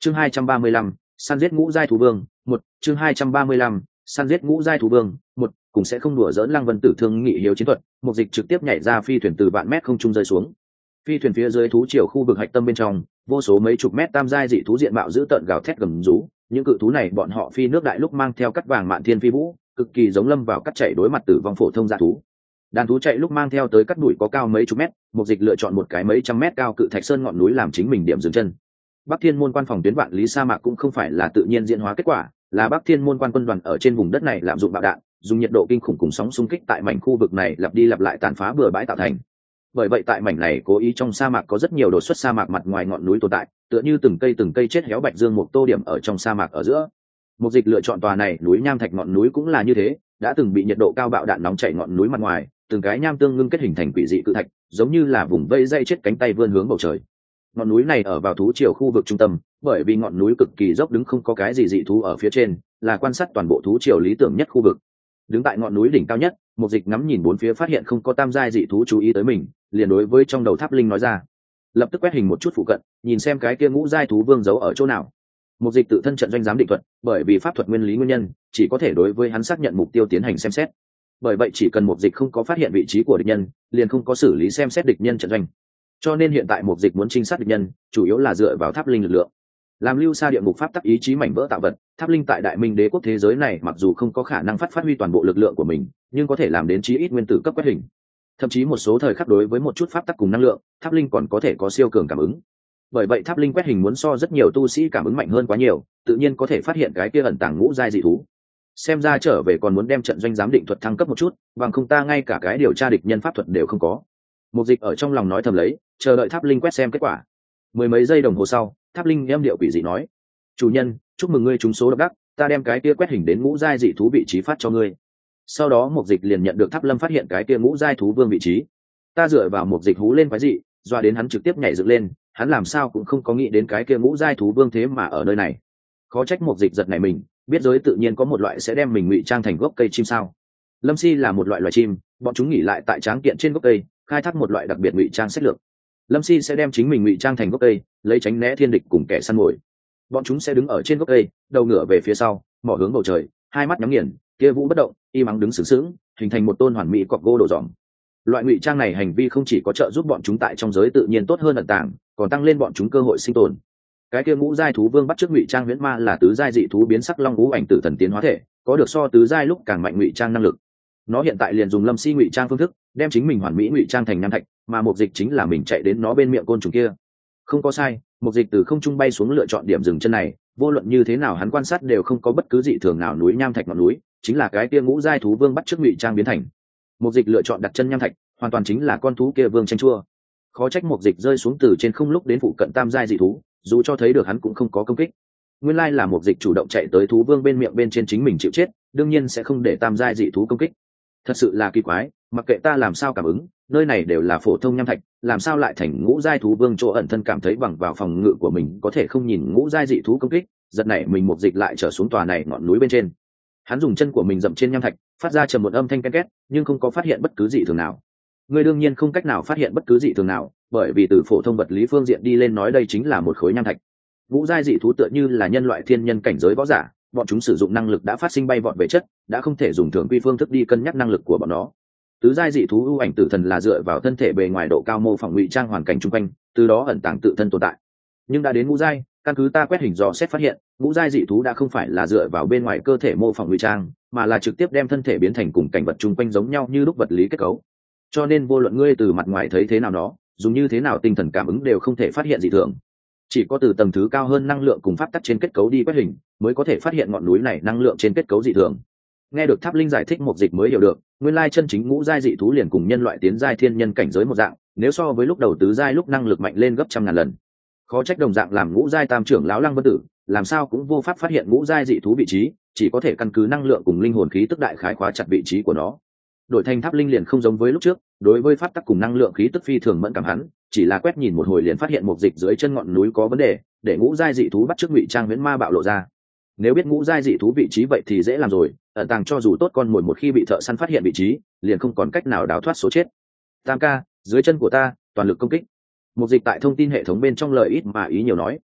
Chương 235, săn giết ngũ giai thú vương, một chương 235, săn giết ngũ giai thú vương, một cùng sẽ không đùa dỡn Lăng Vân Tử thương nghị hiếu chiến thuật, Mục Dịch trực tiếp nhảy ra phi thuyền từ vạn mét không trung rơi xuống. Phi thuyền phía dưới thú triều khu vực hạch tâm bên trong, vô số mấy chục mét tam giai dị thú diện mạo dữ tợn gào thét gầm rú, những cự thú này bọn họ phi nước đại lúc mang theo cắt vàng mạn thiên phi vũ, cực kỳ giống lâm vào cắt chạy đối mặt tử vong phổ thông dã thú. Đàn thú chạy lúc mang theo tới cắt đuổi có cao mấy chục mét, Mục Dịch lựa chọn một cái mấy trăm mét cao cự thạch sơn ngọn núi làm chính mình điểm dừng chân. Bắc Thiên môn quan phòng tuyến vạn lý sa mạc cũng không phải là tự nhiên diễn hóa kết quả, là Bắc Thiên môn quan quân đoàn ở trên vùng đất này lạm dụng bạo đạn, dùng nhiệt độ kinh khủng cùng sóng xung kích tại mảnh khu vực này lặp đi lặp lại tàn phá bừa bãi tạo thành. Bởi vậy tại mảnh này cố ý trong sa mạc có rất nhiều đột xuất sa mạc mặt ngoài ngọn núi tồn tại, tựa như từng cây chết héo bạch dương một tô điểm ở trong sa mạc ở giữa. Mục Dịch lựa chọn tòa này núi nham thạch ngọn núi cũng là như thế, đã từng bị nhiệt độ cao bạo đạn nóng chảy ngọn núi mặt ngoài, từng cái nham tương ngưng kết hình thành quỷ dị cự thạch, giống như là vùng vây dây chết cánh tay vươn hướng bầu trời. Ngọn núi này ở vào thú triều khu vực trung tâm, bởi vì ngọn núi cực kỳ dốc đứng không có cái gì dị thú ở phía trên, là quan sát toàn bộ thú triều lý tưởng nhất khu vực. Đứng tại ngọn núi đỉnh cao nhất, Mục Dịch ngắm nhìn bốn phía phát hiện không có tam giai dị thú chú ý tới mình, liền đối với trong đầu Tháp Linh nói ra. Lập tức quét hình một chút phụ cận, nhìn xem cái kia ngũ giai thú vương giấu ở chỗ nào. Mục Dịch tự thân trận doanh giám định thuật, bởi vì pháp thuật nguyên lý nguyên nhân, chỉ có thể đối với hắn xác nhận mục tiêu tiến hành xem xét. Bởi vậy chỉ cần Mục Dịch không có phát hiện vị trí của địch nhân, liền không có xử lý xem xét địch nhân trận doanh. Cho nên hiện tại Mục Dịch muốn trinh sát địch nhân, chủ yếu là dựa vào Tháp Linh lực lượng. Làm lưu xa địa ngục pháp tắc ý chí mảnh vỡ tạo vật, Tháp Linh tại Đại Minh Đế quốc thế giới này mặc dù không có khả năng phát huy toàn bộ lực lượng của mình, nhưng có thể làm đến chí ít nguyên tử cấp quét hình. Thậm chí một số thời khắc đối với một chút pháp tắc cùng năng lượng, Tháp Linh còn có thể có siêu cường cảm ứng. Bởi vậy Tháp Linh quét hình muốn so rất nhiều tu sĩ cảm ứng mạnh hơn quá nhiều, tự nhiên có thể phát hiện cái kia ẩn tàng ngũ giai dị thú. Xem ra trở về còn muốn đem trận doanh giám định thuật thăng cấp một chút, bằng không ta ngay cả cái điều tra địch nhân pháp thuật đều không có. Mục Dịch ở trong lòng nói thầm lấy, chờ đợi Tháp Linh quét xem kết quả. Mười mấy giây đồng hồ sau, Tháp Linh em điệu quỷ dị nói: "Chủ nhân, chúc mừng ngươi trúng số độc đắc, ta đem cái kia quét hình đến ngũ giai dị thú vị trí phát cho ngươi." Sau đó Mục Dịch liền nhận được Tháp Lâm phát hiện cái kia ngũ giai thú vương vị trí. Ta dựa vào Mục Dịch hú lên quái dị, doa đến hắn trực tiếp nhảy dựng lên, hắn làm sao cũng không có nghĩ đến cái kia ngũ giai thú vương thế mà ở nơi này. Khó trách Mục Dịch giật này mình, biết giới tự nhiên có một loại sẽ đem mình ngụy trang thành gốc cây chim sao? Lâm si là một loại loài chim, bọn chúng nghỉ lại tại tráng kiện trên gốc cây, khai thác một loại đặc biệt ngụy trang sách lược. Lâm si sẽ đem chính mình ngụy trang thành gốc cây, lấy tránh né thiên địch cùng kẻ săn mồi. Bọn chúng sẽ đứng ở trên gốc cây, đầu ngửa về phía sau, mỏ hướng bầu trời, hai mắt nhắm nghiền, kia vũ bất động, im ắng đứng sướng sướng, hình thành một tôn hoàn mỹ cọc gỗ đổ dòm. Loại ngụy trang này hành vi không chỉ có trợ giúp bọn chúng tại trong giới tự nhiên tốt hơn ẩn tàng, còn tăng lên bọn chúng cơ hội sinh tồn. Cái kia ngũ giai thú vương bắt chước ngụy trang huyễn ma là tứ giai dị thú biến sắc long ngũ ảnh tử thần tiến hóa thể, có được so tứ giai lúc càng mạnh ngụy trang năng lực. Nó hiện tại liền dùng Lâm si ngụy trang phương thức, đem chính mình hoàn mỹ ngụy trang thành nham thạch, mà Mục Dịch chính là mình chạy đến nó bên miệng côn trùng kia. Không có sai, Mục Dịch từ không trung bay xuống lựa chọn điểm dừng chân này, vô luận như thế nào hắn quan sát đều không có bất cứ dị thường nào núi nham thạch ngọn núi, chính là cái kia ngũ giai thú vương bắt chước ngụy trang biến thành. Mục Dịch lựa chọn đặt chân nham thạch, hoàn toàn chính là con thú kia vương tranh chua. Khó trách Mục Dịch rơi xuống từ trên không lúc đến phụ cận tam giai dị thú, dù cho thấy được hắn cũng không có công kích. Nguyên lai là Mục Dịch chủ động chạy tới thú vương bên miệng bên trên chính mình chịu chết, đương nhiên sẽ không để tam giai dị thú công kích. Thật sự là kỳ quái, mặc kệ ta làm sao cảm ứng, nơi này đều là phổ thông nham thạch, làm sao lại thành ngũ giai thú vương chỗ ẩn thân cảm thấy bằng vào phòng ngự của mình có thể không nhìn ngũ giai dị thú công kích, giật nảy mình Mục Dịch lại trở xuống tòa này ngọn núi bên trên. Hắn dùng chân của mình dậm trên nham thạch, phát ra trầm một âm thanh ken két, nhưng không có phát hiện bất cứ dị thường nào. Người đương nhiên không cách nào phát hiện bất cứ dị thường nào, bởi vì từ phổ thông vật lý phương diện đi lên nói đây chính là một khối nham thạch. Ngũ giai dị thú tựa như là nhân loại thiên nhân cảnh giới võ giả, bọn chúng sử dụng năng lực đã phát sinh bay vọt về chất, đã không thể dùng thường quy phương thức đi cân nhắc năng lực của bọn nó. Tứ giai dị thú ưu ảnh tử thần là dựa vào thân thể bề ngoài độ cao mô phỏng ngụy trang hoàn cảnh chung quanh, từ đó ẩn tàng tự thân tồn tại. Nhưng đã đến ngũ giai, căn cứ ta quét hình dò xét phát hiện, ngũ giai dị thú đã không phải là dựa vào bên ngoài cơ thể mô phỏng ngụy trang, mà là trực tiếp đem thân thể biến thành cùng cảnh vật chung quanh giống nhau như lúc vật lý kết cấu. Cho nên vô luận ngươi từ mặt ngoài thấy thế nào nó, dùng như thế nào tinh thần cảm ứng đều không thể phát hiện dị thường. Chỉ có từ tầng thứ cao hơn năng lượng cùng pháp tắc trên kết cấu đi quét hình, mới có thể phát hiện ngọn núi này năng lượng trên kết cấu dị thường. Nghe được Tháp Linh giải thích Mục Dịch mới hiểu được, nguyên lai chân chính ngũ giai dị thú liền cùng nhân loại tiến giai thiên nhân cảnh giới một dạng, nếu so với lúc đầu tứ giai lúc năng lực mạnh lên gấp trăm ngàn lần. Khó trách đồng dạng làm ngũ giai tam trưởng lão Lăng Vân Tử, làm sao cũng vô pháp phát hiện ngũ giai dị thú vị trí, chỉ có thể căn cứ năng lượng cùng linh hồn khí tức đại khái khóa chặt vị trí của nó. Đổi thành Tháp Linh liền không giống với lúc trước, đối với pháp tắc cùng năng lượng khí tức phi thường mẫn cảm hắn, chỉ là quét nhìn một hồi liền phát hiện Mục Dịch dưới chân ngọn núi có vấn đề, để ngũ giai dị thú bắt chước ngụy trang huyễn ma bạo lộ ra. Nếu biết ngũ giai dị thú vị trí vậy thì dễ làm rồi, ẩn tàng cho dù tốt con mồi một khi bị thợ săn phát hiện vị trí, liền không còn cách nào đào thoát số chết. Tam ca, dưới chân của ta, toàn lực công kích. Mục Dịch tại thông tin hệ thống bên trong lời ít mà ý nhiều nói,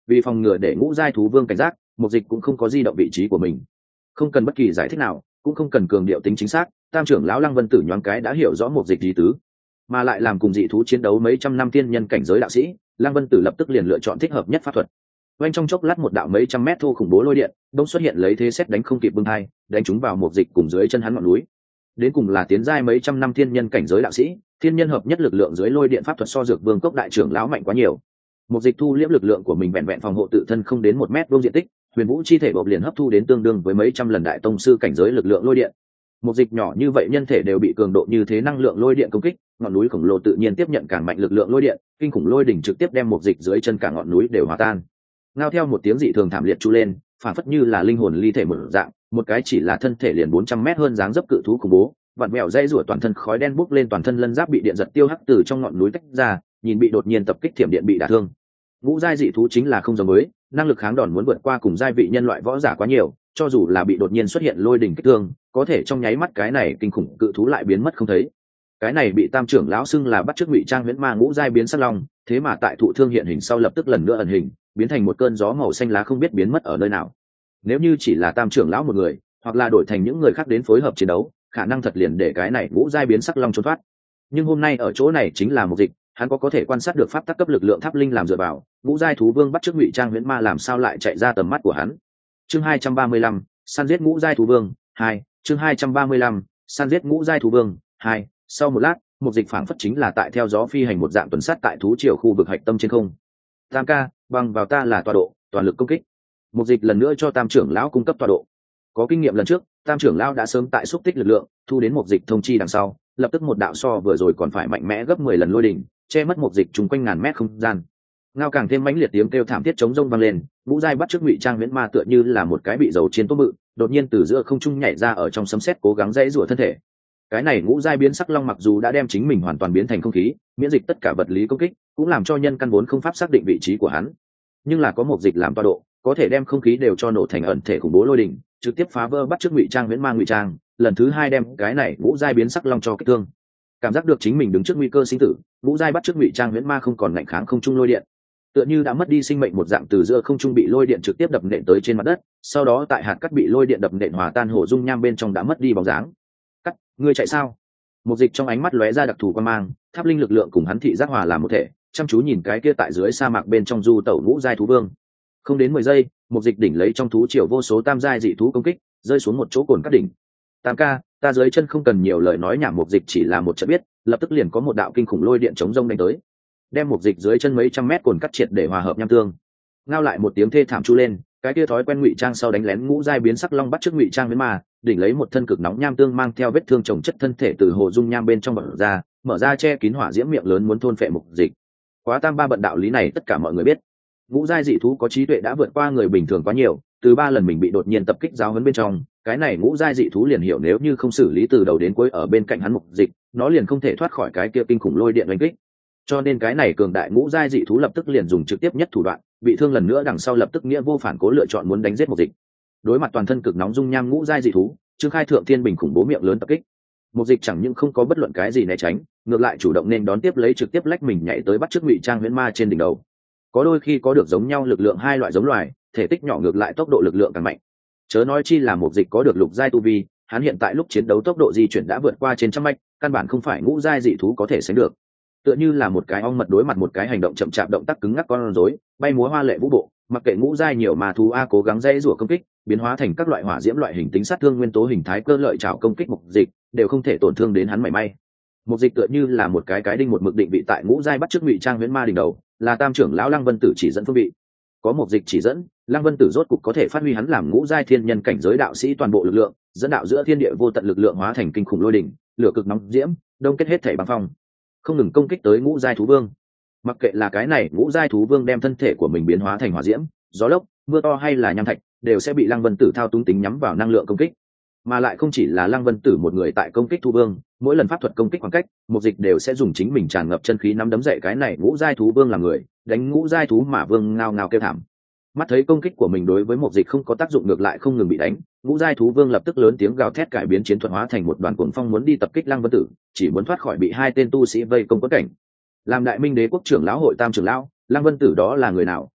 vì phòng ngừa để ngũ giai thú vương cảnh giác, mục dịch cũng không có di động vị trí của mình. Không cần bất kỳ giải thích nào, cũng không cần cường điệu tính chính xác, tam trưởng lão Lăng Vân Tử nhoáng cái đã hiểu rõ mục dịch ý tứ, mà lại làm cùng dị thú chiến đấu mấy trăm năm tiên nhân cảnh giới đạo sĩ, Lăng Vân Tử lập tức liền lựa chọn thích hợp nhất pháp thuật. Oanh trong chốc lát một đạo mấy trăm mét thô khủng bố lôi điện đông xuất hiện, lấy thế xét đánh không kịp bưng thai, đánh chúng vào mục dịch cùng dưới chân hắn ngọn núi. Đến cùng là tiến giai mấy trăm năm thiên nhân cảnh giới đạo sĩ, thiên nhân hợp nhất lực lượng dưới lôi điện pháp thuật so dược vương cốc đại trưởng lão mạnh quá nhiều. Mục dịch thu liễm lực lượng của mình vẹn vẹn phòng hộ tự thân không đến 1 mét vuông diện tích, huyền vũ chi thể bộc liền hấp thu đến tương đương với mấy trăm lần đại tông sư cảnh giới lực lượng lôi điện. Mục dịch nhỏ như vậy nhân thể đều bị cường độ như thế năng lượng lôi điện công kích, ngọn núi khổng lồ tự nhiên tiếp nhận càng mạnh lực lượng lôi điện, kinh khủng lôi đỉnh trực tiếp đem mục dịch dưới chân cả ngọn núi đều hòa tan. Ngao theo một tiếng dị thường thảm liệt chu lên, phản phất như là linh hồn ly thể một dạng, một cái chỉ là thân thể liền 400 mét hơn dáng dấp cự thú khủng bố, vặn vẹo dây rủa toàn thân khói đen bốc lên, toàn thân lân giáp bị điện giật tiêu hắc từ trong ngọn núi tách ra, nhìn bị đột nhiên tập kích thiểm điện bị đả thương. Ngũ giai dị thú chính là không giống mới, năng lực kháng đòn muốn vượt qua cùng giai vị nhân loại võ giả quá nhiều, cho dù là bị đột nhiên xuất hiện lôi đỉnh kích thương, có thể trong nháy mắt cái này kinh khủng cự thú lại biến mất không thấy. Cái này bị tam trưởng lão xưng là bắt chước ngụy trang huyễn ma ngũ giai biến sắc long, thế mà tại thụ thương hiện hình sau lập tức lần nữa ẩn hình, biến thành một cơn gió màu xanh lá không biết biến mất ở nơi nào. Nếu như chỉ là tam trưởng lão một người, hoặc là đổi thành những người khác đến phối hợp chiến đấu, khả năng thật liền để cái này ngũ giai biến sắc long trốn thoát. Nhưng hôm nay ở chỗ này chính là một dịch, hắn có thể quan sát được pháp tắc cấp lực lượng tháp linh làm dựa vào, ngũ giai thú vương bắt chước ngụy trang huyễn ma làm sao lại chạy ra tầm mắt của hắn. Chương 235, săn giết ngũ giai thú vương 2, chương 235, săn giết ngũ giai thú vương 2. Sau một lát, một dịch phảng phất chính là tại theo gió phi hành một dạng tuần sát tại thú triều khu vực hạch tâm trên không. Tam ca, bằng vào ta là tọa độ, toàn lực công kích. Một dịch lần nữa cho tam trưởng lão cung cấp tọa độ. Có kinh nghiệm lần trước, tam trưởng lão đã sớm tại xúc tích lực lượng, thu đến một dịch thông chi đằng sau, lập tức một đạo so vừa rồi còn phải mạnh mẽ gấp 10 lần lôi đỉnh, che mất một dịch chung quanh ngàn mét không gian. Ngao càng thêm mãnh liệt tiếng kêu thảm thiết chống rông vang lên, ngũ giai bắt chước ngụy trang huyễn ma tựa như là một cái bị dầu chiên tốt bự, đột nhiên từ giữa không trung nhảy ra ở trong sấm sét cố gắng dãy rủa thân thể. Cái này ngũ giai biến sắc long mặc dù đã đem chính mình hoàn toàn biến thành không khí, miễn dịch tất cả vật lý công kích, cũng làm cho nhân căn vốn không pháp xác định vị trí của hắn. Nhưng là có một dịch làm tọa độ, có thể đem không khí đều cho nổ thành ẩn thể khủng bố lôi đỉnh, trực tiếp phá vỡ bắt chước ngụy trang huyễn ma ngụy trang, lần thứ hai đem cái này ngũ giai biến sắc long cho kích thương. Cảm giác được chính mình đứng trước nguy cơ sinh tử, ngũ giai bắt chước ngụy trang huyễn ma không còn ngạnh kháng không trung lôi điện, tựa như đã mất đi sinh mệnh một dạng, từ giữa không trung bị lôi điện trực tiếp đập nện tới trên mặt đất, sau đó tại hạt cát bị lôi điện đập nện hòa tan, hồ dung nham bên trong đã mất đi bóng dáng. Cắt, ngươi chạy sao? Một dịch trong ánh mắt lóe ra đặc thù quan mang, tháp linh lực lượng cùng hắn thị giác hòa làm một thể, chăm chú nhìn cái kia tại dưới sa mạc bên trong du tẩu ngũ giai thú vương. Không đến 10 giây, một dịch đỉnh lấy trong thú triều vô số tam giai dị thú công kích, rơi xuống một chỗ cồn cắt đỉnh. Tam ca, ta dưới chân không cần nhiều lời nói nhảm, một dịch chỉ là một trận biết, lập tức liền có một đạo kinh khủng lôi điện chống rông đánh tới, đem một dịch dưới chân mấy trăm mét cồn cắt triệt để hòa hợp nham tương. Ngao lại một tiếng thê thảm chu lên, cái kia thói quen ngụy trang sau đánh lén ngũ giai biến sắc long bắt trước ngụy trang với ma, đỉnh lấy một thân cực nóng nham tương mang theo vết thương chồng chất thân thể từ hồ dung nham bên trong mở ra che kín hỏa diễm miệng lớn muốn thôn phệ mục dịch. Quá tam ba bận đạo lý này tất cả mọi người biết, ngũ giai dị thú có trí tuệ đã vượt qua người bình thường quá nhiều, từ 3 lần mình bị đột nhiên tập kích giáo huấn bên trong, cái này ngũ giai dị thú liền hiểu nếu như không xử lý từ đầu đến cuối ở bên cạnh hắn mục dịch, nó liền không thể thoát khỏi cái kia kinh khủng lôi điện đánh kích. Cho nên cái này cường đại ngũ giai dị thú lập tức liền dùng trực tiếp nhất thủ đoạn, bị thương lần nữa đằng sau lập tức nghĩa vô phản cố lựa chọn muốn đánh giết một dịch. Đối mặt toàn thân cực nóng dung nham ngũ giai dị thú, Trương Khai thượng thiên bình khủng bố miệng lớn tập kích. Một dịch chẳng những không có bất luận cái gì né tránh, ngược lại chủ động nên đón tiếp lấy, trực tiếp lách mình nhảy tới bắt trước ngụy trang huyễn ma trên đỉnh đầu. Có đôi khi có được giống nhau lực lượng hai loại giống loài, thể tích nhỏ ngược lại tốc độ lực lượng càng mạnh. Chớ nói chi là một dịch có được lục giai tu vi, hắn hiện tại lúc chiến đấu tốc độ di chuyển đã vượt qua trên trăm mạch, căn bản không phải ngũ giai dị thú có thể sánh được. Tựa như là một cái ong mật đối mặt một cái hành động chậm chạp động tác cứng ngắc con rối, bay múa hoa lệ vũ bộ, mặc kệ ngũ giai nhiều mà thú a cố gắng dây rủa công kích, biến hóa thành các loại hỏa diễm loại hình tính sát thương nguyên tố hình thái cơ lợi trảo công kích mục dịch, đều không thể tổn thương đến hắn mảy may. Mục dịch tựa như là một cái đinh một mực định vị tại ngũ giai bắt trước ngụy trang huyễn ma đỉnh đầu, là tam trưởng lão Lăng Vân Tử chỉ dẫn phương vị. Có mục dịch chỉ dẫn, Lăng Vân Tử rốt cục có thể phát huy hắn làm ngũ giai thiên nhân cảnh giới đạo sĩ toàn bộ lực lượng, dẫn đạo giữa thiên địa vô tận lực lượng hóa thành kinh khủng lôi đỉnh, lửa cực nóng diễm, đông kết hết thảy băng phong, không ngừng công kích tới ngũ giai thú vương. Mặc kệ là cái này ngũ giai thú vương đem thân thể của mình biến hóa thành hỏa diễm, gió lốc, mưa to hay là nham thạch, đều sẽ bị Lăng Vân Tử thao túng tính nhắm vào năng lượng công kích. Mà lại không chỉ là Lăng Vân Tử một người tại công kích thú vương, mỗi lần pháp thuật công kích khoảng cách, một dịch đều sẽ dùng chính mình tràn ngập chân khí nắm đấm dậy cái này ngũ giai thú vương làm người, đánh ngũ giai thú mà vương ngao ngao kêu thảm. Mắt thấy công kích của mình đối với một dịch không có tác dụng, ngược lại không ngừng bị đánh, ngũ giai thú vương lập tức lớn tiếng gào thét, cải biến chiến thuật hóa thành một đoàn cuồng phong muốn đi tập kích Lăng Vân Tử, chỉ muốn thoát khỏi bị hai tên tu sĩ vây công quất cảnh. Làm Đại Minh Đế quốc trưởng lão hội tam trưởng lão, Lăng Vân Tử đó là người nào,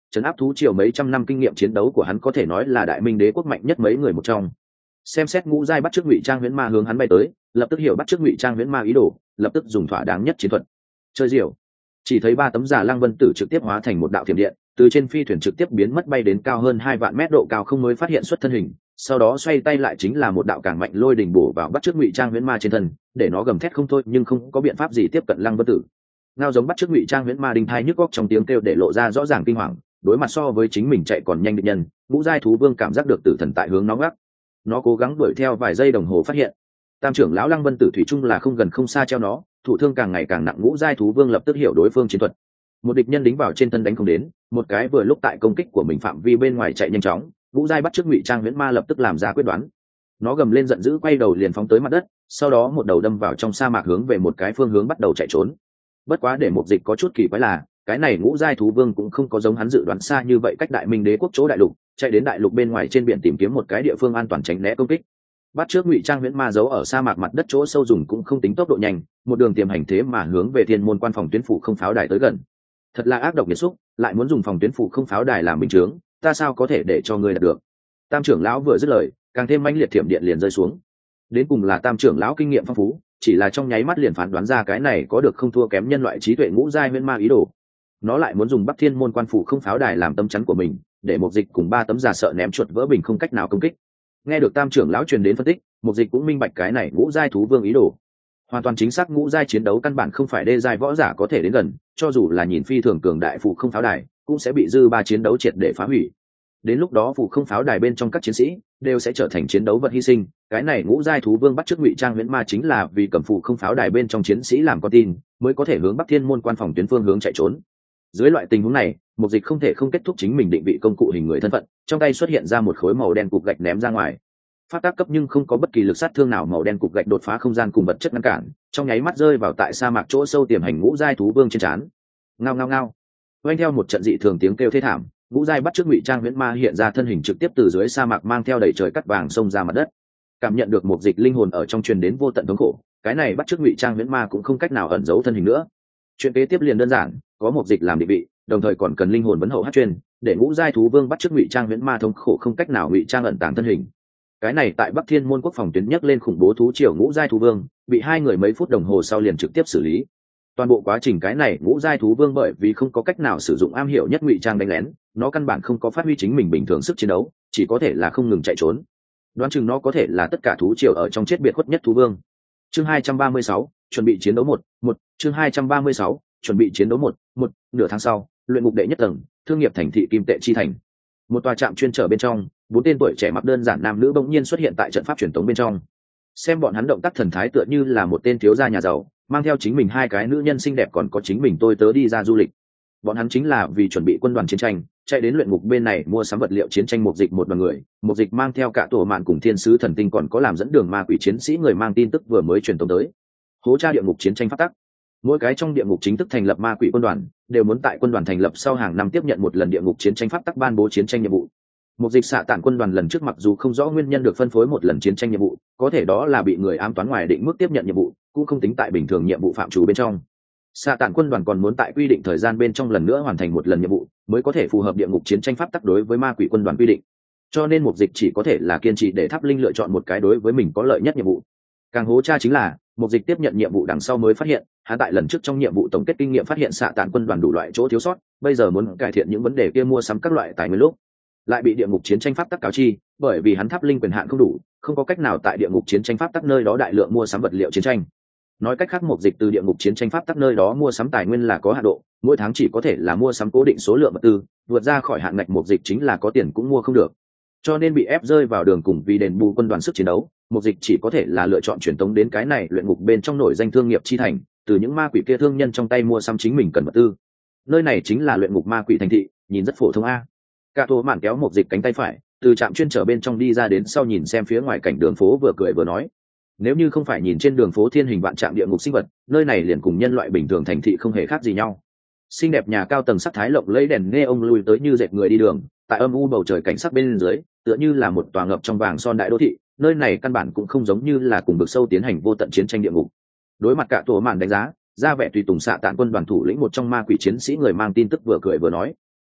trấn áp thú triều mấy trăm năm kinh nghiệm chiến đấu của hắn có thể nói là đại minh đế quốc mạnh nhất mấy người một trong. Xem xét ngũ giai bắt chước ngụy trang huyễn ma hướng hắn bay tới, lập tức hiểu bắt chước ngụy trang huyễn ma ý đồ, lập tức dùng thỏa đáng nhất chiến thuật. Chơi diều. Chỉ thấy ba tấm giả lăng vân tử trực tiếp hóa thành một đạo thiểm điện, từ trên phi thuyền trực tiếp biến mất bay đến cao hơn 2 vạn mét độ cao không mới phát hiện xuất thân hình, sau đó xoay tay lại chính là một đạo càng mạnh lôi đình bổ vào bắt chước ngụy trang huyễn ma trên thân, để nó gầm thét không thôi nhưng không có biện pháp gì tiếp cận lăng vân tử. Ngao giống bắt chước ngụy trang huyễn ma đinh thai nhức góc trong tiếng kêu để lộ ra rõ ràng kinh hoàng, đối mặt so với chính mình chạy còn nhanh địch nhân, ngũ giai thú vương cảm giác được tử thần tại hướng nó gác. Nó cố gắng đuổi theo vài giây đồng hồ phát hiện tam trưởng lão lăng vân tử thủy chung là không gần không xa treo nó, thụ thương càng ngày càng nặng. Ngũ giai thú vương lập tức hiểu đối phương chiến thuật, một địch nhân đính vào trên thân đánh không đến, một cái vừa lúc tại công kích của mình phạm vi bên ngoài chạy nhanh chóng, ngũ giai bắt chước ngụy trang huyễn ma lập tức làm ra quyết đoán. Nó gầm lên giận dữ quay đầu liền phóng tới mặt đất, sau đó một đầu đâm vào trong sa mạc hướng về một cái phương hướng bắt đầu chạy trốn. Bất quá để Mục Dịch có chút kỳ quái là cái này ngũ giai thú vương cũng không có giống hắn dự đoán xa như vậy cách đại minh đế quốc chỗ đại lục chạy đến đại lục bên ngoài trên biển tìm kiếm một cái địa phương an toàn tránh né công kích. Bắt trước ngụy trang huyễn ma giấu ở sa mạc mặt đất chỗ sâu dùng cũng không tính tốc độ nhanh, một đường tiềm hành thế mà hướng về thiên môn quan phòng tuyến phủ không pháo đài tới gần. Thật là ác độc nghiệt xúc, lại muốn dùng phòng tuyến phủ không pháo đài làm bình chướng, ta sao có thể để cho ngươi đạt được. Tam trưởng lão vừa dứt lời, càng thêm mãnh liệt thiểm điện liền rơi xuống. Đến cùng là tam trưởng lão kinh nghiệm phong phú, chỉ là trong nháy mắt liền phán đoán ra cái này có được không thua kém nhân loại trí tuệ ngũ giai huyễn ma ý đồ. Nó lại muốn dùng Bắc Thiên môn quan phủ không pháo đài làm tấm chắn của mình, để Mục Dịch cùng 3 tấm giả sợ ném chuột vỡ bình không cách nào công kích. Nghe được tam trưởng lão truyền đến phân tích, Mục Dịch cũng minh bạch cái này ngũ giai thú vương ý đồ. Hoàn toàn chính xác, ngũ giai chiến đấu căn bản không phải đê giai võ giả có thể đến gần, cho dù là nhìn phi thường cường đại phủ không pháo đài, cũng sẽ bị dư ba chiến đấu triệt để phá hủy. Đến lúc đó phủ không pháo đài bên trong các chiến sĩ đều sẽ trở thành chiến đấu vật hy sinh. Cái này ngũ giai thú vương bắt chước ngụy trang huyễn ma chính là vì cầm phủ không pháo đài bên trong chiến sĩ làm con tin, mới có thể hướng Bắc Thiên môn quan phòng tuyến phương hướng chạy trốn. Dưới loại tình huống này, Mục Dịch không thể không kết thúc chính mình định vị công cụ hình người thân phận, trong tay xuất hiện ra một khối màu đen cục gạch ném ra ngoài. Phát tác cấp nhưng không có bất kỳ lực sát thương nào, màu đen cục gạch đột phá không gian cùng vật chất ngăn cản, trong nháy mắt rơi vào tại sa mạc chỗ sâu tiềm hành ngũ giai thú vương trên trán. Ngao ngao ngao. Vang theo một trận dị thường tiếng kêu thê thảm, ngũ giai bắt chước ngụy trang huyễn ma hiện ra thân hình trực tiếp từ dưới sa mạc mang theo đầy trời cắt vàng xông ra mặt đất. Cảm nhận được Mục Dịch linh hồn ở trong truyền đến vô tận thống khổ, cái này bắt chước ngụy trang huyễn ma cũng không cách nào ẩn giấu thân hình nữa. Chuyện kế tiếp liền đơn giản, có Mục Dịch làm định vị, đồng thời còn cần linh hồn vấn hậu hát truyền, để ngũ giai thú vương bắt chước ngụy trang huyễn ma thống khổ không cách nào ngụy trang ẩn tàng thân hình. Cái này tại Bắc Thiên môn quốc phòng tuyến nhấc lên khủng bố thú triều ngũ giai thú vương, bị 2 người mấy phút đồng hồ sau liền trực tiếp xử lý. Toàn bộ quá trình cái này ngũ giai thú vương bởi vì không có cách nào sử dụng am hiểu nhất ngụy trang đánh lén, nó căn bản không có phát huy chính mình bình thường sức chiến đấu, chỉ có thể là không ngừng chạy trốn. Đoán chừng nó có thể là tất cả thú triều ở trong chết biệt khuất nhất thú vương. Chương 236, chuẩn bị chiến đấu 1, chương 236, chuẩn bị chiến đấu 1, nửa tháng sau, luyện ngục đệ nhất tầng, thương nghiệp thành thị Kim Tệ chi thành. Một tòa trạm chuyên trở bên trong, 4 tên tuổi trẻ mặc đơn giản nam nữ bỗng nhiên xuất hiện tại trận pháp truyền tống bên trong. Xem bọn hắn động tác thần thái tựa như là một tên thiếu gia nhà giàu, mang theo chính mình 2 cái nữ nhân xinh đẹp còn có chính mình tôi tớ đi ra du lịch. Bọn hắn chính là vì chuẩn bị quân đoàn chiến tranh, chạy đến luyện ngục bên này mua sắm vật liệu chiến tranh. Mục Dịch một đoàn người, Mục Dịch mang theo cả tổ mạn cùng thiên sứ thần tinh còn có làm dẫn đường ma quỷ chiến sĩ người mang tin tức vừa mới truyền tống tới. Hố tra địa ngục chiến tranh phát tắc. Mỗi cái trong địa ngục chính thức thành lập ma quỷ quân đoàn đều muốn tại quân đoàn thành lập sau hàng năm tiếp nhận một lần địa ngục chiến tranh pháp tắc ban bố chiến tranh nhiệm vụ. Mục Dịch xạ tản quân đoàn lần trước mặc dù không rõ nguyên nhân được phân phối một lần chiến tranh nhiệm vụ, có thể đó là bị người ám toán ngoài định mức tiếp nhận nhiệm vụ, cũng không tính tại bình thường nhiệm vụ phạm trù bên trong. Xạ tản quân đoàn còn muốn tại quy định thời gian bên trong lần nữa hoàn thành một lần nhiệm vụ, mới có thể phù hợp địa ngục chiến tranh pháp tắc đối với ma quỷ quân đoàn quy định. Cho nên Mục Dịch chỉ có thể là kiên trì để Tháp Linh lựa chọn một cái đối với mình có lợi nhất nhiệm vụ. Càng hố tra chính là Mục Dịch tiếp nhận nhiệm vụ đằng sau mới phát hiện, hắn tại lần trước trong nhiệm vụ tổng kết kinh nghiệm phát hiện xạ tản quân đoàn đủ loại chỗ thiếu sót, bây giờ muốn cải thiện những vấn đề kia mua sắm các loại tài nguyên lúc lại bị địa ngục chiến tranh pháp tắc cáo chi, bởi vì hắn Tháp Linh quyền hạn không đủ, không có cách nào tại địa ngục chiến tranh pháp tắc nơi đó đại lượng mua sắm vật liệu chiến tranh. Nói cách khác, Mục Dịch từ địa ngục chiến tranh pháp tắc nơi đó mua sắm tài nguyên là có hạn độ, mỗi tháng chỉ có thể là mua sắm cố định số lượng vật tư, vượt ra khỏi hạn ngạch Mục Dịch chính là có tiền cũng mua không được. Cho nên bị ép rơi vào đường cùng, vì đền bù quân đoàn sức chiến đấu, Mục Dịch chỉ có thể là lựa chọn truyền tống đến cái này luyện ngục bên trong nổi danh thương nghiệp chi thành, từ những ma quỷ kia thương nhân trong tay mua sắm chính mình cần vật tư. Nơi này chính là luyện ngục ma quỷ thành thị, nhìn rất phổ thông a. Cả tổ mạn kéo Mục Dịch cánh tay phải, từ trạm chuyên trở bên trong đi ra đến sau nhìn xem phía ngoài cảnh đường phố vừa cười vừa nói, nếu như không phải nhìn trên đường phố thiên hình vạn trạng địa ngục sinh vật, nơi này liền cùng nhân loại bình thường thành thị không hề khác gì nhau. Xinh đẹp nhà cao tầng sắc thái lộng lẫy đèn nghe ông lui tới như dệt người đi đường, tại âm u bầu trời cảnh sắc bên dưới, tựa như là một tòa ngập trong vàng son đại đô thị. Nơi này căn bản cũng không giống như là cùng vực sâu tiến hành vô tận chiến tranh địa ngục. Đối mặt cả tổ mạn đánh giá, ra vẻ tùy tùng xạ tản quân đoàn thủ lĩnh một trong ma quỷ chiến sĩ người mang tin tức vừa cười vừa nói,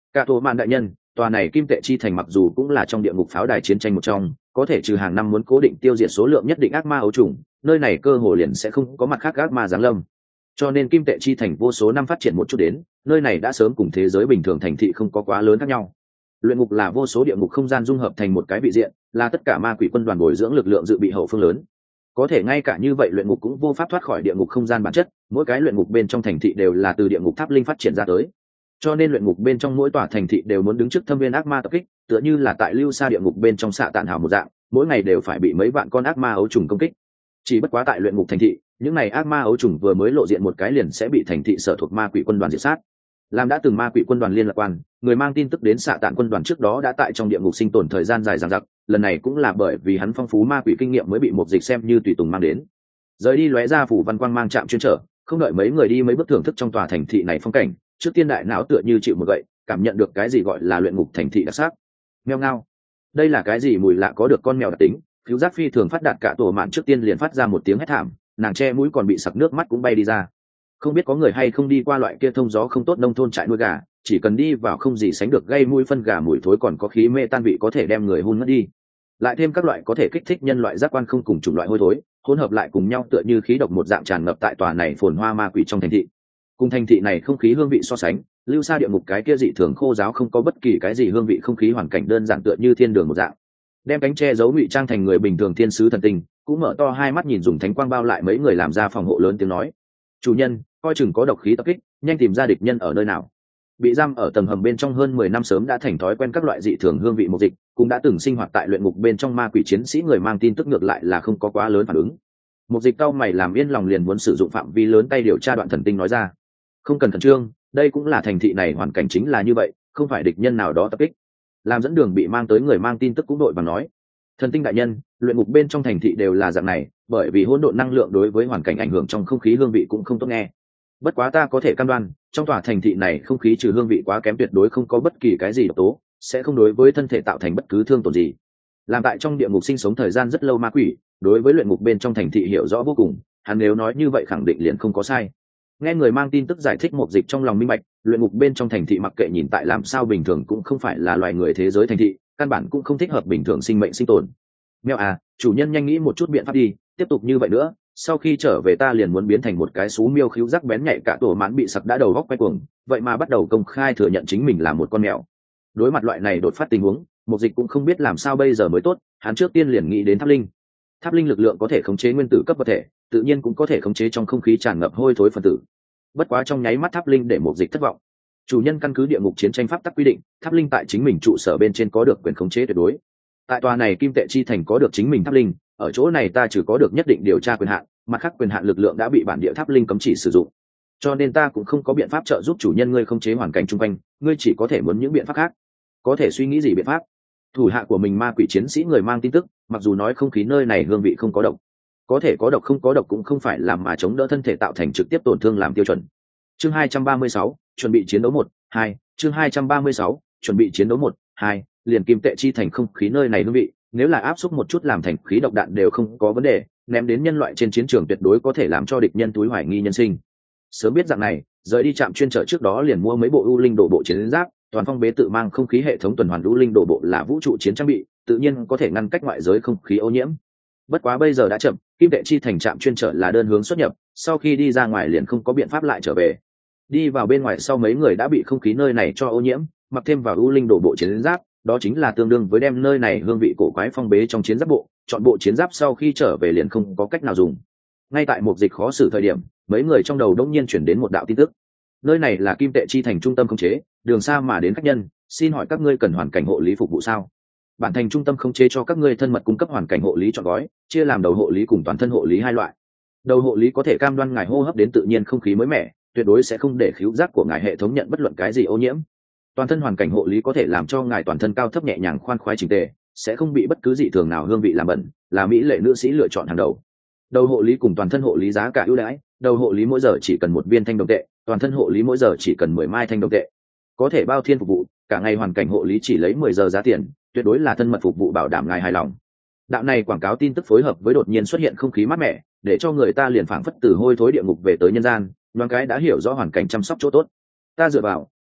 Cả tổ mạn đại nhân, tòa này kim tệ chi thành mặc dù cũng là trong địa ngục pháo đài chiến tranh một trong, có thể trừ hàng năm muốn cố định tiêu diệt số lượng nhất định ác ma ấu trùng, nơi này cơ hồ liền sẽ không có mặt khác ác ma giáng lâm. Cho nên kim tệ chi thành vô số năm phát triển một chút đến, nơi này đã sớm cùng thế giới bình thường thành thị không có quá lớn khác nhau. Luyện ngục là vô số địa ngục không gian dung hợp thành một cái vị diện, là tất cả ma quỷ quân đoàn bồi dưỡng lực lượng dự bị hậu phương lớn. Có thể ngay cả như vậy luyện ngục cũng vô pháp thoát khỏi địa ngục không gian bản chất, mỗi cái luyện ngục bên trong thành thị đều là từ địa ngục tháp linh phát triển ra tới. Cho nên luyện ngục bên trong mỗi tòa thành thị đều muốn đứng trước thâm viên ác ma tập kích, tựa như là tại lưu xa địa ngục bên trong xạ tạn hảo một dạng, mỗi ngày đều phải bị mấy vạn con ác ma ấu trùng công kích. Chỉ bất quá tại luyện ngục thành thị, những này ác ma ấu trùng vừa mới lộ diện một cái liền sẽ bị thành thị sở thuộc ma quỷ quân đoàn diệt sát. Làm đã từng ma quỷ quân đoàn liên lạc quan, người mang tin tức đến xạ tạn quân đoàn trước đó đã tại trong địa ngục sinh tồn thời gian dài dằng dặc, lần này cũng là bởi vì hắn phong phú ma quỷ kinh nghiệm mới bị một dịch xem như tùy tùng mang đến. Rời đi lóe ra phủ văn quang mang chạm chuyên trở, không đợi mấy người đi mấy bước thưởng thức trong tòa thành thị này phong cảnh, trước tiên đại não tựa như chịu một gậy, cảm nhận được cái gì gọi là luyện ngục thành thị đặc sắc. Meo ngao, đây là cái gì mùi lạ có được con mèo đặc tính? Cứu giác phi thường phát đạt cả tổ mạn trước tiên liền phát ra một tiếng hét thảm, nàng che mũi còn bị sặc nước mắt cũng bay đi ra. Không biết có người hay không đi qua loại kia thông gió không tốt nông thôn trại nuôi gà, chỉ cần đi vào không gì sánh được gây mùi phân gà mùi thối còn có khí mê tan vị có thể đem người hun mất đi. Lại thêm các loại có thể kích thích nhân loại giác quan không cùng chủng loại hôi thối, hỗn hợp lại cùng nhau tựa như khí độc một dạng tràn ngập tại tòa này phồn hoa ma quỷ trong thành thị. Cùng thành thị này không khí hương vị so sánh, lưu xa địa ngục cái kia dị thường khô giáo không có bất kỳ cái gì hương vị không khí hoàn cảnh đơn giản tựa như thiên đường một dạng. Đem cánh che giấu ngụy trang thành người bình thường thiên sứ thần tinh, cũng mở to hai mắt nhìn dùng thánh quang bao lại mấy người làm ra phòng hộ lớn tiếng nói: chủ nhân, coi chừng có độc khí tập kích, nhanh tìm ra địch nhân ở nơi nào. Bị giam ở tầng hầm bên trong hơn 10 năm sớm đã thành thói quen các loại dị thường hương vị mục dịch, cũng đã từng sinh hoạt tại luyện ngục bên trong ma quỷ chiến sĩ người mang tin tức ngược lại là không có quá lớn phản ứng. Mục dịch cao mày làm yên lòng liền muốn sử dụng phạm vi lớn tay điều tra đoạn thần tinh nói ra: không cần khẩn trương, đây cũng là thành thị này hoàn cảnh chính là như vậy, không phải địch nhân nào đó tập kích. Làm dẫn đường bị mang tới người mang tin tức cũng đội bằng nói: thần tinh đại nhân, luyện ngục bên trong thành thị đều là dạng này, bởi vì hỗn độn năng lượng đối với hoàn cảnh ảnh hưởng trong không khí hương vị cũng không tốt nghe. Bất quá ta có thể cam đoan, trong tòa thành thị này không khí trừ hương vị quá kém tuyệt đối không có bất kỳ cái gì độc tố, sẽ không đối với thân thể tạo thành bất cứ thương tổn gì. Làm tại trong địa ngục sinh sống thời gian rất lâu ma quỷ, đối với luyện ngục bên trong thành thị hiểu rõ vô cùng, hắn nếu nói như vậy khẳng định liền không có sai. Nghe người mang tin tức giải thích một dịch trong lòng minh bạch, luyện ngục bên trong thành thị mặc kệ nhìn tại làm sao bình thường cũng không phải là loài người thế giới thành thị, căn bản cũng không thích hợp bình thường sinh mệnh sinh tồn. Mèo à, chủ nhân nhanh nghĩ một chút biện pháp đi, tiếp tục như vậy nữa, sau khi trở về ta liền muốn biến thành một cái xú miêu khíu rắc bén nhạy cả tổ mãn bị sặc đã đầu góc quay cuồng, vậy mà bắt đầu công khai thừa nhận chính mình là một con mèo. Đối mặt loại này đột phát tình huống, một dịch cũng không biết làm sao bây giờ mới tốt, hắn trước tiên liền nghĩ đến tháp linh. Tháp linh lực lượng có thể khống chế nguyên tử cấp vật thể, tự nhiên cũng có thể khống chế trong không khí tràn ngập hôi thối phân tử. Bất quá trong nháy mắt tháp linh để một dịch thất vọng. Chủ nhân căn cứ địa ngục chiến tranh pháp tắc quy định, tháp linh tại chính mình trụ sở bên trên có được quyền khống chế tuyệt đối. Tại tòa này kim tệ chi thành có được chính mình tháp linh, ở chỗ này ta chỉ có được nhất định điều tra quyền hạn, mặt khác quyền hạn lực lượng đã bị bản địa tháp linh cấm chỉ sử dụng. Cho nên ta cũng không có biện pháp trợ giúp chủ nhân ngươi khống chế hoàn cảnh xung quanh, ngươi chỉ có thể muốn những biện pháp khác. Có thể suy nghĩ gì biện pháp? Thủ hạ của mình ma quỷ chiến sĩ người mang tin tức, mặc dù nói không khí nơi này hương vị không có độc, có thể có độc không có độc cũng không phải làm mà chống đỡ thân thể tạo thành trực tiếp tổn thương làm tiêu chuẩn. Chương 236, chuẩn bị chiến đấu 1-2, chương 236, chuẩn bị chiến đấu 1-2, liền kim tệ chi thành không khí nơi này hương vị, nếu là áp xúc một chút làm thành khí độc đạn đều không có vấn đề, ném đến nhân loại trên chiến trường tuyệt đối có thể làm cho địch nhân túi hoài nghi nhân sinh. Sớm biết dạng này, rời đi trạm chuyên chở trước đó liền mua mấy bộ U Linh đổ bộ chiến giáp, toàn phong bế tự mang không khí hệ thống tuần hoàn U Linh đổ bộ là vũ trụ chiến trang bị, tự nhiên có thể ngăn cách ngoại giới không khí ô nhiễm. Bất quá bây giờ đã chậm, kim tệ chi thành trạm chuyên chở là đơn hướng xuất nhập, sau khi đi ra ngoài liền không có biện pháp lại trở về. Đi vào bên ngoài sau mấy người đã bị không khí nơi này cho ô nhiễm, mặc thêm vào U Linh đổ bộ chiến giáp, đó chính là tương đương với đem nơi này hương vị cổ quái phong bế trong chiến giáp bộ, chọn bộ chiến giáp sau khi trở về liền không có cách nào dùng. Ngay tại một dịch khó xử thời điểm, mấy người trong đầu đống nhiên chuyển đến một đạo tin tức. Nơi này là kim tệ chi thành trung tâm khống chế, đường xa mà đến khách nhân, xin hỏi các ngươi cần hoàn cảnh hộ lý phục vụ sao? Bản thành trung tâm khống chế cho các ngươi thân mật cung cấp hoàn cảnh hộ lý trọn gói, chia làm đầu hộ lý cùng toàn thân hộ lý hai loại. Đầu hộ lý có thể cam đoan ngài hô hấp đến tự nhiên không khí mới mẻ, tuyệt đối sẽ không để khứu giác của ngài hệ thống nhận bất luận cái gì ô nhiễm. Toàn thân hoàn cảnh hộ lý có thể làm cho ngài toàn thân cao thấp nhẹ nhàng khoan khoái chỉnh tề, sẽ không bị bất cứ dị thường nào hương vị làm bẩn, là mỹ lệ nữ sĩ lựa chọn hàng đầu. Đầu hộ lý cùng toàn thân hộ lý giá cả ưu đãi, đầu hộ lý mỗi giờ chỉ cần 1 viên thanh đồng tệ, toàn thân hộ lý mỗi giờ chỉ cần 10 mai thanh đồng tệ. Có thể bao thiên phục vụ, cả ngày hoàn cảnh hộ lý chỉ lấy 10 giờ giá tiền, tuyệt đối là thân mật phục vụ bảo đảm ngài hài lòng. Đạo này quảng cáo tin tức phối hợp với đột nhiên xuất hiện không khí mát mẻ, để cho người ta liền phảng phất từ hôi thối địa ngục về tới nhân gian, loáng cái đã hiểu rõ hoàn cảnh chăm sóc chỗ tốt. Ta dựa vào,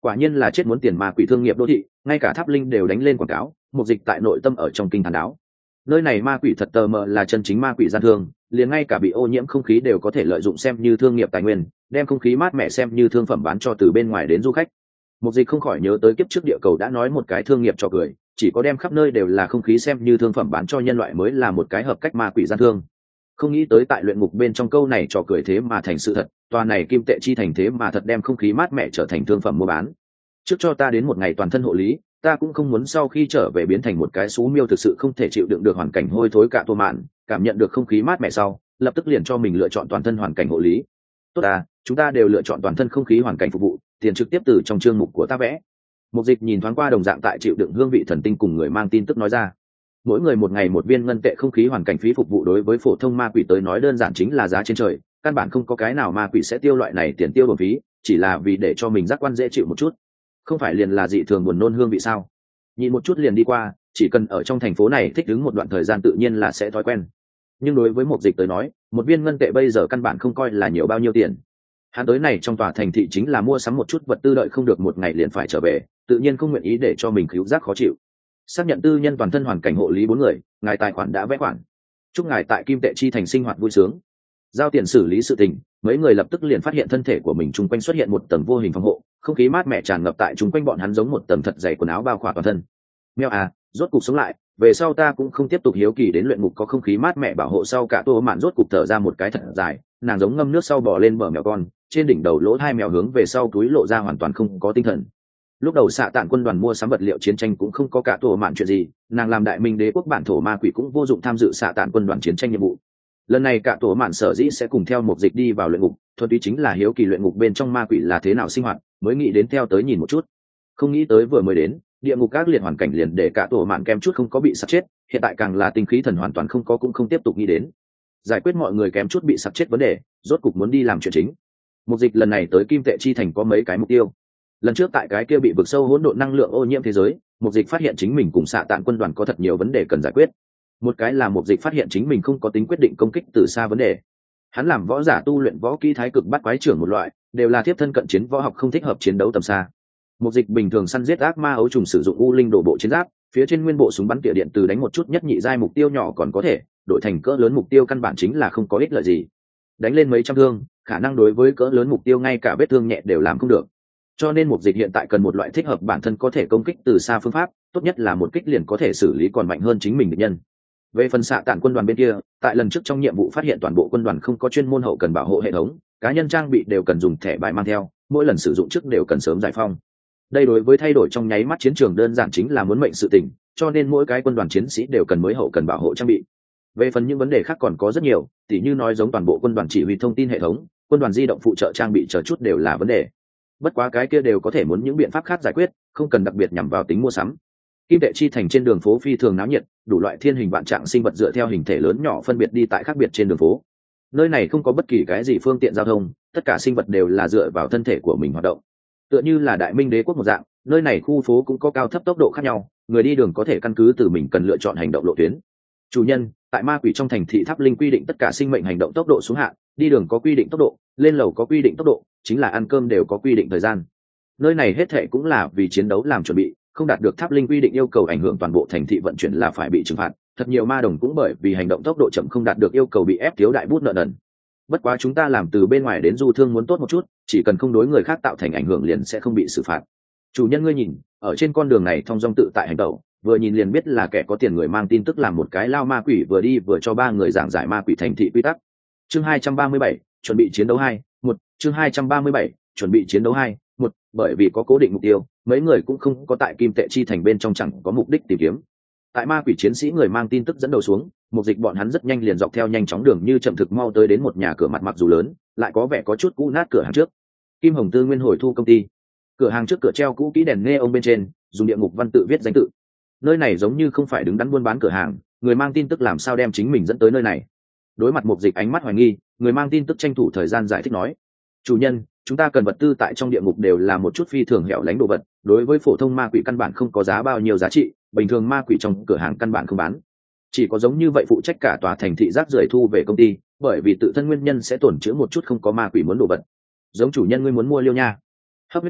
Quả nhiên là chết muốn tiền ma quỷ thương nghiệp đô thị, ngay cả Tháp Linh đều đánh lên quảng cáo. Mục Dịch tại nội tâm ở trong kinh thán đáo. Nơi này ma quỷ thật tờ mờ là chân chính ma quỷ gian thương, liền ngay cả bị ô nhiễm không khí đều có thể lợi dụng xem như thương nghiệp tài nguyên, đem không khí mát mẻ xem như thương phẩm bán cho từ bên ngoài đến du khách. Mục Dịch không khỏi nhớ tới kiếp trước địa cầu đã nói một cái thương nghiệp trò cười, chỉ có đem khắp nơi đều là không khí xem như thương phẩm bán cho nhân loại mới là một cái hợp cách ma quỷ gian thương. Không nghĩ tới tại luyện ngục bên trong câu này trò cười thế mà thành sự thật, tòa này kim tệ chi thành thế mà thật đem không khí mát mẻ trở thành thương phẩm mua bán. Trước cho ta đến một ngày toàn thân hộ lý, ta cũng không muốn sau khi trở về biến thành một cái xú miêu thực sự không thể chịu đựng được hoàn cảnh hôi thối cả tua mạn, cảm nhận được không khí mát mẻ sau, lập tức liền cho mình lựa chọn toàn thân hoàn cảnh hộ lý. Tốt à, chúng ta đều lựa chọn toàn thân không khí hoàn cảnh phục vụ, tiền trực tiếp từ trong chương mục của ta vẽ. Mục Dịch nhìn thoáng qua đồng dạng tại chịu đựng hương vị thần tinh cùng người mang tin tức nói ra. Mỗi người một ngày một viên ngân tệ không khí hoàn cảnh phí phục vụ đối với phổ thông ma quỷ tới nói đơn giản chính là giá trên trời, căn bản không có cái nào ma quỷ sẽ tiêu loại này tiền tiêu bổng phí, chỉ là vì để cho mình giác quan dễ chịu một chút. Không phải liền là dị thường buồn nôn hương vị sao? Nhìn một chút liền đi qua, chỉ cần ở trong thành phố này thích ứng một đoạn thời gian tự nhiên là sẽ thói quen. Nhưng đối với Mục Dịch tới nói, một viên ngân tệ bây giờ căn bản không coi là nhiều bao nhiêu tiền. Hắn tới này trong tòa thành thị chính là mua sắm một chút vật tư đợi không được một ngày liền phải trở về, tự nhiên không nguyện ý để cho mình khứu giác khó chịu. Xác nhận tư nhân toàn thân hoàn cảnh hộ lý 4 người, ngài tài khoản đã vẽ khoản. Chúc ngài tại kim tệ chi thành sinh hoạt vui sướng. Giao tiền xử lý sự tình, mấy người lập tức liền phát hiện thân thể của mình chung quanh xuất hiện một tầng vô hình phòng hộ, không khí mát mẻ tràn ngập tại chung quanh bọn hắn giống một tầng thật dày quần áo bao khỏa toàn thân. Mèo à, rốt cục sống lại, về sau ta cũng không tiếp tục hiếu kỳ đến luyện ngục có không khí mát mẻ bảo hộ sau cả tô mạn rốt cục thở ra một cái thật dài, nàng giống ngâm nước sau bò lên bờ mèo con, trên đỉnh đầu lỗ hai mèo hướng về sau túi lộ ra hoàn toàn không có tinh thần. Lúc đầu xạ tản quân đoàn mua sắm vật liệu chiến tranh cũng không có cả tổ mạn chuyện gì, nàng làm đại minh đế quốc bản thổ ma quỷ cũng vô dụng tham dự xạ tản quân đoàn chiến tranh nhiệm vụ. Lần này cả tổ mạn sở dĩ sẽ cùng theo Mục Dịch đi vào luyện ngục, thuần túy chính là hiếu kỳ luyện ngục bên trong ma quỷ là thế nào sinh hoạt, mới nghĩ đến theo tới nhìn một chút. Không nghĩ tới vừa mới đến, địa ngục các liệt hoàn cảnh liền để cả tổ mạn kem chút không có bị sặc chết, hiện tại càng là tinh khí thần hoàn toàn không có cũng không tiếp tục nghĩ đến. Giải quyết mọi người kém chút bị sặc chết vấn đề, rốt cục muốn đi làm chuyện chính. Mục Dịch lần này tới kim tệ chi thành có mấy cái mục tiêu. Lần trước tại cái kia bị vực sâu hỗn độn năng lượng ô nhiễm thế giới, Mục Dịch phát hiện chính mình cùng xạ tản quân đoàn có thật nhiều vấn đề cần giải quyết. Một cái là Mục Dịch phát hiện chính mình không có tính quyết định công kích từ xa vấn đề. Hắn làm võ giả tu luyện võ kỹ thái cực bắt quái trưởng một loại, đều là tiếp thân cận chiến võ học không thích hợp chiến đấu tầm xa. Mục Dịch bình thường săn giết ác ma ấu trùng sử dụng u linh đổ bộ chiến giáp, phía trên nguyên bộ súng bắn tỉa điện từ đánh một chút nhất nhị giai mục tiêu nhỏ còn có thể, đổi thành cỡ lớn mục tiêu căn bản chính là không có ích lợi gì. Đánh lên mấy trăm thương, khả năng đối với cỡ lớn mục tiêu ngay cả vết thương nhẹ đều làm không được. Cho nên Mục Dịch hiện tại cần một loại thích hợp bản thân có thể công kích từ xa phương pháp, tốt nhất là một kích liền có thể xử lý còn mạnh hơn chính mình địch nhân. Về phần xạ tản quân đoàn bên kia, tại lần trước trong nhiệm vụ phát hiện toàn bộ quân đoàn không có chuyên môn hậu cần bảo hộ hệ thống, cá nhân trang bị đều cần dùng thẻ bài mang theo, mỗi lần sử dụng trước đều cần sớm giải phong. Đây đối với thay đổi trong nháy mắt chiến trường đơn giản chính là muốn mệnh sự tình, cho nên mỗi cái quân đoàn chiến sĩ đều cần mới hậu cần bảo hộ trang bị. Về phần những vấn đề khác còn có rất nhiều, tỉ như nói giống toàn bộ quân đoàn chỉ huy thông tin hệ thống, quân đoàn di động phụ trợ trang bị chờ chút đều là vấn đề. Bất quá cái kia đều có thể muốn những biện pháp khác giải quyết, không cần đặc biệt nhằm vào tính mua sắm. Kim tệ chi thành trên đường phố phi thường náo nhiệt, đủ loại thiên hình vạn trạng sinh vật dựa theo hình thể lớn nhỏ phân biệt đi tại khác biệt trên đường phố. Nơi này không có bất kỳ cái gì phương tiện giao thông, tất cả sinh vật đều là dựa vào thân thể của mình hoạt động. Tựa như là đại minh đế quốc một dạng, nơi này khu phố cũng có cao thấp tốc độ khác nhau, người đi đường có thể căn cứ từ mình cần lựa chọn hành động lộ tuyến. Chủ nhân, tại ma quỷ trong thành thị Tháp Linh quy định tất cả sinh mệnh hành động tốc độ xuống hạn, đi đường có quy định tốc độ, lên lầu có quy định tốc độ, chính là ăn cơm đều có quy định thời gian. Nơi này hết thệ cũng là vì chiến đấu làm chuẩn bị, không đạt được Tháp Linh quy định yêu cầu ảnh hưởng toàn bộ thành thị vận chuyển là phải bị trừng phạt. Thật nhiều ma đồng cũng bởi vì hành động tốc độ chậm không đạt được yêu cầu bị ép thiếu đại bút nợ nần. Bất quá chúng ta làm từ bên ngoài đến du thương muốn tốt một chút, chỉ cần không đối người khác tạo thành ảnh hưởng liền sẽ không bị xử phạt. Chủ nhân ngươi nhìn, ở trên con đường này thong dong tự tại hành động, vừa nhìn liền biết là kẻ có tiền người mang tin tức làm một cái lao ma quỷ vừa đi vừa cho 3 người giảng giải ma quỷ thành thị quy tắc. Chương 237, chuẩn bị chiến đấu 2, 1, chương 237, chuẩn bị chiến đấu 2, 1, bởi vì có cố định mục tiêu, mấy người cũng không có tại kim tệ chi thành bên trong chẳng có mục đích tìm kiếm. Tại ma quỷ chiến sĩ người mang tin tức dẫn đầu xuống, Mục Dịch bọn hắn rất nhanh liền dọc theo nhanh chóng đường như chậm thực mau tới đến một nhà cửa mặt mặc dù lớn, lại có vẻ có chút cũ nát cửa hàng trước. Kim Hồng Tư Nguyên hồi thu công ty. Cửa hàng trước cửa treo cũ kỹ đèn neon bên trên, dùng địa ngục văn tự viết danh tự. Nơi này giống như không phải đứng đắn buôn bán cửa hàng, người mang tin tức làm sao đem chính mình dẫn tới nơi này. Đối mặt Mục Dịch ánh mắt hoài nghi, người mang tin tức tranh thủ thời gian giải thích nói: "Chủ nhân, chúng ta cần vật tư tại trong địa ngục đều là một chút phi thường hẻo lánh đồ vật, đối với phổ thông ma quỷ căn bản không có giá bao nhiêu giá trị, bình thường ma quỷ trong cửa hàng căn bản không bán. Chỉ có giống như vậy phụ trách cả tòa thành thị rác rưởi thu về công ty, bởi vì tự thân nguyên nhân sẽ tổn chữa một chút không có ma quỷ muốn đồ vật. Giống chủ nhân ngươi muốn mua liêu nha." Hấp huyết tạp,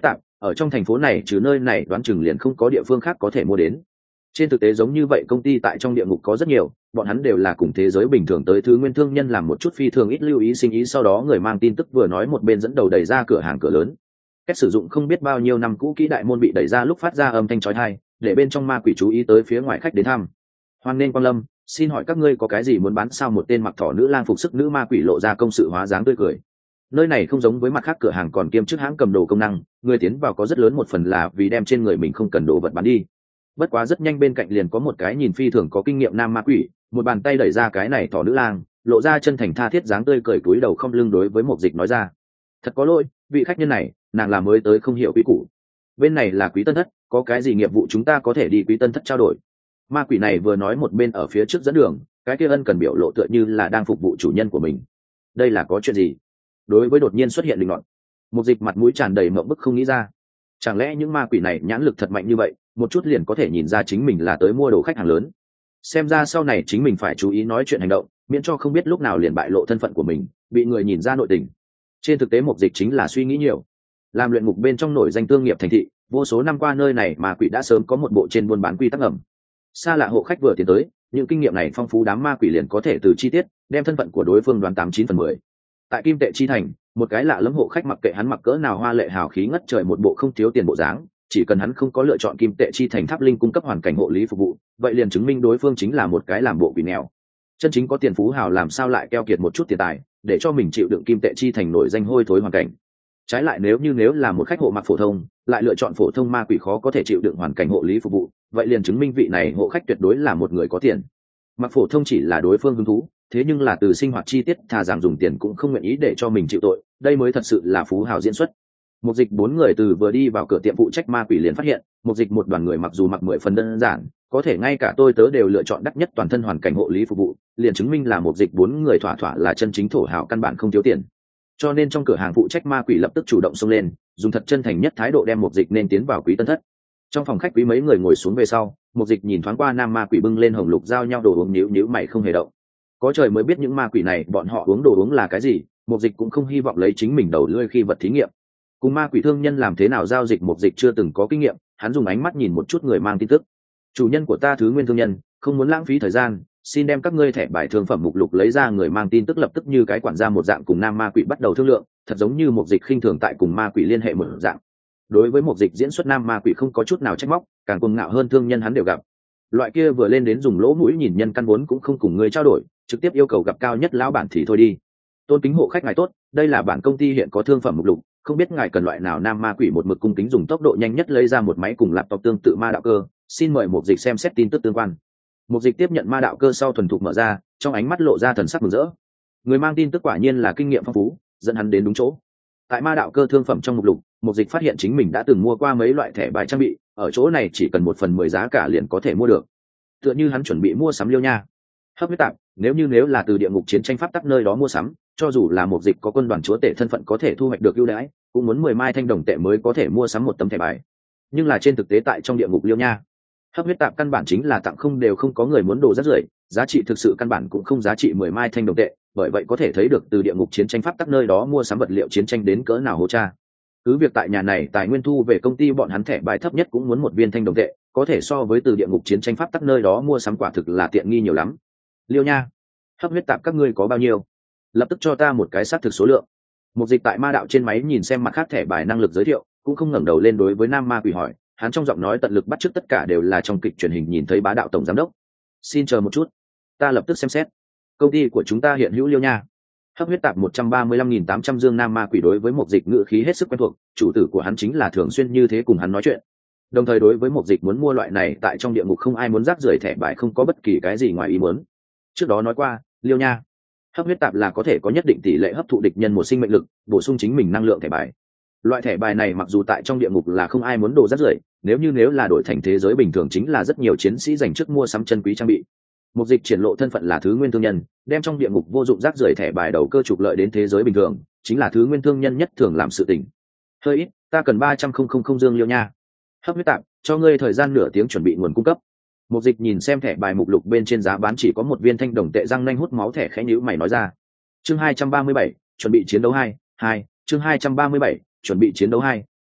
ở trong thành phố này trừ nơi này đoán chừng liền không có địa phương khác có thể mua đến. Trên thực tế giống như vậy công ty tại trong địa ngục có rất nhiều, bọn hắn đều là cùng thế giới bình thường tới thứ nguyên thương nhân làm một chút phi thường ít lưu ý sinh ý, sau đó người mang tin tức vừa nói một bên dẫn đầu đẩy ra cửa hàng cửa lớn. Cách sử dụng không biết bao nhiêu năm cũ kỹ đại môn bị đẩy ra lúc phát ra âm thanh chói tai, để bên trong ma quỷ chú ý tới phía ngoài khách đến thăm. Hoan nên quang lâm, xin hỏi các ngươi có cái gì muốn bán sao? Một tên mặc thỏ nữ lang phục sức nữ ma quỷ lộ ra công sự hóa dáng tươi cười. Nơi này không giống với mặt khác cửa hàng còn kiêm chức hãng cầm đồ công năng, người tiến vào có rất lớn một phần là vì đem trên người mình không cần đồ vật bán đi. Bất quá rất nhanh bên cạnh liền có một cái nhìn phi thường có kinh nghiệm nam ma quỷ, một bàn tay đẩy ra cái này thỏ nữ lang, lộ ra chân thành tha thiết dáng tươi cười, cúi đầu không lưng đối với Mục Dịch nói ra: thật có lỗi, vị khách nhân này, nàng là mới tới không hiểu quy củ. Bên này là Quý Tân Thất, có cái gì nghiệp vụ chúng ta có thể đi Quý Tân Thất trao đổi. Ma quỷ này vừa nói một bên ở phía trước dẫn đường, cái kia ân cần biểu lộ tựa như là đang phục vụ chủ nhân của mình. Đây là có chuyện gì? Đối với đột nhiên xuất hiện linh loạn, Mục Dịch mặt mũi tràn đầy mộng bức không nghĩ ra. Chẳng lẽ những ma quỷ này nhãn lực thật mạnh như vậy, một chút liền có thể nhìn ra chính mình là tới mua đồ khách hàng lớn? Xem ra sau này chính mình phải chú ý nói chuyện hành động, miễn cho không biết lúc nào liền bại lộ thân phận của mình, bị người nhìn ra nội tình. Trên thực tế Mục Dịch chính là suy nghĩ nhiều. Làm luyện ngục bên trong nổi danh thương nghiệp thành thị, vô số năm qua nơi này ma quỷ đã sớm có một bộ trên buôn bán quy tắc ngầm. Xa lạ hộ khách vừa tiến tới, những kinh nghiệm này phong phú đám ma quỷ liền có thể từ chi tiết đem thân phận của đối phương đoán 89/10. Tại Kim Tệ Chi Thành, một cái lạ lẫm hộ khách mặc kệ hắn mặc cỡ nào hoa lệ hào khí ngất trời, một bộ không thiếu tiền bộ dáng, chỉ cần hắn không có lựa chọn Kim Tệ Chi Thành Tháp Linh cung cấp hoàn cảnh hộ lý phục vụ, vậy liền chứng minh đối phương chính là một cái làm bộ quỷ nghèo. Chân chính có tiền phú hào làm sao lại keo kiệt một chút tiền tài để cho mình chịu đựng Kim Tệ Chi Thành nổi danh hôi thối hoàn cảnh. Trái lại nếu là một khách hộ mặc phổ thông, lại lựa chọn phổ thông ma quỷ khó có thể chịu đựng hoàn cảnh hộ lý phục vụ, vậy liền chứng minh vị này hộ khách tuyệt đối là một người có tiền. Mặc phổ thông chỉ là đối phương hứng thú, thế nhưng là từ sinh hoạt chi tiết thà rằng dùng tiền cũng không nguyện ý để cho mình chịu tội, đây mới thật sự là phú hào diễn xuất. Mục Dịch 4 người từ vừa đi vào cửa tiệm phụ trách ma quỷ liền phát hiện, Mục Dịch một đoàn người mặc dù mặc 10 phần đơn giản, có thể ngay cả tôi tớ đều lựa chọn đắt nhất toàn thân hoàn cảnh hộ lý phục vụ, liền chứng minh là Mục Dịch 4 người thỏa thỏa là chân chính thổ hào, căn bản không thiếu tiền. Cho nên trong cửa hàng phụ trách ma quỷ lập tức chủ động xông lên, dùng thật chân thành nhất thái độ đem Mục Dịch nên tiến vào Quý Tân Thất. Trong phòng khách quý mấy người ngồi xuống về sau, Mục Dịch nhìn thoáng qua nam ma quỷ bưng lên hồng lục giao nhau đồ uống, nhíu mày không hề động. Có trời mới biết những ma quỷ này bọn họ uống đồ uống là cái gì, Mục Dịch cũng không hy vọng lấy chính mình đầu lưỡi khi vật thí nghiệm. Cùng ma quỷ thương nhân làm thế nào giao dịch Mục Dịch chưa từng có kinh nghiệm, hắn dùng ánh mắt nhìn một chút người mang tin tức. Chủ nhân của ta thứ nguyên thương nhân, không muốn lãng phí thời gian, xin đem các ngươi thẻ bài thương phẩm mục lục lấy ra. Người mang tin tức lập tức như cái quản gia một dạng cùng nam ma quỷ bắt đầu thương lượng, thật giống như Mục Dịch khinh thường tại cùng ma quỷ liên hệ một dạng. Đối với Mục Dịch diễn xuất nam ma quỷ không có chút nào trách móc, càng cuồng ngạo hơn thương nhân hắn đều gặp. Loại kia vừa lên đến dùng lỗ mũi nhìn nhân căn vốn cũng không cùng người trao đổi, trực tiếp yêu cầu gặp cao nhất lão bản thì thôi đi. Tôn kính hộ khách ngài tốt, đây là bản công ty hiện có thương phẩm mục lục, không biết ngài cần loại nào. Nam ma quỷ một mực cung kính dùng tốc độ nhanh nhất lấy ra một máy cùng laptop tương tự ma đạo cơ, xin mời Mục Dịch xem xét tin tức tương quan. Mục Dịch tiếp nhận ma đạo cơ sau thuần thục mở ra, trong ánh mắt lộ ra thần sắc mừng rỡ. Người mang tin tức quả nhiên là kinh nghiệm phong phú, dẫn hắn đến đúng chỗ. Tại ma đạo cơ thương phẩm trong mục lục, Mục Dịch phát hiện chính mình đã từng mua qua mấy loại thẻ bài trang bị, ở chỗ này chỉ cần 1/10 giá cả liền có thể mua được. Tựa như hắn chuẩn bị mua sắm Liêu Nha. Hấp huyết tạp, nếu là từ địa ngục chiến tranh pháp tắc nơi đó mua sắm, cho dù là Mục Dịch có quân đoàn chúa tể thân phận có thể thu hoạch được ưu đãi, cũng muốn 10 mai thanh đồng tệ mới có thể mua sắm một tấm thẻ bài. Nhưng là trên thực tế tại trong địa ngục Liêu Nha, hấp huyết tạp căn bản chính là tặng không, đều không có người muốn đồ rác rưởi, giá trị thực sự căn bản cũng không giá trị 10 mai thanh đồng tệ, bởi vậy có thể thấy được từ địa ngục chiến tranh pháp tắc nơi đó mua sắm vật liệu chiến tranh đến cỡ nào hố cha. Cứ việc tại nhà này tài nguyên thu về công ty bọn hắn thẻ bài thấp nhất cũng muốn 1 viên thanh đồng tệ, có thể so với từ địa ngục chiến tranh pháp tắc nơi đó mua sắm quả thực là tiện nghi nhiều lắm. Liêu Nha, hấp huyết tạp các ngươi có bao nhiêu? Lập tức cho ta một cái xác thực số lượng. Mục Dịch tại ma đạo trên máy nhìn xem mặt khác thẻ bài năng lực giới thiệu, cũng không ngẩng đầu lên đối với nam ma quỷ hỏi, hắn trong giọng nói tận lực bắt chước tất cả đều là trong kịch truyền hình nhìn thấy bá đạo tổng giám đốc. Xin chờ một chút, ta lập tức xem xét. Công ty của chúng ta hiện hữu Liêu Nha. Hấp huyết tạp 135.800 dương. Nam ma quỷ đối với Mục Dịch ngữ khí hết sức quen thuộc, chủ tử của hắn chính là thường xuyên như thế cùng hắn nói chuyện. Đồng thời đối với Mục Dịch muốn mua loại này tại trong địa ngục không ai muốn rác rưởi thẻ bài không có bất kỳ cái gì ngoài ý muốn. Trước đó nói qua, Liêu Nha, hấp huyết tạp là có thể có nhất định tỷ lệ hấp thụ địch nhân một sinh mệnh lực, bổ sung chính mình năng lượng thẻ bài. Loại thẻ bài này mặc dù tại trong địa ngục là không ai muốn đồ rác rưởi, nếu là đổi thành thế giới bình thường chính là rất nhiều chiến sĩ dành trước mua sắm chân quý trang bị. Mục Dịch triển lộ thân phận là thứ nguyên thương nhân, đem trong địa ngục vô dụng rác rưởi thẻ bài đầu cơ trục lợi đến thế giới bình thường, chính là thứ nguyên thương nhân nhất thường làm sự tình. Hơi ít, ta cần 300.000 dương Liêu Nha. Hấp huyết tạp, cho ngươi thời gian nửa tiếng chuẩn bị nguồn cung cấp. Mục Dịch nhìn xem thẻ bài mục lục bên trên giá bán chỉ có 1 viên thanh đồng tệ, răng nanh hút máu thẻ khẽ nhíu mày nói ra. Chương 237, chuẩn bị chiến đấu 2, chương 237, chuẩn bị chiến đấu 2,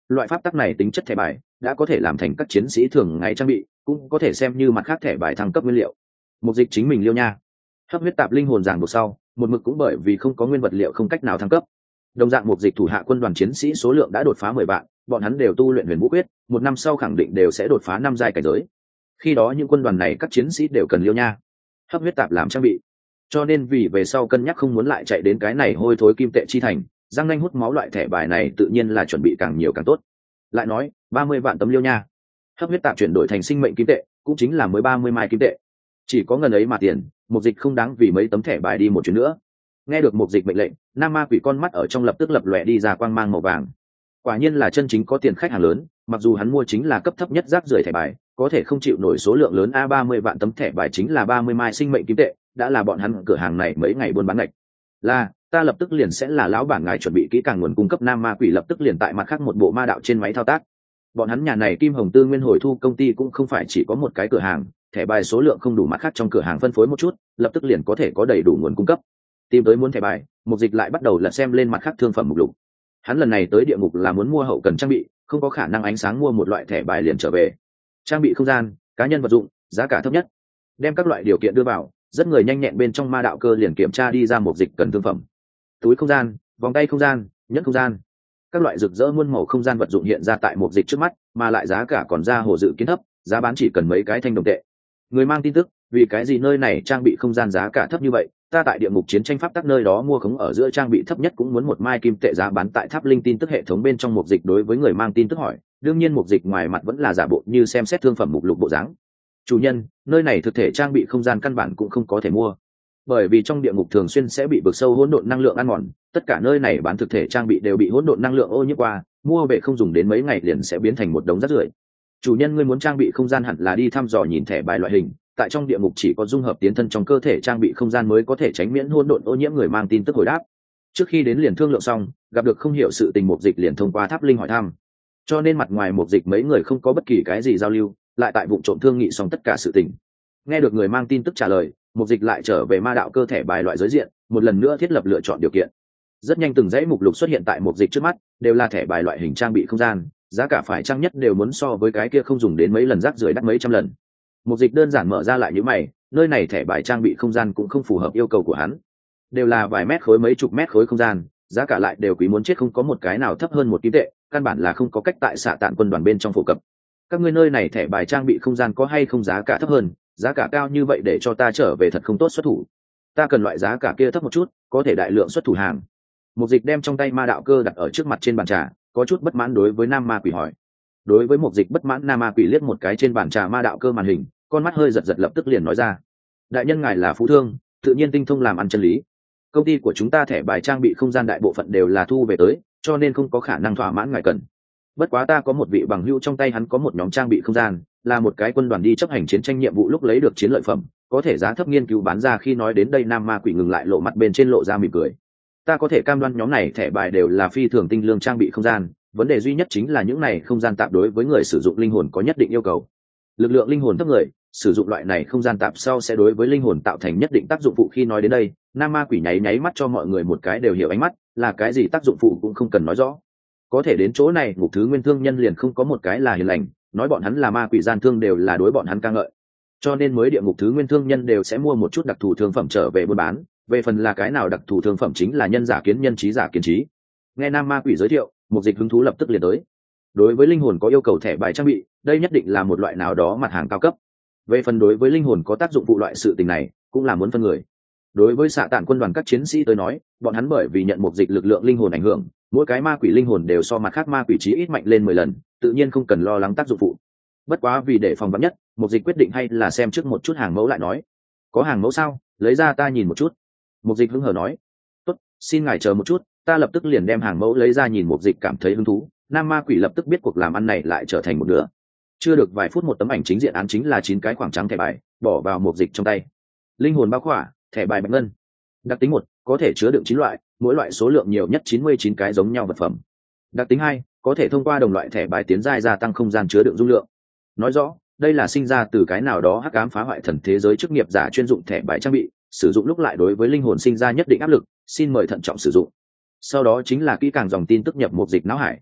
loại pháp tắc này tính chất thẻ bài đã có thể làm thành các chiến sĩ thường ngày trang bị, cũng có thể xem như mặt khác thẻ bài thăng cấp nguyên liệu. Mục dịch chính mình liêu nha. Hấp huyết tạp linh hồn giảng buộc sau, một mực cũng bởi vì không có nguyên vật liệu không cách nào thăng cấp. Đồng dạng mục dịch thủ hạ quân đoàn chiến sĩ số lượng đã đột phá 10 vạn, bọn hắn đều tu luyện huyền vũ quyết, một năm sau khẳng định đều sẽ đột phá 5 giai cảnh giới. Khi đó những quân đoàn này các chiến sĩ đều cần liêu nha, hấp huyết tạp làm trang bị. Cho nên vì về sau cân nhắc không muốn lại chạy đến cái này hôi thối kim tệ chi thành, răng nanh hút máu loại thẻ bài này tự nhiên là chuẩn bị càng nhiều càng tốt. Lại nói 30 vạn tấm liêu nha, hấp huyết tạp chuyển đổi thành sinh mệnh kim tệ cũng chính là mới 30 mai kim tệ, chỉ có ngần ấy mà tiền, mục dịch không đáng vì mấy tấm thẻ bài đi một chuyến nữa. Nghe được mục dịch mệnh lệnh, nam ma quỷ con mắt ở trong lập tức lập lòe đi ra quang mang màu vàng. Quả nhiên là chân chính có tiền khách hàng lớn, mặc dù hắn mua chính là cấp thấp nhất rác rưởi thẻ bài, có thể không chịu nổi số lượng lớn. 30 vạn tấm thẻ bài chính là 30 mai sinh mệnh kim tệ, đã là bọn hắn cửa hàng này mấy ngày buôn bán ngạch. Là, ta lập tức liền sẽ là lão bản ngài chuẩn bị kỹ càng nguồn cung cấp. Nam ma quỷ lập tức liền tại mặt khác một bộ ma đạo trên máy thao tác. Bọn hắn nhà này Kim Hồng Tư Nguyên hồi thu công ty cũng không phải chỉ có một cái cửa hàng, thẻ bài số lượng không đủ, mặt khác trong cửa hàng phân phối một chút, lập tức liền có thể có đầy đủ nguồn cung cấp. Tìm tới muốn thẻ bài, mục dịch lại bắt đầu lật xem lên mặt khác thương phẩm mục lục. Hắn lần này tới địa ngục là muốn mua hậu cần trang bị, không có khả năng ánh sáng mua một loại thẻ bài liền trở về. Trang bị không gian, cá nhân vật dụng, giá cả thấp nhất. Đem các loại điều kiện đưa vào, rất người nhanh nhẹn bên trong ma đạo cơ liền kiểm tra đi ra mục dịch cần thương phẩm. Túi không gian, vòng tay không gian, nhẫn không gian, các loại rực rỡ muôn màu không gian vật dụng hiện ra tại mục dịch trước mắt, mà lại giá cả còn ra hồ dự kiến thấp, giá bán chỉ cần mấy cái thanh đồng tệ. Người mang tin tức, vì cái gì nơi này trang bị không gian giá cả thấp như vậy? Ta tại địa ngục chiến tranh pháp tắc nơi đó mua khống ở giữa trang bị thấp nhất cũng muốn một mai kim tệ, giá bán tại tháp linh tin tức hệ thống bên trong. Mục dịch đối với người mang tin tức hỏi, đương nhiên mục dịch ngoài mặt vẫn là giả bộ như xem xét thương phẩm mục lục bộ dáng. Chủ nhân, nơi này thực thể trang bị không gian căn bản cũng không có thể mua, bởi vì trong địa ngục thường xuyên sẽ bị vực sâu hỗn độn năng lượng ăn mòn, tất cả nơi này bán thực thể trang bị đều bị hỗn độn năng lượng ô nhiễm qua, mua về không dùng đến mấy ngày liền sẽ biến thành một đống rác rưởi. Chủ nhân, ngươi muốn trang bị không gian hẳn là đi thăm dò nhìn thẻ bài loại hình, tại trong địa ngục chỉ có dung hợp tiến thân trong cơ thể trang bị không gian mới có thể tránh miễn hỗn độn ô nhiễm. Người mang tin tức hồi đáp. Trước khi đến liền thương lượng xong, gặp được không hiểu sự tình mục dịch liền thông qua tháp linh hỏi thăm, cho nên mặt ngoài mục dịch mấy người không có bất kỳ cái gì giao lưu, lại tại vụ trộm thương nghị xong tất cả sự tình. Nghe được người mang tin tức trả lời, mục dịch lại trở về ma đạo cơ thể bài loại giới diện, một lần nữa thiết lập lựa chọn điều kiện. Rất nhanh từng dãy mục lục xuất hiện tại mục dịch trước mắt, đều là thẻ bài loại hình trang bị không gian, giá cả phải chăng nhất đều muốn so với cái kia không dùng đến mấy lần rác rưởi đắt mấy trăm lần. Mục dịch đơn giản mở ra lại, như mày, nơi này thẻ bài trang bị không gian cũng không phù hợp yêu cầu của hắn, đều là vài mét khối mấy chục mét khối không gian, giá cả lại đều quý muốn chết, không có một cái nào thấp hơn một kim tệ, căn bản là không có cách tại xạ tạn quân đoàn bên trong phổ cập. Các ngươi nơi này thẻ bài trang bị không gian có hay không giá cả thấp hơn? Giá cả cao như vậy để cho ta trở về thật không tốt xuất thủ, ta cần loại giá cả kia thấp một chút, có thể đại lượng xuất thủ hàng. Mục dịch đem trong tay ma đạo cơ đặt ở trước mặt trên bàn trà, có chút bất mãn đối với nam ma quỷ hỏi. Đối với mục dịch bất mãn, nam ma quỷ liếc một cái trên bàn trà ma đạo cơ màn hình, con mắt hơi giật giật, lập tức liền nói ra, đại nhân ngài là phú thương, tự nhiên tinh thông làm ăn chân lý. Công ty của chúng ta thẻ bài trang bị không gian đại bộ phận đều là thu về tới, cho nên không có khả năng thỏa mãn ngài cần. Bất quá ta có một vị bằng hữu trong tay hắn có một nhóm trang bị không gian, là một cái quân đoàn đi chấp hành chiến tranh nhiệm vụ lúc lấy được chiến lợi phẩm, có thể giá thấp nghiên cứu bán ra. Khi nói đến đây, nam ma quỷ ngừng lại, lộ mặt bên trên lộ ra mỉm cười. Ta có thể cam đoan nhóm này thẻ bài đều là phi thường tinh lương trang bị không gian, vấn đề duy nhất chính là những này không gian tạp đối với người sử dụng linh hồn có nhất định yêu cầu. Lực lượng linh hồn thấp người sử dụng loại này không gian tạp sau sẽ đối với linh hồn tạo thành nhất định tác dụng phụ. Khi nói đến đây, nam ma quỷ nháy nháy mắt cho mọi người một cái đều hiểu ánh mắt, là cái gì tác dụng phụ cũng không cần nói rõ. Có thể đến chỗ này ngục thứ nguyên thương nhân liền không có một cái là hiền lành, nói bọn hắn là ma quỷ gian thương đều là đối bọn hắn ca ngợi, cho nên mới địa ngục thứ nguyên thương nhân đều sẽ mua một chút đặc thù thương phẩm trở về buôn bán. Về phần là cái nào đặc thù thương phẩm, chính là nhân giả kiến nhân, trí giả kiến trí. Nghe nam ma quỷ giới thiệu, mục dịch hứng thú lập tức liền tới. Đối với linh hồn có yêu cầu thẻ bài trang bị, đây nhất định là một loại nào đó mặt hàng cao cấp. Về phần đối với linh hồn có tác dụng phụ loại sự tình này, cũng là muốn phân người. Đối với xạ tản quân đoàn các chiến sĩ tới nói, bọn hắn bởi vì nhận mục dịch lực lượng linh hồn ảnh hưởng, mỗi cái ma quỷ linh hồn đều so mặt khác ma quỷ chí ít mạnh lên 10 lần, tự nhiên không cần lo lắng tác dụng phụ. Bất quá vì để phòng vắn nhất, mục dịch quyết định hay là xem trước một chút hàng mẫu lại nói. Có hàng mẫu sao? Lấy ra ta nhìn một chút. Mục dịch hứng hở nói. Tốt, xin ngài chờ một chút, ta lập tức liền đem hàng mẫu lấy ra. Nhìn mục dịch cảm thấy hứng thú, nam ma quỷ lập tức biết cuộc làm ăn này lại trở thành một nửa. Chưa được vài phút, một tấm ảnh chính diện án chính là 9 cái khoảng trắng thẻ bài bỏ vào mục dịch trong tay. Linh hồn bao khỏa, thẻ bài bạch ngân. Đặc tính 1, có thể chứa đựng 9 loại, mỗi loại số lượng nhiều nhất 99 cái giống nhau vật phẩm. Đặc tính 2, có thể thông qua đồng loại thẻ bài tiến giai gia tăng không gian chứa đựng dung lượng. Nói rõ, đây là sinh ra từ cái nào đó hắc ám phá hoại thần thế giới chức nghiệp giả chuyên dụng thẻ bài trang bị, sử dụng lúc lại đối với linh hồn sinh ra nhất định áp lực, xin mời thận trọng sử dụng. Sau đó chính là kỹ càng dòng tin tức nhập mục dịch não hải.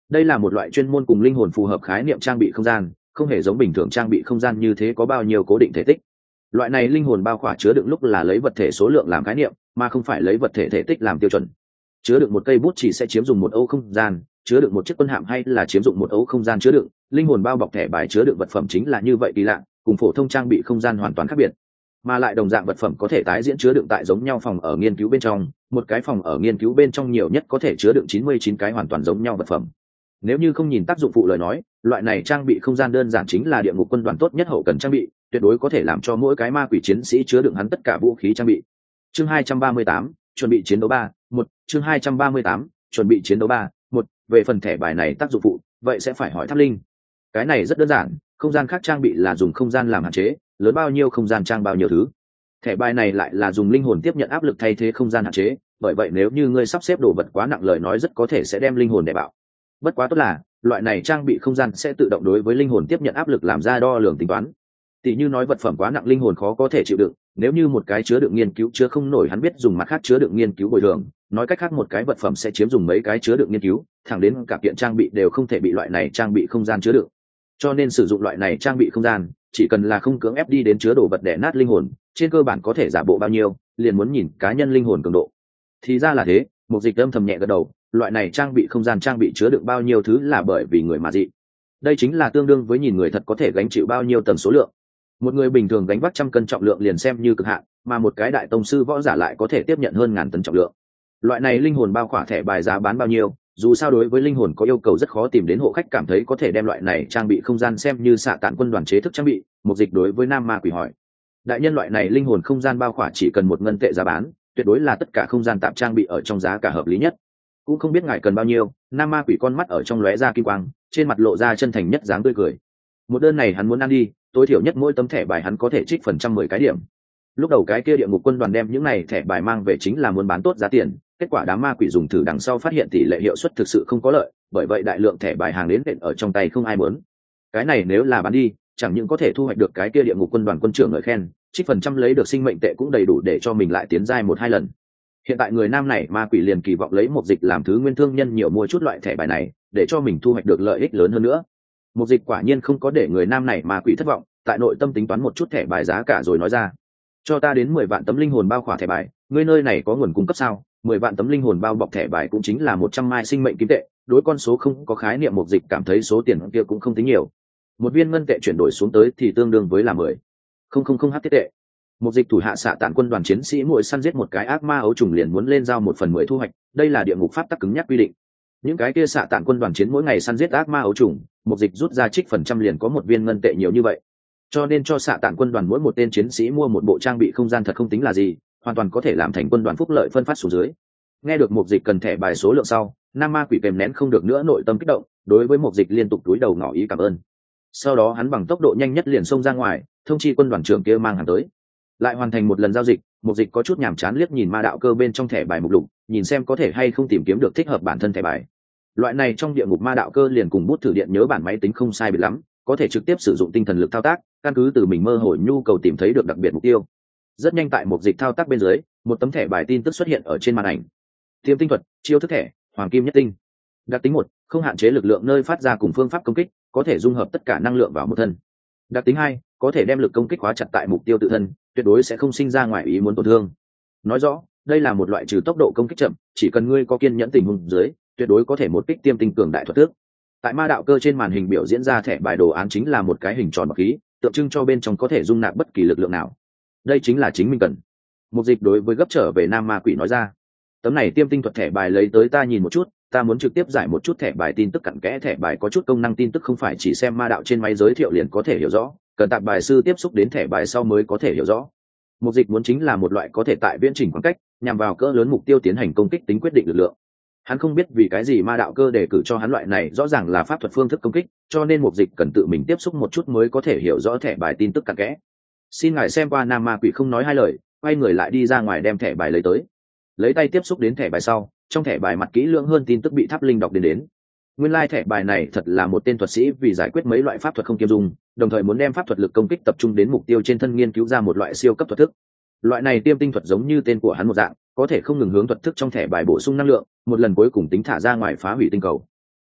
Đây là một loại chuyên môn cùng linh hồn phù hợp khái niệm trang bị không gian, không hề giống bình thường trang bị không gian như thế có bao nhiêu cố định thể tích. Loại này linh hồn bao khỏa chứa đựng lúc là lấy vật thể số lượng làm khái niệm, mà không phải lấy vật thể thể tích làm tiêu chuẩn. Chứa đựng một cây bút chỉ sẽ chiếm dùng một ấu không gian, chứa đựng một chiếc quân hạm hay là chiếm dụng một ấu không gian chứa đựng. Linh hồn bao bọc thẻ bài chứa đựng vật phẩm chính là như vậy kỳ lạ, cùng phổ thông trang bị không gian hoàn toàn khác biệt. Mà lại đồng dạng vật phẩm có thể tái diễn chứa đựng tại giống nhau phòng ở nghiên cứu bên trong, một cái phòng ở nghiên cứu bên trong nhiều nhất có thể chứa đựng 99 cái hoàn toàn giống nhau vật phẩm. Nếu như không nhìn tác dụng phụ lời nói, loại này trang bị không gian đơn giản chính là địa ngục quân đoàn tốt nhất hậu cần trang bị, tuyệt đối có thể làm cho mỗi cái ma quỷ chiến sĩ chứa đựng hắn tất cả vũ khí trang bị. Chương 238, chuẩn bị chiến đấu 3, 1, chương 238, chuẩn bị chiến đấu 3, 1, về phần thẻ bài này tác dụng phụ, vậy sẽ phải hỏi Tháp Linh. Cái này rất đơn giản, không gian khác trang bị là dùng không gian làm hạn chế, lớn bao nhiêu không gian trang bao nhiêu thứ. Thẻ bài này lại là dùng linh hồn tiếp nhận áp lực thay thế không gian hạn chế, bởi vậy nếu như ngươi sắp xếp đồ vật quá nặng lời nói rất có thể sẽ đem linh hồn đè bạo. Bất quá tốt là, loại này trang bị không gian sẽ tự động đối với linh hồn tiếp nhận áp lực làm ra đo lường tính toán. Tỷ như nói vật phẩm quá nặng linh hồn khó có thể chịu đựng, nếu như một cái chứa đựng nghiên cứu chứa không nổi hắn biết dùng mặt khác chứa đựng nghiên cứu bồi thường, nói cách khác một cái vật phẩm sẽ chiếm dùng mấy cái chứa đựng nghiên cứu, thẳng đến cả kiện trang bị đều không thể bị loại này trang bị không gian chứa đựng. Cho nên sử dụng loại này trang bị không gian, chỉ cần là không cưỡng ép đi đến chứa đồ vật đè nát linh hồn, trên cơ bản có thể giả bộ bao nhiêu, liền muốn nhìn cá nhân linh hồn cường độ. Thì ra là thế, Mục Dịch âm thầm nhẹ gật đầu, loại này trang bị không gian trang bị chứa đựng bao nhiêu thứ là bởi vì người mà dị. Đây chính là tương đương với nhìn người thật có thể gánh chịu bao nhiêu tầng số lượng. Một người bình thường gánh vác 100 cân trọng lượng liền xem như cực hạn, mà một cái đại tông sư võ giả lại có thể tiếp nhận hơn 1000 tấn trọng lượng. Loại này linh hồn bao khỏa thẻ bài giá bán bao nhiêu, dù sao đối với linh hồn có yêu cầu rất khó tìm đến hộ khách cảm thấy có thể đem loại này trang bị không gian xem như xạ tản quân đoàn chế thức trang bị. Mục Dịch đối với Nam Ma Quỷ hỏi, đại nhân loại này linh hồn không gian bao khỏa chỉ cần 1 ngân tệ giá bán, tuyệt đối là tất cả không gian tạm trang bị ở trong giá cả hợp lý nhất. Cũng không biết ngài cần bao nhiêu. Nam Ma Quỷ con mắt ở trong lóe ra kim quang, trên mặt lộ ra chân thành nhất dáng tươi cười. Một đơn này hắn muốn ăn đi, tối thiểu nhất mỗi tấm thẻ bài hắn có thể trích phần trăm 10 cái điểm. Lúc đầu cái kia địa ngục quân đoàn đem những này thẻ bài mang về chính là muốn bán tốt giá tiền, kết quả đám ma quỷ dùng thử đằng sau phát hiện tỷ lệ hiệu suất thực sự không có lợi, bởi vậy đại lượng thẻ bài hàng đến đện ở trong tay không ai muốn. Cái này nếu là bán đi, chẳng những có thể thu hoạch được cái kia địa ngục quân đoàn quân trưởng ngợi khen, trích phần trăm lấy được sinh mệnh tệ cũng đầy đủ để cho mình lại tiến giai 1-2 lần. Hiện tại người nam này ma quỷ liền kỳ vọng lấy Mục Dịch làm thứ nguyên thương nhân nhiều mua chút loại thẻ bài này, để cho mình thu hoạch được lợi ích lớn hơn nữa. Mục Dịch quả nhiên không có để người nam này ma quỷ thất vọng, tại nội tâm tính toán một chút thẻ bài giá cả rồi nói ra, cho ta đến 10 vạn tấm linh hồn bao khỏa thẻ bài, ngươi nơi này có nguồn cung cấp sao? 10 vạn tấm linh hồn bao bọc thẻ bài cũng chính là 100 mai sinh mệnh kim tệ, đối con số không có khái niệm Mục Dịch cảm thấy số tiền kia cũng không tính nhiều. Một viên ngân tệ chuyển đổi xuống tới thì tương đương với là 10,000 hắc tệ. Mục Dịch thủ hạ xạ tản quân đoàn chiến sĩ mỗi săn giết một cái ác ma ấu trùng liền muốn lên giao 1/10 thu hoạch, đây là địa ngục pháp tắc cứng nhắc quy định. Những cái kia xạ tản quân đoàn chiến mỗi ngày săn giết ác ma ấu trùng, Mục Dịch rút ra trích phần trăm liền có một viên ngân tệ nhiều như vậy. Cho nên cho xạ tản quân đoàn mỗi một tên chiến sĩ mua một bộ trang bị không gian thật không tính là gì, hoàn toàn có thể làm thành quân đoàn phúc lợi phân phát xuống dưới. Nghe được Mục Dịch cần thẻ bài số lượng sau, Nam Ma Quỷ kèm nén không được nữa nội tâm kích động, đối với Mục Dịch liên tục cúi đầu ngỏ ý cảm ơn. Sau đó hắn bằng tốc độ nhanh nhất liền xông ra ngoài, thông chi quân đoàn trưởng kia mang hàng tới. Lại hoàn thành một lần giao dịch, Mục Dịch có chút nhàm chán liếc nhìn ma đạo cơ bên trong thẻ bài mục lục, nhìn xem có thể hay không tìm kiếm được thích hợp bản thân thẻ bài. Loại này trong địa ngục ma đạo cơ liền cùng bút thử điện nhớ bản máy tính không sai biệt lắm, có thể trực tiếp sử dụng tinh thần lực thao tác, căn cứ từ mình mơ hồ nhu cầu tìm thấy được đặc biệt mục tiêu. Rất nhanh tại Mục Dịch thao tác bên dưới, một tấm thẻ bài tin tức xuất hiện ở trên màn ảnh. Tiêm tinh thuật, chiêu thức thẻ, hoàng kim nhất tinh. Đặc tính 1, không hạn chế lực lượng nơi phát ra cùng phương pháp công kích, có thể dung hợp tất cả năng lượng vào một thân. Đặc tính 2, có thể đem lực công kích khóa chặt tại mục tiêu tự thân, tuyệt đối sẽ không sinh ra ngoài ý muốn tổn thương. Nói rõ, đây là một loại trừ tốc độ công kích chậm, chỉ cần ngươi có kiên nhẫn tình huống dưới, tuyệt đối có thể một kích tiêm tinh cường đại thuật tước. Tại ma đạo cơ trên màn hình biểu diễn ra thẻ bài đồ án chính là một cái hình tròn bậc khí, tượng trưng cho bên trong có thể dung nạp bất kỳ lực lượng nào. Đây chính là chính mình cần. Mục Dịch đối với gấp trở về Nam Ma Quỷ nói ra, tấm này tiêm tinh thuật thẻ bài lấy tới ta nhìn một chút, ta muốn trực tiếp giải một chút thẻ bài tin tức cặn kẽ. Thẻ bài có chút công năng tin tức không phải chỉ xem ma đạo trên máy giới thiệu liền có thể hiểu rõ, cần tạp bài sư tiếp xúc đến thẻ bài sau mới có thể hiểu rõ. Mục Dịch muốn chính là một loại có thể tại viễn trình khoảng cách nhằm vào cỡ lớn mục tiêu tiến hành công kích tính quyết định lực lượng. Hắn không biết vì cái gì ma đạo cơ đề cử cho hắn loại này rõ ràng là pháp thuật phương thức công kích, cho nên Mục Dịch cần tự mình tiếp xúc một chút mới có thể hiểu rõ thẻ bài tin tức cặn kẽ. Xin ngài xem qua. Nam Ma Quỷ không nói hai lời, quay người lại đi ra ngoài đem thẻ bài lấy tới. Lấy tay tiếp xúc đến thẻ bài sau, trong thẻ bài mặt kỹ lưỡng hơn tin tức bị Tháp Linh đọc đến. Nguyên lai thẻ bài này thật là một tên thuật sĩ vì giải quyết mấy loại pháp thuật không kiêm dung, đồng thời muốn đem pháp thuật lực công kích tập trung đến mục tiêu trên thân nghiên cứu ra một loại siêu cấp thuật thức. Loại này tiêm tinh thuật giống như tên của hắn một dạng, có thể không ngừng hướng thuật thức trong thẻ bài bổ sung năng lượng, một lần cuối cùng tính thả ra ngoài phá hủy tinh cầu.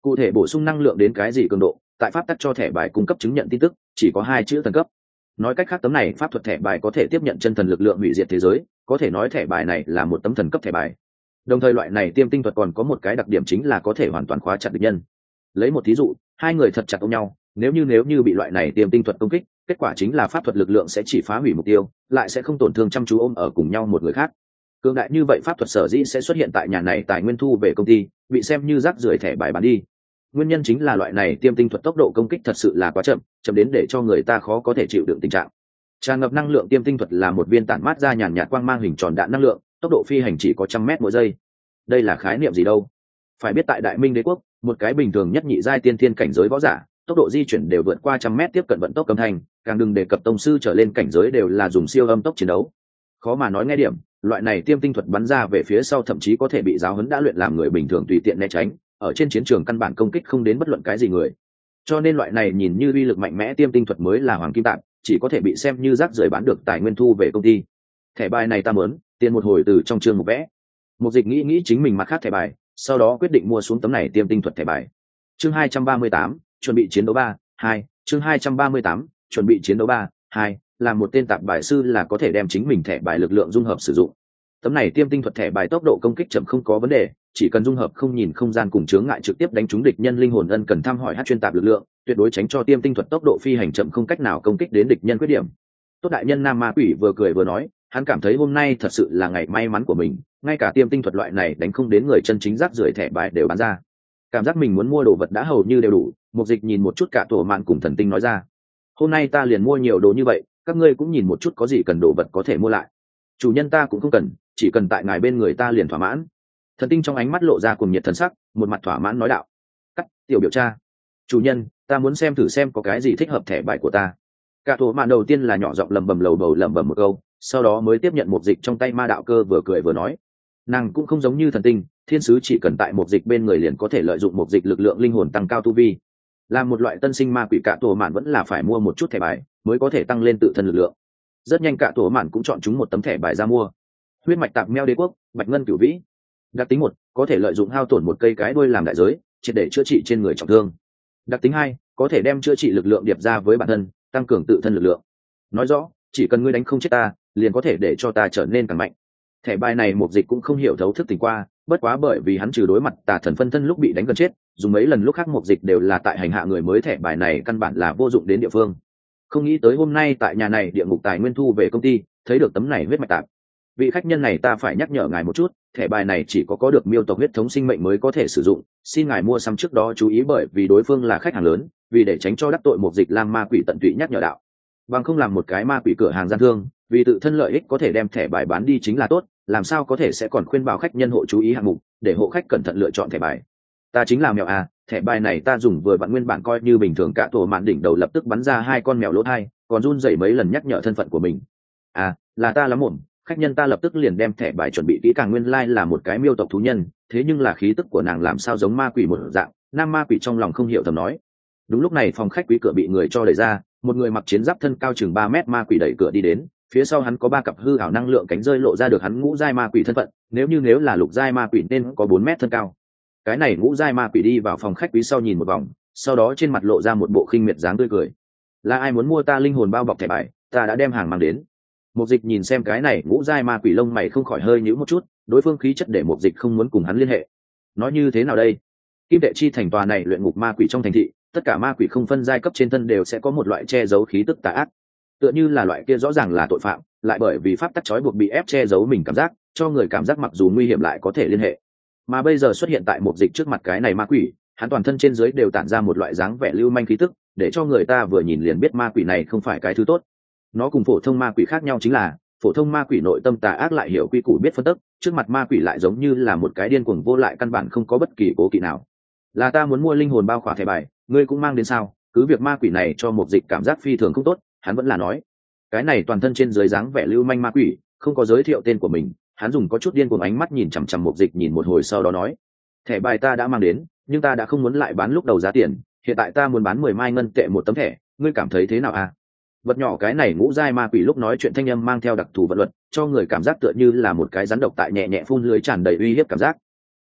Cụ thể bổ sung năng lượng đến cái gì cường độ, tại pháp tắc cho thẻ bài cung cấp chứng nhận tin tức chỉ có 2 chữ thần cấp. Nói cách khác tấm này pháp thuật thẻ bài có thể tiếp nhận chân thần lực lượng hủy diệt thế giới, có thể nói thẻ bài này là một tấm thần cấp thẻ bài. Đồng thời loại này tiêm tinh thuật còn có một cái đặc điểm chính là có thể hoàn toàn khóa chặt địch nhân. Lấy một thí dụ, hai người thật chặt ôm nhau, nếu như bị loại này tiêm tinh thuật công kích, kết quả chính là pháp thuật lực lượng sẽ chỉ phá hủy mục tiêu, lại sẽ không tổn thương chăm chú ôm ở cùng nhau một người khác. Cường đại như vậy pháp thuật sở dĩ sẽ xuất hiện tại nhà này tài nguyên thu về công ty, bị xem như rác rưởi thẻ bài bán đi. Nguyên nhân chính là loại này tiêm tinh thuật tốc độ công kích thật sự là quá chậm, chậm đến để cho người ta khó có thể chịu đựng tình trạng. Tràn ngập năng lượng tiêm tinh thuật là một viên tản mát ra nhàn nhạt quang mang hình tròn đạn năng lượng, tốc độ phi hành chỉ có 100 mét mỗi giây. Đây là khái niệm gì đâu? Phải biết tại Đại Minh Đế quốc, một cái bình thường nhất nhị giai tiên thiên cảnh giới võ giả, tốc độ di chuyển đều vượt qua 100 mét tiếp cận vận tốc âm thanh, càng đừng đề cập tông sư trở lên cảnh giới đều là dùng siêu âm tốc chiến đấu. Khó mà nói nghe điểm, loại này tiêm tinh thuật bắn ra về phía sau thậm chí có thể bị giáo huấn đã luyện làm người bình thường tùy tiện né tránh, ở trên chiến trường căn bản công kích không đến bất luận cái gì người. Cho nên loại này nhìn như uy lực mạnh mẽ tiêm tinh thuật mới là hoàng kim tạm, chỉ có thể bị xem như rác rưởi bán được tài nguyên thu về công ty. Thẻ bài này ta muốn, tiền một hồi từ trong chương một vẽ. Một dịch nghĩ chính mình mặt khác thẻ bài, sau đó quyết định mua xuống tấm này tiêm tinh thuật thẻ bài. Chương 238, chuẩn bị chiến đấu 3, 2, chương 238, chuẩn bị chiến đấu 3, 2, là một tên tạp bài sư là có thể đem chính mình thẻ bài lực lượng dung hợp sử dụng. Tấm này tiêm tinh thuật thẻ bài tốc độ công kích chậm không có vấn đề, chỉ cần dung hợp không nhìn không gian cùng chướng ngại trực tiếp đánh trúng địch nhân linh hồn ân cần thăm hỏi hát chuyên tạp lực lượng, tuyệt đối tránh cho tiêm tinh thuật tốc độ phi hành chậm không cách nào công kích đến địch nhân khuyết điểm. Tốt đại nhân Nam Ma Quỷ vừa cười vừa nói, hắn cảm thấy hôm nay thật sự là ngày may mắn của mình, ngay cả tiêm tinh thuật loại này đánh không đến người chân chính rác rưởi thẻ bài đều bán ra. Cảm giác mình muốn mua đồ vật đã hầu như đều đủ, Mục Dịch nhìn một chút cả tổ mạn cùng thần tinh nói ra. Hôm nay ta liền mua nhiều đồ như vậy, các ngươi cũng nhìn một chút có gì cần đồ vật có thể mua lại. Chủ nhân ta cũng không cần, chỉ cần tại ngài bên người ta liền thỏa mãn. Thần tinh trong ánh mắt lộ ra cùng nhiệt thần sắc, một mặt thỏa mãn nói đạo. Cắt, tiểu biểu cha. Chủ nhân, ta muốn xem thử xem có cái gì thích hợp thẻ bài của ta. Cả tổ mạn đầu tiên là nhỏ giọng lầm bầm lầu bầu lẩm bẩm một câu, sau đó mới tiếp nhận Mục Dịch trong tay ma đạo cơ vừa cười vừa nói. Nàng cũng không giống như thần tinh, thiên sứ chỉ cần tại Mục Dịch bên người liền có thể lợi dụng Mục Dịch lực lượng linh hồn tăng cao tu vi. Là một loại tân sinh ma quỷ, cả tổ mạn vẫn là phải mua một chút thẻ bài mới có thể tăng lên tự thân lực lượng. Rất nhanh cả tổ mạn cũng chọn chúng một tấm thẻ bài ra mua. Huyết mạch tạp meo đế quốc, bạch ngân cửu vĩ. Đặc tính 1, có thể lợi dụng hao tổn một cây cái đuôi làm đại giới, triệt để chữa trị trên người trọng thương. Đặc tính 2, có thể đem chữa trị lực lượng điệp ra với bản thân, tăng cường tự thân lực lượng. Nói rõ, chỉ cần ngươi đánh không chết ta, liền có thể để cho ta trở nên càng mạnh. Thẻ bài này Mục Dịch cũng không hiểu thấu thức tỉnh qua, bất quá bởi vì hắn trừ đối mặt tà thần phân thân lúc bị đánh gần chết, dùng mấy lần lúc khác Mục Dịch đều là tại hành hạ người mới, thẻ bài này căn bản là vô dụng đến địa phương. Không nghĩ tới hôm nay tại nhà này địa ngục tài nguyên thu về công ty, thấy được tấm này huyết mạch tạp. Vị khách nhân này ta phải nhắc nhở ngài một chút, thẻ bài này chỉ có được miêu tộc huyết thống sinh mệnh mới có thể sử dụng, xin ngài mua sắm trước đó chú ý, bởi vì đối phương là khách hàng lớn, vì để tránh cho đắc tội Mục Dịch Lam ma quỷ tận tụy nhắc nhở đạo. Bằng không làm một cái ma quỷ cửa hàng gian thương, vì tự thân lợi ích có thể đem thẻ bài bán đi chính là tốt, làm sao có thể sẽ còn khuyên bảo khách nhân hộ chú ý hạng mục, để hộ khách cẩn thận lựa chọn thẻ bài. Ta chính là mèo à, thẻ bài này ta dùng vừa vặn nguyên bản coi như bình thường, cả tổ mạn đỉnh đầu lập tức bắn ra 2 con mèo lỗ thai, còn run rẩy mấy lần nhắc nhở thân phận của mình. À, là ta lắm mồm, khách nhân ta lập tức liền đem thẻ bài chuẩn bị kỹ càng, nguyên lai là một cái miêu tộc thú nhân, thế nhưng là khí tức của nàng làm sao giống ma quỷ một dạng. Nam ma quỷ trong lòng không hiểu thầm nói. Đúng lúc này phòng khách quý cửa bị người cho đẩy ra, một người mặc chiến giáp thân cao chừng 3 mét ma quỷ đẩy cửa đi đến, phía sau hắn có 3 cặp hư ảo năng lượng cánh rơi lộ ra được hắn ngũ giai ma quỷ thân phận, nếu là lục giai ma quỷ nên có 4 mét thân cao. Cái này ngũ giai ma quỷ đi vào phòng khách quý sau nhìn một vòng, sau đó trên mặt lộ ra một bộ khinh miệt dáng tươi cười. Là ai muốn mua ta linh hồn bao bọc thẻ bài, ta đã đem hàng mang đến. Mục Dịch nhìn xem cái này ngũ giai ma quỷ lông mày không khỏi hơi nhíu một chút, đối phương khí chất để Mục Dịch không muốn cùng hắn liên hệ. Nói như thế nào đây? Kim Tệ Chi thành tòa này luyện ngục ma quỷ trong thành thị, tất cả ma quỷ không phân giai cấp trên thân đều sẽ có một loại che giấu khí tức tà ác. Tựa như là loại kia rõ ràng là tội phạm, lại bởi vì pháp tắc trói buộc bị ép che giấu mình cảm giác, cho người cảm giác mặc dù nguy hiểm lại có thể liên hệ. Mà bây giờ xuất hiện tại Mục Dịch trước mặt cái này ma quỷ, hắn toàn thân trên dưới đều tản ra một loại dáng vẻ lưu manh khí tức, để cho người ta vừa nhìn liền biết ma quỷ này không phải cái thứ tốt. Nó cùng phổ thông ma quỷ khác nhau chính là, phổ thông ma quỷ nội tâm tà ác lại hiểu quy củ biết phân tức, trước mặt ma quỷ lại giống như là một cái điên cuồng vô lại, căn bản không có bất kỳ cố kỵ nào. Là ta muốn mua linh hồn bao khỏa thẻ bài, ngươi cũng mang đến sao? Cứ việc ma quỷ này cho Mục Dịch cảm giác phi thường không tốt, hắn vẫn là nói. Cái này toàn thân trên dưới dáng vẻ lưu manh ma quỷ, không có giới thiệu tên của mình, hắn dùng có chút điên cuồng ánh mắt nhìn chằm chằm Mục Dịch nhìn một hồi sau đó nói. Thẻ bài ta đã mang đến, nhưng ta đã không muốn lại bán lúc đầu giá tiền, hiện tại ta muốn bán 10 mai ngân tệ một tấm thẻ, ngươi cảm thấy thế nào à? Vật nhỏ cái này ngũ giai ma quỷ lúc nói chuyện thanh âm mang theo đặc thù vận luật, cho người cảm giác tựa như là một cái rắn độc tại nhẹ nhẹ phun lưới tràn đầy uy hiếp cảm giác.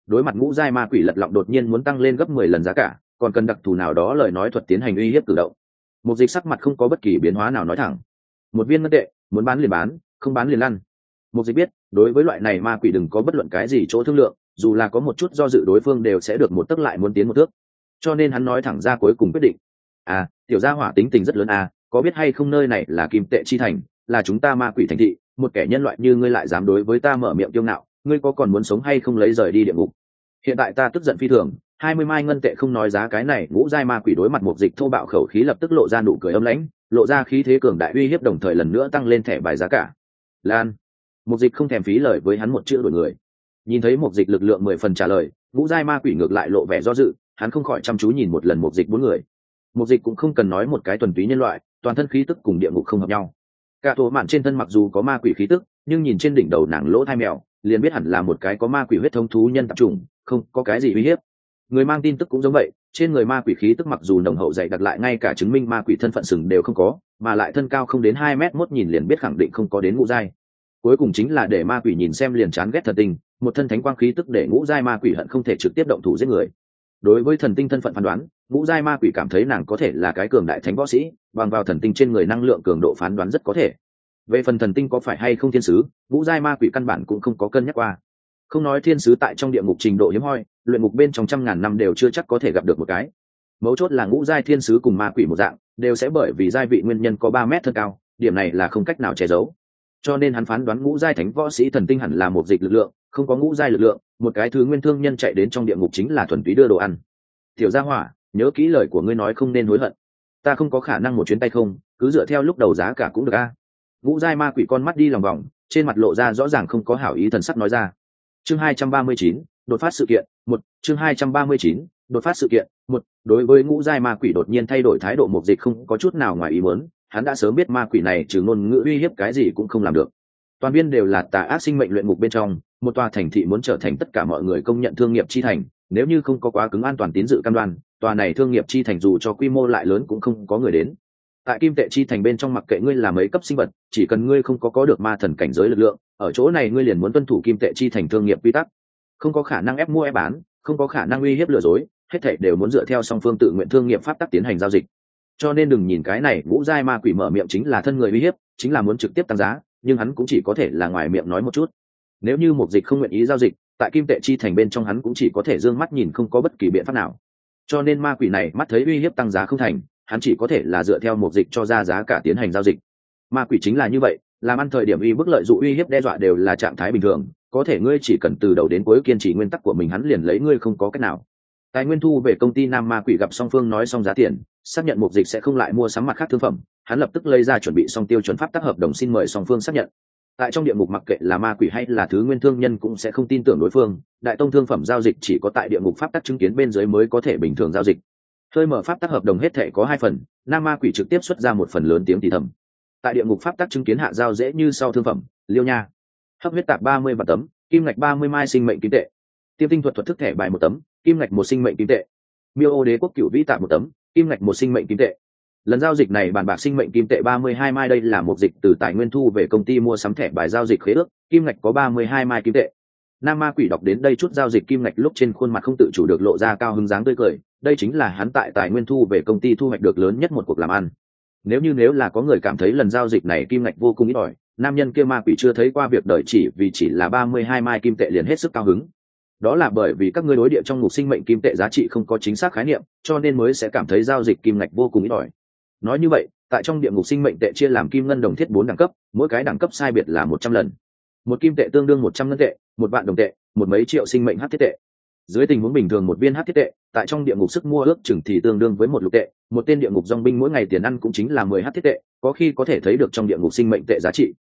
đối mặt ngũ giai ma quỷ lật lọng đột nhiên muốn tăng lên gấp 10 lần giá cả, còn cần đặc thù nào đó lời nói thuật tiến hành uy hiếp cử động. Mục Dịch sắc mặt không có bất kỳ biến hóa nào nói thẳng: một viên ngân tệ, muốn bán liền bán, không bán liền lăn. Mục Dịch biết, đối với loại này ma quỷ đừng có bất luận cái gì chỗ thương lượng, dù là có một chút do dự đối phương đều sẽ được một tấc lại muốn tiến một thước. Cho nên hắn nói thẳng ra cuối cùng quyết định: tiểu gia hỏa tính tình rất lớn có biết hay không nơi này là kim tệ chi thành, là chúng ta ma quỷ thành thị, một kẻ nhân loại như ngươi lại dám đối với ta mở miệng kiêu ngạo, ngươi có còn muốn sống hay không lấy rời đi địa ngục. Hiện tại ta tức giận phi thường, 20 mai ngân tệ không nói giá. Cái này ngũ giai ma quỷ đối mặt Mục Dịch thô bạo khẩu khí lập tức lộ ra nụ cười âm lãnh, lộ ra khí thế cường đại uy hiếp, đồng thời lần nữa tăng lên thẻ bài giá cả. Lan. Mục Dịch không thèm phí lời với hắn một chữ đổi người. Nhìn thấy Mục Dịch lực lượng 10 phần trả lời, ngũ giai ma quỷ ngược lại lộ vẻ do dự, hắn không khỏi chăm chú nhìn một lần Mục Dịch bốn người. Mục Dịch cũng không cần nói một cái thuần túy nhân loại, toàn thân khí tức cùng địa ngục không hợp nhau. Cả tổ mạn trên thân mặc dù có ma quỷ khí tức, nhưng nhìn trên đỉnh đầu nàng lỗ thai mèo, liền biết hẳn là một cái có ma quỷ huyết thống thú nhân tạp chủng, không có cái gì uy hiếp. Người mang tin tức cũng giống vậy, trên người ma quỷ khí tức mặc dù nồng hậu dày đặc lại ngay cả chứng minh ma quỷ thân phận sừng đều không có, mà lại thân cao không đến 2 mét mốt nhìn liền biết khẳng định không có đến ngũ giai. Cuối cùng chính là để ma quỷ nhìn xem liền chán ghét thần tinh, một thân thánh quang khí tức để ngũ giai ma quỷ hận không thể trực tiếp động thủ giết người. Đối với thần tinh thân phận phán đoán, ngũ giai ma quỷ cảm thấy nàng có thể là cái cường đại thánh võ sĩ, bằng vào thần tinh trên người năng lượng cường độ phán đoán rất có thể. Về phần thần tinh có phải hay không thiên sứ, ngũ giai ma quỷ căn bản cũng không có cân nhắc qua. Không nói thiên sứ tại trong địa ngục trình độ hiếm hoi, luyện ngục bên trong trăm ngàn năm đều chưa chắc có thể gặp được một cái. Mấu chốt là ngũ giai thiên sứ cùng ma quỷ một dạng, đều sẽ bởi vì giai vị nguyên nhân có 3 mét thân cao, điểm này là không cách nào che giấu. Cho nên hắn phán đoán ngũ giai thánh võ sĩ thần tinh hẳn là một dịch lực lượng, không có ngũ giai lực lượng, một cái thứ nguyên thương nhân chạy đến trong địa ngục chính là thuần túy đưa đồ ăn. Tiểu gia hỏa, nhớ kỹ lời của ngươi nói, không nên hối hận. Ta không có khả năng một chuyến tay không, cứ dựa theo lúc đầu giá cả cũng được ngũ giai ma quỷ con mắt đi lòng vòng, trên mặt lộ ra rõ ràng không có hảo ý thần sắc nói ra. Chương 239, đột phát sự kiện 1. Chương 239, đột phát sự kiện 1. Đối với ngũ giai ma quỷ đột nhiên thay đổi thái độ, Mục Dịch không có chút nào ngoài ý muốn, hắn đã sớm biết ma quỷ này trừ ngôn ngữ uy hiếp cái gì cũng không làm được. Toàn viên đều là tà ác sinh mệnh luyện ngục bên trong, một tòa thành thị muốn trở thành tất cả mọi người công nhận thương nghiệp chi thành, nếu như không có quá cứng an toàn tín dự cam đoan, tòa này thương nghiệp chi thành dù cho quy mô lại lớn cũng không có người đến. Tại kim tệ chi thành bên trong, mặc kệ ngươi là mấy cấp sinh vật, chỉ cần ngươi không có được ma thần cảnh giới lực lượng, ở chỗ này ngươi liền muốn tuân thủ kim tệ chi thành thương nghiệp quy tắc, không có khả năng ép mua ép bán, không có khả năng uy hiếp lừa dối, hết thảy đều muốn dựa theo song phương tự nguyện thương nghiệp pháp tắc tiến hành giao dịch. Cho nên đừng nhìn cái này ngũ giai ma quỷ mở miệng chính là thân người uy hiếp, chính là muốn trực tiếp tăng giá, nhưng hắn cũng chỉ có thể là ngoài miệng nói một chút. Nếu như Mục Dịch không nguyện ý giao dịch, tại kim tệ chi thành bên trong hắn cũng chỉ có thể dương mắt nhìn, không có bất kỳ biện pháp nào. Cho nên ma quỷ này mắt thấy uy hiếp tăng giá không thành, hắn chỉ có thể là dựa theo Mục Dịch cho ra giá cả tiến hành giao dịch. Ma quỷ chính là như vậy, làm ăn thời điểm uy bức lợi dụng uy hiếp đe dọa đều là trạng thái bình thường, có thể ngươi chỉ cần từ đầu đến cuối kiên trì nguyên tắc của mình, hắn liền lấy ngươi không có cách nào. Tài nguyên thu về công ty Nam Ma Quỷ gặp song phương nói xong giá tiền, xác nhận Mục Dịch sẽ không lại mua sắm mặt khác thương phẩm, hắn lập tức lấy ra chuẩn bị xong tiêu chuẩn pháp tắc hợp đồng, xin mời song phương xác nhận. Tại trong địa ngục, mặc kệ là ma quỷ hay là thứ nguyên thương nhân cũng sẽ không tin tưởng đối phương, đại tông thương phẩm giao dịch chỉ có tại địa ngục pháp tắc chứng kiến bên dưới mới có thể bình thường giao dịch. Hơi mở pháp tắc hợp đồng hết thể có 2 phần, Nam Ma Quỷ trực tiếp xuất ra một phần lớn tiếng thì thầm. Tại địa ngục pháp tắc chứng kiến hạ giao dễ như sau thương phẩm: liêu nha, hấp huyết tạp 30 vạn tấm, kim ngạch 30 mai sinh mệnh kim tệ; tiêm tinh thuật thuật thức thẻ bài 1 tấm, kim ngạch 1 sinh mệnh kim tệ; miêu ô đế quốc cửu vĩ tạp 1 tấm, kim ngạch 1 sinh mệnh kim tệ. Lần giao dịch này bàn bạc sinh mệnh kim tệ 32 mai, đây là Mục Dịch từ tài nguyên thu về công ty mua sắm thẻ bài giao dịch khế ước, kim ngạch có 32 mai kim tệ. Nam Ma Quỷ đọc đến đây chút giao dịch kim ngạch lúc trên khuôn mặt không tự chủ được lộ ra cao hứng dáng tươi cười, đây chính là hắn tại tài nguyên thu về công ty thu hoạch được lớn nhất một cuộc làm ăn. Nếu là có người cảm thấy lần giao dịch này kim ngạch vô cùng ít ỏi, nam nhân kia Ma Quỷ chưa thấy qua việc đời chỉ là 32 mai kim tệ liền hết sức cao hứng. Đó là bởi vì các ngươi đối địa trong ngục sinh mệnh kim tệ giá trị không có chính xác khái niệm, cho nên mới sẽ cảm thấy giao dịch kim ngạch vô cùng ít ỏi. Nói như vậy, tại trong địa ngục sinh mệnh tệ chia làm kim ngân đồng thiết 4 đẳng cấp, mỗi cái đẳng cấp sai biệt là 100 lần. Một kim tệ tương đương 100 ngân tệ, 1 vạn đồng tệ, một mấy triệu sinh mệnh hắc thiết tệ. Dưới tình huống bình thường, một viên hắc thiết tệ tại trong địa ngục sức mua ước chừng thì tương đương với 1 lục tệ, một tên địa ngục dòng binh mỗi ngày tiền ăn cũng chính là 10 hắc thiết tệ, có khi có thể thấy được trong địa ngục sinh mệnh tệ giá trị.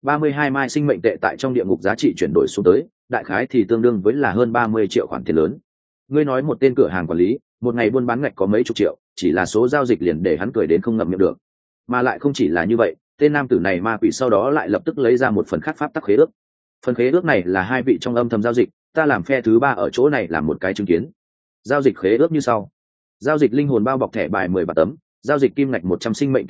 32 mai sinh mệnh tệ tại trong địa ngục giá trị chuyển đổi xuống tới, đại khái thì tương đương với là hơn 30 triệu khoản tiền lớn. Ngươi nói một tên cửa hàng quản lý, một ngày buôn bán ngạch có mấy chục triệu, chỉ là số giao dịch liền để hắn cười đến không ngậm miệng được. Mà lại không chỉ là như vậy, tên nam tử này Ma Quỷ sau đó lại lập tức lấy ra một phần khác pháp tắc khế ước. Phần khế ước này là 2 vị trong âm thầm giao dịch, ta làm phe thứ 3 ở chỗ này làm một cái chứng kiến. Giao dịch khế ước như sau: giao dịch linh hồn bao bọc thẻ bài 10 bạc tấm, giao dịch kim ngạch 100 sinh mệnh kim tệ,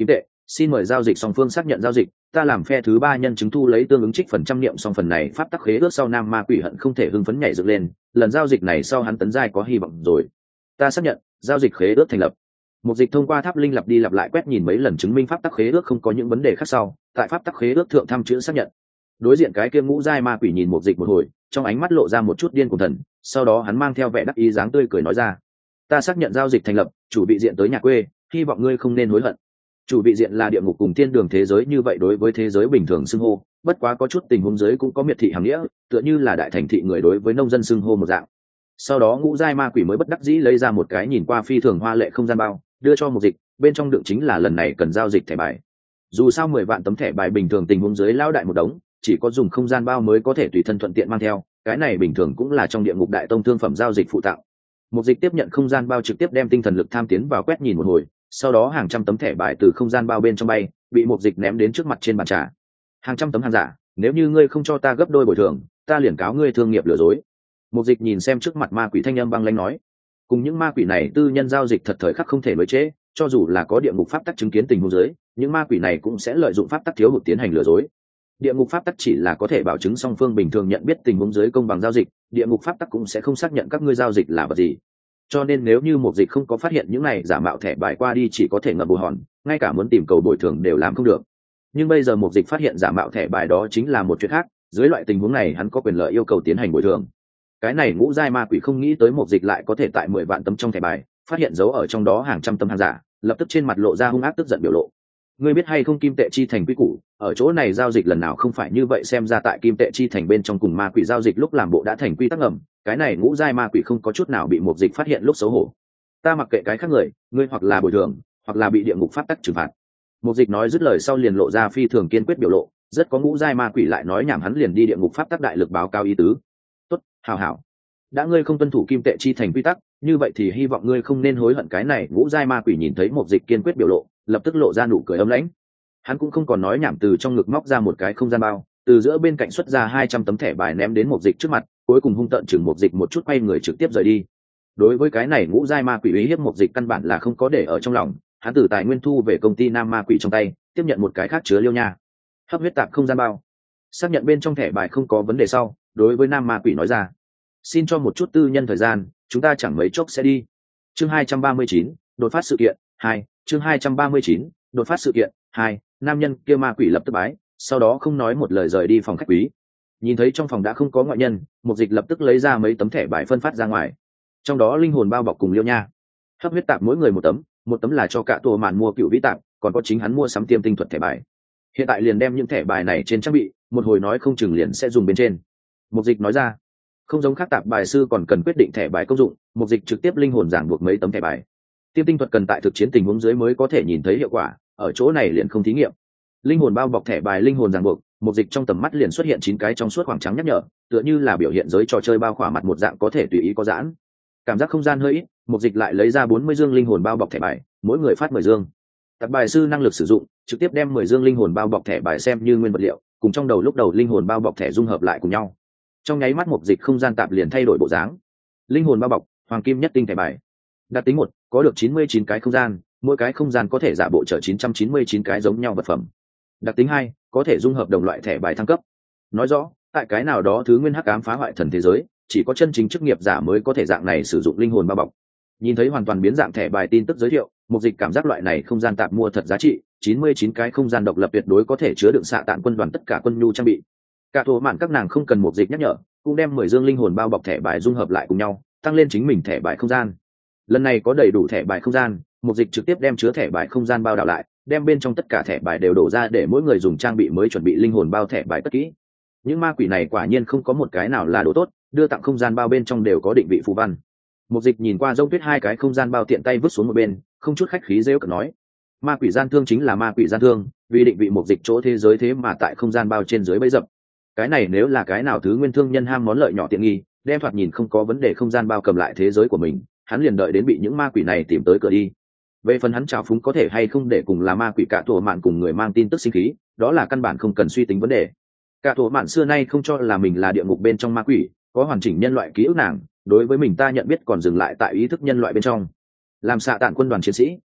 xin mời giao dịch song phương xác nhận giao dịch, ta làm phe thứ ba nhân chứng thu lấy tương ứng trích phần trăm niệm xong phần này pháp tắc khế ước sau nam ma quỷ hận không thể hưng phấn nhảy dựng lên, lần giao dịch này sau hắn tấn giai có hy vọng rồi. Ta xác nhận giao dịch khế ước thành lập. Mục dịch thông qua tháp linh lặp đi lặp lại quét nhìn mấy lần chứng minh pháp tắc khế ước không có những vấn đề khác sau, tại pháp tắc khế ước thượng thăm chữ xác nhận. Đối diện cái kia ngũ giai ma quỷ nhìn mục dịch một hồi, trong ánh mắt lộ ra một chút điên cuồng thần, sau đó hắn mang theo vẻ đắc ý dáng tươi cười nói ra: ta xác nhận giao dịch thành lập, chủ bị diện tới nhà quê, hy vọng ngươi không nên hối hận. Chủ bị diện là địa ngục cùng thiên đường thế giới như vậy đối với thế giới bình thường xưng hô, bất quá có chút tình huống giới cũng có miệt thị hàm nghĩa, tựa như là đại thành thị người đối với nông dân xưng hô một dạng. Sau đó ngũ giai ma quỷ mới bất đắc dĩ lấy ra một cái nhìn qua phi thường hoa lệ không gian bao, đưa cho Mục Dịch, bên trong đựng chính là lần này cần giao dịch thẻ bài. Dù sao 10 vạn tấm thẻ bài bình thường tình huống giới lao đại một đống, chỉ có dùng không gian bao mới có thể tùy thân thuận tiện mang theo, cái này bình thường cũng là trong địa ngục đại tông thương phẩm giao dịch phụ tạo. Mục Dịch tiếp nhận không gian bao trực tiếp đem tinh thần lực tham tiến vào quét nhìn một hồi, sau đó hàng trăm tấm thẻ bài từ không gian bao bên trong bay, bị Mục Dịch ném đến trước mặt trên bàn trà. Hàng trăm tấm hàng giả, nếu như ngươi không cho ta gấp đôi bồi thường, ta liền cáo ngươi thương nghiệp lừa dối. Mục Dịch nhìn xem trước mặt ma quỷ thanh âm băng lãnh nói, cùng những ma quỷ này tư nhân giao dịch thật thời khắc không thể nối chế, cho dù là có địa ngục pháp tắc chứng kiến tình huống dưới, những ma quỷ này cũng sẽ lợi dụng pháp tắc thiếu hụt tiến hành lừa dối. Địa ngục pháp tắc chỉ là có thể bảo chứng song phương bình thường nhận biết tình huống dưới công bằng giao dịch, địa ngục pháp tắc cũng sẽ không xác nhận các ngươi giao dịch là vật gì. Cho nên nếu như Mục Dịch không có phát hiện những này giả mạo thẻ bài qua đi chỉ có thể ngậm bồ hòn, ngay cả muốn tìm cầu bồi thường đều làm không được. Nhưng bây giờ Mục Dịch phát hiện giả mạo thẻ bài đó chính là một chuyện khác, dưới loại tình huống này hắn có quyền lợi yêu cầu tiến hành bồi thường. Cái này ngũ giai ma quỷ không nghĩ tới Mục Dịch lại có thể tại 10 vạn tấm trong thẻ bài phát hiện dấu ở trong đó hàng trăm tấm hàng giả, lập tức trên mặt lộ ra hung ác tức giận biểu lộ. Ngươi biết hay không kim tệ chi thành quy củ, ở chỗ này giao dịch lần nào không phải như vậy, xem ra tại kim tệ chi thành bên trong cùng ma quỷ giao dịch lúc làm bộ đã thành quy tắc ngầm, cái này ngũ giai ma quỷ không có chút nào bị Mục Dịch phát hiện lúc xấu hổ. Ta mặc kệ cái khác người, ngươi hoặc là bồi thường, hoặc là bị địa ngục pháp tắc trừng phạt. Mục Dịch nói dứt lời sau liền lộ ra phi thường kiên quyết biểu lộ, rất có ngũ giai ma quỷ lại nói nhảm hắn liền đi địa ngục pháp tắc đại lực báo cáo ý tứ. Tốt, hảo hảo. Đã ngươi không tuân thủ kim tệ chi thành quy tắc, như vậy thì hy vọng ngươi không nên hối hận. Cái này ngũ giai ma quỷ nhìn thấy Mục Dịch kiên quyết biểu lộ, lập tức lộ ra nụ cười ấm lãnh. Hắn cũng không còn nói nhảm, từ trong ngực móc ra một cái không gian bao, từ giữa bên cạnh xuất ra 200 tấm thẻ bài ném đến Mục Dịch trước mặt, cuối cùng hung tợn chừng Mục Dịch một chút quay người trực tiếp rời đi. Đối với cái này ngũ giai ma quỷ uy hiếp Mục Dịch căn bản là không có để ở trong lòng, hắn từ tài nguyên thu về công ty Nam Ma Quỷ trong tay, tiếp nhận một cái khác chứa liêu nha hấp huyết tạp không gian bao, xác nhận bên trong thẻ bài không có vấn đề sau, đối với Nam Ma Quỷ nói ra: xin cho một chút tư nhân thời gian, chúng ta chẳng mấy chốc sẽ đi. Chương 239, đột phát sự kiện 2. Chương 239, đột phát sự kiện 2. Nam nhân kia ma quỷ lập tức bái, sau đó không nói một lời rời đi phòng khách quý. Nhìn thấy trong phòng đã không có ngoại nhân, Mục Dịch lập tức lấy ra mấy tấm thẻ bài phân phát ra ngoài, trong đó linh hồn bao bọc cùng liêu nha hấp huyết tạp mỗi người một tấm là cho cả tổ mạn mua cựu vĩ tạp, còn có chính hắn mua sắm tiêm tinh thuật thẻ bài. Hiện tại liền đem những thẻ bài này trên trang bị, một hồi nói không chừng liền sẽ dùng bên trên. Mục Dịch nói ra. Không giống khác tạp bài sư còn cần quyết định thẻ bài công dụng, Mục Dịch trực tiếp linh hồn giảng buộc mấy tấm thẻ bài. Tiêm tinh thuật cần tại thực chiến tình huống dưới mới có thể nhìn thấy hiệu quả, ở chỗ này liền không thí nghiệm. Linh hồn bao bọc thẻ bài linh hồn giảng buộc, Mục Dịch trong tầm mắt liền xuất hiện 9 cái trong suốt khoảng trắng nhắc nhở, tựa như là biểu hiện giới trò chơi bao khỏa mặt một dạng, có thể tùy ý có giãn. Cảm giác không gian hơi ít, Mục Dịch lại lấy ra 40 dương linh hồn bao bọc thẻ bài, mỗi người phát 10 dương. Tạp bài sư năng lực sử dụng, trực tiếp đem 10 dương linh hồn bao bọc thẻ bài xem như nguyên vật liệu, cùng trong đầu lúc đầu linh hồn bao bọc thẻ dung hợp lại cùng nhau. Trong nháy mắt Mục Dịch không gian tạp liền thay đổi bộ dáng. Linh hồn bao bọc, hoàng kim nhất tinh thẻ bài. Đặc tính 1, có được 99 cái không gian, mỗi cái không gian có thể giả bộ chở 999 cái giống nhau vật phẩm. Đặc tính 2, có thể dung hợp đồng loại thẻ bài thăng cấp. Nói rõ, tại cái nào đó thứ nguyên hắc ám phá hoại thần thế giới, chỉ có chân chính chức nghiệp giả mới có thể dạng này sử dụng linh hồn bao bọc. Nhìn thấy hoàn toàn biến dạng thẻ bài tin tức giới thiệu, Mục Dịch cảm giác loại này không gian tạp mua thật giá trị, 99 cái không gian độc lập tuyệt đối có thể chứa đựng xạ tạn quân đoàn tất cả quân nhu trang bị. Cả tổ mạn các nàng không cần Mục Dịch nhắc nhở, cũng đem 10 dương linh hồn bao bọc thẻ bài dung hợp lại cùng nhau, tăng lên chính mình thẻ bài không gian. Lần này có đầy đủ thẻ bài không gian, Mục Dịch trực tiếp đem chứa thẻ bài không gian bao đảo lại, đem bên trong tất cả thẻ bài đều đổ ra để mỗi người dùng trang bị mới chuẩn bị linh hồn bao thẻ bài cất kỹ. Những ma quỷ này quả nhiên không có một cái nào là đồ tốt, đưa tặng không gian bao bên trong đều có định vị phù văn. Mục Dịch nhìn qua Dông Tuyết 2 cái không gian bao tiện tay vứt xuống một bên, không chút khách khí rêu cợt nói: ma quỷ gian thương chính là ma quỷ gian thương, vì định vị Mục Dịch chỗ thế giới thế mà tại không gian bao trên dưới bấy dập. Cái này nếu là cái nào thứ nguyên thương nhân ham món lợi nhỏ tiện nghi, đem thoạt nhìn không có vấn đề không gian bao cầm lại thế giới của mình, hắn liền đợi đến bị những ma quỷ này tìm tới cửa đi. Về phần hắn trào phúng có thể hay không để cùng là ma quỷ cả tổ mạn cùng người mang tin tức sinh khí, đó là căn bản không cần suy tính vấn đề. Cả tổ mạn xưa nay không cho là mình là địa ngục bên trong ma quỷ, có hoàn chỉnh nhân loại ký ức nàng, đối với mình ta nhận biết còn dừng lại tại ý thức nhân loại bên trong. Làm xạ tạn quân đoàn chiến sĩ,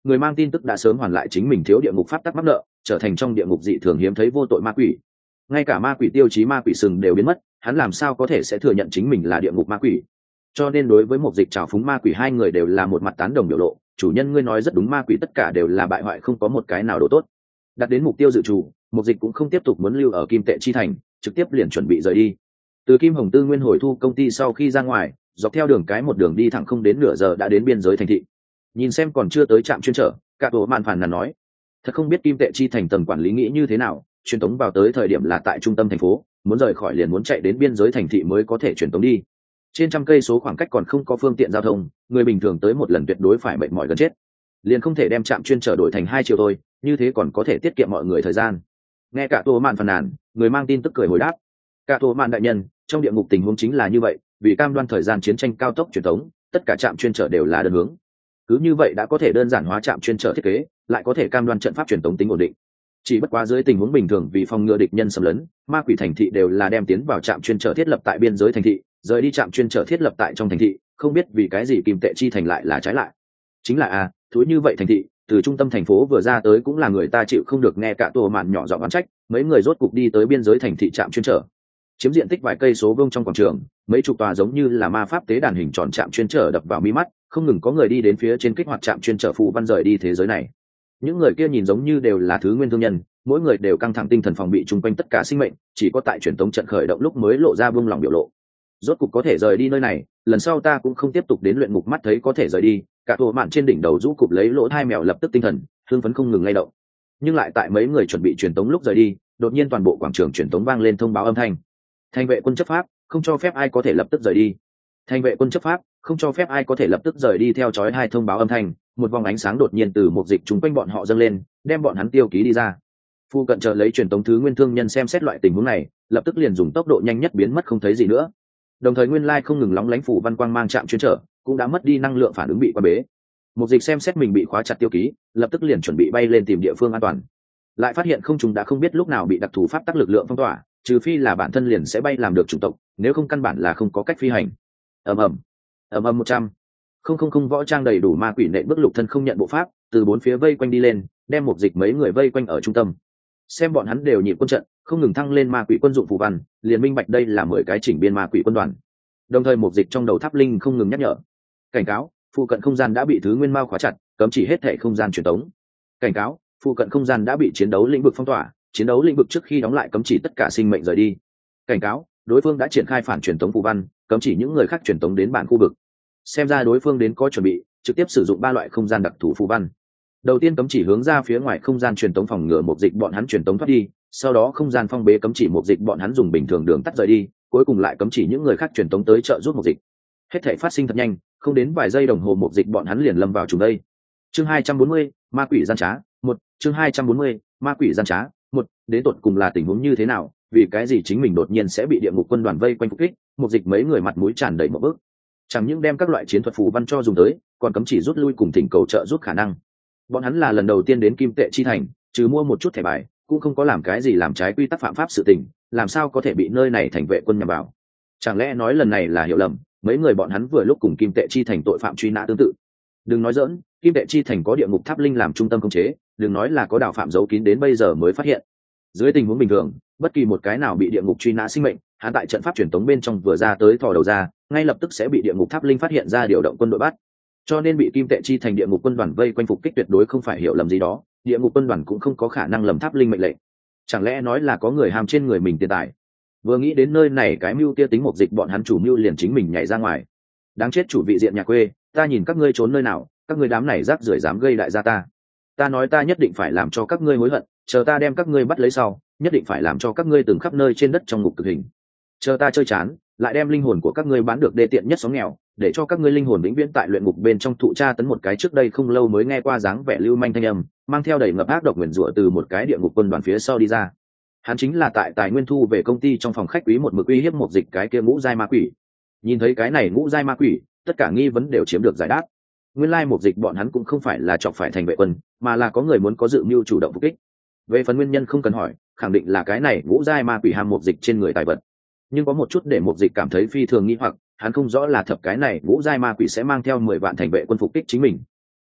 người mang tin tức đã sớm hoàn lại chính mình thiếu địa ngục pháp tắc mắc nợ, trở thành trong địa ngục dị thường hiếm thấy vô tội ma quỷ. Ngay cả ma quỷ tiêu chí ma quỷ sừng đều biến mất, hắn làm sao có thể sẽ thừa nhận chính mình là địa ngục ma quỷ. Cho nên đối với một dịch trào phúng ma quỷ, hai người đều là một mặt tán đồng biểu lộ. Chủ nhân ngươi nói rất đúng, ma quỷ tất cả đều là bại hoại, không có một cái nào đồ tốt. Đặt đến mục tiêu dự trù, một dịch cũng không tiếp tục muốn lưu ở Kim Tệ Chi Thành, trực tiếp liền chuẩn bị rời đi. Từ Kim Hồng Tư Nguyên hồi thu công ty sau khi ra ngoài, dọc theo đường cái một đường đi thẳng không đến nửa giờ đã đến biên giới thành thị. Nhìn xem còn chưa tới trạm chuyên trở, cả tổ mạn phàn nàn nói: thật không biết Kim Tệ Chi Thành tầng quản lý nghĩ như thế nào, truyền tống vào tới thời điểm là tại trung tâm thành phố, muốn rời khỏi liền muốn chạy đến biên giới thành thị mới có thể truyền tống đi. Trên trăm cây số khoảng cách còn không có phương tiện giao thông, người bình thường tới một lần tuyệt đối phải mệt mỏi gần chết. Liền không thể đem trạm chuyên trở đổi thành 2 chiều thôi, như thế còn có thể tiết kiệm mọi người thời gian. Nghe cả tổ mạn phàn nàn, người mang tin tức cười hồi đáp: cả tổ mạn đại nhân, trong địa ngục tình huống chính là như vậy, vì cam đoan thời gian chiến tranh cao tốc truyền tống, tất cả trạm chuyên trở đều là đơn hướng. Cứ như vậy đã có thể đơn giản hóa trạm chuyên trở thiết kế, lại có thể cam đoan trận pháp truyền tống tính ổn định. Chỉ bất quá dưới tình huống bình thường, vì phòng ngừa địch nhân xâm lấn, ma quỷ thành thị đều là đem tiến vào trạm chuyên trở thiết lập tại biên giới thành thị, rời đi trạm chuyên trở thiết lập tại trong thành thị. Không biết vì cái gì Kim Tệ Chi Thành lại là trái lại. Chính là thúi như vậy thành thị, từ trung tâm thành phố vừa ra tới cũng là người ta chịu không được. Nghe cả tổ mạn nhỏ giọng oán trách, mấy người rốt cục đi tới biên giới thành thị trạm chuyên trở. Chiếm diện tích vài cây số vuông trong quảng trường, mấy chục tòa giống như là ma pháp tế đàn hình tròn trạm chuyên trở đập vào mi mắt, không ngừng có người đi đến phía trên kích hoạt trạm chuyên trở phù văn rời đi thế giới này. Những người kia nhìn giống như đều là thứ nguyên thương nhân, mỗi người đều căng thẳng tinh thần phòng bị chung quanh tất cả sinh mệnh, chỉ có tại truyền tống trận khởi động lúc mới lộ ra buông lòng biểu lộ. Rốt cục có thể rời đi nơi này, lần sau ta cũng không tiếp tục đến luyện ngục, mắt thấy có thể rời đi, cả tổ mạn trên đỉnh đầu rũ cụp lấy lỗ hai mèo lập tức tinh thần hưng phấn không ngừng lay động. Nhưng lại tại mấy người chuẩn bị truyền tống lúc rời đi, đột nhiên toàn bộ quảng trường truyền tống vang lên thông báo âm thanh: thành vệ quân chấp pháp, không cho phép ai có thể lập tức rời đi. Thành vệ quân chấp pháp, không cho phép ai có thể lập tức rời đi. Theo chói hai thông báo âm thanh, một vòng ánh sáng đột nhiên từ một dịch chúng quanh bọn họ dâng lên, đem bọn hắn tiêu ký đi ra. Phu cận chờ lấy truyền tống thứ nguyên thương nhân xem xét loại tình huống này, lập tức liền dùng tốc độ nhanh nhất biến mất không thấy gì nữa. Đồng thời nguyên lai không ngừng lóng lánh phủ văn quang mang chạm chuyên trở cũng đã mất đi năng lượng phản ứng, bị qua bế. Một dịch xem xét mình bị khóa chặt tiêu ký, lập tức liền chuẩn bị bay lên tìm địa phương an toàn, lại phát hiện không trung đã không biết lúc nào bị đặc thù pháp tắc lực lượng phong tỏa, trừ phi là bản thân liền sẽ bay làm được chủng tộc, nếu không căn bản là không có cách phi hành. ầm ầm 100 không võ trang đầy đủ ma quỷ nện bước lục thân không nhận bộ pháp, từ bốn phía vây quanh đi lên, đem một dịch mấy người vây quanh ở trung tâm. Xem bọn hắn đều nhịp quân trận, không ngừng thăng lên ma quỷ quân dụng phù văn, liền minh bạch đây là 10 cái chỉnh biên ma quỷ quân đoàn. Đồng thời một dịch trong đầu tháp linh không ngừng nhắc nhở: cảnh cáo, phụ cận không gian đã bị thứ nguyên mao khóa chặt, cấm chỉ hết thảy không gian truyền tống. Cảnh cáo, phụ cận không gian đã bị chiến đấu lĩnh vực phong tỏa, chiến đấu lĩnh vực trước khi đóng lại cấm chỉ tất cả sinh mệnh rời đi. Cảnh cáo, đối phương đã triển khai phản truyền tống phù văn, cấm chỉ những người khác truyền tống đến bản khu vực. Xem ra đối phương đến có chuẩn bị, trực tiếp sử dụng 3 loại không gian đặc thù phù văn. Đầu tiên cấm chỉ hướng ra phía ngoài không gian truyền tống, phòng ngừa một dịch bọn hắn truyền tống thoát đi, sau đó không gian phong bế, cấm chỉ một dịch bọn hắn dùng bình thường đường tắt rời đi, cuối cùng lại cấm chỉ những người khác truyền tống tới trợ giúp một dịch. Hết thảy phát sinh thật nhanh, không đến vài giây đồng hồ một dịch bọn hắn liền lâm vào trùng đây. Chương 240, ma quỷ gian trá 1. Chương 240, ma quỷ gian trá 1. Đến tột cùng là tình huống như thế nào, vì cái gì chính mình đột nhiên sẽ bị địa ngục quân đoàn vây quanh phục kích? Một dịch mấy người mặt mũi tràn đầy một bước, chẳng những đem các loại chiến thuật phù văn cho dùng tới, còn cấm chỉ rút lui cùng thỉnh cầu trợ giúp khả năng. Bọn hắn là lần đầu tiên đến Kim Tệ Chi Thành, trừ mua một chút thẻ bài, cũng không có làm cái gì làm trái quy tắc phạm pháp sự tình, làm sao có thể bị nơi này thành vệ quân nhằm vào? Chẳng lẽ nói lần này là hiểu lầm, mấy người bọn hắn vừa lúc cùng Kim Tệ Chi Thành tội phạm truy nã tương tự? Đừng nói giỡn, Kim Tệ Chi Thành có địa ngục tháp linh làm trung tâm khống chế, đừng nói là có đạo phạm giấu kín đến bây giờ mới phát hiện. Dưới tình huống bình thường, bất kỳ một cái nào bị địa ngục truy nã sinh mệnh, hắn tại trận pháp truyền tống bên trong vừa ra tới thò đầu ra, ngay lập tức sẽ bị địa ngục tháp linh phát hiện ra, điều động quân đội bắt. Cho nên bị Kim Tệ Chi Thành địa ngục quân đoàn vây quanh phục kích tuyệt đối không phải hiểu lầm gì đó, địa ngục quân đoàn cũng không có khả năng lầm tháp linh mệnh lệnh. Chẳng lẽ nói là có người ham trên người mình tiền tài? Vừa nghĩ đến nơi này, cái mưu kia tính một dịch bọn hắn chủ mưu liền chính mình nhảy ra ngoài. Đáng chết chủ vị diện nhà quê, ta nhìn các ngươi trốn nơi nào, các ngươi đám này rác rưởi dám gây đại gia ta. Ta nói ta nhất định phải làm cho các ngươi hối hận, chờ ta đem các ngươi bắt lấy sau, nhất định phải làm cho các ngươi từng khắp nơi trên đất trong ngục cực hình. Chờ ta chơi chán, lại đem linh hồn của các ngươi bán được đê tiện nhất xóm nghèo, để cho các ngươi linh hồn vĩnh viễn tại luyện ngục bên trong thụ tra tấn. Một cái trước đây không lâu mới nghe qua dáng vẻ lưu manh thanh âm, mang theo đầy ngập ác độc nguyền rủa từ một cái địa ngục quân đoàn phía sau đi ra. Hắn chính là tại tài nguyên thu về công ty trong phòng khách quý một mực uy hiếp một dịch cái kia ngũ giai ma quỷ. Nhìn thấy cái này ngũ giai ma quỷ, tất cả nghi vấn đều chiếm được giải đáp. Nguyên lai một dịch bọn hắn cũng không phải là chọc phải thành vệ quân, mà là có người muốn có dự mưu chủ động phục kích. Về phần nguyên nhân không cần hỏi, khẳng định là cái này ngũ giai ma quỷ ham một dịch trên người tài vật. Nhưng có một chút để một dịch cảm thấy phi thường nghi hoặc, hắn không rõ là thập cái này ngũ giai ma quỷ sẽ mang theo 10 vạn thành vệ quân phục kích chính mình.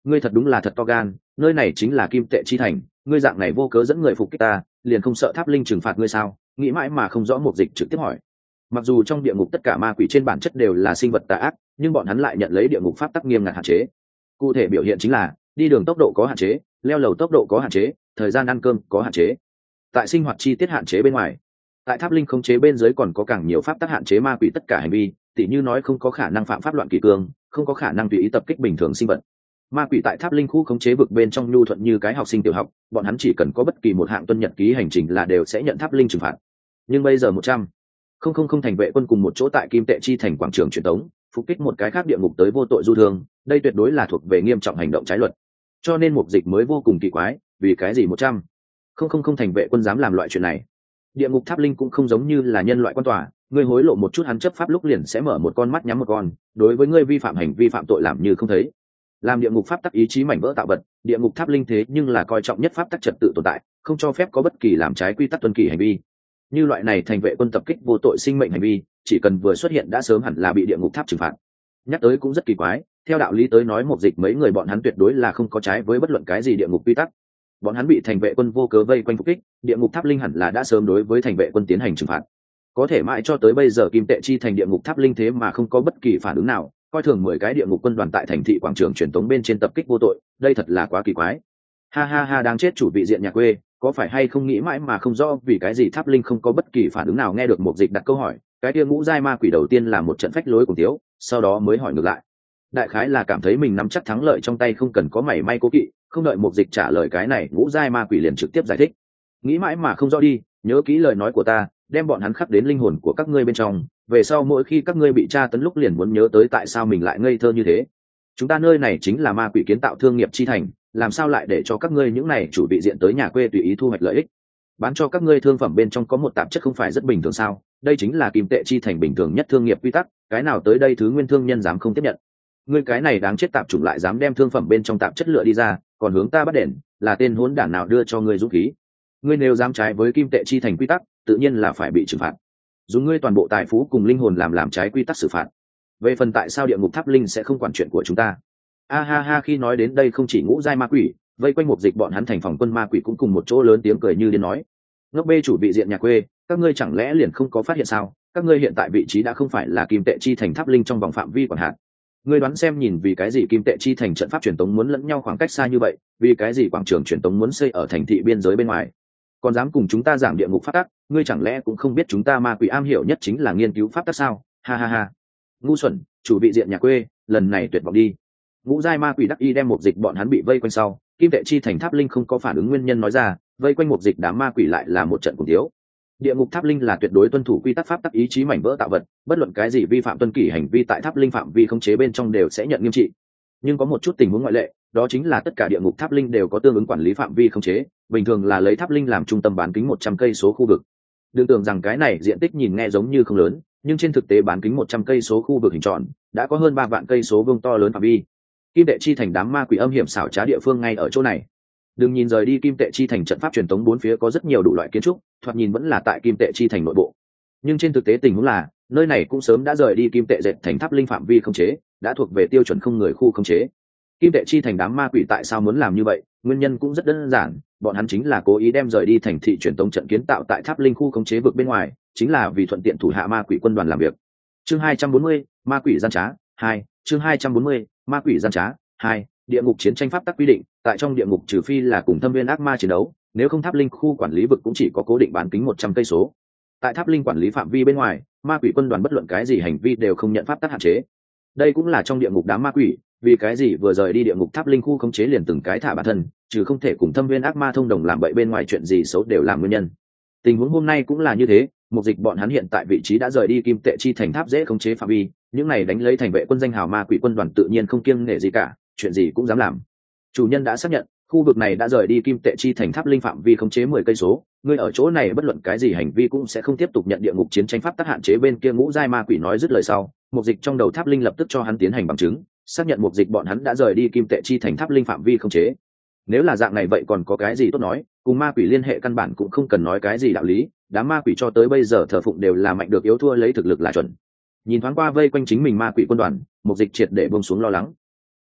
ngươi thật đúng là thật to gan, nơi này chính là kim tệ chi thành, ngươi dạng này vô cớ dẫn người phục kích ta, liền không sợ tháp linh trừng phạt ngươi sao? Nghĩ mãi mà không rõ. Mục Dịch trực tiếp hỏi. Mặc dù trong địa ngục tất cả ma quỷ trên bản chất đều là sinh vật tà ác, nhưng bọn hắn lại nhận lấy địa ngục pháp tắc nghiêm ngặt hạn chế. Cụ thể biểu hiện chính là đi đường tốc độ có hạn chế, leo lầu tốc độ có hạn chế, thời gian ăn cơm có hạn chế. Tại sinh hoạt chi tiết hạn chế bên ngoài, tại tháp linh khống chế bên dưới còn có càng nhiều pháp tắc hạn chế ma quỷ tất cả hành vi, tỉ như nói không có khả năng phạm pháp loạn kỷ cương, không có khả năng tùy ý tập kích bình thường sinh vật. Ma quỷ tại tháp linh khu khống chế vực bên trong nhu thuận như cái học sinh tiểu học, bọn hắn chỉ cần có bất kỳ một hạng tuân nhật ký hành trình là đều sẽ nhận tháp linh trừng phạt. Nhưng bây giờ 100,000 thành vệ quân cùng một chỗ tại kim tệ chi thành quảng trường truyền tống phục kích một cái khác địa ngục tới vô tội du thương, đây tuyệt đối là thuộc về nghiêm trọng hành động trái luật. Cho nên Mục Dịch mới vô cùng kỳ quái, vì cái gì 100,000 thành vệ quân dám làm loại chuyện này? Địa ngục tháp linh cũng không giống như là nhân loại quan tòa, ngươi hối lộ một chút hắn chấp pháp lúc liền sẽ mở một con mắt nhắm một con, đối với ngươi vi phạm hành vi phạm tội làm như không thấy. Làm địa ngục pháp tắc ý chí mảnh vỡ tạo vật, địa ngục tháp linh thế nhưng là coi trọng nhất pháp tắc trật tự tồn tại, không cho phép có bất kỳ làm trái quy tắc tuân kỷ hành vi. Như loại này thành vệ quân tập kích vô tội sinh mệnh hành vi, chỉ cần vừa xuất hiện đã sớm hẳn là bị địa ngục tháp trừng phạt. Nhắc tới cũng rất kỳ quái, theo đạo lý tới nói Mục Dịch mấy người bọn hắn tuyệt đối là không có trái với bất luận cái gì địa ngục quy tắc. Bọn hắn bị thành vệ quân vô cớ vây quanh phục kích, địa ngục tháp linh hẳn là đã sớm đối với thành vệ quân tiến hành trừng phạt. Có thể mãi cho tới bây giờ kim tệ chi thành địa ngục tháp linh thế mà không có bất kỳ phản ứng nào, coi thường 10 cái địa ngục quân đoàn tại thành thị quảng trường truyền tống bên trên tập kích vô tội, đây thật là quá kỳ quái. Ha ha ha, đáng chết chủ vị diện nhà quê, có phải hay không nghĩ mãi mà không rõ vì cái gì tháp linh không có bất kỳ phản ứng nào? Nghe được Mục Dịch đặt câu hỏi, cái kia ngũ giai ma quỷ đầu tiên là một trận phách lối cùng tiếu, sau đó mới hỏi ngược lại. Đại khái là cảm thấy mình nắm chắc thắng lợi trong tay, không cần có mảy may cố kỵ, không đợi Mục Dịch trả lời cái này, ngũ giai ma quỷ liền trực tiếp giải thích. Nghĩ mãi mà không rõ đi, nhớ kỹ lời nói của ta, đem bọn hắn khắc đến linh hồn của các ngươi bên trong, về sau mỗi khi các ngươi bị tra tấn lúc liền muốn nhớ tới tại sao mình lại ngây thơ như thế. Chúng ta nơi này chính là ma quỷ kiến tạo thương nghiệp chi thành, làm sao lại để cho các ngươi những này chủ vị diện tới nhà quê tùy ý thu hoạch lợi ích? Bán cho các ngươi thương phẩm bên trong có một tạp chất không phải rất bình thường sao? Đây chính là kim tệ chi thành bình thường nhất thương nghiệp quy tắc, cái nào tới đây thứ nguyên thương nhân dám không tiếp nhận? Ngươi cái này đáng chết tạp chủng lại dám đem thương phẩm bên trong tạp chất lựa đi ra, còn hướng ta bắt đền, là tên hỗn đản nào đưa cho ngươi dũng khí? Ngươi nếu dám trái với kim tệ chi thành quy tắc, tự nhiên là phải bị trừng phạt. Dùng ngươi toàn bộ tài phú cùng linh hồn làm trái quy tắc xử phạt. Về phần tại sao địa ngục tháp linh sẽ không quản chuyện của chúng ta? A ha ha, khi nói đến đây không chỉ ngũ giai ma quỷ, vây quanh Mục Dịch bọn hắn thành phòng quân ma quỷ cũng cùng một chỗ lớn tiếng cười như điên nói. Ngốc bê chủ vị diện nhà quê, các ngươi chẳng lẽ liền không có phát hiện sao? Các ngươi hiện tại vị trí đã không phải là kim tệ chi thành tháp linh trong vòng phạm vi quản hạt. Ngươi đoán xem nhìn vì cái gì kim tệ chi thành trận pháp truyền tống muốn lẫn nhau khoảng cách xa như vậy, vì cái gì quảng trường truyền tống muốn xây ở thành thị biên giới bên ngoài? Còn dám cùng chúng ta giảng địa ngục pháp tắc, ngươi chẳng lẽ cũng không biết chúng ta ma quỷ am hiểu nhất chính là nghiên cứu pháp tắc sao? Ha ha ha. Ngu xuẩn, chủ vị diện nhà quê, lần này tuyệt vọng đi. Ngũ giai ma quỷ đắc y đem Mục Dịch bọn hắn bị vây quanh sau, kim tệ chi thành tháp linh không có phản ứng nguyên nhân nói ra, vây quanh Mục Dịch đám ma quỷ lại là một trận cùng thiếu. Địa ngục tháp linh là tuyệt đối tuân thủ quy tắc pháp tắc ý chí mảnh vỡ tạo vật, bất luận cái gì vi phạm tuân kỷ hành vi tại tháp linh phạm vi khống chế bên trong đều sẽ nhận nghiêm trị. Nhưng có một chút tình huống ngoại lệ, đó chính là tất cả địa ngục tháp linh đều có tương ứng quản lý phạm vi khống chế, bình thường là lấy tháp linh làm trung tâm bán kính 100 cây số khu vực. Đừng tưởng rằng cái này diện tích nhìn nghe giống như không lớn, nhưng trên thực tế bán kính 100 cây số khu vực hình tròn đã có hơn 3 vạn cây số vuông to lớn phạm vi. Kim tệ chi thành đám ma quỷ âm hiểm xảo trá địa phương ngay ở chỗ này. Đừng nhìn rời đi kim tệ chi thành trận pháp truyền tống bốn phía có rất nhiều đủ loại kiến trúc, thoạt nhìn vẫn là tại kim tệ chi thành nội bộ. Nhưng trên thực tế tình huống là, nơi này cũng sớm đã rời đi kim tệ dệt thành tháp linh phạm vi khống chế, đã thuộc về tiêu chuẩn không người khu khống chế. Kim tệ chi thành đám ma quỷ tại sao muốn làm như vậy? Nguyên nhân cũng rất đơn giản, bọn hắn chính là cố ý đem rời đi thành thị truyền tống trận kiến tạo tại tháp linh khu khống chế vực bên ngoài, chính là vì thuận tiện thủ hạ ma quỷ quân đoàn làm việc. Chương 240, ma quỷ gian trá 2, chương 240, ma quỷ gian trá 2, địa ngục chiến tranh pháp tắc quy định, tại trong địa ngục trừ phi là cùng thâm viên ác ma chiến đấu, nếu không tháp linh khu quản lý vực cũng chỉ có cố định bán kính 100 cây số. Tại tháp linh quản lý phạm vi bên ngoài, ma quỷ quân đoàn bất luận cái gì hành vi đều không nhận pháp tắc hạn chế. Đây cũng là trong địa ngục đám ma quỷ, vì cái gì vừa rời đi địa ngục tháp linh khu khống chế liền từng cái thả bản thân, trừ không thể cùng thâm viên ác ma thông đồng làm bậy bên ngoài chuyện gì xấu đều làm nguyên nhân. Tình huống hôm nay cũng là như thế, Mục Dịch bọn hắn hiện tại vị trí đã rời đi kim tệ chi thành tháp dễ khống chế phạm vi, những này đánh lấy thành vệ quân danh hào ma quỷ quân đoàn tự nhiên không kiêng nể gì cả, chuyện gì cũng dám làm. Chủ nhân đã xác nhận, khu vực này đã rời đi kim tệ chi thành tháp linh phạm vi khống chế 10 cây số, ngươi ở chỗ này bất luận cái gì hành vi cũng sẽ không tiếp tục nhận địa ngục chiến tranh pháp tắc hạn chế. Bên kia ngũ giai ma quỷ nói dứt lời sau, Mục Dịch trong đầu tháp linh lập tức cho hắn tiến hành bằng chứng, xác nhận Mục Dịch bọn hắn đã rời đi kim tệ chi thành tháp linh phạm vi khống chế. Nếu là dạng này vậy còn có cái gì tốt nói, cùng ma quỷ liên hệ căn bản cũng không cần nói cái gì đạo lý, đám ma quỷ cho tới bây giờ thờ phụng đều là mạnh được yếu thua lấy thực lực là chuẩn. Nhìn thoáng qua vây quanh chính mình ma quỷ quân đoàn, Mục Dịch triệt để buông xuống lo lắng.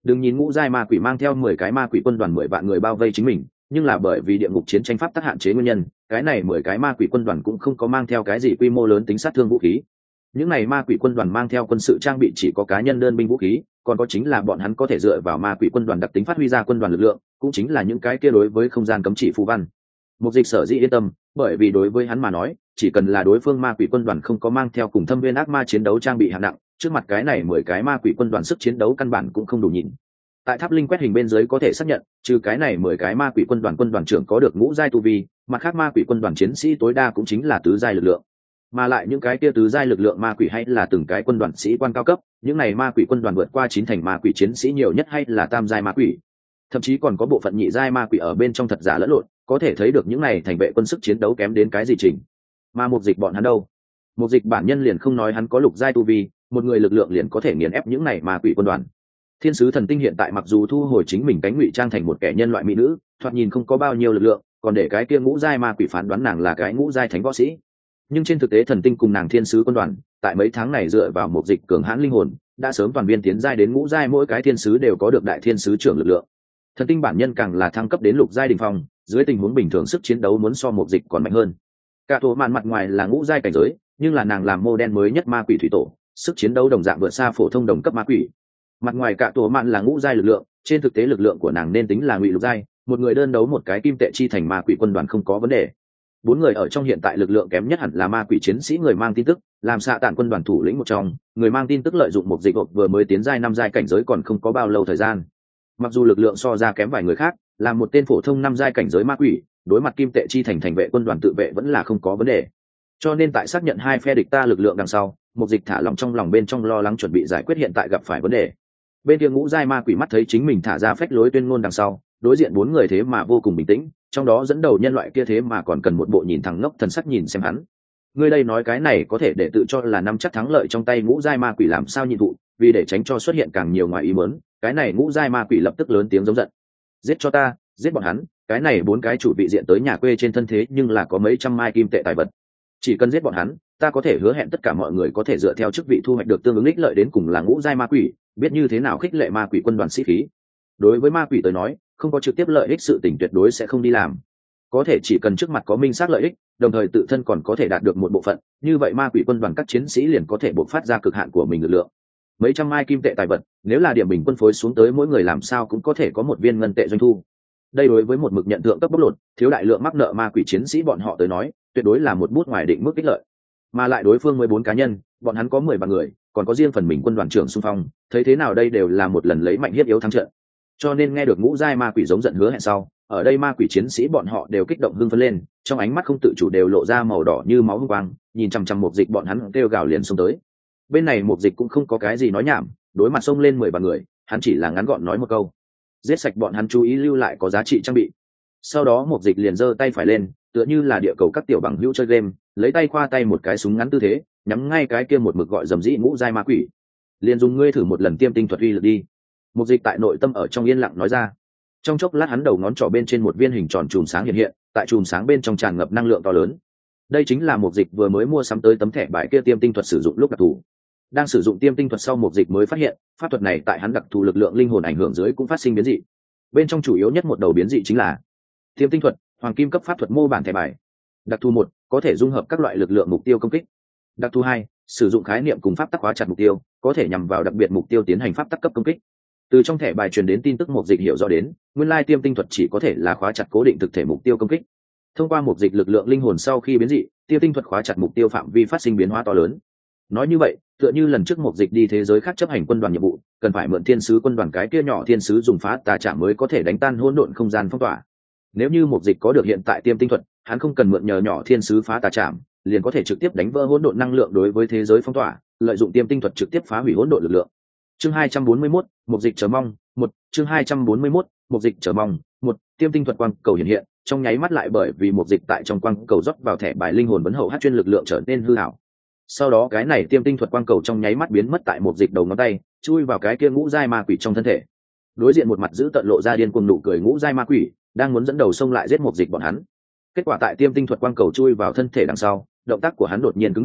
Đừng nhìn ngũ giai ma quỷ mang theo 10 cái ma quỷ quân đoàn 10 vạn người bao vây chính mình, nhưng là bởi vì địa ngục chiến tranh pháp tắc hạn chế nguyên nhân, cái này 10 cái ma quỷ quân đoàn cũng không có mang theo cái gì quy mô lớn tính sát thương vũ khí. Những này ma quỷ quân đoàn mang theo quân sự trang bị chỉ có cá nhân đơn binh vũ khí, còn có chính là bọn hắn có thể dựa vào ma quỷ quân đoàn đặc tính phát huy ra quân đoàn lực lượng, cũng chính là những cái kia đối với không gian cấm chỉ phù văn. Mục Dịch sở dĩ yên tâm, bởi vì đối với hắn mà nói, chỉ cần là đối phương ma quỷ quân đoàn không có mang theo cùng thâm viên ác ma chiến đấu trang bị hạng nặng, trước mặt cái này 10 cái ma quỷ quân đoàn sức chiến đấu căn bản cũng không đủ nhìn. Tại tháp linh quét hình bên dưới có thể xác nhận, trừ cái này 10 cái ma quỷ quân đoàn trưởng có được ngũ giai tu vi, mặt khác ma quỷ quân đoàn chiến sĩ tối đa cũng chính là tứ giai lực lượng. Mà lại những cái kia tứ giai lực lượng ma quỷ hay là từng cái quân đoàn sĩ quan cao cấp, những này ma quỷ quân đoàn vượt qua 9 thành ma quỷ chiến sĩ nhiều nhất hay là tam giai ma quỷ. Thậm chí còn có bộ phận nhị giai ma quỷ ở bên trong thật giả lẫn lộn, có thể thấy được những này thành vệ quân sức chiến đấu kém đến cái gì trình. Mà Mục Dịch bọn hắn đâu? Mục Dịch bản nhân liền không nói hắn có lục giai tu vi, một người lực lượng liền có thể nghiền ép những này ma quỷ quân đoàn. Thiên sứ thần tinh hiện tại mặc dù thu hồi chính mình cánh ngụy trang thành một kẻ nhân loại mỹ nữ, thoạt nhìn không có bao nhiêu lực lượng, còn để cái kia ngũ giai ma quỷ phán đoán nàng là cái ngũ giai thánh võ sĩ. Nhưng trên thực tế thần tinh cùng nàng thiên sứ quân đoàn, tại mấy tháng này dựa vào Mục Dịch cường hãn linh hồn, đã sớm toàn viên tiến giai đến ngũ giai, mỗi cái thiên sứ đều có được đại thiên sứ trưởng lực lượng. Thần tinh bản nhân càng là thăng cấp đến lục giai đỉnh phong, dưới tình huống bình thường sức chiến đấu muốn so Mục Dịch còn mạnh hơn. Cả tổ mạn mặt ngoài là ngũ giai cảnh giới, nhưng là nàng làm mô đen mới nhất ma quỷ thủy tổ, sức chiến đấu đồng dạng vượt xa phổ thông đồng cấp ma quỷ. Mặt ngoài cả tổ mạn là ngũ giai lực lượng, trên thực tế lực lượng của nàng nên tính là ngụy lục giai, một người đơn đấu một cái kim tệ chi thành ma quỷ quân đoàn không có vấn đề. 4 người ở trong hiện tại lực lượng kém nhất hẳn là ma quỷ chiến sĩ người mang tin tức, làm xạ tản quân đoàn thủ lĩnh một trong, người mang tin tức lợi dụng một dịch hộp vừa mới tiến giai 5 giai cảnh giới còn không có bao lâu thời gian. Mặc dù lực lượng so ra kém vài người khác, là một tên phổ thông 5 giai cảnh giới ma quỷ, đối mặt kim tệ chi thành vệ quân đoàn tự vệ vẫn là không có vấn đề. Cho nên tại xác nhận hai phe địch ta lực lượng đằng sau, Mục Dịch thả lòng trong lòng bên trong lo lắng chuẩn bị giải quyết hiện tại gặp phải vấn đề. Bên kia ngũ giai ma quỷ mắt thấy chính mình thả ra phách lối tuyên ngôn đằng sau, đối diện 4 người thế mà vô cùng bình tĩnh, trong đó dẫn đầu nhân loại kia thế mà còn cần một bộ nhìn thẳng ngốc thần sắc nhìn xem hắn. Ngươi đây nói cái này có thể để tự cho là nắm chắc thắng lợi trong tay ngũ giai ma quỷ làm sao nhịn thụ, vì để tránh cho xuất hiện càng nhiều ngoài ý muốn, cái này ngũ giai ma quỷ lập tức lớn tiếng giống giận. Giết cho ta, giết bọn hắn, cái này 4 cái chủ vị diện tới nhà quê trên thân thế nhưng là có mấy trăm mai kim tệ tài vật. Chỉ cần giết bọn hắn, ta có thể hứa hẹn tất cả mọi người có thể dựa theo chức vị thu hoạch được tương ứng ích lợi đến cùng là ngũ giai ma quỷ, biết như thế nào khích lệ ma quỷ quân đoàn sĩ khí. Đối với ma quỷ tới nói, không có trực tiếp lợi ích sự tình tuyệt đối sẽ không đi làm. Có thể chỉ cần trước mặt có minh xác lợi ích, đồng thời tự thân còn có thể đạt được một bộ phận, như vậy ma quỷ quân đoàn các chiến sĩ liền có thể bộc phát ra cực hạn của mình lực lượng. Mấy trăm mai kim tệ tài vật, nếu là điểm bình quân phối xuống tới mỗi người làm sao cũng có thể có một viên ngân tệ doanh thu. Đây đối với một mực nhận thượng cấp bóc lột, thiếu đại lượng mắc nợ ma quỷ chiến sĩ bọn họ tới nói, tuyệt đối là một bút ngoài định mức ích lợi. Mà lại đối phương 14 cá nhân, bọn hắn có 10 vạn người, còn có riêng phần mình quân đoàn trưởng xung phong, thấy thế nào đây đều là một lần lấy mạnh hiếp yếu thắng trận. Cho nên nghe được ngũ giai ma quỷ giống giận hứa hẹn sau, ở đây ma quỷ chiến sĩ bọn họ đều kích động hưng phấn lên, trong ánh mắt không tự chủ đều lộ ra màu đỏ như máu hung quang, nhìn chằm chằm Mục Dịch bọn hắn kêu gào liền xông tới. Bên này Mục Dịch cũng không có cái gì nói nhảm, đối mặt xông lên 10 vạn người, hắn chỉ là ngắn gọn nói một câu: giết sạch bọn hắn, chú ý lưu lại có giá trị trang bị. Sau đó Mục Dịch liền giơ tay phải lên, tựa như là địa cầu các tiểu bằng hữu chơi game, lấy tay khoa tay một cái súng ngắn tư thế, nhắm ngay cái kia một mực gọi dầm dĩ ngũ giai ma quỷ. Liền dùng ngươi thử một lần tiêm tinh thuật uy lực đi. Mục Dịch tại nội tâm ở trong yên lặng nói ra. Trong chốc lát hắn đầu ngón trỏ bên trên một viên hình tròn chùm sáng hiện hiện, tại chùm sáng bên trong tràn ngập năng lượng to lớn. Đây chính là Mục Dịch vừa mới mua sắm tới tấm thẻ bài kia tiêm tinh thuật sử dụng lúc đặc thù. Đang sử dụng tiêm tinh thuật sau, Mục Dịch mới phát hiện, pháp thuật này tại hắn đặc thù lực lượng linh hồn ảnh hưởng dưới cũng phát sinh biến dị. Bên trong chủ yếu nhất một đầu biến dị chính là tiêm tinh thuật, hoàng kim cấp pháp thuật mô bản thẻ bài. Đặc thù 1, có thể dung hợp các loại lực lượng mục tiêu công kích. Đặc thù 2, sử dụng khái niệm cùng pháp tắc hóa chặt mục tiêu, có thể nhằm vào đặc biệt mục tiêu tiến hành pháp tắc cấp công kích. Từ trong thẻ bài truyền đến tin tức Mục Dịch hiểu rõ đến, nguyên lai tiêm tinh thuật chỉ có thể là khóa chặt cố định thực thể mục tiêu công kích. Thông qua Mục Dịch lực lượng linh hồn sau khi biến dị, tiêm tinh thuật khóa chặt mục tiêu phạm vi phát sinh biến hóa to lớn. Nói như vậy, tựa như lần trước Mục Dịch đi thế giới khác chấp hành quân đoàn nhiệm vụ, cần phải mượn thiên sứ quân đoàn cái kia nhỏ thiên sứ dùng phá tà trạm mới có thể đánh tan hỗn độn không gian phong tỏa. Nếu như Mục Dịch có được hiện tại tiêm tinh thuật, hắn không cần mượn nhờ nhỏ thiên sứ phá tà trạm, liền có thể trực tiếp đánh vỡ hỗn độn năng lượng đối với thế giới phong tỏa, lợi dụng tiêm tinh thuật trực tiếp phá hủy hỗn độn lực lượng. Chương 241, Mục Dịch chờ mong, 1, chương 241, Mục Dịch chờ mong, 1, tiêm tinh thuật quang cầu hiện hiện, trong nháy mắt lại bởi vì Mục Dịch tại trong quang cầu rót vào thẻ bài linh hồn vấn hậu hát chuyên lực lượng trở nên hư ảo. Sau đó cái này tiêm tinh thuật quang cầu trong nháy mắt biến mất tại Mục Dịch đầu ngón tay, chui vào cái kia ngũ giai ma quỷ trong thân thể. Đối diện một mặt giữ tận lộ ra điên cuồng nụ cười ngũ giai ma quỷ, đang muốn dẫn đầu xông lại giết Mục Dịch bọn hắn. Kết quả tại tiêm tinh thuật quang cầu chui vào thân thể đằng sau, động tác của hắn đột nhiên cứng đờ,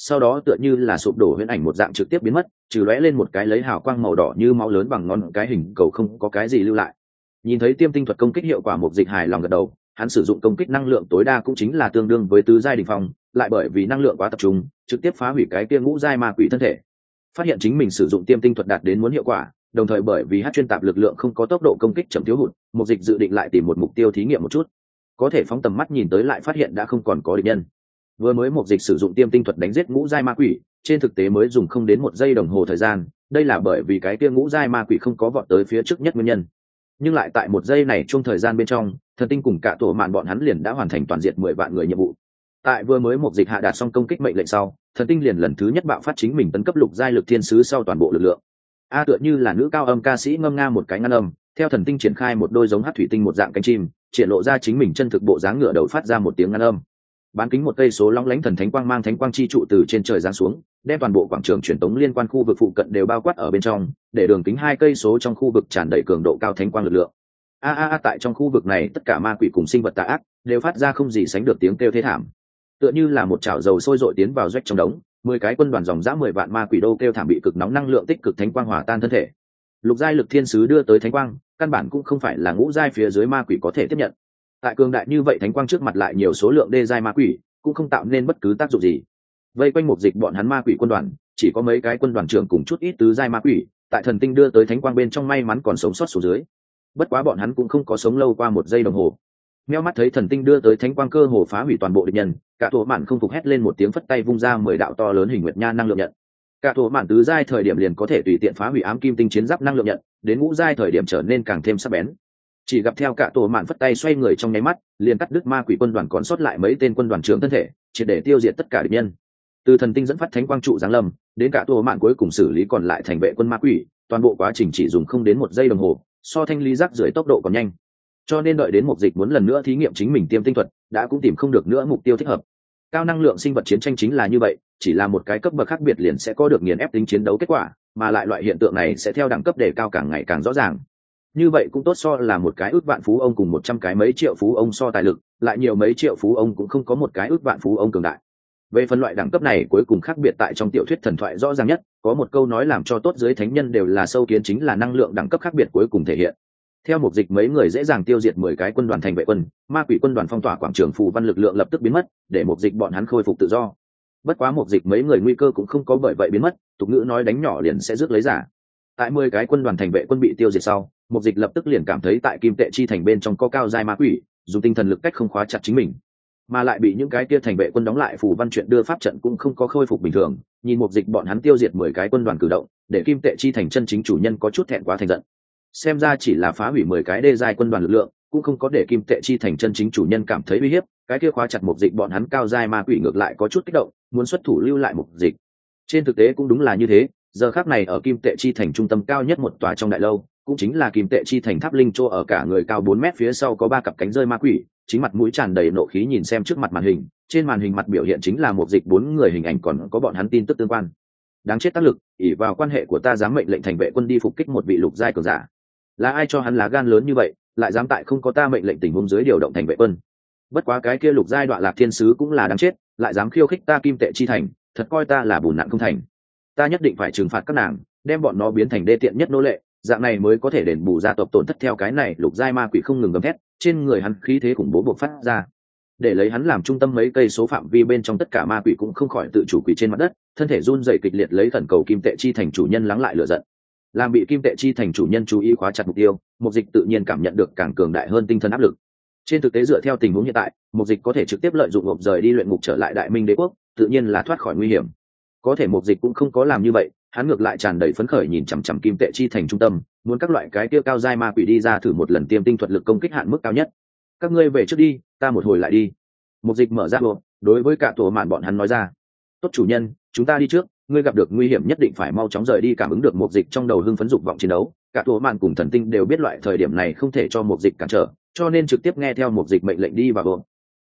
sau đó tựa như là sụp đổ huyễn ảnh một dạng trực tiếp biến mất, trừ lóe lên một cái lấy hào quang màu đỏ như máu lớn bằng ngón cái hình cầu không có cái gì lưu lại. Nhìn thấy tiêm tinh thuật công kích hiệu quả, Mục Dịch hài lòng gật đầu, hắn sử dụng công kích năng lượng tối đa cũng chính là tương đương với tứ giai đỉnh phong, lại bởi vì năng lượng quá tập trung, trực tiếp phá hủy cái kia ngũ giai ma quỷ thân thể. Phát hiện chính mình sử dụng tiêm tinh thuật đạt đến muốn hiệu quả, đồng thời bởi vì hát chuyên tạp lực lượng không có tốc độ công kích chậm thiếu hụt, Mục Dịch dự định lại tìm một mục tiêu thí nghiệm một chút. Có thể phóng tầm mắt nhìn tới lại phát hiện đã không còn có địch nhân. Vừa mới Mục Dịch sử dụng tiêm tinh thuật đánh giết ngũ giai ma quỷ, trên thực tế mới dùng không đến 1 giây đồng hồ thời gian, đây là bởi vì cái kia ngũ giai ma quỷ không có vọt tới phía trước nhất nguyên nhân. Nhưng lại tại 1 giây này chung thời gian bên trong, Thần Tinh cùng cả tổ mạn bọn hắn liền đã hoàn thành toàn diện 10 vạn người nhiệm vụ. Tại vừa mới Mục Dịch hạ đạt xong công kích mệnh lệnh sau, Thần Tinh liền lần thứ nhất bạo phát chính mình tấn cấp lục giai lực thiên sứ sau toàn bộ lực lượng. Tựa như là nữ cao âm ca sĩ ngâm nga một cái ngăn âm, theo Thần Tinh triển khai một đôi giống hắc thủy tinh một dạng cánh chim, triển lộ ra chính mình chân thực bộ dáng ngựa đầu phát ra một tiếng ngăn âm. Bán kính 1 cây số long lánh thần thánh quang mang thánh quang chi trụ từ trên trời giáng xuống, đem toàn bộ quảng trường truyền tống liên quan khu vực phụ cận đều bao quát ở bên trong, để đường kính 2 cây số trong khu vực tràn đầy cường độ cao thánh quang lực lượng. Tại trong khu vực này tất cả ma quỷ cùng sinh vật tà ác đều phát ra không gì sánh được tiếng kêu thê thảm, tựa như là một chảo dầu sôi dội tiến vào rách trong đống. 10 cái quân đoàn dòng dã 10 vạn ma quỷ đô kêu thảm bị cực nóng năng lượng tích cực thánh quang hòa tan thân thể. Lục giai lực thiên sứ đưa tới thánh quang, căn bản cũng không phải là ngũ giai phía dưới ma quỷ có thể tiếp nhận. Tại cường đại như vậy thánh quang trước mặt lại nhiều số lượng đê giai ma quỷ, cũng không tạo nên bất cứ tác dụng gì. Vây quanh Mục Dịch bọn hắn ma quỷ quân đoàn, chỉ có mấy cái quân đoàn trưởng cùng chút ít tứ giai ma quỷ, tại Thần Tinh đưa tới thánh quang bên trong may mắn còn sống sót xuống dưới. Bất quá bọn hắn cũng không có sống lâu qua 1 giây đồng hồ. Meo mắt thấy Thần Tinh đưa tới thánh quang cơ hồ phá hủy toàn bộ địch nhân, cả tổ mạn không phục hét lên một tiếng phất tay vung ra 10 đạo to lớn hình nguyệt nha năng lượng nhận. Cả tổ mạn tứ giai thời điểm liền có thể tùy tiện phá hủy ám kim tinh chiến giáp năng lượng nhận, đến ngũ giai thời điểm trở nên càng thêm sắc bén. Chỉ gặp theo cả tổ mạn phất tay xoay người trong nháy mắt, liền cắt đứt ma quỷ quân đoàn còn sót lại mấy tên quân đoàn trưởng thân thể, triệt để tiêu diệt tất cả địch nhân. Từ Thần Tinh dẫn phát thánh quang trụ giáng lâm, đến cả tổ mạn cuối cùng xử lý còn lại thành vệ quân ma quỷ, toàn bộ quá trình chỉ dùng không đến 1 giây đồng hồ, so thanh lý rác rưởi tốc độ còn nhanh. Cho nên đợi đến Mục Dịch muốn lần nữa thí nghiệm chính mình tiêm tinh thuật, đã cũng tìm không được nữa mục tiêu thích hợp. Cao năng lượng sinh vật chiến tranh chính là như vậy, chỉ là một cái cấp bậc khác biệt liền sẽ có được nghiền ép tính chiến đấu kết quả, mà lại loại hiện tượng này sẽ theo đẳng cấp đề cao càng ngày càng rõ ràng. Như vậy cũng tốt so là một cái ước vạn phú ông cùng 100 cái mấy triệu phú ông so tài lực, lại nhiều mấy triệu phú ông cũng không có một cái ước vạn phú ông cường đại. Về phân loại đẳng cấp này cuối cùng khác biệt tại trong tiểu thuyết thần thoại rõ ràng nhất, có một câu nói làm cho tốt dưới thánh nhân đều là sâu kiến, chính là năng lượng đẳng cấp khác biệt cuối cùng thể hiện. Theo Mục Dịch mấy người dễ dàng tiêu diệt 10 cái quân đoàn thành vệ quân, ma quỷ quân đoàn phong tỏa quảng trường phù văn lực lượng lập tức biến mất, để Mục Dịch bọn hắn khôi phục tự do. Bất quá Mục Dịch mấy người nguy cơ cũng không có bởi vậy biến mất, tục ngữ nói đánh nhỏ liền sẽ rước lấy giả. Tại 10 cái quân đoàn thành vệ quân bị tiêu diệt sau, Mục Dịch lập tức liền cảm thấy tại Kim Tệ Chi thành bên trong có cao giai ma quỷ, dùng tinh thần lực cách không khóa chặt chính mình, mà lại bị những cái kia thành vệ quân đóng lại phù văn chuyện đưa pháp trận cũng không có khôi phục bình thường. Nhìn Mục Dịch bọn hắn tiêu diệt 10 cái quân đoàn cử động, để Kim Tệ Chi thành chân chính chủ nhân có chút thẹn quá thành giận. Xem ra chỉ là phá hủy 10 cái đê giai quân đoàn lực lượng, cũng không có để Kim Tệ Chi thành chân chính chủ nhân cảm thấy uy hiếp, cái kia khóa chặt Mục Dịch bọn hắn cao giai ma quỷ ngược lại có chút kích động, muốn xuất thủ lưu lại Mục Dịch. Trên thực tế cũng đúng là như thế, giờ khắc này ở Kim Tệ Chi thành trung tâm cao nhất một tòa trong đại lâu, cũng chính là Kim Tệ Chi thành tháp linh chỗ ở, cả người cao 4 mét phía sau có 3 cặp cánh rơi ma quỷ, chính mặt mũi tràn đầy nộ khí nhìn xem trước mặt màn hình, trên màn hình mặt biểu hiện chính là Mục Dịch 4 người hình ảnh, còn có bọn hắn tin tức tương quan. Đáng chết tác lực, ỷ vào quan hệ của ta dám mệnh lệnh thành vệ quân đi phục kích một vị lục giai cường giả. Là ai cho hắn lá gan lớn như vậy, lại dám tại không có ta mệnh lệnh tình huống dưới điều động thành vệ quân? Bất quá cái kia lục giai Đoạn Lạc Thiên sứ cũng là đáng chết, lại dám khiêu khích ta Kim Tệ Chi thành, thật coi ta là bùn nặn không thành. Ta nhất định phải trừng phạt các nàng, đem bọn nó biến thành đê tiện nhất nô lệ, dạng này mới có thể đền bù gia tộc tổn thất. Theo cái này lục giai ma quỷ không ngừng gầm thét, trên người hắn khí thế khủng bố bộc phát ra, để lấy hắn làm trung tâm mấy cây số phạm vi bên trong tất cả ma quỷ cũng không khỏi tự chủ quỷ trên mặt đất, thân thể run rẩy kịch liệt lấy khẩn cầu Kim Tệ Chi thành chủ nhân lắng lại lửa giận. Làm bị Kim Tệ Chi thành chủ nhân chú ý khóa chặt mục tiêu, Mục Dịch tự nhiên cảm nhận được càng cường đại hơn tinh thần áp lực. Trên thực tế dựa theo tình huống hiện tại, Mục Dịch có thể trực tiếp lợi dụng hộp rời đi luyện ngục trở lại Đại Minh Đế quốc, tự nhiên là thoát khỏi nguy hiểm. Có thể Mục Dịch cũng không có làm như vậy, hắn ngược lại tràn đầy phấn khởi nhìn chằm chằm Kim Tệ Chi thành trung tâm, muốn các loại cái kia cao giai ma quỷ đi ra thử một lần tiêm tinh thuật lực công kích hạn mức cao nhất. Các ngươi về trước đi, ta một hồi lại đi. Mục Dịch mở ra hộp, đối với cả tổ mạn bọn hắn nói ra. Tốt chủ nhân, chúng ta đi trước, ngươi gặp được nguy hiểm nhất định phải mau chóng rời đi. Cảm ứng được Mục Dịch trong đầu hưng phấn dục vọng chiến đấu, cả tổ mạn cùng Thần Tinh đều biết loại thời điểm này không thể cho Mục Dịch cản trở, cho nên trực tiếp nghe theo Mục Dịch mệnh lệnh đi vào hộp.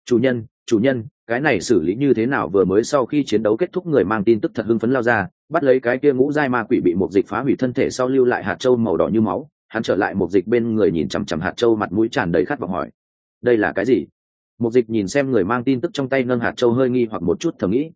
Chủ nhân, cái này xử lý như thế nào? Vừa mới sau khi chiến đấu kết thúc, người mang tin tức thật hưng phấn lao ra, bắt lấy cái kia ngũ giai ma quỷ bị Mục Dịch phá hủy thân thể sau lưu lại hạt châu màu đỏ như máu. Hắn trở lại Mục Dịch bên người nhìn chằm chằm hạt châu, mặt mũi tràn đầy khát vọng hỏi: đây là cái gì? Mục Dịch nhìn xem người mang tin tức trong tay nâng hạt châu hơi nghi hoặc một chút, thầm nghĩ: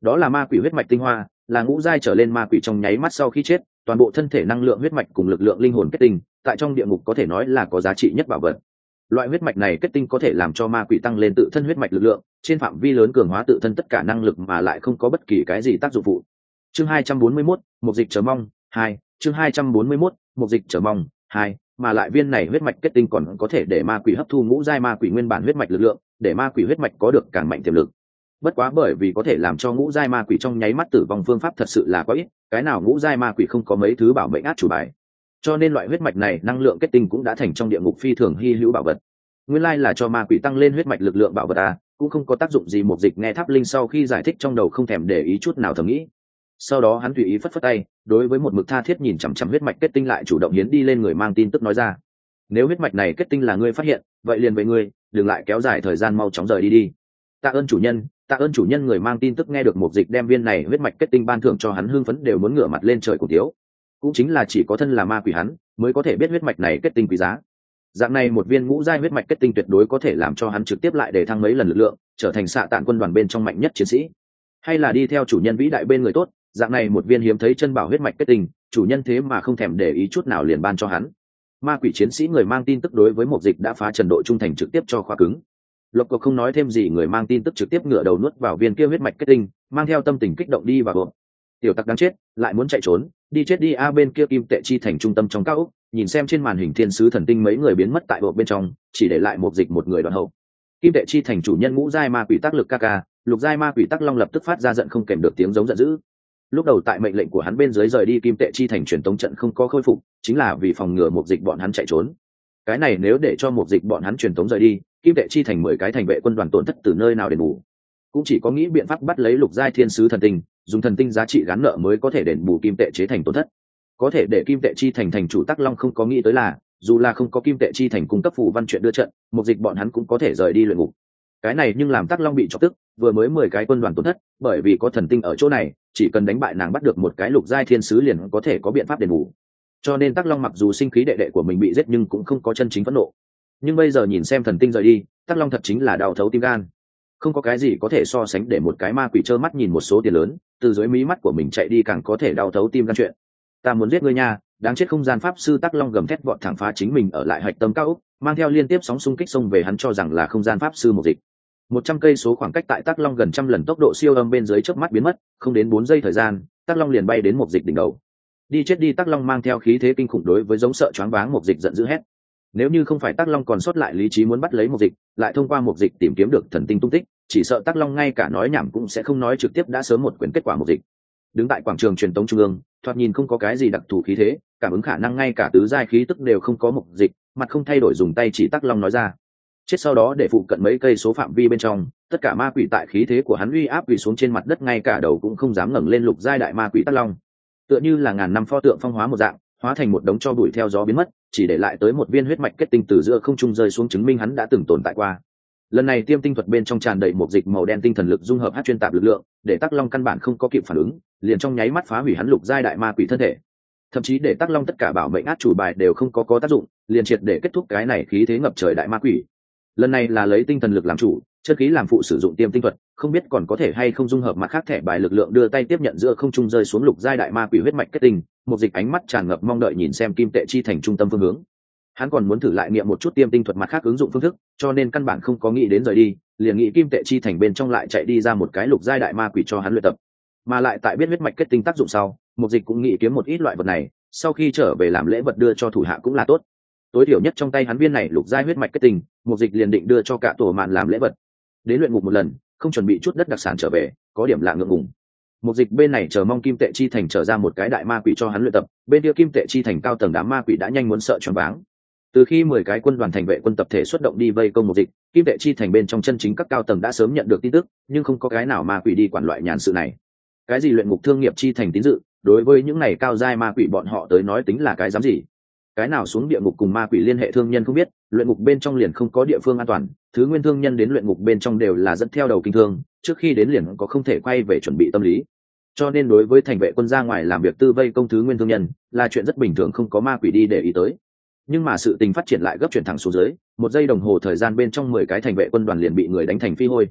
đó là ma quỷ huyết mạch tinh hoa, là ngũ giai trở lên ma quỷ trong nháy mắt sau khi chết toàn bộ thân thể năng lượng huyết mạch cùng lực lượng linh hồn kết tinh, tại trong địa ngục có thể nói là có giá trị nhất bảo vật. Loại huyết mạch này kết tinh có thể làm cho ma quỷ tăng lên tự thân huyết mạch lực lượng, trên phạm vi lớn cường hóa tự thân tất cả năng lực mà lại không có bất kỳ cái gì tác dụng phụ. Chương 241, Mục dịch chờ mong 2, chương 241, Mục dịch chờ mong 2, mà lại viên này huyết mạch kết tinh còn có thể để ma quỷ hấp thu ngũ giai ma quỷ nguyên bản huyết mạch lực lượng, để ma quỷ huyết mạch có được càng mạnh tiềm lực. Bất quá bởi vì có thể làm cho ngũ giai ma quỷ trong nháy mắt tử vong phương pháp thật sự là quá ít, cái nào ngũ giai ma quỷ không có mấy thứ bảo mệnh át chủ bài. Cho nên loại huyết mạch này năng lượng kết tinh cũng đã thành trong địa ngục phi thường hy hữu bảo vật. Nguyên lai là cho ma quỷ tăng lên huyết mạch lực lượng bảo vật à, cũng không có tác dụng gì. Một dịch nghe Tháp Linh sau khi giải thích trong đầu không thèm để ý chút nào thầm nghĩ. Sau đó hắn tùy ý phất phất tay, đối với một mực tha thiết nhìn chằm chằm huyết mạch kết tinh lại chủ động hiến đi lên người mang tin tức nói ra: nếu huyết mạch này kết tinh là ngươi phát hiện, vậy liền với ngươi, đừng lại kéo dài thời gian, mau chóng rời đi đi. Tạ ơn chủ nhân, tạ ơn chủ nhân. Người mang tin tức nghe được một dịch đem viên này huyết mạch kết tinh ban thưởng cho hắn, hưng phấn đều muốn ngửa mặt lên trời cổ tiếu. Cũng chính là chỉ có thân là ma quỷ hắn mới có thể biết huyết mạch này kết tinh quý giá. Dạng này một viên ngũ giai huyết mạch kết tinh tuyệt đối có thể làm cho hắn trực tiếp lại để thăng mấy lần lực lượng, trở thành xạ tạn quân đoàn bên trong mạnh nhất chiến sĩ, hay là đi theo chủ nhân vĩ đại bên người tốt. Dạng này một viên hiếm thấy chân bảo huyết mạch kết tinh, chủ nhân thế mà không thèm để ý chút nào liền ban cho hắn. Ma quỷ chiến sĩ người mang tin tức đối với một dịch đã phá trần độ trung thành trực tiếp cho khóa cứng. Lộc Cộc không nói thêm gì, người mang tin tức trực tiếp ngửa đầu nuốt vào viên kia huyết mạch kết tinh, mang theo tâm tình kích động đi vào hộp. Tiểu tặc đáng chết, lại muốn chạy trốn, đi chết đi a. Bên kia Kim Tệ Chi thành trung tâm trong cao ốc, nhìn xem trên màn hình thiên sứ thần tinh mấy người biến mất tại hộp bên trong, chỉ để lại một dịch một người đoàn hậu. Kim Tệ Chi thành chủ nhân ngũ giai ma quỷ tác lực ca, lục giai ma quỷ tắc long lập tức phát ra giận không kèm được tiếng giống giận dữ. Lúc đầu tại mệnh lệnh của hắn bên dưới rời đi Kim Tệ Chi thành truyền tống trận không có khôi phục, chính là vì phòng ngừa một dịch bọn hắn chạy trốn. Cái này nếu để cho một dịch bọn hắn truyền tống rời đi, Kim Tệ Chi thành 10 cái thành vệ quân đoàn tổn thất từ nơi nào đền bù? Cũng chỉ có nghĩ biện pháp bắt lấy lục giai thiên sứ thần tinh, dùng thần tinh giá trị gán nợ mới có thể đền bù Kim Tệ chế thành tổn thất. Có thể để Kim Tệ Chi thành thành chủ Tắc Long không có nghĩ tới là, dù là không có Kim Tệ Chi thành cung cấp phù văn chuyện đưa trận, một dịch bọn hắn cũng có thể rời đi luyện ngục. Cái này nhưng làm Tắc Long bị chọc tức, vừa mới 10 cái quân đoàn tổn thất, bởi vì có thần tinh ở chỗ này, chỉ cần đánh bại nàng bắt được một cái lục giai thiên sứ liền có thể có biện pháp đền bù. Cho nên Tắc Long mặc dù sinh khí đệ đệ của mình bị giết nhưng cũng không có chân chính phẫn nộ. Nhưng bây giờ nhìn xem thần tinh rời đi, Tắc Long thật chính là đau thấu tim gan. Không có cái gì có thể so sánh để một cái ma quỷ trơ mắt nhìn một số tiền lớn từ dưới mí mắt của mình chạy đi càng có thể đau thấu tim gan chuyện. Ta muốn giết ngươi nha, đáng chết. Không gian pháp sư Tắc Long gầm thét vọt thẳng phá chính mình ở lại hạch tâm cao ốc, mang theo liên tiếp sóng xung kích xông về hắn cho rằng là không gian pháp sư một dịch. 100 cây số khoảng cách tại Tắc Long gần trăm lần tốc độ siêu âm bên dưới chớp mắt biến mất, không đến 4 giây thời gian, Tắc Long liền bay đến một dịch đỉnh đầu. Đi chết đi. Tắc Long mang theo khí thế kinh khủng đối với giống sợ choáng váng một dịch giận dữ hét. Nếu như không phải Tắc Long còn sót lại lý trí muốn bắt lấy một dịch, lại thông qua một dịch tìm kiếm được thần tinh tung tích, chỉ sợ Tắc Long ngay cả nói nhảm cũng sẽ không nói, trực tiếp đã sớm một quyển kết quả một dịch. Đứng tại quảng trường truyền tống trung ương, thoạt nhìn không có cái gì đặc thù khí thế, cảm ứng khả năng ngay cả tứ giai khí tức đều không có một dịch, mặt không thay đổi dùng tay chỉ Tắc Long nói ra. Chết. Sau đó để phụ cận mấy cây số phạm vi bên trong, tất cả ma quỷ tại khí thế của hắn uy áp quỳ xuống trên mặt đất, ngay cả đầu cũng không dám ngẩng lên. Lục giai đại ma quỷ Tắc Long tựa như là ngàn năm pho tượng phong hóa một dạng, hóa thành một đống tro bụi theo gió biến mất, chỉ để lại tới một viên huyết mạch kết tinh từ giữa không trung rơi xuống, chứng minh hắn đã từng tồn tại qua. Lần này tiêm tinh thuật bên trong tràn đầy một dịch màu đen tinh thần lực dung hợp hát chuyên tạp lực lượng, để Tắc Long căn bản không có kịp phản ứng, liền trong nháy mắt phá hủy hắn lục giai đại ma quỷ thân thể. Thậm chí để Tắc Long tất cả bảo mệnh át chủ bài đều không có tác dụng, liền triệt để kết thúc cái này khí thế ngập trời đại ma quỷ. Lần này là lấy tinh thần lực làm chủ, chân khí làm phụ sử dụng tiêm tinh thuật, không biết còn có thể hay không dung hợp mặt khác thẻ bài lực lượng đưa tay tiếp nhận giữa không trung rơi xuống lục giai đại ma quỷ huyết mạch kết tinh. Một dịch ánh mắt tràn ngập mong đợi nhìn xem Kim Tệ Chi thành trung tâm phương hướng. Hắn còn muốn thử lại nghiệm một chút tiêm tinh thuật mặt khác ứng dụng phương thức, cho nên căn bản không có nghĩ đến rời đi, liền nghĩ Kim Tệ Chi thành bên trong lại chạy đi ra một cái lục giai đại ma quỷ cho hắn luyện tập. Mà lại tại biết huyết mạch kết tinh tác dụng sau, một dịch cũng nghĩ kiếm một ít loại vật này, sau khi trở về làm lễ vật đưa cho thủ hạ cũng là tốt. Tối thiểu nhất trong tay hắn viên này lục giai huyết mạch kết tinh, một dịch liền định đưa cho cả tổ mạn làm lễ vật. Đến luyện ngục một lần, không chuẩn bị chút đất đặc sản trở về, có điểm lạ ngượng ngùng. Một dịch bên này chờ mong Kim Tệ Chi thành trở ra một cái đại ma quỷ cho hắn luyện tập, bên kia Kim Tệ Chi thành cao tầng đám ma quỷ đã nhanh muốn sợ choáng váng. Từ khi 10 cái quân đoàn thành vệ quân tập thể xuất động đi vây công một dịch, Kim Tệ Chi thành bên trong chân chính các cao tầng đã sớm nhận được tin tức, nhưng không có cái nào ma quỷ đi quản loại nhàn sự này. Cái gì luyện ngục thương nghiệp chi thành tín dự, đối với những này cao giai ma quỷ bọn họ tới nói tính là cái dám gì? Cái nào xuống địa ngục cùng ma quỷ liên hệ thương nhân không biết, luyện ngục bên trong liền không có địa phương an toàn, thứ nguyên thương nhân đến luyện ngục bên trong đều là dẫn theo đầu kinh thương, trước khi đến liền có không thể quay về chuẩn bị tâm lý. Cho nên đối với thành vệ quân ra ngoài làm việc tư vây công thứ nguyên thương nhân là chuyện rất bình thường, không có ma quỷ đi để ý tới. Nhưng mà sự tình phát triển lại gấp chuyển thẳng xuống dưới, 1 giây đồng hồ thời gian bên trong 10 cái thành vệ quân đoàn liền bị người đánh thành phi hôi.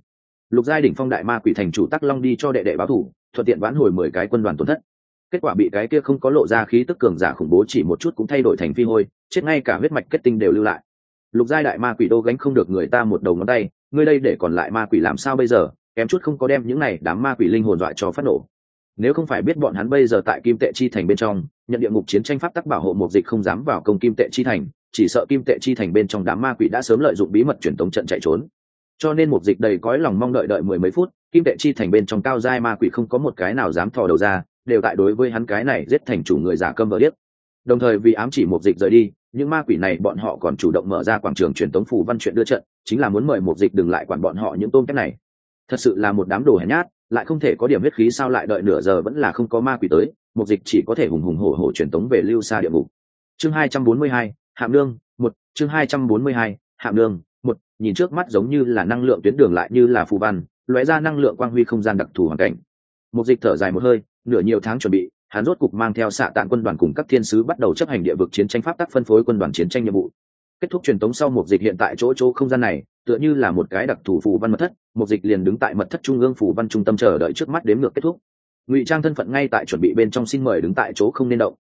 Lục giai đỉnh phong đại ma quỷ thành chủ Tắc Long đi cho đệ đệ báo thủ, thuận tiện vãn hồi 10 cái quân đoàn tổn thất. Kết quả bị cái kia không có lộ ra khí tức cường giả khủng bố chỉ một chút cũng thay đổi thành phi hôi, chết ngay cả huyết mạch kết tinh đều lưu lại. Lục giai đại ma quỷ đô gánh không được người ta một đầu ngón tay, ngươi đây để còn lại ma quỷ làm sao bây giờ, kém chút không có đem những này đám ma quỷ linh hồn dọa cho phát nổ. Nếu không phải biết bọn hắn bây giờ tại Kim Tệ Chi Thành bên trong, nhận địa ngục chiến tranh pháp tắc bảo hộ một dịch không dám vào công Kim Tệ Chi Thành, chỉ sợ Kim Tệ Chi Thành bên trong đám ma quỷ đã sớm lợi dụng bí mật truyền tống trận chạy trốn. Cho nên một dịch đầy cõi lòng mong đợi mười mấy phút, Kim Tệ Chi Thành bên trong cao giai ma quỷ không có một cái nào dám thò đầu ra, đều tại đối với hắn cái này giết thành chủ người giả câm vờ điếc. Đồng thời vì ám chỉ một dịch rời đi, những ma quỷ này bọn họ còn chủ động mở ra quảng trường truyền tống phù văn chuyện đưa trận, chính là muốn mời một dịch đừng lại quản bọn họ những tôm cái này. Thật sự là một đám đồ hèn nhát, lại không thể có điểm huyết khí sao lại đợi nửa giờ vẫn là không có ma quỷ tới, một dịch chỉ có thể hùng hùng hổ hổ truyền tống về lưu xa địa ngục. Chương 242, Hạm Nương, 1, chương 242, Hạm Nương, 1, nhìn trước mắt giống như là năng lượng tuyến đường lại như là phù văn, lóe ra năng lượng quang huy không gian đặc thù hoàn cảnh. Một dịch thở dài một hơi, nửa nhiều tháng chuẩn bị, hắn rốt cục mang theo xạ tạn quân đoàn cùng các thiên sứ bắt đầu chấp hành địa vực chiến tranh pháp tắc phân phối quân đoàn chiến tranh nhiệm vụ. Kết thúc truyền tống sau một dịch hiện tại chỗ không gian này, tựa như là một cái đặc thù phù văn mật thất, một dịch liền đứng tại mật thất trung ương phù văn trung tâm chờ đợi trước mắt đếm ngược kết thúc. Ngụy trang thân phận ngay tại chuẩn bị bên trong xin mời đứng tại chỗ không nên động.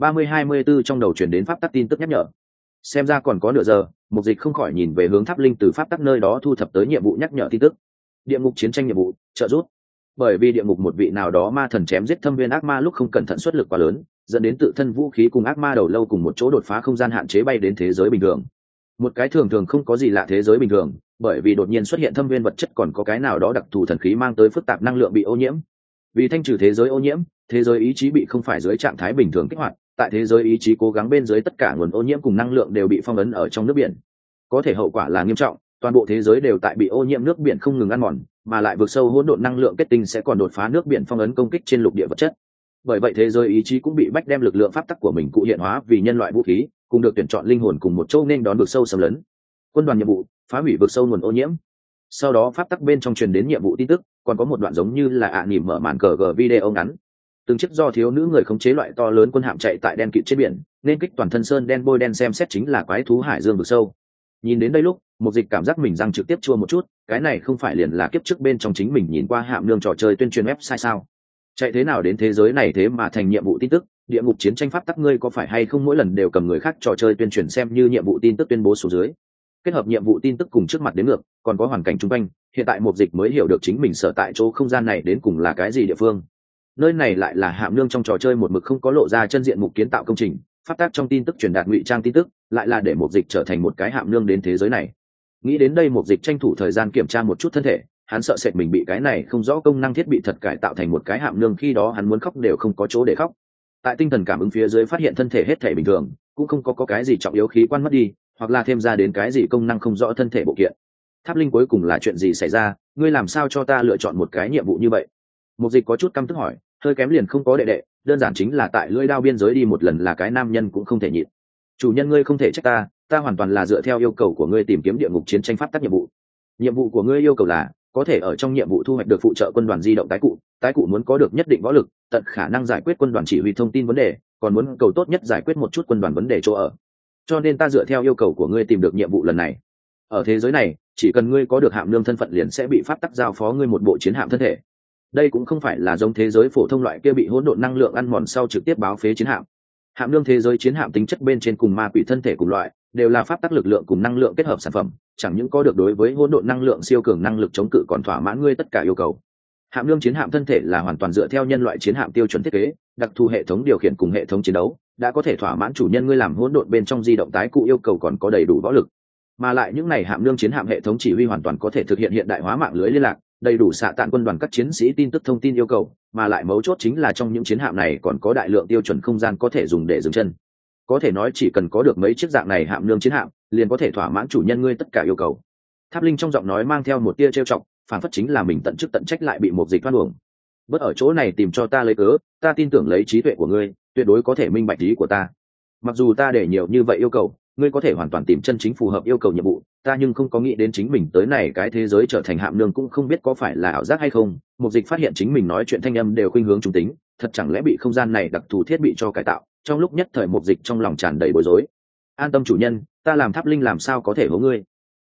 30-24 trong đầu truyền đến pháp tắc tin tức nhắc nhở. Xem ra còn có nửa giờ, một dịch không khỏi nhìn về hướng tháp linh từ pháp tắc nơi đó thu thập tới nhiệm vụ nhắc nhở tin tức. Địa ngục chiến tranh nhiệm vụ, trợ giúp. Bởi vì địa ngục một vị nào đó ma thần chém giết thâm viên ác ma lúc không cẩn thận xuất lực quá lớn, dẫn đến tự thân vũ khí cùng ác ma đầu lâu cùng một chỗ đột phá không gian hạn chế bay đến thế giới bình thường. Một cái thường thường không có gì lạ thế giới bình thường, bởi vì đột nhiên xuất hiện thâm viên vật chất còn có cái nào đó đặc thù thần khí mang tới phức tạp năng lượng bị ô nhiễm. Vì thanh trừ thế giới ô nhiễm, thế giới ý chí bị không phải dưới trạng thái bình thường kích hoạt, tại thế giới ý chí cố gắng bên dưới tất cả nguồn ô nhiễm cùng năng lượng đều bị phong ấn ở trong nước biển. Có thể hậu quả là nghiêm trọng, toàn bộ thế giới đều tại bị ô nhiễm nước biển không ngừng ăn mòn, mà lại vượt sâu hỗn độn năng lượng kết tinh sẽ còn đột phá nước biển phong ấn công kích trên lục địa vật chất. Bởi vậy thế giới ý chí cũng bị bách đem lực lượng pháp tắc của mình cụ hiện hóa vì nhân loại vũ khí, cùng được tuyển chọn linh hồn cùng một chỗ nên đón vượt sâu xâm lấn. Quân đoàn nhiệm vụ, phá hủy vượt sâu nguồn ô nhiễm. Sau đó pháp tắc bên trong truyền đến nhiệm vụ tin tức, còn có một đoạn giống như là nhìm mở màn cờ video ngắn. Từng chiếc do thiếu nữ người khống chế loại to lớn quân hạm chạy tại đen kịt trên biển, nên kích toàn thân sơn đen bôi đen xem xét chính là quái thú hải dương vực sâu. Nhìn đến đây lúc, một dịch cảm giác mình răng trực tiếp chua một chút, cái này không phải liền là kiếp trước bên trong chính mình nhìn qua Hạm Nương trò chơi tuyên truyền website sao? Chạy thế nào đến thế giới này thế mà thành nhiệm vụ tin tức, địa ngục chiến tranh pháp tắc ngươi có phải hay không mỗi lần đều cầm người khác trò chơi tuyên truyền xem như nhiệm vụ tin tức tuyên bố số dưới. Kết hợp nhiệm vụ tin tức cùng trước mặt đến ngược, còn có hoàn cảnh xung quanh, hiện tại một dịch mới hiểu được chính mình sở tại chỗ không gian này đến cùng là cái gì địa phương. Nơi này lại là Hạm Nương trong trò chơi một mực không có lộ ra chân diện mục kiến tạo công trình, pháp tắc trong tin tức truyền đạt ngụy trang tin tức, lại là để một dịch trở thành một cái Hạm Nương đến thế giới này. Nghĩ đến đây một dịch tranh thủ thời gian kiểm tra một chút thân thể, hắn sợ sệt mình bị cái này không rõ công năng thiết bị thật cải tạo thành một cái Hạm Nương, khi đó hắn muốn khóc đều không có chỗ để khóc. Tại tinh thần cảm ứng phía dưới phát hiện thân thể hết thể bình thường, cũng không có cái gì trọng yếu khí quan mất đi, hoặc là thêm ra đến cái gì công năng không rõ thân thể bộ kiện. Tháp linh cuối cùng là chuyện gì xảy ra, ngươi làm sao cho ta lựa chọn một cái nhiệm vụ như vậy? Một dịch có chút căm tức hỏi, hơi kém liền không có đệ đệ, đơn giản chính là tại lưỡi đao biên giới đi một lần là cái nam nhân cũng không thể nhịn. Chủ nhân ngươi không thể trách ta hoàn toàn là dựa theo yêu cầu của ngươi tìm kiếm địa ngục chiến tranh pháp tắc nhiệm vụ. Nhiệm vụ của ngươi yêu cầu là có thể ở trong nhiệm vụ thu hoạch được phụ trợ quân đoàn di động tái cụ muốn có được nhất định võ lực, tận khả năng giải quyết quân đoàn chỉ huy thông tin vấn đề, còn muốn cầu tốt nhất giải quyết một chút quân đoàn vấn đề chỗ ở. Cho nên ta dựa theo yêu cầu của ngươi tìm được nhiệm vụ lần này. Ở thế giới này, chỉ cần ngươi có được Hạm Nương thân phận liền sẽ bị pháp tắc giao phó ngươi một bộ chiến hạm thân thể. Đây cũng không phải là giống thế giới phổ thông loại kia bị hỗn độn năng lượng ăn mòn sau trực tiếp báo phế chiến hạm. Hạm Nương thế giới chiến hạm tính chất bên trên cùng ma quỷ thân thể cùng loại, đều là pháp tắc lực lượng cùng năng lượng kết hợp sản phẩm, chẳng những có được đối với hỗn độn năng lượng siêu cường năng lực chống cự còn thỏa mãn ngươi tất cả yêu cầu. Hạm Nương chiến hạm thân thể là hoàn toàn dựa theo nhân loại chiến hạm tiêu chuẩn thiết kế, đặc thù hệ thống điều khiển cùng hệ thống chiến đấu, đã có thể thỏa mãn chủ nhân ngươi làm hỗn độn bên trong di động tái cụ yêu cầu, còn có đầy đủ võ lực. Mà lại những này Hạm Nương chiến hạm hệ thống chỉ huy hoàn toàn có thể thực hiện hiện đại hóa mạng lưới liên lạc, đầy đủ xạ tạn quân đoàn các chiến sĩ tin tức thông tin yêu cầu, mà lại mấu chốt chính là trong những chiến hạm này còn có đại lượng tiêu chuẩn không gian có thể dùng để dừng chân. Có thể nói chỉ cần có được mấy chiếc dạng này Hạm Nương chiến hạm, liền có thể thỏa mãn chủ nhân ngươi tất cả yêu cầu. Tháp linh trong giọng nói mang theo một tia trêu chọc, phản phất chính là mình tận chức tận trách lại bị một dịch thoát uổng. Bất ở chỗ này tìm cho ta lấy cớ, ta tin tưởng lấy trí tuệ của ngươi, tuyệt đối có thể minh bạch ý của ta. Mặc dù ta để nhiều như vậy yêu cầu, ngươi có thể hoàn toàn tìm chân chính phù hợp yêu cầu nhiệm vụ, ta nhưng không có nghĩ đến chính mình tới này cái thế giới trở thành Hạm Nương cũng không biết có phải là ảo giác hay không. Một dịch phát hiện chính mình nói chuyện thanh âm đều khuynh hướng trung tính, thật chẳng lẽ bị không gian này đặc thù thiết bị cho cải tạo. Trong lúc nhất thời một dịch trong lòng tràn đầy bối rối. An tâm chủ nhân, ta làm Tháp linh làm sao có thể hố ngươi.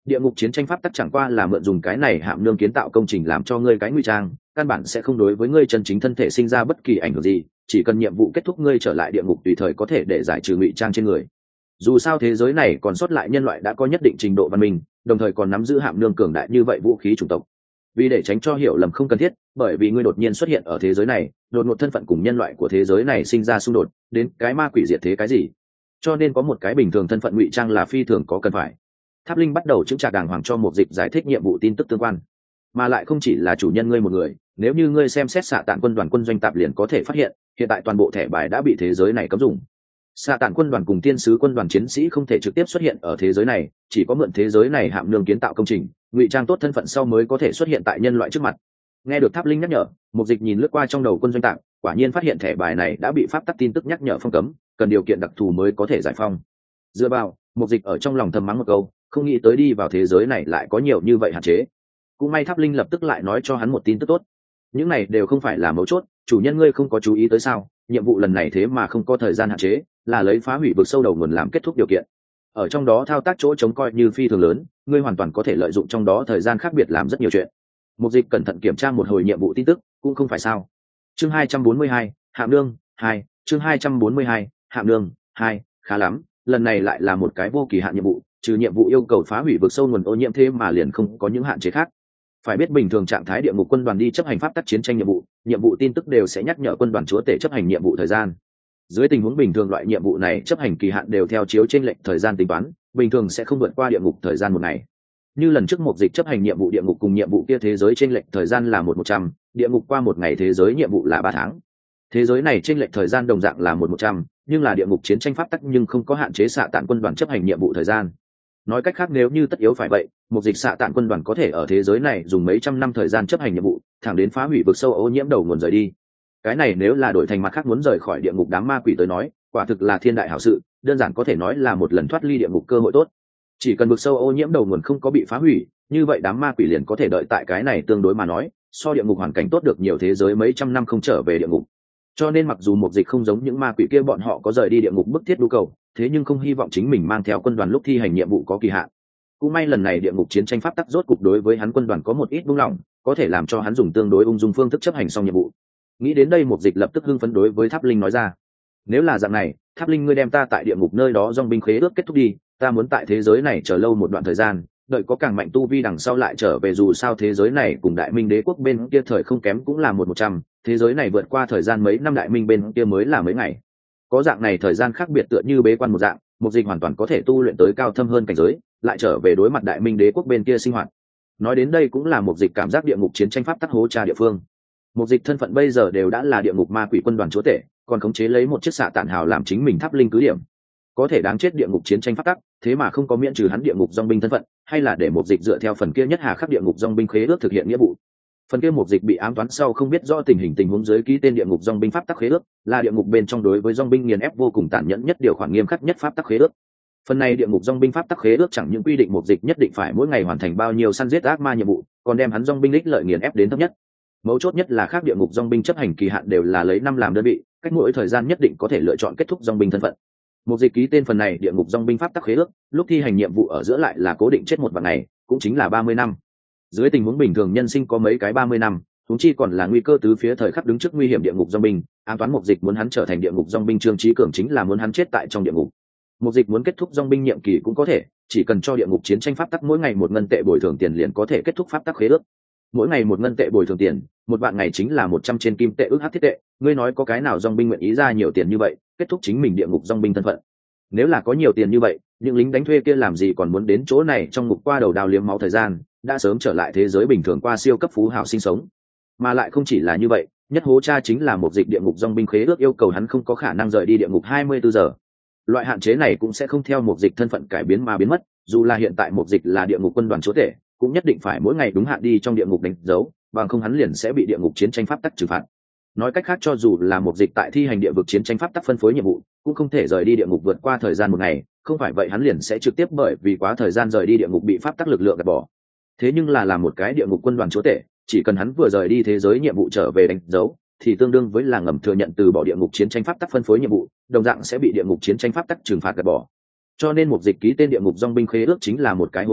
địa ngục chiến tranh pháp tắc chẳng qua là mượn dùng cái này hạm nương kiến tạo công trình làm cho ngươi cái nguy trang, căn bản sẽ không đối với ngươi chân chính thân thể sinh ra bất kỳ ảnh hưởng gì, chỉ cần nhiệm vụ kết thúc ngươi trở lại địa ngục tùy thời có thể để giải trừ ngụy trang trên người. Dù sao thế giới này còn sót lại nhân loại đã có nhất định trình độ văn minh, đồng thời còn nắm giữ hạm nương cường đại như vậy vũ khí chủng tộc. Vì để tránh cho hiểu lầm không cần thiết, bởi vì ngươi đột nhiên xuất hiện ở thế giới này, đột ngột thân phận cùng nhân loại của thế giới này sinh ra xung đột, đến cái ma quỷ diệt thế cái gì, cho nên có một cái bình thường thân phận ngụy trang là phi thường có cần phải. Tháp Linh bắt đầu chứng trả đàng hoàng cho một dịch giải thích nhiệm vụ tin tức tương quan, mà lại không chỉ là chủ nhân ngươi một người, nếu như ngươi xem xét xạ tạn quân đoàn quân doanh tạp liền có thể phát hiện, hiện tại toàn bộ thẻ bài đã bị thế giới này cấm dùng. Xạ tạn quân đoàn cùng tiên sứ quân đoàn chiến sĩ không thể trực tiếp xuất hiện ở thế giới này, chỉ có mượn thế giới này hạm nương kiến tạo công trình, ngụy trang tốt thân phận sau mới có thể xuất hiện tại nhân loại trước mặt. Nghe được Tháp Linh nhắc nhở, một dịch nhìn lướt qua trong đầu quân doanh tạp, quả nhiên phát hiện thẻ bài này đã bị pháp tắc tin tức nhắc nhở phong cấm, cần điều kiện đặc thù mới có thể giải phong. Dựa vào, một dịch ở trong lòng thầm mắng một câu, không nghĩ tới đi vào thế giới này lại có nhiều như vậy hạn chế. Cũng may Tháp Linh lập tức lại nói cho hắn một tin tức tốt. Những này đều không phải là mấu chốt, chủ nhân ngươi không có chú ý tới sao? Nhiệm vụ lần này thế mà không có thời gian hạn chế, là lấy phá hủy vực sâu đầu nguồn làm kết thúc điều kiện. Ở trong đó thao tác chỗ chống coi như phi thường lớn, ngươi hoàn toàn có thể lợi dụng trong đó thời gian khác biệt làm rất nhiều chuyện. Một dịch cẩn thận kiểm tra một hồi nhiệm vụ tin tức, cũng không phải sao. Chương 242, Hạm Nương 2, chương 242, Hạm Nương 2, khá lắm, lần này lại là một cái vô kỳ hạn nhiệm vụ, trừ nhiệm vụ yêu cầu phá hủy vực sâu nguồn ô nhiễm thế mà liền không có những hạn chế khác. Phải biết bình thường trạng thái địa ngục quân đoàn đi chấp hành pháp tắc chiến tranh nhiệm vụ tin tức đều sẽ nhắc nhở quân đoàn chúa tể chấp hành nhiệm vụ thời gian. Dưới tình huống bình thường loại nhiệm vụ này chấp hành kỳ hạn đều theo chiếu trên lệnh thời gian tính toán, bình thường sẽ không vượt qua địa ngục thời gian một ngày. Như lần trước một dịch chấp hành nhiệm vụ địa ngục cùng nhiệm vụ kia thế giới trên lệnh thời gian là 100, địa ngục qua một ngày thế giới nhiệm vụ là 3 tháng. Thế giới này trên lệnh thời gian đồng dạng là 100, nhưng là địa ngục chiến tranh pháp tắc nhưng không có hạn chế xạ tạn quân đoàn chấp hành nhiệm vụ thời gian. Nói cách khác nếu như tất yếu phải vậy, một dịch xạ tạn quân đoàn có thể ở thế giới này dùng mấy trăm năm thời gian chấp hành nhiệm vụ, thẳng đến phá hủy vực sâu ô nhiễm đầu nguồn rời đi. Cái này nếu là đổi thành mặt khác muốn rời khỏi địa ngục đám ma quỷ tới nói, quả thực là thiên đại hảo sự, đơn giản có thể nói là một lần thoát ly địa ngục cơ hội tốt. Chỉ cần vực sâu ô nhiễm đầu nguồn không có bị phá hủy, như vậy đám ma quỷ liền có thể đợi tại cái này tương đối mà nói, so địa ngục hoàn cảnh tốt được nhiều thế giới mấy trăm năm không trở về địa ngục. Cho nên mặc dù một dịch không giống những ma quỷ kia bọn họ có rời đi địa ngục bức thiết nhu cầu, thế nhưng không hy vọng chính mình mang theo quân đoàn lúc thi hành nhiệm vụ có kỳ hạn. Cũng may lần này địa ngục chiến tranh pháp tắc rốt cục đối với hắn quân đoàn có một ít buông lỏng, có thể làm cho hắn dùng tương đối ung dung phương thức chấp hành xong nhiệm vụ. Nghĩ đến đây một dịch lập tức hưng phấn đối với Tháp Linh nói ra: nếu là dạng này, Tháp Linh ngươi đem ta tại địa ngục nơi đó dòng binh khế ước kết thúc đi, ta muốn tại thế giới này chờ lâu một đoạn thời gian, đợi có càng mạnh tu vi đằng sau lại trở về, dù sao thế giới này cùng Đại Minh đế quốc bên kia thời không kém cũng là 100, thế giới này vượt qua thời gian mấy năm Đại Minh bên kia mới là mấy ngày. Có dạng này thời gian khác biệt tựa như bế quan một dạng, một dịch hoàn toàn có thể tu luyện tới cao thâm hơn cảnh giới, lại trở về đối mặt Đại Minh đế quốc bên kia sinh hoạt. Nói đến đây cũng là một dịch cảm giác địa ngục chiến tranh pháp tắc hố tra địa phương. Một dịch thân phận bây giờ đều đã là địa ngục ma quỷ quân đoàn chúa tể, còn khống chế lấy một chiếc xạ tản hào làm chính mình Tháp Linh cứ điểm. Có thể đáng chết địa ngục chiến tranh pháp tắc, thế mà không có miễn trừ hắn địa ngục dòng binh thân phận, hay là để một dịch dựa theo phần kia nhất hà khắc địa ngục dòng binh khế ước thực hiện nghĩa vụ. Phần kia một dịch bị ám toán sau không biết rõ tình huống dưới ký tên địa ngục dòng binh pháp tắc khế ước, là địa ngục bên trong đối với dòng binh nghiền ép vô cùng tàn nhẫn nhất điều khoản nghiêm khắc nhất pháp tắc khế ước. Phần này địa ngục dòng binh pháp tắc khế ước chẳng những quy định một dịch nhất định phải mỗi ngày hoàn thành bao nhiêu săn giết ác ma nhiệm vụ, còn đem hắn dòng binh ích lợi nghiền ép đến thấp nhất. Mấu chốt nhất là khác địa ngục dòng binh chấp hành kỳ hạn đều là lấy năm làm đơn vị, cách mỗi thời gian nhất định có thể lựa chọn kết thúc dòng binh thân phận. Một dịch ký tên phần này địa ngục dòng binh pháp tắc khế ước, lúc thi hành nhiệm vụ ở giữa lại là cố định chết một vạn ngày, cũng chính là 30 năm. Dưới tình huống bình thường nhân sinh có mấy cái 30 năm, huống chi còn là nguy cơ tứ phía thời khắc đứng trước nguy hiểm địa ngục dòng binh, ám toán một dịch muốn hắn trở thành địa ngục dòng binh Trương Chí Cường chính là muốn hắn chết tại trong địa ngục. Một dịch muốn kết thúc dòng binh nhiệm kỳ cũng có thể, chỉ cần cho địa ngục chiến tranh pháp tắc mỗi ngày 1 ngân tệ bồi thường tiền liền có thể kết thúc pháp tắc khế ước. Mỗi ngày 1 ngân tệ bồi thường tiền, 1 vạn ngày chính là 100 trên kim tệ ước hắc thiết tệ, ngươi nói có cái nào dòng binh nguyện ý ra nhiều tiền như vậy, kết thúc chính mình địa ngục dòng binh thân phận. Nếu là có nhiều tiền như vậy, những lính đánh thuê kia làm gì còn muốn đến chỗ này trong ngục qua đầu đào liếm máu thời gian, đã sớm trở lại thế giới bình thường qua siêu cấp phú hào sinh sống. Mà lại không chỉ là như vậy, nhất hố cha chính là một dịch địa ngục dòng binh khế ước yêu cầu hắn không có khả năng rời đi địa ngục 24 giờ. Loại hạn chế này cũng sẽ không theo một dịch thân phận cải biến mà biến mất, dù là hiện tại một dịch là địa ngục quân đoàn chúa tể, cũng nhất định phải mỗi ngày đúng hạn đi trong địa ngục đánh dấu, bằng không hắn liền sẽ bị địa ngục chiến tranh pháp tắc trừng phạt. Nói cách khác cho dù là một dịch tại thi hành địa vực chiến tranh pháp tắc phân phối nhiệm vụ, cũng không thể rời đi địa ngục vượt qua thời gian 1 ngày, không phải vậy hắn liền sẽ trực tiếp bởi vì quá thời gian rời đi địa ngục bị pháp tắc lực lượng gạt bỏ. Thế nhưng là một cái địa ngục quân đoàn chúa tể, chỉ cần hắn vừa rời đi thế giới nhiệm vụ trở về đánh dấu, thì tương đương với là ngầm thừa nhận từ bỏ địa ngục chiến tranh pháp tắc phân phối nhiệm vụ, đồng dạng sẽ bị địa ngục chiến tranh pháp tắc trừng phạt gạt bỏ. Cho nên một dịch ký tên địa ngục dòng binh khế ước chính là một cái hố to,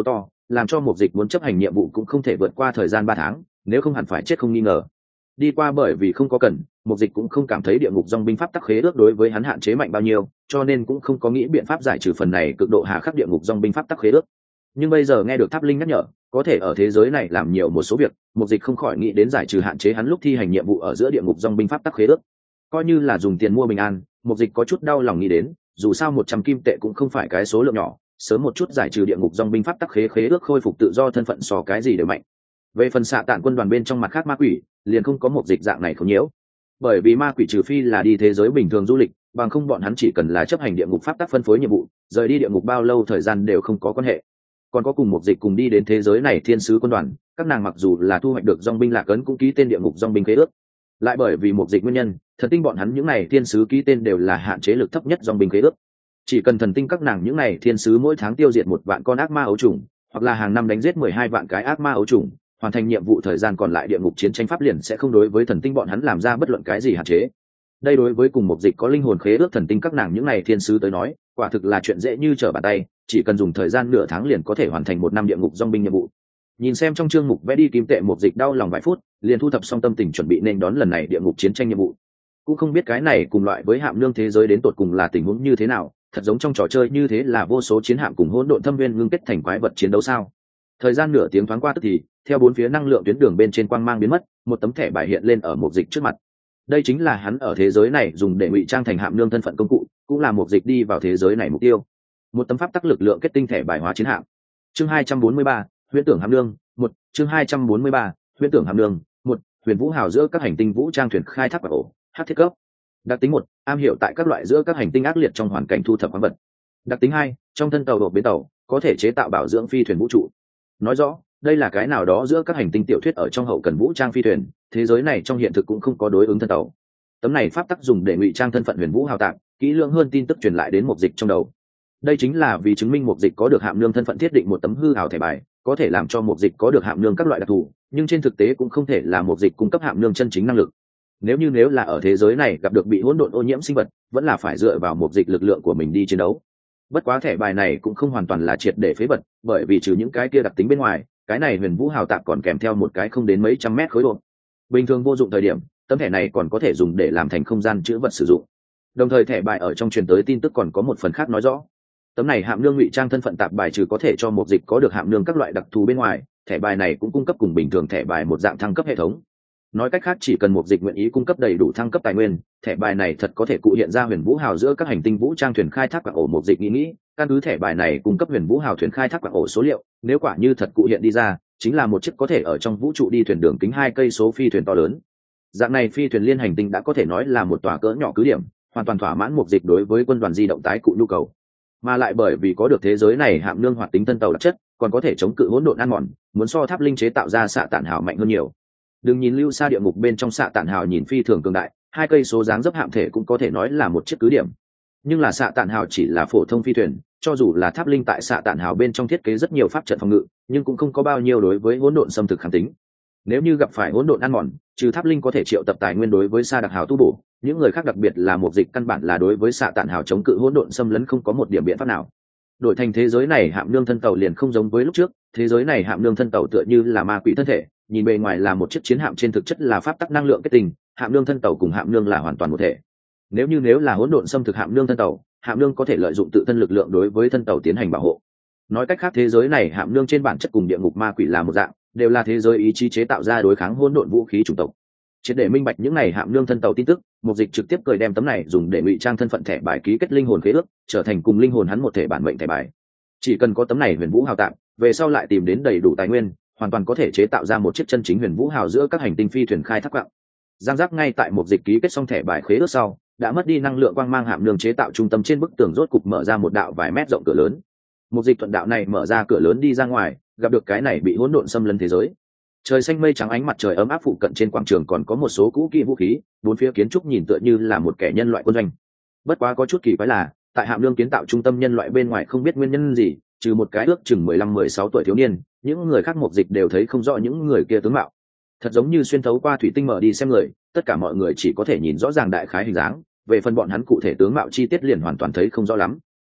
làm cho mục dịch muốn chấp hành nhiệm vụ cũng không thể vượt qua thời gian 3 tháng, nếu không hẳn phải chết không nghi ngờ. Đi qua bởi vì không có cần, mục dịch cũng không cảm thấy địa ngục dòng binh pháp tắc khế ước đối với hắn hạn chế mạnh bao nhiêu, cho nên cũng không có nghĩ biện pháp giải trừ phần này cực độ hà khắc địa ngục dòng binh pháp tắc khế ước. Nhưng bây giờ nghe được Tháp Linh nhắc nhở có thể ở thế giới này làm nhiều một số việc, mục dịch không khỏi nghĩ đến giải trừ hạn chế hắn lúc thi hành nhiệm vụ ở giữa địa ngục dòng binh pháp tắc khế ước. Coi như là dùng tiền mua bình an, mục dịch có chút đau lòng nghĩ đến, dù sao 100 kim tệ cũng không phải cái số lượng nhỏ, sớm một chút giải trừ địa ngục dòng binh pháp tắc khế ước khôi phục tự do thân phận so cái gì đều mạnh. Về phần xạ tản quân đoàn bên trong mặt khác ma quỷ, liền không có một dịch dạng này không nhiễu, bởi vì ma quỷ trừ phi là đi thế giới bình thường du lịch, bằng không bọn hắn chỉ cần là chấp hành địa ngục pháp tắc phân phối nhiệm vụ, rời đi địa ngục bao lâu thời gian đều không có quan hệ. Còn có cùng một dịch cùng đi đến thế giới này thiên sứ quân đoàn, các nàng mặc dù là thu hoạch được dòng binh lạc ấn cũng ký tên địa ngục dòng binh khế ước, lại bởi vì một dịch nguyên nhân, thần tinh bọn hắn những này thiên sứ ký tên đều là hạn chế lực thấp nhất dòng binh khế ước. Chỉ cần thần tinh các nàng những này thiên sứ mỗi tháng tiêu diệt 1 vạn con ác ma ấu trùng, hoặc là hàng năm đánh giết 12 vạn cái ác ma ấu trùng, hoàn thành nhiệm vụ thời gian còn lại địa ngục chiến tranh pháp liền sẽ không đối với thần tinh bọn hắn làm ra bất luận cái gì hạn chế. Đây đối với cùng một dịch có linh hồn khế ước thần tinh các nàng những này thiên sứ tới nói, quả thực là chuyện dễ như trở bàn tay, chỉ cần dùng thời gian nửa tháng liền có thể hoàn thành 1 năm địa ngục dòng binh nhiệm vụ. Nhìn xem trong chương mục vẽ đi kim tệ một dịch đau lòng vài phút, liền thu thập xong tâm tình chuẩn bị nên đón lần này địa ngục chiến tranh nhiệm vụ. Cũng không biết cái này cùng loại với hạm nương thế giới đến tột cùng là tình huống như thế nào, thật giống trong trò chơi như thế là vô số chiến hạm cùng hỗn độn thâm viên ngưng kết thành quái vật chiến đấu sao? Thời gian nửa tiếng thoáng qua tức thì, theo 4 phía năng lượng tuyến đường bên trên quang mang biến mất, một tấm thẻ bài hiện lên ở một dịch trước mặt. Đây chính là hắn ở thế giới này dùng để ngụy trang thành hạm nương thân phận công cụ, cũng là một dịch đi vào thế giới này mục tiêu. Một tấm pháp tắc lực lượng kết tinh thẻ bài hóa chiến hạm. Chương 243, huyễn tưởng hạm nương, 1, chương 243, huyễn tưởng hạm nương, 1, huyền vũ hào giữa các hành tinh vũ trang thuyền khai thác bảo ổ, hắc thiết cấp. Đặc tính 1, am hiểu tại các loại giữa các hành tinh ác liệt trong hoàn cảnh thu thập khoáng vật. Đặc tính 2, trong thân tàu hộp bến tàu, có thể chế tạo bảo dưỡng phi thuyền vũ trụ. Nói rõ, đây là cái nào đó giữa các hành tinh tiểu thuyết ở trong hậu cần vũ trang phi thuyền, thế giới này trong hiện thực cũng không có đối ứng thân tàu. Tấm này pháp tắc dùng để ngụy trang thân phận huyền vũ hào tạng, kỹ lưỡng hơn tin tức truyền lại đến một dịch trong đầu. Đây chính là vì chứng minh một dịch có được hạm nương thân phận thiết định một tấm hư hào thẻ bài, có thể làm cho một dịch có được hạm nương các loại đặc thù, nhưng trên thực tế cũng không thể là một dịch cung cấp hạm nương chân chính năng lực. Nếu là ở thế giới này gặp được bị hỗn độn ô nhiễm sinh vật, vẫn là phải dựa vào một dịch lực lượng của mình đi chiến đấu. Bất quá thẻ bài này cũng không hoàn toàn là triệt để phế vật, bởi vì trừ những cái kia đặc tính bên ngoài, cái này huyền vũ hào tạp còn kèm theo một cái không đến mấy trăm mét khối độ. Bình thường vô dụng thời điểm, tấm thẻ này còn có thể dùng để làm thành không gian chữ vật sử dụng. Đồng thời thẻ bài ở trong truyền tới tin tức còn có một phần khác nói rõ, tấm này hạm nương ngụy trang thân phận tạp bài trừ có thể cho một dịch có được hạm nương các loại đặc thù bên ngoài, thẻ bài này cũng cung cấp cùng bình thường thẻ bài một dạng thăng cấp hệ thống. Nói cách khác chỉ cần một dịch nguyện ý cung cấp đầy đủ thăng cấp tài nguyên, thẻ bài này thật có thể cụ hiện ra huyền vũ hào giữa các hành tinh vũ trang thuyền khai thác quạng ổ. Một dịch nghĩ căn cứ thẻ bài này cung cấp huyền vũ hào thuyền khai thác quạng ổ số liệu, nếu quả như thật cụ hiện đi ra, chính là một chiếc có thể ở trong vũ trụ đi thuyền đường kính 2 cây số phi thuyền to lớn. Dạng này phi thuyền liên hành tinh đã có thể nói là một tòa cỡ nhỏ cứ điểm, hoàn toàn thỏa mãn một dịch đối với quân đoàn di động tái cụ nhu cầu. Mà lại bởi vì có được thế giới này hạm nương hoạt tính thân tàu đặc chất, còn có thể chống cự hỗn độn ăn mòn, muốn so Tháp Linh chế tạo ra xạ tản hào mạnh hơn nhiều. Đừng nhìn lưu xa địa ngục bên trong xạ tản hào nhìn phi thường cường đại, 2 cây số dáng dấp hạm thể cũng có thể nói là một chiếc cứ điểm. Nhưng là xạ tản hào chỉ là phổ thông phi thuyền, cho dù là Tháp Linh tại xạ tản hào bên trong thiết kế rất nhiều pháp trận phòng ngự, nhưng cũng không có bao nhiêu đối với hỗn độn xâm thực kháng tính. Nếu như gặp phải hỗn độn ăn mòn, trừ Tháp Linh có thể triệu tập tài nguyên đối với sa đặc hào tu bổ, những người khác đặc biệt là một dịch căn bản là đối với xạ tản hào chống cự hỗn độn xâm lấn không có một điểm biện pháp nào. Đổi thành thế giới này hạm nương thân tàu liền không giống với lúc trước, thế giới này hạm nương thân tàu tựa như là ma quỷ thân thể, nhìn bề ngoài là một chiếc chiến hạm trên thực chất là pháp tắc năng lượng kết tinh, hạm nương thân tàu cùng hạm nương là hoàn toàn một thể. Nếu là hỗn độn xâm thực hạm nương thân tàu, hạm nương có thể lợi dụng tự thân lực lượng đối với thân tàu tiến hành bảo hộ. Nói cách khác thế giới này hạm nương trên bản chất cùng địa ngục ma quỷ là một dạng, đều là thế giới ý chí chế tạo ra đối kháng hỗn độn vũ khí chủng tộc. Triệt để minh bạch những này hạm nương thân tàu tin tức, một dịch trực tiếp cười đem tấm này dùng để ngụy trang thân phận thẻ bài ký kết linh hồn khế ước, trở thành cùng linh hồn hắn một thể bản mệnh thẻ bài. Chỉ cần có tấm này huyền vũ hào tạm, về sau lại tìm đến đầy đủ tài nguyên, hoàn toàn có thể chế tạo ra một chiếc chân chính huyền vũ hào giữa các hành tinh phi thuyền khai thác quạng. Giang giác ngay tại một dịch ký kết xong thẻ bài khế ước sau, đã mất đi năng lượng quang mang hạm nương chế tạo trung tâm trên bức tường rốt cục mở ra một đạo vài mét rộng cửa lớn. Một dịch thuận đạo này mở ra cửa lớn đi ra ngoài, gặp được cái này bị hỗn độn xâm lấn thế giới. Trời xanh mây trắng ánh mặt trời ấm áp phụ cận trên quảng trường còn có một số cũ kỹ vũ khí, bốn phía kiến trúc nhìn tựa như là một kẻ nhân loại quân doanh. Bất quá có chút kỳ quái là, tại hạm nương kiến tạo trung tâm nhân loại bên ngoài không biết nguyên nhân gì, trừ một cái ước chừng 15-16 tuổi thiếu niên, những người khác một dịch đều thấy không rõ những người kia tướng mạo. Thật giống như xuyên thấu qua thủy tinh mở đi xem người, tất cả mọi người chỉ có thể nhìn rõ ràng đại khái hình dáng, về phần bọn hắn cụ thể tướng mạo chi tiết liền hoàn toàn thấy không rõ lắm.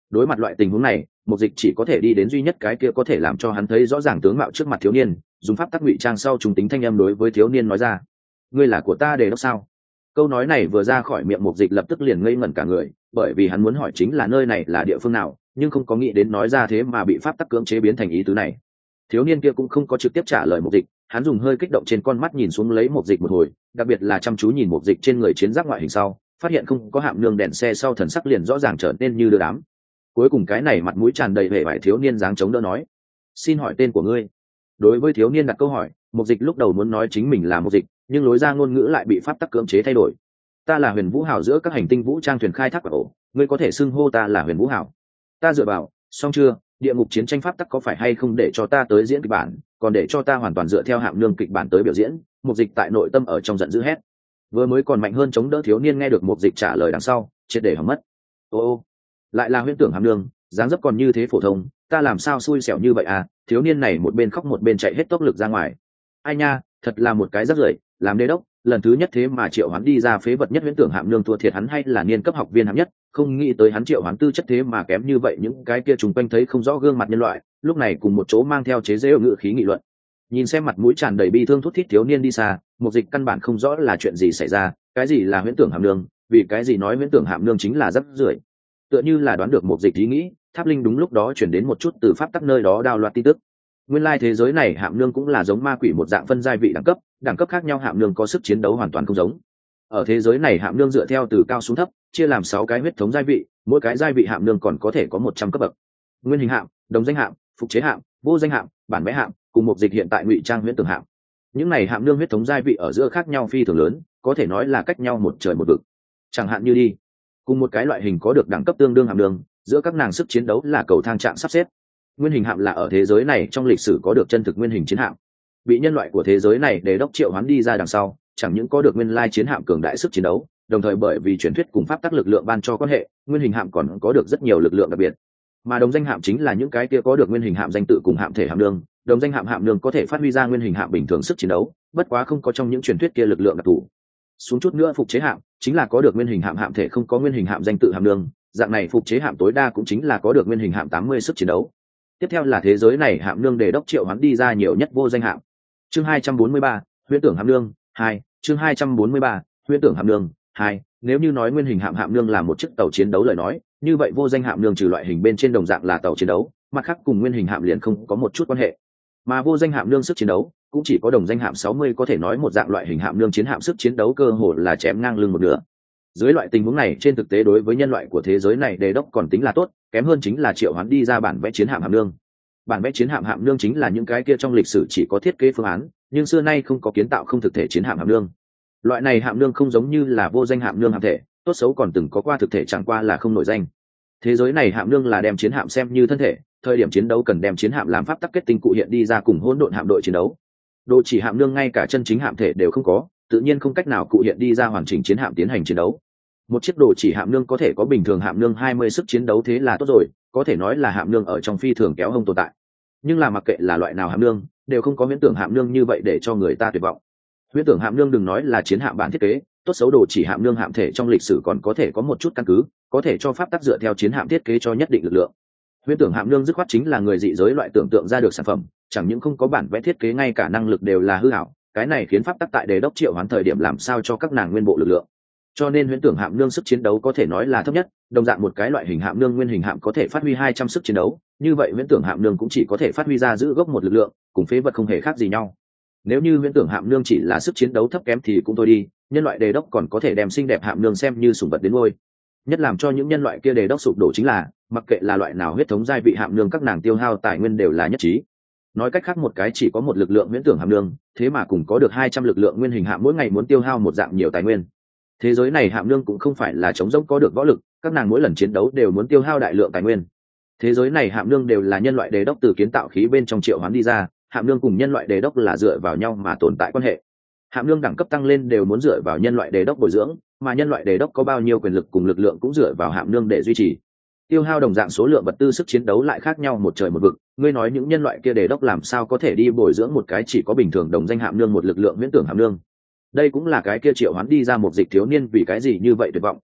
Đối mặt loại tình huống này, Mục Dịch chỉ có thể đi đến duy nhất cái kia có thể làm cho hắn thấy rõ ràng tướng mạo trước mặt thiếu niên, dùng pháp tắc ngụy trang sau trung tính thanh âm đối với thiếu niên nói ra: "Ngươi là của ta Đề Đốc sao?" Câu nói này vừa ra khỏi miệng Mục Dịch lập tức liền ngây ngẩn cả người, bởi vì hắn muốn hỏi chính là nơi này là địa phương nào, nhưng không có nghĩ đến nói ra thế mà bị pháp tắc cưỡng chế biến thành ý tứ này. Thiếu niên kia cũng không có trực tiếp trả lời Mục Dịch, hắn dùng hơi kích động trên con mắt nhìn xuống lấy Mục Dịch một hồi, đặc biệt là chăm chú nhìn Mục Dịch trên người chiến giáp ngoại hình sau, phát hiện không có hạm nương đèn xe sau, thần sắc liền rõ ràng trở nên như đưa đám. Cuối cùng cái này mặt mũi tràn đầy vẻ vải thiếu niên dáng chống đỡ nói: "Xin hỏi tên của ngươi?" Đối với thiếu niên đặt câu hỏi, Mục Dịch lúc đầu muốn nói chính mình là Mục Dịch, nhưng lối ra ngôn ngữ lại bị pháp tắc cưỡng chế thay đổi. "Ta là Huyền Vũ Hào giữa các hành tinh vũ trang thuyền khai thác ổ, ngươi có thể xưng hô ta là Huyền Vũ Hào." "Ta dựa vào, xong chưa, địa ngục chiến tranh pháp tắc có phải hay không để cho ta tới diễn kịch bản, còn để cho ta hoàn toàn dựa theo hạm nương kịch bản tới biểu diễn?" Mục Dịch tại nội tâm ở trong giận dữ hét. Vừa mới còn mạnh hơn chống đỡ thiếu niên nghe được Mục Dịch trả lời đằng sau, triệt để hỏng mất. Ô, lại là huyễn tưởng hạm nương, dáng dấp còn như thế phổ thông, ta làm sao xui xẻo như vậy à? Thiếu niên này một bên khóc một bên chạy hết tốc lực ra ngoài. Ai nha, thật là một cái rắc rưởi, làm đế đốc, lần thứ nhất thế mà triệu hoán đi ra phế vật nhất huyễn tưởng hạm nương, thua thiệt hắn hay là niên cấp học viên hạng nhất, không nghĩ tới hắn triệu hoán tư chất thế mà kém như vậy. Những cái kia trùng quanh thấy không rõ gương mặt nhân loại, lúc này cùng một chỗ mang theo chế giễu ngữ khí nghị luận. Nhìn xem mặt mũi tràn đầy bi thương thút thít thiếu niên đi xa, Mục Dịch căn bản không rõ là chuyện gì xảy ra, cái gì là huyễn tưởng hạm nương, vì cái gì nói huyễn tưởng hạm nương chính là rắc rưởi. Tựa như là đoán được Mục Dịch ý nghĩ, Tháp Linh đúng lúc đó chuyển đến một chút từ pháp tắc nơi đó đào loạt tin tức. Nguyên lai thế giới này hạm nương cũng là giống ma quỷ một dạng phân giai vị đẳng cấp khác nhau, hạm nương có sức chiến đấu hoàn toàn không giống. Ở thế giới này hạm nương dựa theo từ cao xuống thấp, chia làm 6 cái huyết thống giai vị, mỗi cái giai vị hạm nương còn có thể có 100 cấp bậc. Nguyên hình hạm, đồng danh hạm, phục chế hạm, vô danh hạm, bản vẽ hạm, cùng Mục Dịch hiện tại ngụy trang huyễn tưởng hạm. Những này hạm nương huyết thống giai vị ở giữa khác nhau phi thường lớn, có thể nói là cách nhau một trời một vực. Chẳng hạn như đi, cùng một cái loại hình có được đẳng cấp tương đương hạm nương, giữa các nàng sức chiến đấu là cầu thang trạng sắp xếp. Nguyên hình hạm là ở thế giới này trong lịch sử có được chân thực nguyên hình chiến hạm, bị nhân loại của thế giới này Đề Đốc triệu hoán đi ra đằng sau, chẳng những có được nguyên lai chiến hạm cường đại sức chiến đấu, đồng thời bởi vì truyền thuyết cùng pháp tắc lực lượng ban cho quan hệ, nguyên hình hạm còn có được rất nhiều lực lượng đặc biệt. Mà đồng danh hạm chính là những cái kia có được nguyên hình hạm danh tự cùng hạm thể hạm nương, đồng danh hạm nương có thể phát huy ra nguyên hình hạm bình thường sức chiến đấu, bất quá không có trong những truyền thuyết kia lực lượng đặc thù. Xuống chút nữa phục chế hạm chính là có được nguyên hình hạm thể không có nguyên hình hạm danh tự hạm nương, dạng này phục chế hạm tối đa cũng chính là có được nguyên hình hạm 80 sức chiến đấu. Tiếp theo là thế giới này hạm nương Đề Đốc triệu hoán đi ra nhiều nhất vô danh hạm. Chương 243, huyễn tưởng hạm nương 2, chương 243, huyễn tưởng hạm nương 2. Nếu như nói nguyên hình hạm nương là một chiếc tàu chiến đấu lời nói, như vậy vô danh hạm nương trừ loại hình bên trên đồng dạng là tàu chiến đấu, mặt khác cùng nguyên hình hạm liền không có một chút quan hệ. Mà vô danh hạm nương sức chiến đấu cũng chỉ có đồng danh hạm 60, có thể nói một dạng loại hình hạm nương chiến hạm sức chiến đấu cơ hồ là chém ngang lưng một nửa. Dưới loại tình huống này, trên thực tế đối với nhân loại của thế giới này Đề Đốc còn tính là tốt, kém hơn chính là triệu hoán đi ra bản vẽ chiến hạm nương. Bản vẽ chiến hạm nương chính là những cái kia trong lịch sử chỉ có thiết kế phương án, nhưng xưa nay không có kiến tạo không thực thể chiến hạm nương. Loại này hạm nương không giống như là vô danh hạm nương hạm thể, tốt xấu còn từng có qua thực thể, chẳng qua là không nổi danh. Thế giới này hạm nương là đem chiến hạm xem như thân thể, thời điểm chiến đấu cần đem chiến hạm làm pháp tắc kết tinh cụ hiện đi ra cùng hỗn độn hạm đội chiến đấu. Đồ chỉ hạm nương ngay cả chân chính hạm thể đều không có, tự nhiên không cách nào cụ hiện đi ra hoàn chỉnh chiến hạm tiến hành chiến đấu. Một chiếc đồ chỉ hạm nương có thể có bình thường hạm nương 20 sức chiến đấu thế là tốt rồi, có thể nói là hạm nương ở trong phi thường kéo hông tồn tại. Nhưng là mặc kệ là loại nào hạm nương, đều không có huyễn tưởng hạm nương như vậy để cho người ta tuyệt vọng. Huyễn tưởng hạm nương đừng nói là chiến hạm bản thiết kế, tốt xấu đồ chỉ hạm nương hạm thể trong lịch sử còn có thể có một chút căn cứ, có thể cho pháp tắc dựa theo chiến hạm thiết kế cho nhất định lực lượng. Huyễn tưởng hạm nương dứt khoát chính là người dị giới loại tưởng tượng ra được sản phẩm, chẳng những không có bản vẽ thiết kế, ngay cả năng lực đều là hư ảo, cái này khiến pháp tắc tại Đề Đốc triệu hoán thời điểm làm sao cho các nàng nguyên bộ lực lượng. Cho nên huyễn tưởng hạm nương sức chiến đấu có thể nói là thấp nhất, đồng dạng một cái loại hình hạm nương nguyên hình hạm có thể phát huy 200 sức chiến đấu, như vậy huyễn tưởng hạm nương cũng chỉ có thể phát huy ra giữ gốc một lực lượng, cùng phế vật không hề khác gì nhau. Nếu như huyễn tưởng hạm nương chỉ là sức chiến đấu thấp kém thì cũng thôi đi, nhân loại Đề Đốc còn có thể đem xinh đẹp hạm nương xem như sủng vật đến ngôi. Nhất làm cho những nhân loại kia Đề Đốc sụp đổ chính là, mặc kệ là loại nào huyết thống giai vị hạm nương, các nàng tiêu hao tài nguyên đều là nhất trí. Nói cách khác, một cái chỉ có một lực lượng huyễn tưởng hạm nương, thế mà cùng có được 200 lực lượng nguyên hình hạm, mỗi ngày muốn tiêu hao một dạng nhiều tài nguyên. Thế giới này hạm nương cũng không phải là trống rỗng có được võ lực, các nàng mỗi lần chiến đấu đều muốn tiêu hao đại lượng tài nguyên. Thế giới này hạm nương đều là nhân loại Đề Đốc từ kiến tạo khí bên trong triệu hoán đi ra, hạm nương cùng nhân loại Đề Đốc là dựa vào nhau mà tồn tại quan hệ. Hạm nương đẳng cấp tăng lên đều muốn dựa vào nhân loại Đề Đốc bồi dưỡng, mà nhân loại Đề Đốc có bao nhiêu quyền lực cùng lực lượng cũng dựa vào hạm nương để duy trì. Tiêu hao đồng dạng số lượng vật tư, sức chiến đấu lại khác nhau một trời một vực, ngươi nói những nhân loại kia Đề Đốc làm sao có thể đi bồi dưỡng một cái chỉ có bình thường đồng danh hạm nương một lực lượng huyễn tưởng hạm nương. Đây cũng là cái kia triệu hoán đi ra một dịch thiếu niên vì cái gì như vậy tuyệt vọng,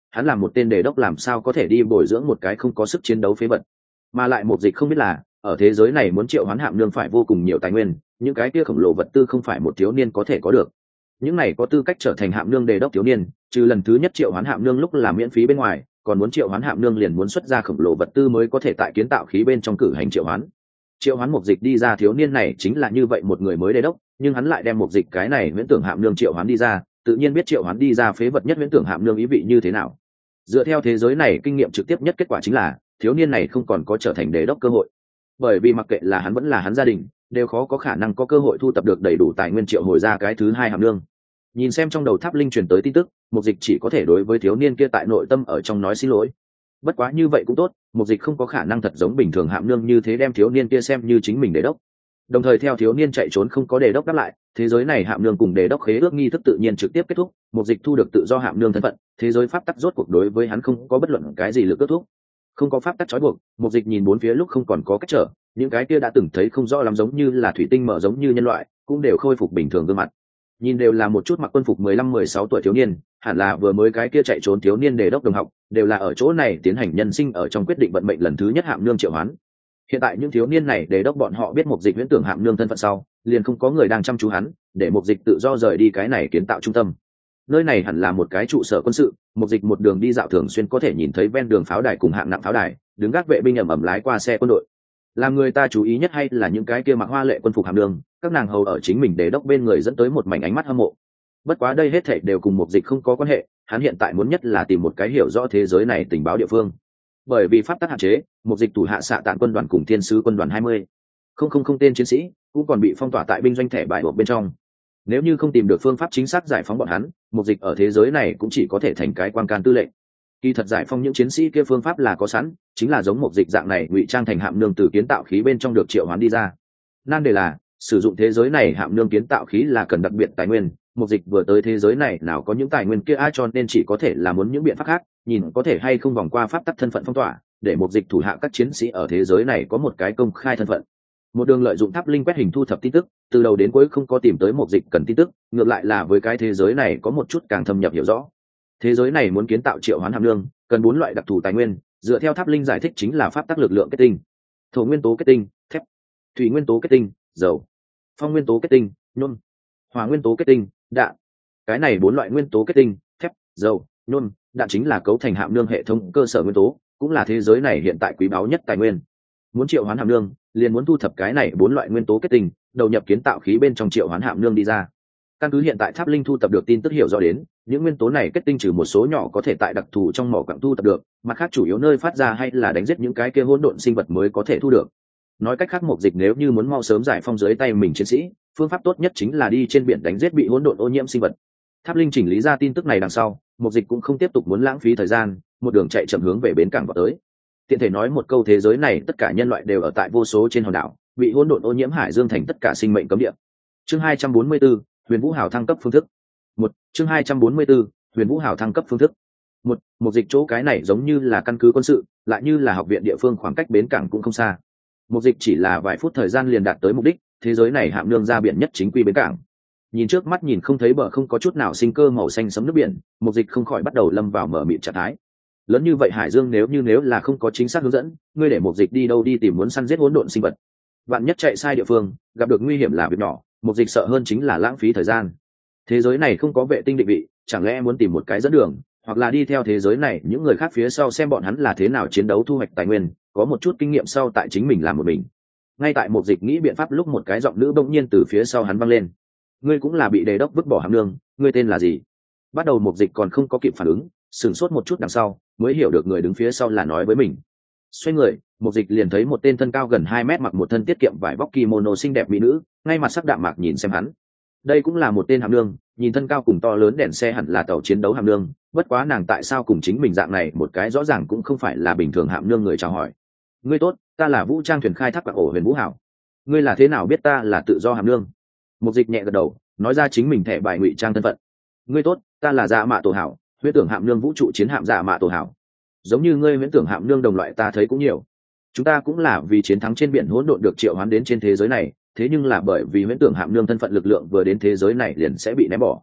hắn làm một tên đề đốc làm sao có thể đi bồi dưỡng một cái không có sức chiến đấu phế vật. Mà lại Mục Dịch không biết là ở thế giới này muốn triệu hoán hạm nương phải vô cùng nhiều tài nguyên, những cái kia khổng lồ vật tư không phải một thiếu niên có thể có được. Những này có tư cách trở thành hạm nương đề đốc thiếu niên, trừ lần thứ nhất triệu hoán hạm nương lúc làm miễn phí bên ngoài, còn muốn triệu hoán hạm nương liền muốn xuất ra khổng lồ vật tư mới có thể tại kiến tạo khí bên trong cử hành triệu hoán. Triệu hoán Mục Dịch đi ra thiếu niên này chính là như vậy một người mới đề đốc, nhưng hắn lại đem Mục Dịch cái này huyễn tưởng hạm nương triệu hoán đi ra, tự nhiên biết triệu hoán đi ra phế vật nhất huyễn tưởng hạm nương ý vị như thế nào. Dựa theo thế giới này kinh nghiệm trực tiếp nhất kết quả chính là thiếu niên này không còn có trở thành đề đốc cơ hội, bởi vì mặc kệ là hắn vẫn là hắn gia đình đều khó có khả năng có cơ hội thu tập được đầy đủ tài nguyên triệu hồi ra cái thứ hai hàm nương. Nhìn xem trong đầu tháp linh truyền tới tin tức, Mục Dịch chỉ có thể đối với thiếu niên kia tại nội tâm ở trong nói xin lỗi. Bất quá như vậy cũng tốt, Mục Dịch không có khả năng thật giống bình thường hạm nương như thế đem thiếu niên kia xem như chính mình đề đốc. Đồng thời theo thiếu niên chạy trốn không có đề đốc đáp lại, thế giới này hạm nương cùng đề đốc khế ước nghi thức tự nhiên trực tiếp kết thúc, Mục Dịch thu được tự do hạm nương thân phận, thế giới pháp tắc rốt cuộc đối với hắn không có bất luận cái gì lực kết thúc. Không có pháp tắc trói buộc, Mục Dịch nhìn bốn phía lúc không còn có cách trở, những cái kia đã từng thấy không rõ lắm giống như là thủy tinh mở giống như nhân loại, cũng đều khôi phục bình thường gương mặt. Nhìn đều là một chút mặc quân phục 15-16 tuổi thiếu niên, hẳn là vừa mới cái kia chạy trốn thiếu niên đề đốc đồng học, đều là ở chỗ này tiến hành nhân sinh ở trong quyết định vận mệnh lần thứ nhất hạm nương triệu hoán. Hiện tại những thiếu niên này đề đốc bọn họ biết Mục Dịch huyễn tưởng hạm nương thân phận sau, liền không có người đang chăm chú hắn, để Mục Dịch tự do rời đi cái này kiến tạo trung tâm. Nơi này hẳn là một cái trụ sở quân sự, Mục Dịch một đường đi dạo thường xuyên có thể nhìn thấy ven đường pháo đài cùng hạng nặng pháo đài, đứng gác vệ binh ầm ầm lái qua xe quân đội. Làm người ta chú ý nhất hay là những cái kia mặc hoa lệ quân phục hàm đường, các nàng hầu ở chính mình đề đốc bên người dẫn tới một mảnh ánh mắt hâm mộ. Bất quá đây hết thảy đều cùng Mục Dịch không có quan hệ, hắn hiện tại muốn nhất là tìm một cái hiểu rõ thế giới này tình báo địa phương. Bởi vì pháp tắc hạn chế, Mục Dịch thủ hạ xạ tạn quân đoàn cùng thiên sứ quân đoàn 20 không tên chiến sĩ cũng còn bị phong tỏa tại binh doanh thẻ bài hộp bên trong. Nếu như không tìm được phương pháp chính xác giải phóng bọn hắn, Mục Dịch ở thế giới này cũng chỉ có thể thành cái quan can tư lệnh. Kỳ thật giải phóng những chiến sĩ kia phương pháp là có sẵn, chính là giống Mục Dịch dạng này ngụy trang thành hạm nương từ kiến tạo khí bên trong được triệu hoán đi ra. Nan đề là sử dụng thế giới này hạm nương kiến tạo khí là cần đặc biệt tài nguyên, Mục Dịch vừa tới thế giới này nào có những tài nguyên kia ai, cho nên chỉ có thể là muốn những biện pháp khác, nhìn có thể hay không vòng qua pháp tắc thân phận phong tỏa, để Mục Dịch thủ hạ các chiến sĩ ở thế giới này có một cái công khai thân phận. Một đường lợi dụng tháp linh quét hình thu thập tin tức, từ đầu đến cuối không có tìm tới Mục Dịch cần tin tức, ngược lại là với cái thế giới này có một chút càng thâm nhập hiểu rõ. Thế giới này muốn kiến tạo triệu hoán hàm nương, cần 4 loại đặc thù tài nguyên, dựa theo tháp linh giải thích chính là pháp tắc lực lượng kết tinh, thổ nguyên tố kết tinh, thép, thủy nguyên tố kết tinh, dầu, phong nguyên tố kết tinh, nhôm, hỏa nguyên tố kết tinh, đạn. Cái này 4 loại nguyên tố kết tinh, thép, dầu, nhôm, đạn chính là cấu thành hạm nương hệ thống cơ sở nguyên tố, cũng là thế giới này hiện tại quý báu nhất tài nguyên. Muốn triệu hoán hạm nương, liền muốn thu thập cái này 4 loại nguyên tố kết tinh, đầu nhập kiến tạo khí bên trong triệu hoán hạm nương đi ra. Căn cứ hiện tại tháp linh thu thập được tin tức hiểu rõ đến, những nguyên tố này kết tinh trừ một số nhỏ có thể tại đặc thù trong mỏ quặng thu thập được, mặt khác chủ yếu nơi phát ra hay là đánh giết những cái kia hỗn độn sinh vật mới có thể thu được. Nói cách khác, Mục Dịch nếu như muốn mau sớm giải phóng dưới tay mình chiến sĩ, phương pháp tốt nhất chính là đi trên biển đánh giết bị hỗn độn ô nhiễm sinh vật. Tháp linh chỉnh lý ra tin tức này đằng sau, Mục Dịch cũng không tiếp tục muốn lãng phí thời gian, một đường chạy chậm hướng về bến cảng vào tới. Tiện thể nói một câu, thế giới này tất cả nhân loại đều ở tại vô số trên hòn đảo, bị hỗn độn ô nhiễm hải dương thành tất cả sinh mệnh cấm địa. Chương 244, Huyền Vũ Hào thăng cấp phương thức. Chương 244, Huyền Vũ Hào thăng cấp phương thức. Mục Dịch chỗ cái này giống như là căn cứ quân sự, lại như là học viện địa phương, khoảng cách bến cảng cũng không xa. Mục Dịch chỉ là vài phút thời gian liền đạt tới mục đích, thế giới này hạm nương ra biển nhất chính quy bến cảng. Nhìn trước mắt nhìn không thấy bờ, không có chút nào sinh cơ, màu xanh sẫm nước biển, Mục Dịch không khỏi bắt đầu lâm vào mở mịt trạng thái. Lớn như vậy hải dương, nếu là không có chính xác hướng dẫn, ngươi để Mục Dịch đi đâu đi tìm muốn săn giết hỗn độn sinh vật? Bạn nhất chạy sai địa phương, gặp được nguy hiểm là việc nhỏ, Mục Dịch sợ hơn chính là lãng phí thời gian. Thế giới này không có vệ tinh định vị, chẳng lẽ muốn tìm một cái dẫn đường, hoặc là đi theo thế giới này những người khác phía sau xem bọn hắn là thế nào chiến đấu thu hoạch tài nguyên, có một chút kinh nghiệm sau tại chính mình làm một mình. Ngay tại Mục Dịch nghĩ biện pháp lúc một cái giọng nữ bỗng nhiên từ phía sau hắn vang lên. Ngươi cũng là bị đề đốc vứt bỏ hàm nương, ngươi tên là gì? Bắt đầu Mục Dịch còn không có kịp phản ứng, sửng sốt một chút đằng sau mới hiểu được người đứng phía sau là nói với mình. Xoay người, Mục Dịch liền thấy một tên thân cao gần 2 mét, mặc một thân tiết kiệm vải vóc kimono xinh đẹp mỹ nữ, ngay mặt sắc đạm mạc nhìn xem hắn. Đây cũng là một tên hàm nương, nhìn thân cao cùng to lớn đèn xe hẳn là tàu chiến đấu hàm nương, bất quá nàng tại sao cùng chính mình dạng này một cái rõ ràng cũng không phải là bình thường hàm nương người chào hỏi. Ngươi tốt, ta là vũ trang thuyền khai thác bạc ổ Huyền Vũ Hảo. Ngươi là thế nào biết ta là tự do hàm nương? Mục Dịch nhẹ gật đầu, nói ra chính mình thẻ bài ngụy trang thân phận. Ngươi tốt, ta là Dạ Mạ Tổ Hảo, huyễn tưởng hạm nương vũ trụ chiến hạm Dạ Mạ Tổ Hảo. Giống như ngươi huyễn tưởng hạm nương đồng loại ta thấy cũng nhiều. Chúng ta cũng là vì chiến thắng trên biển hỗn độn được triệu hoán đến trên thế giới này, thế nhưng là bởi vì huyễn tưởng hạm nương thân phận lực lượng vừa đến thế giới này liền sẽ bị ném bỏ.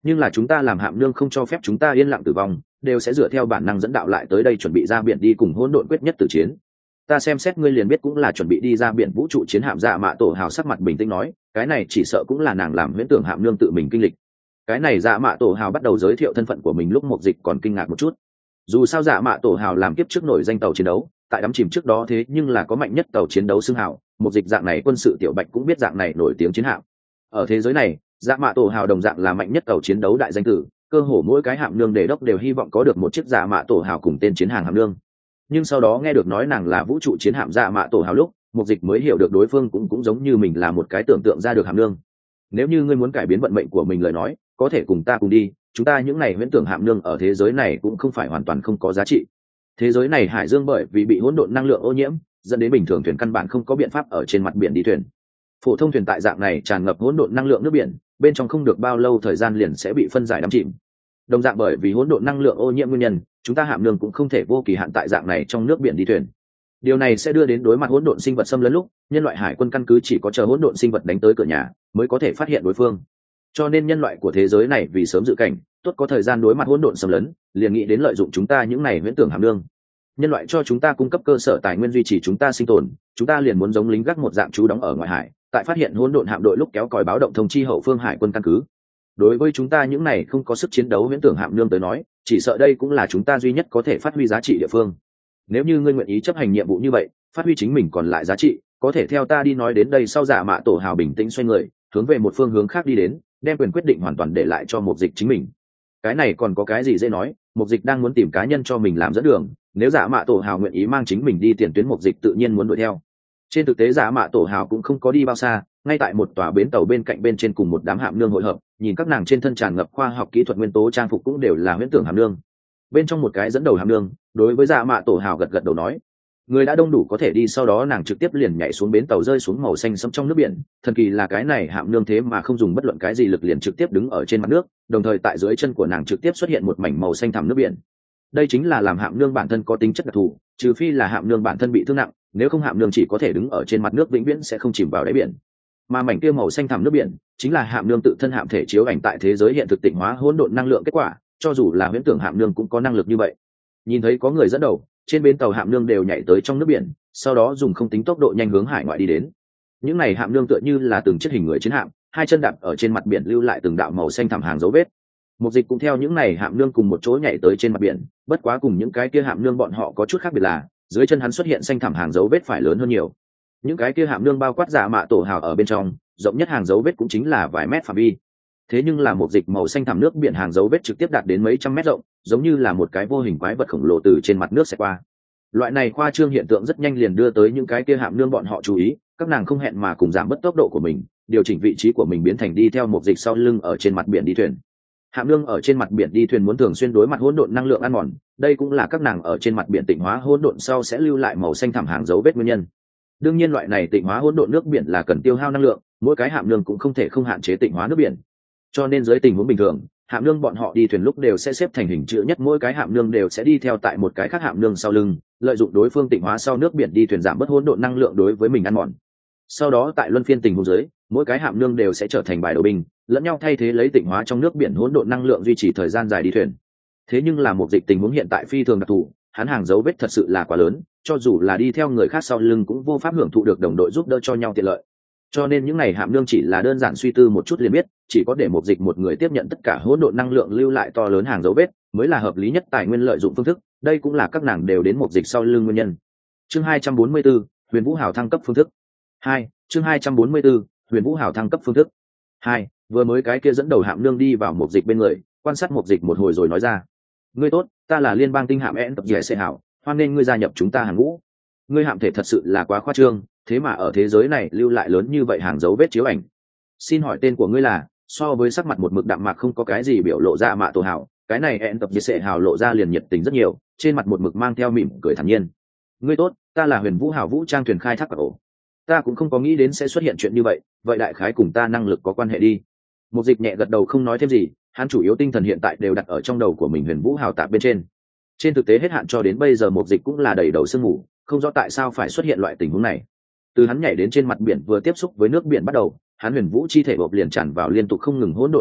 nhưng là chúng ta làm hạm nương không cho phép chúng ta yên lặng tử vong, đều sẽ dựa theo bản năng dẫn đạo lại tới đây chuẩn bị ra biển đi cùng hỗn độn quyết nhất tử chiến. Ta xem xét ngươi liền biết cũng là chuẩn bị đi ra biển vũ trụ chiến hạm. Dạ mạ tổ hào sắc mặt bình tĩnh nói, cái này chỉ sợ cũng là nàng làm huyễn tưởng hạm nương tự mình kinh lịch. Cái này dạ mạ tổ hào bắt đầu giới thiệu thân phận của mình lúc Mục Dịch còn kinh ngạc một chút. Dù sao dạ mạ tổ hào làm kiếp trước nổi danh tàu chiến đấu, tại đắm chìm trước đó thế nhưng là có mạnh nhất tàu chiến đấu xưng hào. Mục Dịch dạng này quân sự tiểu bạch cũng biết dạng này nổi tiếng chiến hạm. Ở thế giới này, dạ mạ tổ hào đồng dạng là mạnh nhất tàu chiến đấu đại danh tử, cơ hồ mỗi cái hạm nương đề đốc đều hy vọng có được một chiếc dạ mạ tổ hào cùng tên chiến hàng hạm nương. Nhưng sau đó nghe được nói nàng là vũ trụ chiến hạm dạ mạ tổ hào lúc, Mục Dịch mới hiểu được đối phương cũng giống như mình là một cái tưởng tượng ra được hạm nương. Nếu như ngươi muốn cải biến vận mệnh của mình lời nói, có thể cùng ta cùng đi, chúng ta những này huyễn tưởng hạm nương ở thế giới này cũng không phải hoàn toàn không có giá trị. Thế giới này hải dương bởi vì bị hỗn độn năng lượng ô nhiễm, dẫn đến bình thường thuyền căn bản không có biện pháp ở trên mặt biển đi thuyền. Phổ thông thuyền tại dạng này tràn ngập hỗn độn năng lượng nước biển, bên trong không được bao lâu thời gian liền sẽ bị phân giải đắm chìm. Đồng dạng bởi vì hỗn độn năng lượng ô nhiễm nguyên nhân, chúng ta hạm nương cũng không thể vô kỳ hạn tại dạng này trong nước biển đi thuyền. Điều này sẽ đưa đến đối mặt hỗn độn sinh vật xâm lấn lúc, nhân loại hải quân căn cứ chỉ có chờ hỗn độn sinh vật đánh tới cửa nhà mới có thể phát hiện đối phương. Cho nên nhân loại của thế giới này vì sớm dự cảnh, tốt có thời gian đối mặt hỗn độn xâm lấn, liền nghĩ đến lợi dụng chúng ta những này huyễn tưởng hàm nương. Nhân loại cho chúng ta cung cấp cơ sở tài nguyên duy trì chúng ta sinh tồn, chúng ta liền muốn giống lính gác một dạng trú đóng ở ngoại hải, tại phát hiện hỗn độn hạm đội lúc kéo còi báo động thông chi hậu phương hải quân căn cứ. Đối với chúng ta những này không có sức chiến đấu huyễn tưởng hạm nương tới nói, chỉ sợ đây cũng là chúng ta duy nhất có thể phát huy giá trị địa phương. Nếu như ngươi nguyện ý chấp hành nhiệm vụ như vậy, phát huy chính mình còn lại giá trị, có thể theo ta đi. Nói đến đây sau Dạ Mạ Tổ Hào bình tĩnh xoay người, hướng về một phương hướng khác đi đến, đem quyền quyết định hoàn toàn để lại cho Mục Dịch chính mình. Cái này còn có cái gì dễ nói, Mục Dịch đang muốn tìm cá nhân cho mình làm dẫn đường, nếu Dạ Mạ Tổ Hào nguyện ý mang chính mình đi tiền tuyến, Mục Dịch tự nhiên muốn đuổi theo. Trên thực tế Dạ Mạ Tổ Hào cũng không có đi bao xa, ngay tại một tòa bến tàu bên cạnh bên trên cùng một đám hạm nương hội hợp, nhìn các nàng trên thân tràn ngập khoa học kỹ thuật nguyên tố trang phục cũng đều là huyễn tưởng hạm nương. Bên trong một cái dẫn đầu hạm nương đối với Dạ Mạ Tổ Hào gật gật đầu nói, người đã đông đủ có thể đi. Sau đó nàng trực tiếp liền nhảy xuống bến tàu, rơi xuống màu xanh sẫm trong nước biển. Thần kỳ là cái này hạm nương thế mà không dùng bất luận cái gì lực liền trực tiếp đứng ở trên mặt nước, đồng thời tại dưới chân của nàng trực tiếp xuất hiện một mảnh màu xanh thẳm nước biển. Đây chính là làm hạm nương bản thân có tính chất đặc thù, trừ phi là hạm nương bản thân bị thương nặng, nếu không hạm nương chỉ có thể đứng ở trên mặt nước vĩnh viễn sẽ không chìm vào đáy biển. Mà mảnh kia màu xanh thẳm nước biển chính là hạm nương tự thân hạm thể chiếu ảnh tại thế giới hiện thực tịnh hóa hỗn độn năng lượng kết quả, cho dù là huyễn tưởng hạm nương cũng có năng lực như vậy. Nhìn thấy có người dẫn đầu, trên bến tàu hạm nương đều nhảy tới trong nước biển, sau đó dùng không tính tốc độ nhanh hướng hải ngoại đi đến. Những này hạm nương tựa như là từng chiếc hình người chiến hạm, hai chân đạp ở trên mặt biển lưu lại từng đạo màu xanh thẳm hàng dấu vết. Mục Dịch cũng theo những này hạm nương cùng một chỗ nhảy tới trên mặt biển, bất quá cùng những cái kia hạm nương bọn họ có chút khác biệt là, dưới chân hắn xuất hiện xanh thẳm hàng dấu vết phải lớn hơn nhiều. Những cái kia hạm nương bao quát Dạ Mạ Tổ Hào ở bên trong, rộng nhất hàng dấu vết cũng chính là vài mét phạm vi. Thế nhưng là Mục Dịch màu xanh thẳm nước biển hàng dấu vết trực tiếp đạt đến mấy trăm mét rộng, giống như là một cái vô hình quái vật khổng lồ từ trên mặt nước xẹt qua. Loại này khoa trương hiện tượng rất nhanh liền đưa tới những cái kia hạm nương bọn họ chú ý, các nàng không hẹn mà cùng giảm bớt tốc độ của mình, điều chỉnh vị trí của mình biến thành đi theo Mục Dịch sau lưng ở trên mặt biển đi thuyền. Hạm nương ở trên mặt biển đi thuyền muốn thường xuyên đối mặt hỗn độn năng lượng ăn mòn, đây cũng là các nàng ở trên mặt biển tịnh hóa hỗn độn sau sẽ lưu lại màu xanh thẳm hàng dấu vết nguyên nhân. Đương nhiên loại này tịnh hóa hỗn độn nước biển là cần tiêu hao năng lượng, mỗi cái hạm nương cũng không thể không hạn chế tịnh hóa nước biển. Cho nên dưới tình huống bình thường, hạm nương bọn họ đi thuyền lúc đều sẽ xếp thành hình chữ nhất, mỗi cái hạm nương đều sẽ đi theo tại một cái khác hạm nương sau lưng, lợi dụng đối phương tịnh hóa sau nước biển đi thuyền giảm bớt hỗn độn năng lượng đối với mình ăn mòn. Sau đó tại luân phiên tình huống dưới, mỗi cái hạm nương đều sẽ trở thành bài đầu binh, lẫn nhau thay thế lấy tịnh hóa trong nước biển hỗn độn năng lượng duy trì thời gian dài đi thuyền. Thế nhưng là Mục Dịch tình huống hiện tại phi thường đặc thù, hắn hàng dấu vết thật sự là quá lớn, cho dù là đi theo người khác sau lưng cũng vô pháp hưởng thụ được đồng đội giúp đỡ cho nhau tiện lợi. Cho nên những này hạm nương chỉ là đơn giản suy tư một chút liền biết, chỉ có để Mục Dịch một người tiếp nhận tất cả hỗn độn năng lượng lưu lại to lớn hàng dấu vết mới là hợp lý nhất tài nguyên lợi dụng phương thức, đây cũng là các nàng đều đến Mục Dịch sau lưng nguyên nhân. Chương 244, Huyền Vũ Hào thăng cấp phương thức 2. Chương 244, Huyền Vũ Hào thăng cấp phương thức 2. Vừa mới cái kia dẫn đầu hạm nương đi vào Mục Dịch bên người, quan sát Mục Dịch một hồi rồi nói ra, ngươi tốt, ta là liên bang tinh hạm én tập dẻ xe hảo, hoan nên ngươi gia nhập chúng ta hàng ngũ. Ngươi hạm thể thật sự là quá khoa trương, thế mà ở thế giới này lưu lại lớn như vậy hàng dấu vết chiếu ảnh. Xin hỏi tên của ngươi là? So với sắc mặt một mực đạm mạc không có cái gì biểu lộ Dạ Mạ Tổ Hào, cái này én tập dẻ xe hảo lộ ra liền nhiệt tình rất nhiều, trên mặt một mực mang theo mỉm cười thản nhiên. Ngươi tốt, ta là Huyền Vũ Hào vũ trang thuyền khai thác ở ổ. Ta cũng không có nghĩ đến sẽ xuất hiện chuyện như vậy, vậy đại khái cùng ta năng lực có quan hệ đi. Mục Dịch nhẹ gật đầu không nói thêm gì, hắn chủ yếu tinh thần hiện tại đều đặt ở trong đầu của mình Huyền Vũ Hào tạp bên trên. Trên thực tế hết hạn cho đến bây giờ Mục Dịch cũng là đầy đầu sương mù, không rõ tại sao phải xuất hiện loại tình huống này. Từ hắn nhảy đến trên mặt biển vừa tiếp xúc với nước biển bắt đầu, hắn Huyền Vũ chi thể bộc liền tràn vào liên tục không ngừng hỗn độn năng lượng,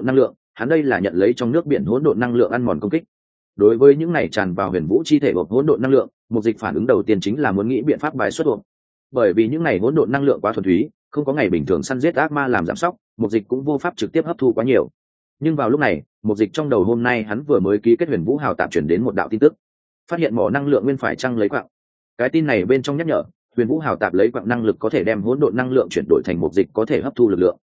hắn đây là nhận lấy trong nước biển hỗn độn năng lượng ăn mòn công kích. Đối với những này tràn vào huyền vũ chi thể hộp hỗn độn năng lượng, Mục Dịch phản ứng đầu tiên chính là muốn nghĩ biện pháp bài xuất hộp. Bởi vì những này hỗn độn năng lượng quá thuần túy, không có ngày bình thường săn giết ác ma làm giảm sóc, Mục Dịch cũng vô pháp trực tiếp hấp thu quá nhiều. Nhưng vào lúc này, Mục Dịch trong đầu hôm nay hắn vừa mới ký kết huyền vũ hào tạm chuyển đến một đạo tin tức, phát hiện mỏ năng lượng nguyên phải trăng lấy quặng. Cái tin này bên trong nhắc nhở, huyền vũ hào tạp lấy quặng năng lực có thể đem hỗn độn năng lượng chuyển đổi thành Mục Dịch có thể hấp thu lực lượng.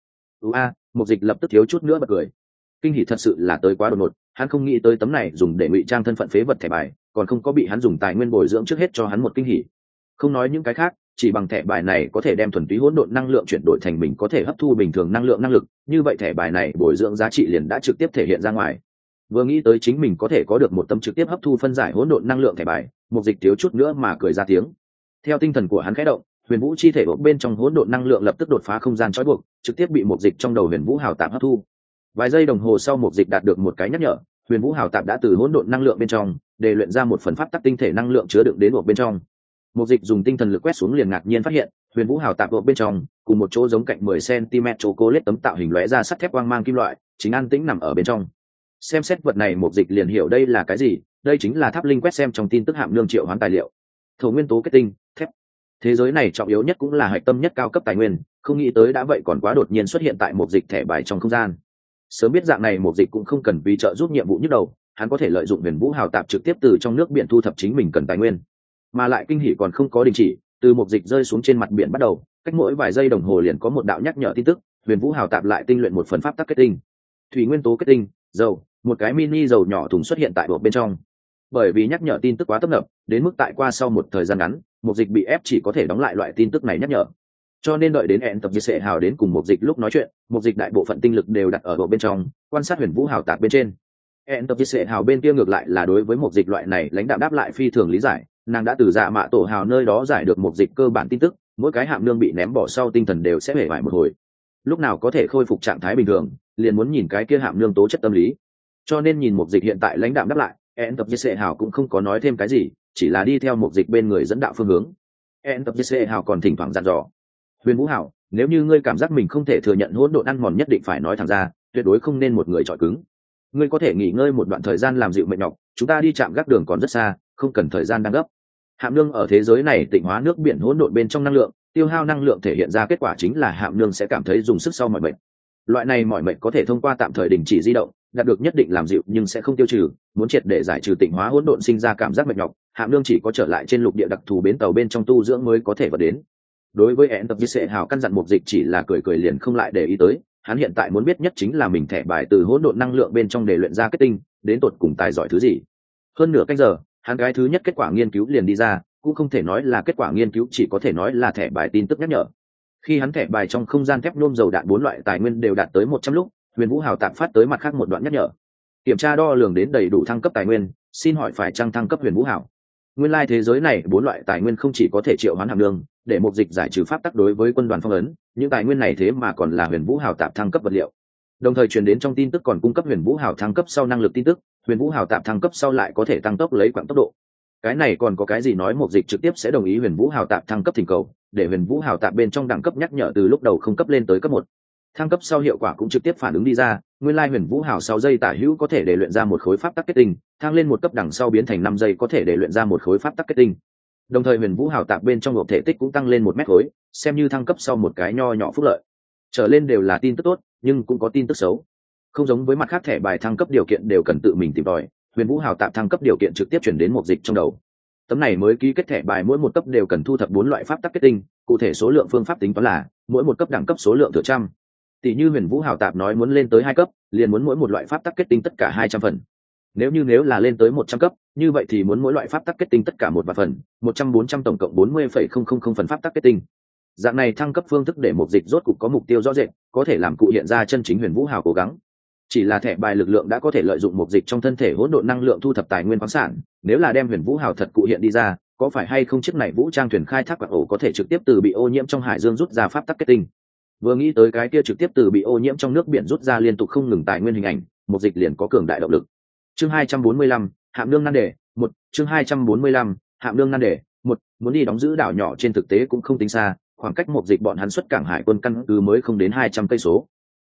Mục Dịch lập tức thiếu chút nữa bật cười. Kinh hỉ thật sự là tới quá đột ngột, hắn không nghĩ tới tấm này dùng để ngụy trang thân phận phế vật thẻ bài, còn không có bị hắn dùng tài nguyên bồi dưỡng trước hết cho hắn một kinh hỉ. Không nói những cái khác, chỉ bằng thẻ bài này có thể đem thuần túy hỗn độn năng lượng chuyển đổi thành mình có thể hấp thu bình thường năng lượng năng lực, như vậy thẻ bài này bồi dưỡng giá trị liền đã trực tiếp thể hiện ra ngoài. Vừa nghĩ tới chính mình có thể có được một tấm trực tiếp hấp thu phân giải hỗn độn năng lượng thẻ bài, Mục Dịch thiếu chút nữa mà cười ra tiếng. Theo tinh thần của hắn khẽ động, huyền vũ chi thể bên trong hỗn độn năng lượng lập tức đột phá không gian trói buộc, trực tiếp bị Mục Dịch trong đầu huyền vũ hào tạm hấp thu. Vài giây đồng hồ sau Mục Dịch đạt được một cái nhắc nhở, huyền vũ hào tạm đã từ hỗn độn năng lượng bên trong để luyện ra một phần pháp tắc tinh thể năng lượng chứa đựng đến hộp bên trong. Mục Dịch dùng tinh thần lực quét xuống liền ngạc nhiên phát hiện, huyền vũ hào tạm hộp bên trong cùng một chỗ giống cạnh 10 cm chocolate tấm tạo hình lóe ra sắt thép quang mang kim loại, chính an tĩnh nằm ở bên trong. Xem xét vật này Mục Dịch liền hiểu đây là cái gì, đây chính là tháp linh quét xem trong tin tức hạm nương triệu hoán tài liệu. Thổ nguyên tố kết tinh, thép. Thế giới này trọng yếu nhất cũng là hạch tâm nhất cao cấp tài nguyên, không nghĩ tới đã vậy còn quá đột nhiên xuất hiện tại Mục Dịch thẻ bài trong không gian. Sớm biết dạng này Mục Dịch cũng không cần vì trợ giúp nhiệm vụ nhức đầu, hắn có thể lợi dụng huyền vũ hào tạp trực tiếp từ trong nước biển thu thập chính mình cần tài nguyên. Mà lại kinh hỉ còn không có đình chỉ, từ Mục Dịch rơi xuống trên mặt biển bắt đầu, cách mỗi vài giây đồng hồ liền có một đạo nhắc nhở tin tức, huyền vũ hào tạp lại tinh luyện một phần pháp tắc kết tinh. Thủy nguyên tố kết tinh, dầu, một cái mini dầu nhỏ thùng xuất hiện tại hộp bên trong. Bởi vì nhắc nhở tin tức quá tấp nập, đến mức tại qua sau một thời gian ngắn, Mục Dịch bị ép chỉ có thể đóng lại loại tin tức này nhắc nhở. Cho nên đợi đến hẹn tập diệt hào đến cùng Mục Dịch lúc nói chuyện, Mục Dịch đại bộ phận tinh lực đều đặt ở hộp bên trong, quan sát huyền vũ hào tạp bên trên. Hẹn tập diệt hào bên kia ngược lại là đối với Mục Dịch loại này lãnh đạo đáp lại phi thường lý giải, nàng đã từ dạ mạ tổ hào nơi đó giải được Mục Dịch cơ bản tin tức, mỗi cái hạm nương bị ném bỏ sau tinh thần đều sẽ hề vải một hồi. Lúc nào có thể khôi phục trạng thái bình thường, liền muốn nhìn cái kia hạm nương tố chất tâm lý. Cho nên nhìn Mục Dịch hiện tại lãnh đạo đáp lại, hẹn tập diệt hào cũng không có nói thêm cái gì, chỉ là đi theo Mục Dịch bên người dẫn đạo phương hướng. Hẹn tập diệt hào còn thỉnh thoảng dặn dò, huyền vũ hảo, nếu như ngươi cảm giác mình không thể thừa nhận hỗn độn ăn mòn nhất định phải nói thẳng ra, tuyệt đối không nên một người chọi cứng. Ngươi có thể nghỉ ngơi một đoạn thời gian làm dịu mệt nhọc, chúng ta đi chạm gác đường còn rất xa, không cần thời gian đang gấp. Hạm nương ở thế giới này tịnh hóa nước biển hỗn độn bên trong năng lượng, tiêu hao năng lượng thể hiện ra kết quả chính là hạm nương sẽ cảm thấy dùng sức sau mỏi mệt. Loại này mỏi mệt có thể thông qua tạm thời đình chỉ di động, đạt được nhất định làm dịu nhưng sẽ không tiêu trừ, muốn triệt để giải trừ tịnh hóa hỗn độn sinh ra cảm giác mệt nhọc, hạm nương chỉ có trở lại trên lục địa đặc thù bến tàu bên trong tu dưỡng mới có thể vào đến. Đối với hẹn tập diệt sệ hào căn dặn Mục Dịch chỉ là cười cười liền không lại để ý tới, hắn hiện tại muốn biết nhất chính là mình thẻ bài từ hỗn độn năng lượng bên trong để luyện ra kết tinh, đến tột cùng tài giỏi thứ gì. Hơn nửa canh giờ, hắn cái thứ nhất kết quả nghiên cứu liền đi ra, cũng không thể nói là kết quả nghiên cứu, chỉ có thể nói là thẻ bài tin tức nhắc nhở. Khi hắn thẻ bài trong không gian thép nhôm dầu đạn 4 loại tài nguyên đều đạt tới 100 lúc, huyền vũ hào tạm phát tới mặt khác một đoạn nhắc nhở. Kiểm tra đo lường đến đầy đủ thăng cấp tài nguyên, xin hỏi phải chăng thăng cấp huyền vũ hào. Nguyên lai thế giới này 4 loại tài nguyên không chỉ có thể triệu hoán hàm nương, để Mục Dịch giải trừ pháp tắc đối với quân đoàn phong ấn, những tài nguyên này thế mà còn là huyền vũ hào tạp thăng cấp vật liệu. Đồng thời truyền đến trong tin tức còn cung cấp huyền vũ hào thăng cấp sau năng lực tin tức, huyền vũ hào tạp thăng cấp sau lại có thể tăng tốc lấy quãng tốc độ. Cái này còn có cái gì nói Mục Dịch trực tiếp sẽ đồng ý huyền vũ hào tạp thăng cấp thỉnh cầu, để huyền vũ hào tạp bên trong đẳng cấp nhắc nhở từ lúc đầu không cấp lên tới cấp 1. Thăng cấp sau hiệu quả cũng trực tiếp phản ứng đi ra, nguyên lai huyền vũ hào 6 giây tả hữu có thể để luyện ra một khối pháp tắc kết tinh, thăng lên một cấp đằng sau biến thành 5 giây có thể để luyện ra một khối pháp tắc kết tinh. Đồng thời huyền vũ hào tạp bên trong hộp thể tích cũng tăng lên 1 mét khối, xem như thăng cấp sau một cái nho nhỏ phúc lợi. Trở lên đều là tin tức tốt, nhưng cũng có tin tức xấu. Không giống với mặt khác thẻ bài thăng cấp điều kiện đều cần tự mình tìm tòi, huyền vũ hào tạp thăng cấp điều kiện trực tiếp chuyển đến Mục Dịch trong đầu. Tấm này mới ký kết thẻ bài mỗi một cấp đều cần thu thập 4 loại pháp tắc kết tinh, cụ thể số lượng phương pháp tính toán là mỗi một cấp đẳng cấp số lượng thừa trăm. Tỷ như huyền vũ hào tạp nói muốn lên tới 2 cấp, liền muốn mỗi một loại pháp tắc kết tinh tất cả 200 phần. Nếu là lên tới 100 cấp, như vậy thì muốn mỗi loại pháp tắc kết tinh tất cả 1 vạn phần, 100-400 tổng cộng 40,000 phần pháp tắc kết tinh. Dạng này thăng cấp phương thức để Mục Dịch rốt cục có mục tiêu rõ rệt, có thể làm cụ hiện ra chân chính huyền vũ hào cố gắng. Chỉ là thẻ bài lực lượng đã có thể lợi dụng Mục Dịch trong thân thể hỗn độn năng lượng thu thập tài nguyên khoáng sản, nếu là đem huyền vũ hào thật cụ hiện đi ra, có phải hay không chiếc này vũ trang thuyền khai thác quặng ổ có thể trực tiếp từ bị ô nhiễm trong hải dương rút ra pháp tắc kết tinh. Vừa nghĩ tới cái kia trực tiếp từ bị ô nhiễm trong nước biển rút ra liên tục không ngừng tài nguyên hình ảnh, Mục Dịch liền có cường đại động lực. Chương 245, hạm nương nan đề, 1, chương 245, hạm nương nan đề, 1, muốn đi đóng giữ đảo nhỏ trên thực tế cũng không tính xa, khoảng cách Mục Dịch bọn hắn xuất cảng hải quân căn cứ mới không đến 200 cây số.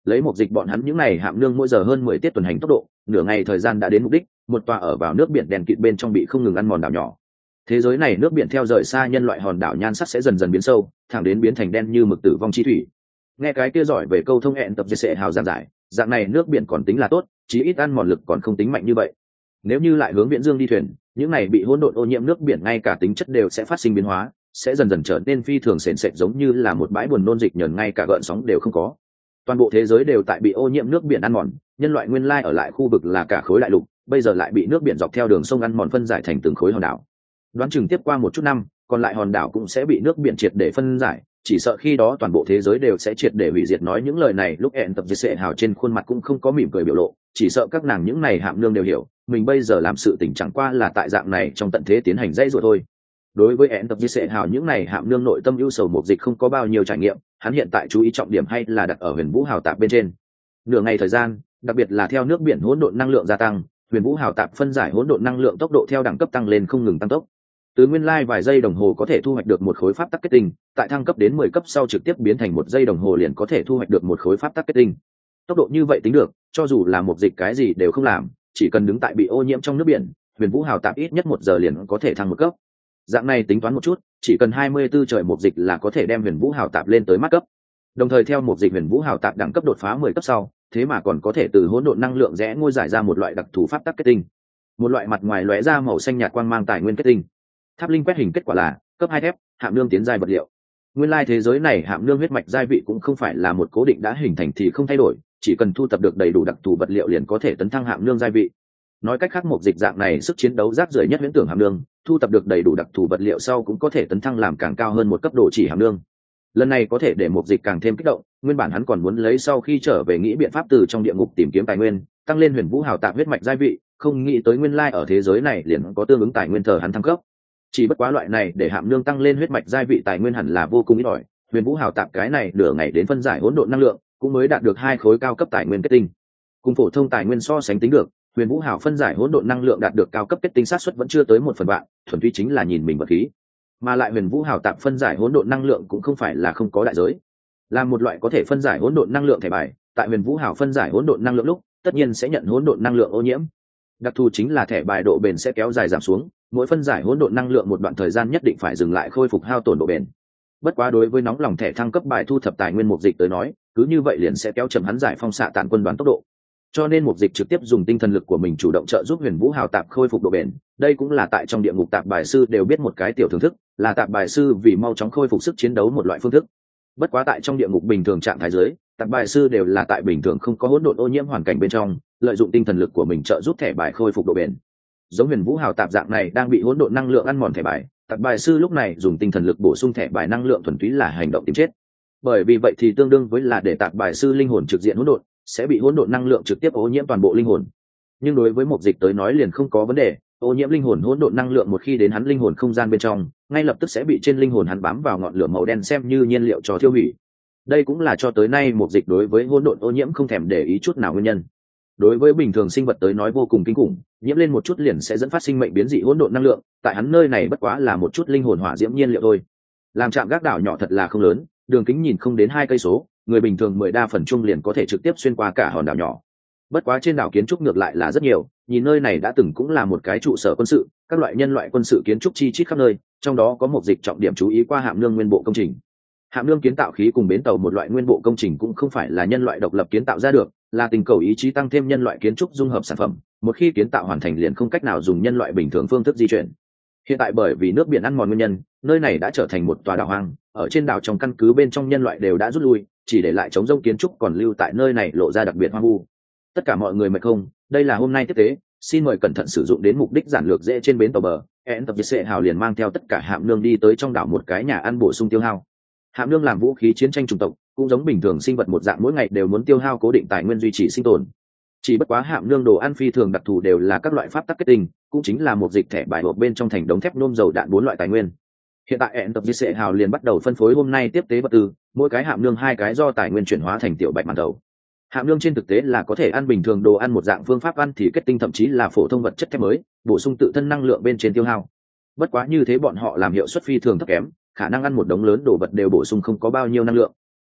Lấy một dịch bọn hắn những này hạm nương mỗi giờ hơn 10 tiết tuần hành tốc độ, nửa ngày thời gian đã đến mục đích, một tòa ở vào nước biển đèn kịt bên trong bị không ngừng ăn mòn đảo nhỏ. Thế giới này nước biển theo rời xa nhân loại hòn đảo nhan sắc sẽ dần dần biến sâu, thẳng đến biến thành đen như mực tử vong chi thủy. Nghe cái kia giỏi về câu thông hẹn tập sẽ hào giảng giải, dạng này nước biển còn tính là tốt, chí ít ăn mòn lực còn không tính mạnh như vậy. Nếu như lại hướng viễn dương đi thuyền, những này bị hỗn độn ô nhiễm nước biển ngay cả tính chất đều sẽ phát sinh biến hóa, sẽ dần dần trở nên phi thường sền sệt giống như là một bãi buồn nôn dịch nhờn, ngay cả gợn sóng đều không có. Toàn bộ thế giới đều tại bị ô nhiễm nước biển ăn mòn, nhân loại nguyên lai ở lại khu vực là cả khối đại lục, bây giờ lại bị nước biển dọc theo đường sông ăn mòn phân giải thành từng khối hòn đảo. Đoán chừng tiếp qua một chút năm, còn lại hòn đảo cũng sẽ bị nước biển triệt để phân giải, chỉ sợ khi đó toàn bộ thế giới đều sẽ triệt để hủy diệt. Nói những lời này lúc hẹn tập sẽ hào trên khuôn mặt cũng không có mỉm cười biểu lộ, chỉ sợ các nàng những này hạm nương đều hiểu, mình bây giờ làm sự tình chẳng qua là tại dạng này trong tận thế tiến hành dãy dụa thôi. Đối với hẹn tập sẽ hào những này hạm nương nội tâm ưu sầu một dịch không có bao nhiêu trải nghiệm, hắn hiện tại chú ý trọng điểm hay là đặt ở huyền vũ hào tạp bên trên. Nửa ngày thời gian, đặc biệt là theo nước biển hỗn độn năng lượng gia tăng, huyền vũ hào tạp phân giải hỗn độn năng lượng tốc độ theo đẳng cấp tăng lên không ngừng tăng tốc. Từ nguyên lai vài giây đồng hồ có thể thu hoạch được một khối pháp tắc kết tinh, tại thăng cấp đến 10 cấp sau trực tiếp biến thành 1 giây đồng hồ liền có thể thu hoạch được một khối pháp tắc kết tinh. Tốc độ như vậy tính được, cho dù là một dịch cái gì đều không làm, chỉ cần đứng tại bị ô nhiễm trong nước biển, huyền vũ hào tạp ít nhất 1 giờ liền có thể thăng một cấp. Dạng này tính toán một chút, chỉ cần 24 trời một dịch là có thể đem huyền vũ hào tạp lên tới mắt cấp. Đồng thời theo một dịch huyền vũ hào tạp đẳng cấp đột phá 10 cấp sau, thế mà còn có thể từ hỗn độn năng lượng rẽ ngôi giải ra một loại đặc thù pháp tắc kết tinh, một loại mặt ngoài lóe ra màu xanh nhạt quang mang tài nguyên kết tinh. Tháp linh quét hình kết quả là cấp 2 thép, hạm nương tiến giai vật liệu. Nguyên lai thế giới này hạm nương huyết mạch giai vị cũng không phải là một cố định đã hình thành thì không thay đổi, chỉ cần thu thập được đầy đủ đặc thù vật liệu liền có thể tấn thăng hạm nương giai vị. Nói cách khác, một dịch dạng này sức chiến đấu rác rưởi nhất huyễn tưởng hạm nương, thu thập được đầy đủ đặc thù vật liệu sau cũng có thể tấn thăng làm càng cao hơn một cấp độ chỉ hạm nương. Lần này có thể để một dịch càng thêm kích động, nguyên bản hắn còn muốn lấy sau khi trở về nghĩ biện pháp từ trong địa ngục tìm kiếm tài nguyên, tăng lên huyền vũ hào tạp huyết mạch giai vị, không nghĩ tới nguyên lai ở thế giới này liền có tương ứng tài nguyên thờ hắn thăng cấp. Chỉ bất quá loại này để hạm nương tăng lên huyết mạch giai vị tài nguyên hẳn là vô cùng ít ỏi, huyền vũ hào tạp cái này nửa ngày đến phân giải hỗn độn năng lượng cũng mới đạt được 2 khối cao cấp tài nguyên kết tinh. Cùng phổ thông tài nguyên so sánh tính được, huyền vũ hào phân giải hỗn độn năng lượng đạt được cao cấp kết tinh xác suất vẫn chưa tới 1/1000, thuần túy chính là nhìn mình vật khí. Mà lại huyền vũ hào tạp phân giải hỗn độn năng lượng cũng không phải là không có đại giới, là một loại có thể phân giải hỗn độn năng lượng thẻ bài. Tại huyền vũ hào phân giải hỗn độn năng lượng lúc, tất nhiên sẽ nhận hỗn độn năng lượng ô nhiễm. Đặc thù chính là thẻ bài độ bền sẽ kéo dài giảm xuống, mỗi phân giải hỗn độn năng lượng một đoạn thời gian nhất định phải dừng lại khôi phục hao tổn độ bền. Bất quá đối với nóng lòng thẻ thăng cấp bài thu thập tài nguyên mục dịch tới nói, cứ như vậy liền sẽ kéo chậm hắn giải phong xạ tản quân đoàn tốc độ. Cho nên mục dịch trực tiếp dùng tinh thần lực của mình chủ động trợ giúp huyền vũ hào tạp khôi phục độ bền. Đây cũng là tại trong địa ngục tạp bài sư đều biết một cái tiểu thưởng thức, là tạp bài sư vì mau chóng khôi phục sức chiến đấu một loại phương thức. Bất quá tại trong địa ngục bình thường trạng thái dưới, tạp bài sư đều là tại bình thường không có hỗn độn ô nhiễm hoàn cảnh bên trong, lợi dụng tinh thần lực của mình trợ giúp thẻ bài khôi phục độ bền. Giống huyền vũ hào tạp dạng này đang bị hỗn độn năng lượng ăn mòn thẻ bài, tạp bài sư lúc này dùng tinh thần lực bổ sung thẻ bài năng lượng thuần túy là hành động tìm chết. Bởi vì vậy thì tương đương với là để tạp bài sư linh hồn trực diện hỗn độn, sẽ bị hỗn độn năng lượng trực tiếp ô nhiễm toàn bộ linh hồn. Nhưng đối với một dịch tới nói liền không có vấn đề, ô nhiễm linh hồn hỗn độn năng lượng một khi đến hắn linh hồn không gian bên trong, ngay lập tức sẽ bị trên linh hồn hắn bám vào ngọn lửa màu đen xem như nhiên liệu cho thiêu hủy. Đây cũng là cho tới nay một dịch đối với hỗn độn ô nhiễm không thèm để ý chút nào nguyên nhân. Đối với bình thường sinh vật tới nói vô cùng kinh khủng, nhiễm lên một chút liền sẽ dẫn phát sinh mệnh biến dị hỗn độn năng lượng, tại hắn nơi này bất quá là một chút linh hồn hỏa diễm nhiên liệu thôi. Làm trạm gác đảo nhỏ thật là không lớn, đường kính nhìn không đến 2 cây số, người bình thường 10 đa phần chung liền có thể trực tiếp xuyên qua cả hòn đảo nhỏ. Bất quá trên đảo kiến trúc ngược lại là rất nhiều, nhìn nơi này đã từng cũng là một cái trụ sở quân sự, các loại nhân loại quân sự kiến trúc chi chít khắp nơi, trong đó có một dịch trọng điểm chú ý qua hạm nương nguyên bộ công trình. Hạm nương kiến tạo khí cùng bến tàu một loại nguyên bộ công trình cũng không phải là nhân loại độc lập kiến tạo ra được, là tình cầu ý chí tăng thêm nhân loại kiến trúc dung hợp sản phẩm, một khi kiến tạo hoàn thành liền không cách nào dùng nhân loại bình thường phương thức di chuyển. Hiện tại bởi vì nước biển ăn mòn nguyên nhân, nơi này đã trở thành một tòa đảo hoang, ở trên đảo trong căn cứ bên trong nhân loại đều đã rút lui, chỉ để lại trống rông kiến trúc còn lưu tại nơi này lộ ra đặc biệt hoang vu. Tất cả mọi người mệt không, đây là hôm nay tiếp tế, xin mời cẩn thận sử dụng đến mục đích giản lược dễ trên bến tàu bờ. Hẹn tập sẽ hào liền mang theo tất cả hạm nương đi tới trong đảo một cái nhà ăn bổ sung tiêu hao. Hạm nương làm vũ khí chiến tranh chủng tộc, cũng giống bình thường sinh vật một dạng mỗi ngày đều muốn tiêu hao cố định tài nguyên duy trì sinh tồn. Chỉ bất quá hạm nương đồ ăn phi thường đặc thù đều là các loại pháp tắc kết tinh, cũng chính là một dịch thẻ bài hộp bên trong thành đống thép nôm dầu đạn 4 loại tài nguyên. Hiện tại hẹn tập sẽ hào liền bắt đầu phân phối hôm nay tiếp tế vật tư, mỗi cái hạm nương 2 cái do tài nguyên chuyển hóa thành tiểu bạch màn đầu. Hạm nương trên thực tế là có thể ăn bình thường đồ ăn một dạng phương pháp ăn thì kết tinh thậm chí là phổ thông vật chất thép mới, bổ sung tự thân năng lượng bên trên tiêu hao. Bất quá như thế bọn họ làm hiệu suất phi thường thấp kém, khả năng ăn một đống lớn đồ vật đều bổ sung không có bao nhiêu năng lượng.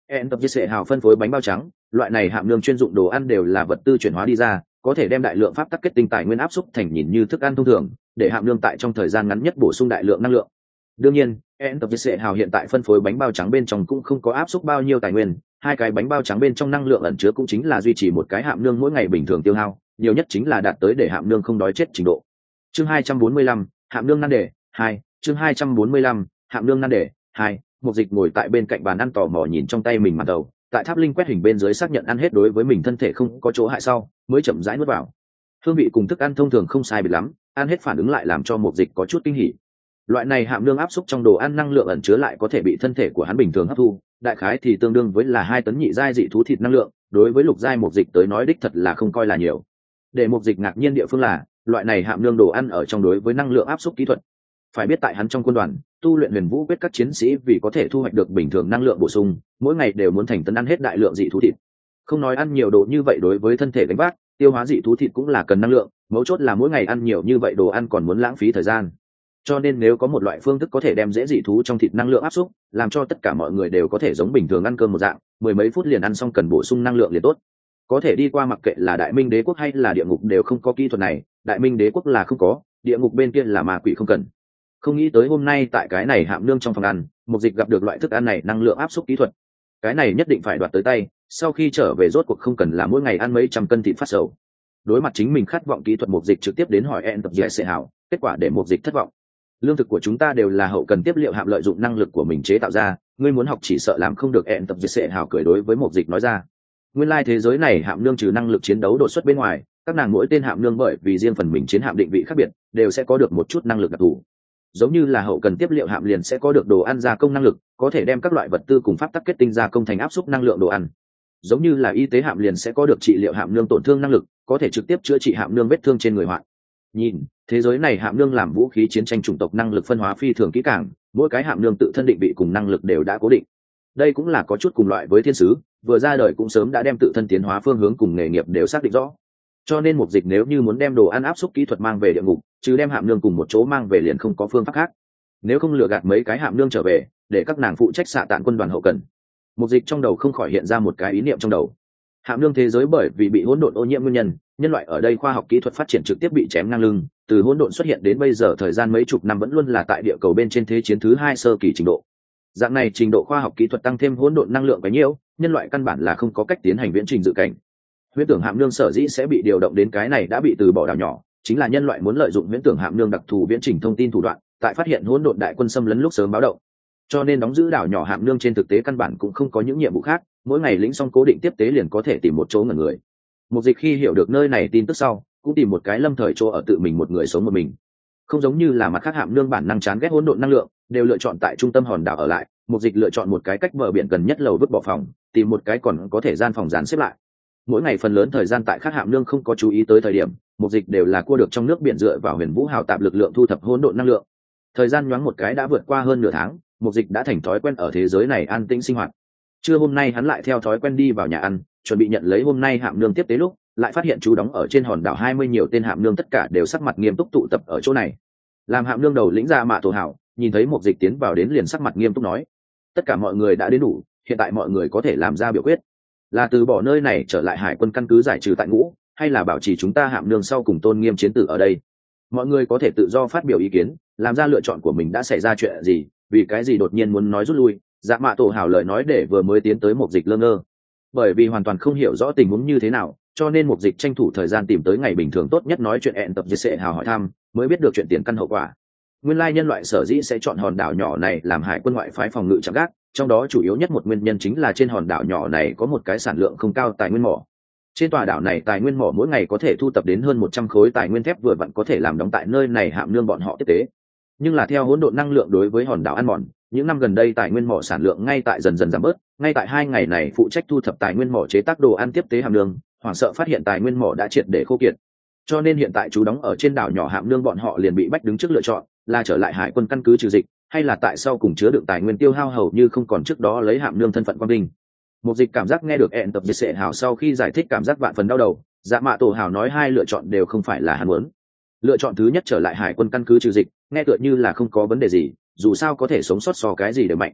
En tập chia sẻ hào phân phối bánh bao trắng, loại này hạm nương chuyên dụng đồ ăn đều là vật tư chuyển hóa đi ra, có thể đem đại lượng pháp tắc kết tinh tài nguyên áp xúc thành nhìn như thức ăn thông thường, để hạm nương tại trong thời gian ngắn nhất bổ sung đại lượng năng lượng. Đương nhiên, En tập chia sẻ hào hiện tại phân phối bánh bao trắng bên trong cũng không có áp xúc bao nhiêu tài nguyên, hai cái bánh bao trắng bên trong năng lượng ẩn chứa cũng chính là duy trì một cái hạm nương mỗi ngày bình thường tiêu hao, nhiều nhất chính là đạt tới để hạm nương không đói chết trình độ. Chương 245, hạm nương nan đề 2, chương 245, hạm nương nan đề 2. Mục Dịch ngồi tại bên cạnh bàn ăn tò mò nhìn trong tay mình màn đầu, tại tháp linh quét hình bên dưới xác nhận ăn hết đối với mình thân thể không có chỗ hại sau, mới chậm rãi nuốt vào. Hương vị cùng thức ăn thông thường không sai biệt lắm, ăn hết phản ứng lại làm cho Mục Dịch có chút kinh hỉ. Loại này hạm nương áp xúc trong đồ ăn năng lượng ẩn chứa lại có thể bị thân thể của hắn bình thường hấp thu, đại khái thì tương đương với là 2 tấn nhị giai dị thú thịt năng lượng, đối với lục giai Mục Dịch tới nói đích thật là không coi là nhiều. Để Mục Dịch ngạc nhiên địa phương là, loại này hạm nương đồ ăn ở trong đối với năng lượng áp xúc kỹ thuật. Phải biết tại hắn trong quân đoàn, tu luyện huyền vũ quyết các chiến sĩ vì có thể thu hoạch được bình thường năng lượng bổ sung, mỗi ngày đều muốn thành tấn ăn hết đại lượng dị thú thịt. Không nói ăn nhiều đồ như vậy đối với thân thể gánh vác, tiêu hóa dị thú thịt cũng là cần năng lượng, mấu chốt là mỗi ngày ăn nhiều như vậy đồ ăn còn muốn lãng phí thời gian. Cho nên nếu có một loại phương thức có thể đem dễ dị thú trong thịt năng lượng áp xúc, làm cho tất cả mọi người đều có thể giống bình thường ăn cơm một dạng, mười mấy phút liền ăn xong cần bổ sung năng lượng liền tốt. Có thể đi qua mặc kệ là Đại Minh Đế quốc hay là địa ngục đều không có kỹ thuật này, Đại Minh Đế quốc là không có, địa ngục bên kia là ma quỷ không cần. Không nghĩ tới hôm nay tại cái này hạm nương trong phòng ăn, Mục Dịch gặp được loại thức ăn này năng lượng áp xúc kỹ thuật. Cái này nhất định phải đoạt tới tay, sau khi trở về rốt cuộc không cần là mỗi ngày ăn mấy trăm cân thịt phát sầu. Đối mặt chính mình khát vọng kỹ thuật, Mục Dịch trực tiếp đến hỏi En tập dạy sẽ hảo, kết quả để Mục Dịch thất vọng. Lương thực của chúng ta đều là hậu cần tiếp liệu hạm lợi dụng năng lực của mình chế tạo ra, ngươi muốn học chỉ sợ làm không được. En tập dạy sẽ hảo cười đối với Mục Dịch nói ra. Nguyên lai thế giới này hạm nương trừ năng lực chiến đấu đột xuất bên ngoài, các nàng mỗi tên hạm nương bởi vì riêng phần mình chiến hạm định vị khác biệt, đều sẽ có được một chút năng lực đặc thù. Giống như là hậu cần tiếp liệu hạm liền sẽ có được đồ ăn gia công năng lực, có thể đem các loại vật tư cùng pháp tắc kết tinh gia công thành áp xúc năng lượng đồ ăn. Giống như là y tế hạm liền sẽ có được trị liệu hạm nương tổn thương năng lực, có thể trực tiếp chữa trị hạm nương vết thương trên người hoạn. Nhìn, thế giới này hạm nương làm vũ khí chiến tranh chủng tộc năng lực phân hóa phi thường kỹ càng, mỗi cái hạm nương tự thân định vị cùng năng lực đều đã cố định. Đây cũng là có chút cùng loại với thiên sứ, vừa ra đời cũng sớm đã đem tự thân tiến hóa phương hướng cùng nghề nghiệp đều xác định rõ. Cho nên Mục Dịch nếu như muốn đem đồ ăn áp xúc kỹ thuật mang về địa ngục, chứ đem hạm nương cùng một chỗ mang về liền không có phương pháp khác. Nếu không lừa gạt mấy cái hạm nương trở về, để các nàng phụ trách xạ tạn quân đoàn hậu cần. Mục Dịch trong đầu không khỏi hiện ra một cái ý niệm trong đầu. Hạm nương thế giới bởi vì bị hỗn độn ô nhiễm nguyên nhân, nhân loại ở đây khoa học kỹ thuật phát triển trực tiếp bị chém ngang lưng, từ hỗn độn xuất hiện đến bây giờ thời gian mấy chục năm vẫn luôn là tại địa cầu bên trên thế chiến thứ 2 sơ kỳ trình độ. Dạng này trình độ khoa học kỹ thuật tăng thêm hỗn độn năng lượng bấy nhiêu, nhân loại căn bản là không có cách tiến hành viễn trình dự cảnh. Huyễn tưởng hạm nương sở dĩ sẽ bị điều động đến cái này đã bị từ bỏ đảo nhỏ, chính là nhân loại muốn lợi dụng huyễn tưởng hạm nương đặc thù viễn trình thông tin thủ đoạn, tại phát hiện hỗn độn đại quân xâm lấn lúc sớm báo động. Cho nên đóng giữ đảo nhỏ hạm nương trên thực tế căn bản cũng không có những nhiệm vụ khác, mỗi ngày lĩnh xong cố định tiếp tế liền có thể tìm một chỗ ngẩn người. Mục Dịch khi hiểu được nơi này tin tức sau, cũng tìm một cái lâm thời chỗ ở tự mình một người sống một mình. Không giống như là mặt khác hạm nương bản năng chán ghét hỗn độn năng lượng, đều lựa chọn tại trung tâm hòn đảo ở lại, Mục Dịch lựa chọn một cái cách bờ biển gần nhất lầu vứt bỏ phòng, tìm một cái còn có thể gian phòng dàn xếp lại. Mỗi ngày phần lớn thời gian tại khác hạm nương không có chú ý tới thời điểm, Mục Dịch đều là cua được trong nước biển dựa vào huyền vũ hào tạp lực lượng thu thập hỗn độn năng lượng. Thời gian nhoáng một cái đã vượt qua hơn nửa tháng, Mục Dịch đã thành thói quen ở thế giới này an tĩnh sinh hoạt. Trưa hôm nay hắn lại theo thói quen đi vào nhà ăn, chuẩn bị nhận lấy hôm nay hạm nương tiếp tế lúc, lại phát hiện chú đóng ở trên hòn đảo 20 nhiều tên hạm nương tất cả đều sắc mặt nghiêm túc tụ tập ở chỗ này. Làm hạm nương đầu lĩnh ra Mạ Tổ Hảo, nhìn thấy Mục Dịch tiến vào đến liền sắc mặt nghiêm túc nói: tất cả mọi người đã đến đủ, hiện tại mọi người có thể làm ra biểu quyết, là từ bỏ nơi này trở lại hải quân căn cứ giải trừ tại ngũ, hay là bảo trì chúng ta hạm nương sau cùng tôn nghiêm chiến tử ở đây. Mọi người có thể tự do phát biểu ý kiến, làm ra lựa chọn của mình. Đã xảy ra chuyện gì, vì cái gì đột nhiên muốn nói rút lui? Dạ Mạ Tổ Hảo lời nói để vừa mới tiến tới Mục Dịch lơ ngơ, bởi vì hoàn toàn không hiểu rõ tình huống như thế nào, cho nên Mục Dịch tranh thủ thời gian tìm tới ngày bình thường tốt nhất nói chuyện En tập dệt hào hỏi thăm, mới biết được chuyện tiền căn hậu quả. Nguyên lai nhân loại sở dĩ sẽ chọn hòn đảo nhỏ này làm hải quân ngoại phái phòng ngự chạm gác, trong đó chủ yếu nhất một nguyên nhân chính là trên hòn đảo nhỏ này có một cái sản lượng không cao tài nguyên mỏ. Trên tòa đảo này tài nguyên mỏ mỗi ngày có thể thu tập đến hơn 100 khối tài nguyên thép vừa vặn có thể làm đóng tại nơi này hạm nương bọn họ tiếp tế. Nhưng là theo hỗn độn năng lượng đối với hòn đảo ăn mòn, những năm gần đây tài nguyên mỏ sản lượng ngay tại dần dần giảm bớt. Ngay tại 2 ngày này phụ trách thu thập tài nguyên mỏ chế tác đồ ăn tiếp tế hạm nương, hoảng sợ phát hiện tài nguyên mỏ đã triệt để khô kiệt. Cho nên hiện tại chú đóng ở trên đảo nhỏ hạm nương bọn họ liền bị bách đứng trước lựa chọn, là trở lại hải quân căn cứ trừ dịch, hay là tại sau cùng chứa đựng tài nguyên tiêu hao hầu như không còn trước đó lấy hạm nương thân phận quang vinh. Mục Dịch cảm giác nghe được En tập dệt hào sau khi giải thích cảm giác vạn phần đau đầu. Dạ Mạ Tổ Hào nói hai lựa chọn đều không phải là hắn muốn. Lựa chọn thứ nhất trở lại hải quân căn cứ trừ dịch, nghe tựa như là không có vấn đề gì, dù sao có thể sống sót so cái gì đều mạnh.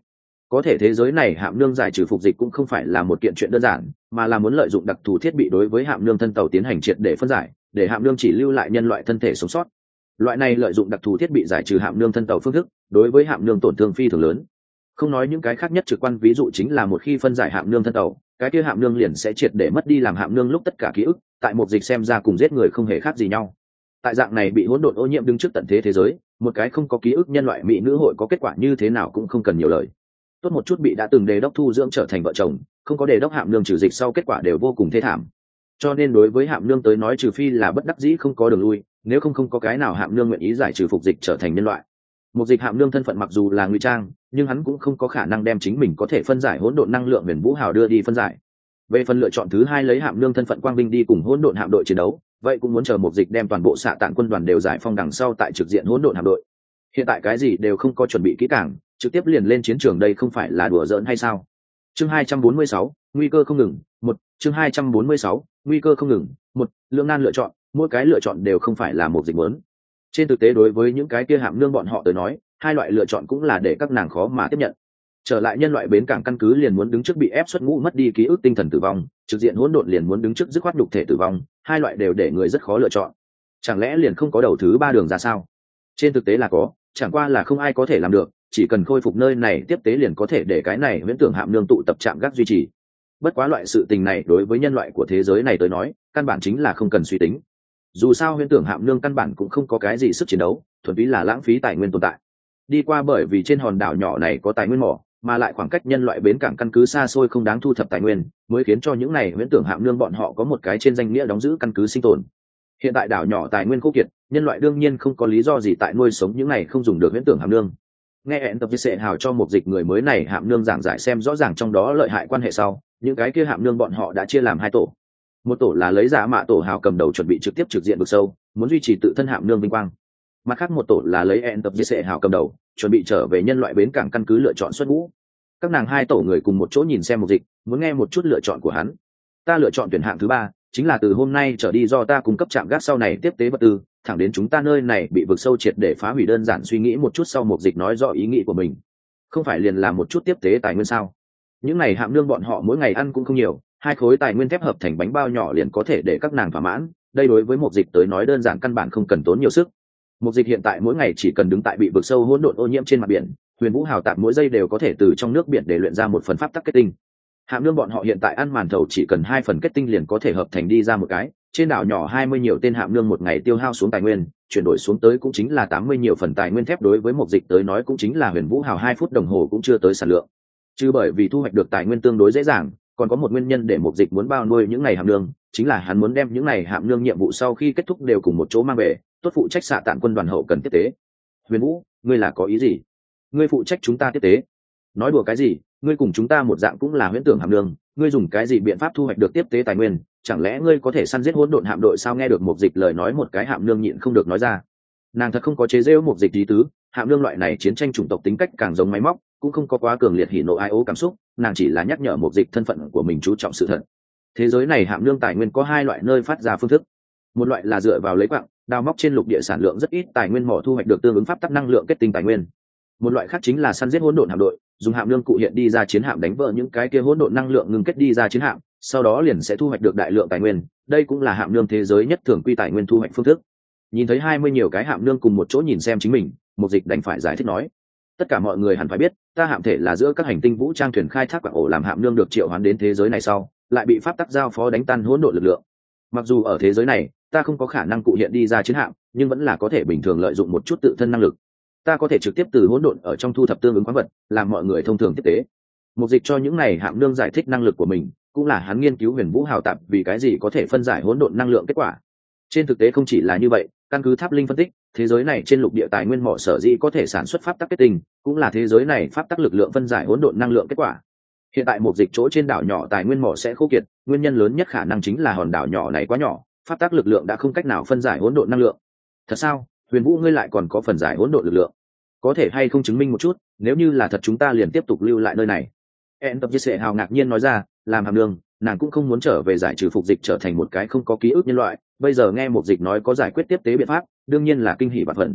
Có thể thế giới này hạm nương giải trừ phục dịch cũng không phải là một kiện chuyện đơn giản, mà là muốn lợi dụng đặc thù thiết bị đối với hạm nương thân tàu tiến hành triệt để phân giải, để hạm nương chỉ lưu lại nhân loại thân thể sống sót. Loại này lợi dụng đặc thù thiết bị giải trừ hạm nương thân tàu phương thức, đối với hạm nương tổn thương phi thường lớn. Không nói những cái khác nhất trực quan ví dụ chính là một khi phân giải hạm nương thân tàu, cái kia hạm nương liền sẽ triệt để mất đi làm hạm nương lúc tất cả ký ức, tại một dịch xem ra cùng giết người không hề khác gì nhau. Tại dạng này bị hỗn độn ô nhiễm đứng trước tận thế thế giới, một cái không có ký ức nhân loại mỹ nữ hội có kết quả như thế nào cũng không cần nhiều lời. Tốt một chút bị đã từng đề đốc thu dưỡng trở thành vợ chồng, không có đề đốc hạm nương trừ dịch sau kết quả đều vô cùng thê thảm. Cho nên đối với hạm nương tới nói trừ phi là bất đắc dĩ không có đường lui, nếu không có cái nào hạm nương nguyện ý giải trừ phục dịch trở thành nhân loại. Một dịch hạm nương thân phận mặc dù là ngụy trang, nhưng hắn cũng không có khả năng đem chính mình có thể phân giải hỗn độn năng lượng huyền vũ hào đưa đi phân giải. Về phần lựa chọn thứ hai lấy hạm nương thân phận quang binh đi cùng hỗn độn hạm đội chiến đấu, vậy cũng muốn chờ một dịch đem toàn bộ xạ tạn quân đoàn đều giải phong đằng sau tại trực diện hỗn độn hạm đội. Hiện tại cái gì đều không có chuẩn bị kỹ càng, trực tiếp liền lên chiến trường đây không phải là đùa giỡn hay sao? Chương 246, nguy cơ không ngừng, một chương 246, nguy cơ không ngừng, một lưỡng nan lựa chọn, mỗi cái lựa chọn đều không phải là một dịch muốn. Trên thực tế đối với những cái kia hạm nương bọn họ tới nói, hai loại lựa chọn cũng là để các nàng khó mà tiếp nhận. Trở lại nhân loại bến cảng căn cứ liền muốn đứng trước bị ép xuất ngũ mất đi ký ức tinh thần tử vong, trực diện hỗn độn liền muốn đứng trước dứt khoát nhục thể tử vong, hai loại đều để người rất khó lựa chọn. Chẳng lẽ liền không có đầu thứ ba đường ra sao? Trên thực tế là có, chẳng qua là không ai có thể làm được, chỉ cần khôi phục nơi này tiếp tế liền có thể để cái này huyễn tưởng hạm nương tụ tập trạm gác duy trì. Bất quá loại sự tình này đối với nhân loại của thế giới này tới nói, căn bản chính là không cần suy tính. Dù sao huyễn tưởng hạm nương căn bản cũng không có cái gì sức chiến đấu, thuần túy là lãng phí tài nguyên tồn tại. Đi qua bởi vì trên hòn đảo nhỏ này có tài nguyên mỏ, mà lại khoảng cách nhân loại bến cảng căn cứ xa xôi không đáng thu thập tài nguyên, mới khiến cho những này huyễn tưởng hạm nương bọn họ có một cái trên danh nghĩa đóng giữ căn cứ sinh tồn. Hiện tại đảo nhỏ tài nguyên khô kiệt, nhân loại đương nhiên không có lý do gì tại nuôi sống những này không dùng được huyễn tưởng hạm nương. Nghe hẹn tập sẽ hào cho một dịch người mới này hạm nương giảng giải xem rõ ràng trong đó lợi hại quan hệ sau, những cái kia hạm nương bọn họ đã chia làm hai tổ. Một tổ là lấy giả mạ tổ hào cầm đầu chuẩn bị trực tiếp trực diện vực sâu, muốn duy trì tự thân hạm nương vinh quang. Mặt khác một tổ là lấy hẹn tập sẽ hào cầm đầu, chuẩn bị trở về nhân loại bến cảng căn cứ lựa chọn xuất ngũ. Các nàng hai tổ người cùng một chỗ nhìn xem một dịch, muốn nghe một chút lựa chọn của hắn. Ta lựa chọn tuyển hạng thứ ba, chính là từ hôm nay trở đi do ta cung cấp trạm gác sau này tiếp tế vật tư, thẳng đến chúng ta nơi này bị vực sâu triệt để phá hủy. Đơn giản suy nghĩ một chút sau một dịch nói rõ ý nghĩ của mình. Không phải liền làm một chút tiếp tế tài nguyên sao? Những này hạm nương bọn họ mỗi ngày ăn cũng không nhiều, hai khối tài nguyên thép hợp thành bánh bao nhỏ liền có thể để các nàng thỏa mãn. Đây đối với một dịch tới nói đơn giản căn bản không cần tốn nhiều sức. Một dịch hiện tại mỗi ngày chỉ cần đứng tại bị vực sâu hỗn độn ô nhiễm trên mặt biển, huyền vũ hào tạp mỗi giây đều có thể từ trong nước biển để luyện ra một phần pháp tắc kết tinh. Hạm nương bọn họ hiện tại ăn màn thầu chỉ cần 2 phần kết tinh liền có thể hợp thành đi ra một cái. Trên đảo nhỏ 20 nhiều tên hạm nương một ngày tiêu hao xuống tài nguyên, chuyển đổi xuống tới cũng chính là 80 nhiều phần tài nguyên thép, đối với một dịch tới nói cũng chính là huyền vũ hào 2 phút đồng hồ cũng chưa tới sản lượng. Chứ bởi vì thu hoạch được tài nguyên tương đối dễ dàng, còn có một nguyên nhân để một dịch muốn bao nuôi những ngày hạm nương, chính là hắn muốn đem những ngày hạm nương nhiệm vụ sau khi kết thúc đều cùng một chỗ mang về, tốt phụ trách xạ tạn quân đoàn hậu cần tiếp tế. Huyền Vũ, ngươi là có ý gì? Ngươi phụ trách chúng ta tiếp tế? Nói đùa cái gì? Ngươi cùng chúng ta một dạng cũng là huyễn tưởng hạm nương, ngươi dùng cái gì biện pháp thu hoạch được tiếp tế tài nguyên? Chẳng lẽ ngươi có thể săn giết hỗn độn hạm đội sao? Nghe được một dịch lời nói, một cái hạm nương nhịn không được nói ra. Nàng thật không có chế giễu một dịch ý tứ, hạm nương loại này chiến tranh chủng tộc tính cách càng giống máy móc, cũng không có quá cường liệt hỉ nộ ai ố cảm xúc, nàng chỉ là nhắc nhở một dịch thân phận của mình chú trọng sự thật. Thế giới này hạm nương tài nguyên có 2 loại nơi phát ra phương thức. Một loại là dựa vào lấy quặng đào móc trên lục địa sản lượng rất ít tài nguyên mỏ thu hoạch được tương ứng pháp tắc năng lượng kết tinh tài nguyên. Một loại khác chính là săn giết hỗn độn hạm đội, dùng hạm nương cụ hiện đi ra chiến hạm đánh vỡ những cái kia hỗn độn năng lượng ngưng kết đi ra chiến hạm, sau đó liền sẽ thu hoạch được đại lượng tài nguyên. Đây cũng là hạm nương thế giới nhất thường quy tài nguyên thu hoạch phương thức. Nhìn thấy 20 nhiều cái hạm nương cùng một chỗ nhìn xem chính mình, một dịch đành phải giải thích nói: tất cả mọi người hẳn phải biết, ta hạm thể là giữa các hành tinh vũ trang thuyền khai thác quặng ổ làm hạm nương được triệu hoán đến thế giới này sau, lại bị pháp tắc giao phó đánh tan hỗn độn lực lượng. Mặc dù ở thế giới này ta không có khả năng cụ hiện đi ra chiến hạm, nhưng vẫn là có thể bình thường lợi dụng một chút tự thân năng lực. Ta có thể trực tiếp từ hỗn độn ở trong thu thập tương ứng khoáng vật, làm mọi người thông thường tiếp tế. Một dịch cho những này hạm nương giải thích năng lực của mình, cũng là hắn nghiên cứu huyền vũ hào tạp vì cái gì có thể phân giải hỗn độn năng lượng kết quả. Trên thực tế không chỉ là như vậy, căn cứ Tháp Linh phân tích, thế giới này trên lục địa tài nguyên mỏ sở dĩ có thể sản xuất pháp tắc kết tinh, cũng là thế giới này pháp tắc lực lượng phân giải hỗn độn năng lượng kết quả. Hiện tại một dịch chỗ trên đảo nhỏ tài nguyên mỏ sẽ khô kiệt, nguyên nhân lớn nhất khả năng chính là hòn đảo nhỏ này quá nhỏ, pháp tắc lực lượng đã không cách nào phân giải hỗn độn năng lượng. Thật sao? Huyền Vũ ngươi lại còn có phần giải hỗn độn lực lượng? Có thể hay không chứng minh một chút, nếu như là thật chúng ta liền tiếp tục lưu lại nơi này. En tập sẽ hào ngạc nhiên nói ra, làm hàm đường, nàng cũng không muốn trở về giải trừ phục dịch trở thành một cái không có ký ức nhân loại, bây giờ nghe một dịch nói có giải quyết tiếp tế biện pháp, đương nhiên là kinh hỉ vạn phần.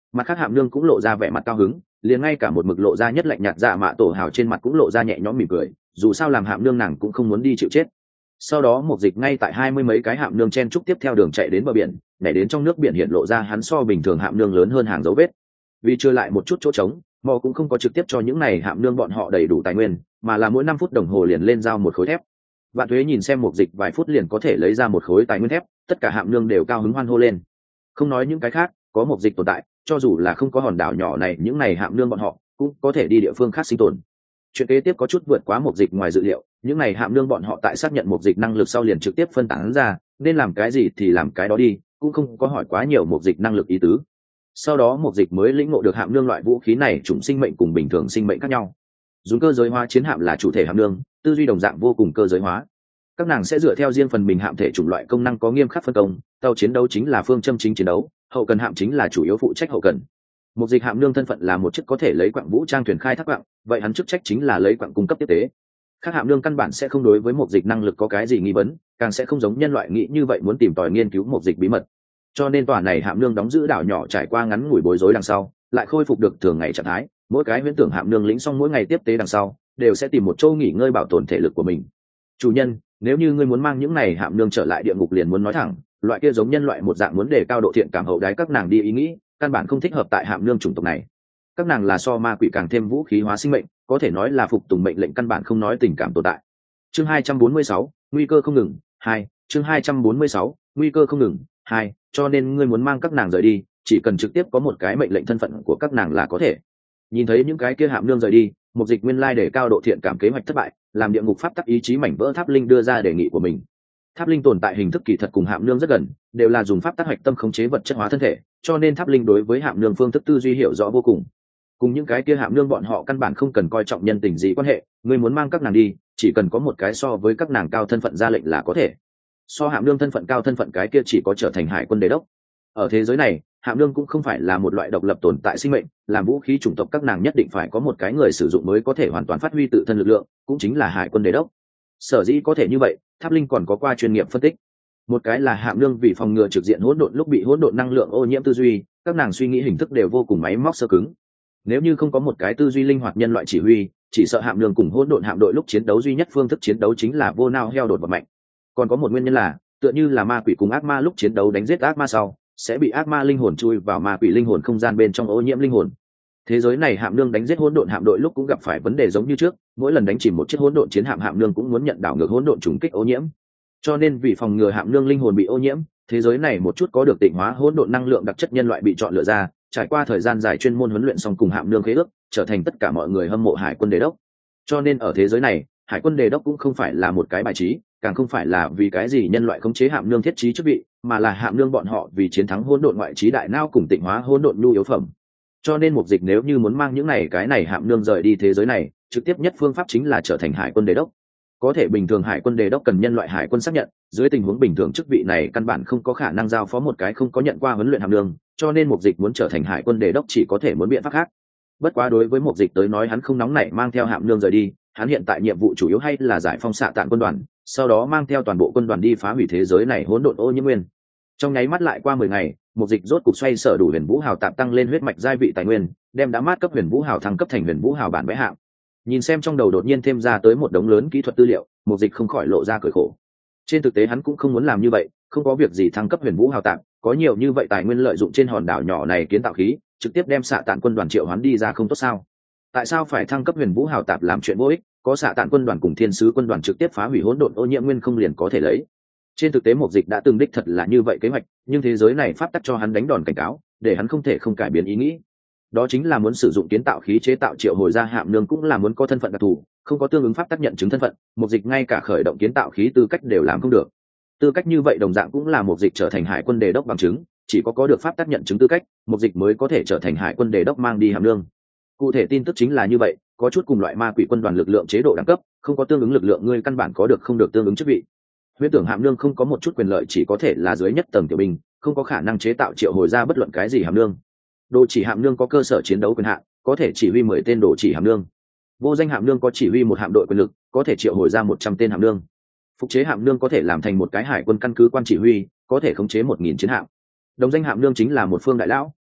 Mặt khác hạm nương cũng lộ ra vẻ mặt cao hứng, liền ngay cả một mực lộ ra nhất lạnh nhạt dạ mạ tổ hào trên mặt cũng lộ ra nhẹ nhõm mỉm cười, dù sao làm hạm nương nàng cũng không muốn đi chịu chết. Sau đó một dịch ngay tại 20 mấy cái hạm nương chen trúc tiếp theo đường chạy đến bờ biển, nhảy đến trong nước biển hiện lộ ra hắn so bình thường hạm nương lớn hơn hàng dấu vết. Vì chưa lại một chút chỗ trống, mò cũng không có trực tiếp cho những này hạm nương bọn họ đầy đủ tài nguyên, mà là mỗi 5 phút đồng hồ liền lên giao một khối thép. Vạn Thuế nhìn xem một dịch vài phút liền có thể lấy ra một khối tài nguyên thép, tất cả hạm nương đều cao hứng hoan hô lên. Không nói những cái khác, có một dịch tồn tại, cho dù là không có hòn đảo nhỏ này, những này hạm nương bọn họ cũng có thể đi địa phương khác sinh tồn. Chuyện kế tiếp có chút vượt quá một dịch ngoài dự liệu, những này hạm nương bọn họ tại xác nhận một dịch năng lực sau liền trực tiếp phân tán ra, nên làm cái gì thì làm cái đó đi, cũng không có hỏi quá nhiều một dịch năng lực ý tứ. Sau đó một dịch mới lĩnh ngộ được hạm nương loại vũ khí này chủng sinh mệnh cùng bình thường sinh mệnh khác nhau. Dùng cơ giới hóa chiến hạm là chủ thể hạm nương, tư duy đồng dạng vô cùng cơ giới hóa. Các nàng sẽ dựa theo riêng phần mình hạm thể chủng loại công năng có nghiêm khắc phân công, tàu chiến đấu chính là phương châm chính chiến đấu, hậu cần hạm chính là chủ yếu phụ trách hậu cần. Một dịch hạm nương thân phận là một chiếc có thể lấy quặng vũ trang thuyền khai thác quặng, vậy hắn chức trách chính là lấy quặng cung cấp tiếp tế. Các hạm nương căn bản sẽ không đối với một dịch năng lực có cái gì nghi vấn, càng sẽ không giống nhân loại nghĩ như vậy muốn tìm tòi nghiên cứu một dịch bí mật. Cho nên tòa này hạm nương đóng giữ đảo nhỏ trải qua ngắn ngủi bối rối đằng sau, lại khôi phục được thường ngày trạng thái. Mỗi cái huyễn tưởng hạm nương lĩnh xong mỗi ngày tiếp tế đằng sau, đều sẽ tìm một chỗ nghỉ ngơi bảo tồn thể lực của mình. Chủ nhân, nếu như ngươi muốn mang những này hạm nương trở lại địa ngục liền muốn nói thẳng, loại kia giống nhân loại một dạng muốn đề cao độ thiện cảm hậu đái các nàng đi ý nghĩ, căn bản không thích hợp tại hạm nương chủng tộc này. Các nàng là so ma quỷ càng thêm vũ khí hóa sinh mệnh, có thể nói là phục tùng mệnh lệnh, căn bản không nói tình cảm tồn tại. Chương 246, nguy cơ không ngừng 2. Chương 246, nguy cơ không ngừng 2. Cho nên ngươi muốn mang các nàng rời đi, chỉ cần trực tiếp có một cái mệnh lệnh thân phận của các nàng là có thể. Nhìn thấy những cái kia hạm nương rời đi, một dịch nguyên lai để cao độ thiện cảm kế hoạch thất bại, làm địa ngục pháp tắc ý chí mảnh vỡ tháp linh đưa ra đề nghị của mình. Tháp linh tồn tại hình thức kỳ thật cùng hạm nương rất gần, đều là dùng pháp tắc hoạch tâm khống chế vật chất hóa thân thể, cho nên tháp linh đối với hạm nương phương thức tư duy hiểu rõ vô cùng. Cùng những cái kia hạm nương bọn họ căn bản không cần coi trọng nhân tình gì quan hệ, ngươi muốn mang các nàng đi, chỉ cần có một cái so với các nàng cao thân phận ra lệnh là có thể. So hạm nương thân phận cao thân phận cái kia chỉ có trở thành hải quân đế đốc. Ở thế giới này, hạm nương cũng không phải là một loại độc lập tồn tại sinh mệnh, làm vũ khí chủng tộc các nàng nhất định phải có một cái người sử dụng mới có thể hoàn toàn phát huy tự thân lực lượng, cũng chính là hải quân đế đốc. Sở dĩ có thể như vậy, tháp linh còn có qua chuyên nghiệp phân tích. Một cái là hạm nương vì phòng ngừa trực diện hỗn độn lúc bị hỗn độn năng lượng ô nhiễm tư duy, các nàng suy nghĩ hình thức đều vô cùng máy móc sơ cứng. Nếu như không có một cái tư duy linh hoạt nhân loại chỉ huy, chỉ sợ hạm nương cùng hỗn độn hạm đội lúc chiến đấu duy nhất phương thức chiến đấu chính là vô nao heo đột và mạnh. Còn có một nguyên nhân là, tựa như là ma quỷ cùng ác ma lúc chiến đấu đánh giết ác ma sau, sẽ bị ác ma linh hồn chui vào ma quỷ linh hồn không gian bên trong ô nhiễm linh hồn. Thế giới này hạm nương đánh giết hỗn độn hạm đội lúc cũng gặp phải vấn đề giống như trước, mỗi lần đánh chìm một chiếc hỗn độn chiến hạm, hạm nương cũng muốn nhận đảo ngược hỗn độn trùng kích ô nhiễm. Cho nên vì phòng ngừa hạm nương linh hồn bị ô nhiễm, thế giới này một chút có được tịnh hóa hỗn độn năng lượng đặc chất nhân loại bị chọn lựa ra, trải qua thời gian dài chuyên môn huấn luyện xong cùng hạm nương khế ước, trở thành tất cả mọi người hâm mộ hải quân đế đốc. Cho nên ở thế giới này, hải quân đế đốc cũng không phải là một cái bài trí, càng không phải là vì cái gì nhân loại khống chế hạm nương thiết trí chức vị, mà là hạm nương bọn họ vì chiến thắng hỗn độn ngoại trí đại não cùng tịnh hóa hỗn độn nhu yếu phẩm. Cho nên mục dịch nếu như muốn mang những này cái này hạm nương rời đi thế giới này, trực tiếp nhất phương pháp chính là trở thành hải quân đế đốc. Có thể bình thường hải quân đế đốc cần nhân loại hải quân xác nhận, dưới tình huống bình thường chức vị này căn bản không có khả năng giao phó một cái không có nhận qua huấn luyện hạm nương, cho nên mục dịch muốn trở thành hải quân đế đốc chỉ có thể muốn biện pháp khác. Bất quá đối với mục dịch tới nói, hắn không nóng nảy mang theo hạm nương rời đi, hắn hiện tại nhiệm vụ chủ yếu hay là giải phóng xạ tạn quân đoàn, sau đó mang theo toàn bộ quân đoàn đi phá hủy thế giới này hỗn độn ô nhiễm nguyên. Trong nháy mắt lại qua 10 ngày, mục dịch rốt cục xoay sở đủ huyền vũ hào tạm tăng lên huyết mạch giai vị tài nguyên, đem đã mát cấp huyền vũ hào thăng cấp thành huyền vũ hào bản vẽ hạng. Nhìn xem trong đầu đột nhiên thêm ra tới một đống lớn kỹ thuật tư liệu, mục dịch không khỏi lộ ra cười khổ. Trên thực tế hắn cũng không muốn làm như vậy, không có việc gì thăng cấp huyền vũ hào tạm, có nhiều như vậy tài nguyên lợi dụng trên hòn đảo nhỏ này kiến tạo khí, trực tiếp đem xạ tạn quân đoàn triệu hoán đi ra không tốt sao? Tại sao phải thăng cấp huyền vũ hào tạp làm chuyện vô ích, có xạ tạn quân đoàn cùng thiên sứ quân đoàn trực tiếp phá hủy hỗn độn ô nhiễm nguyên không liền có thể lấy? Trên thực tế mục dịch đã từng đích thật là như vậy kế hoạch, nhưng thế giới này pháp tắc cho hắn đánh đòn cảnh cáo, để hắn không thể không cải biến ý nghĩ. Đó chính là muốn sử dụng kiến tạo khí chế tạo triệu hồi ra hạm nương, cũng là muốn có thân phận đặc thù, không có tương ứng pháp tắc nhận chứng thân phận, mục dịch ngay cả khởi động kiến tạo khí tư cách đều làm không được. Tư cách như vậy đồng dạng cũng là mục dịch trở thành hải quân đề đốc bằng chứng, chỉ có được pháp tắc nhận chứng tư cách, mục dịch mới có thể trở thành hải quân đề đốc mang đi hạm nương. Cụ thể tin tức chính là như vậy, có chút cùng loại ma quỷ quân đoàn lực lượng chế độ đẳng cấp, không có tương ứng lực lượng ngươi căn bản có được không được tương ứng chức vị. Huyễn tưởng hạm nương không có một chút quyền lợi, chỉ có thể là dưới nhất tầng tiểu binh, không có khả năng chế tạo triệu hồi ra bất luận cái gì hạm nương. Đồ chỉ hạm nương có cơ sở chiến đấu quyền hạn, có thể chỉ huy 10 tên đồ chỉ hạm nương. Vô danh hạm nương có chỉ huy một hạm đội quyền lực, có thể triệu hồi ra 100 tên hạm nương. Phục chế hạm nương có thể làm thành một cái hải quân căn cứ quan chỉ huy, có thể khống chế 1000 chiến hạm. Đồng danh hạm nương chính là một phương đại lão,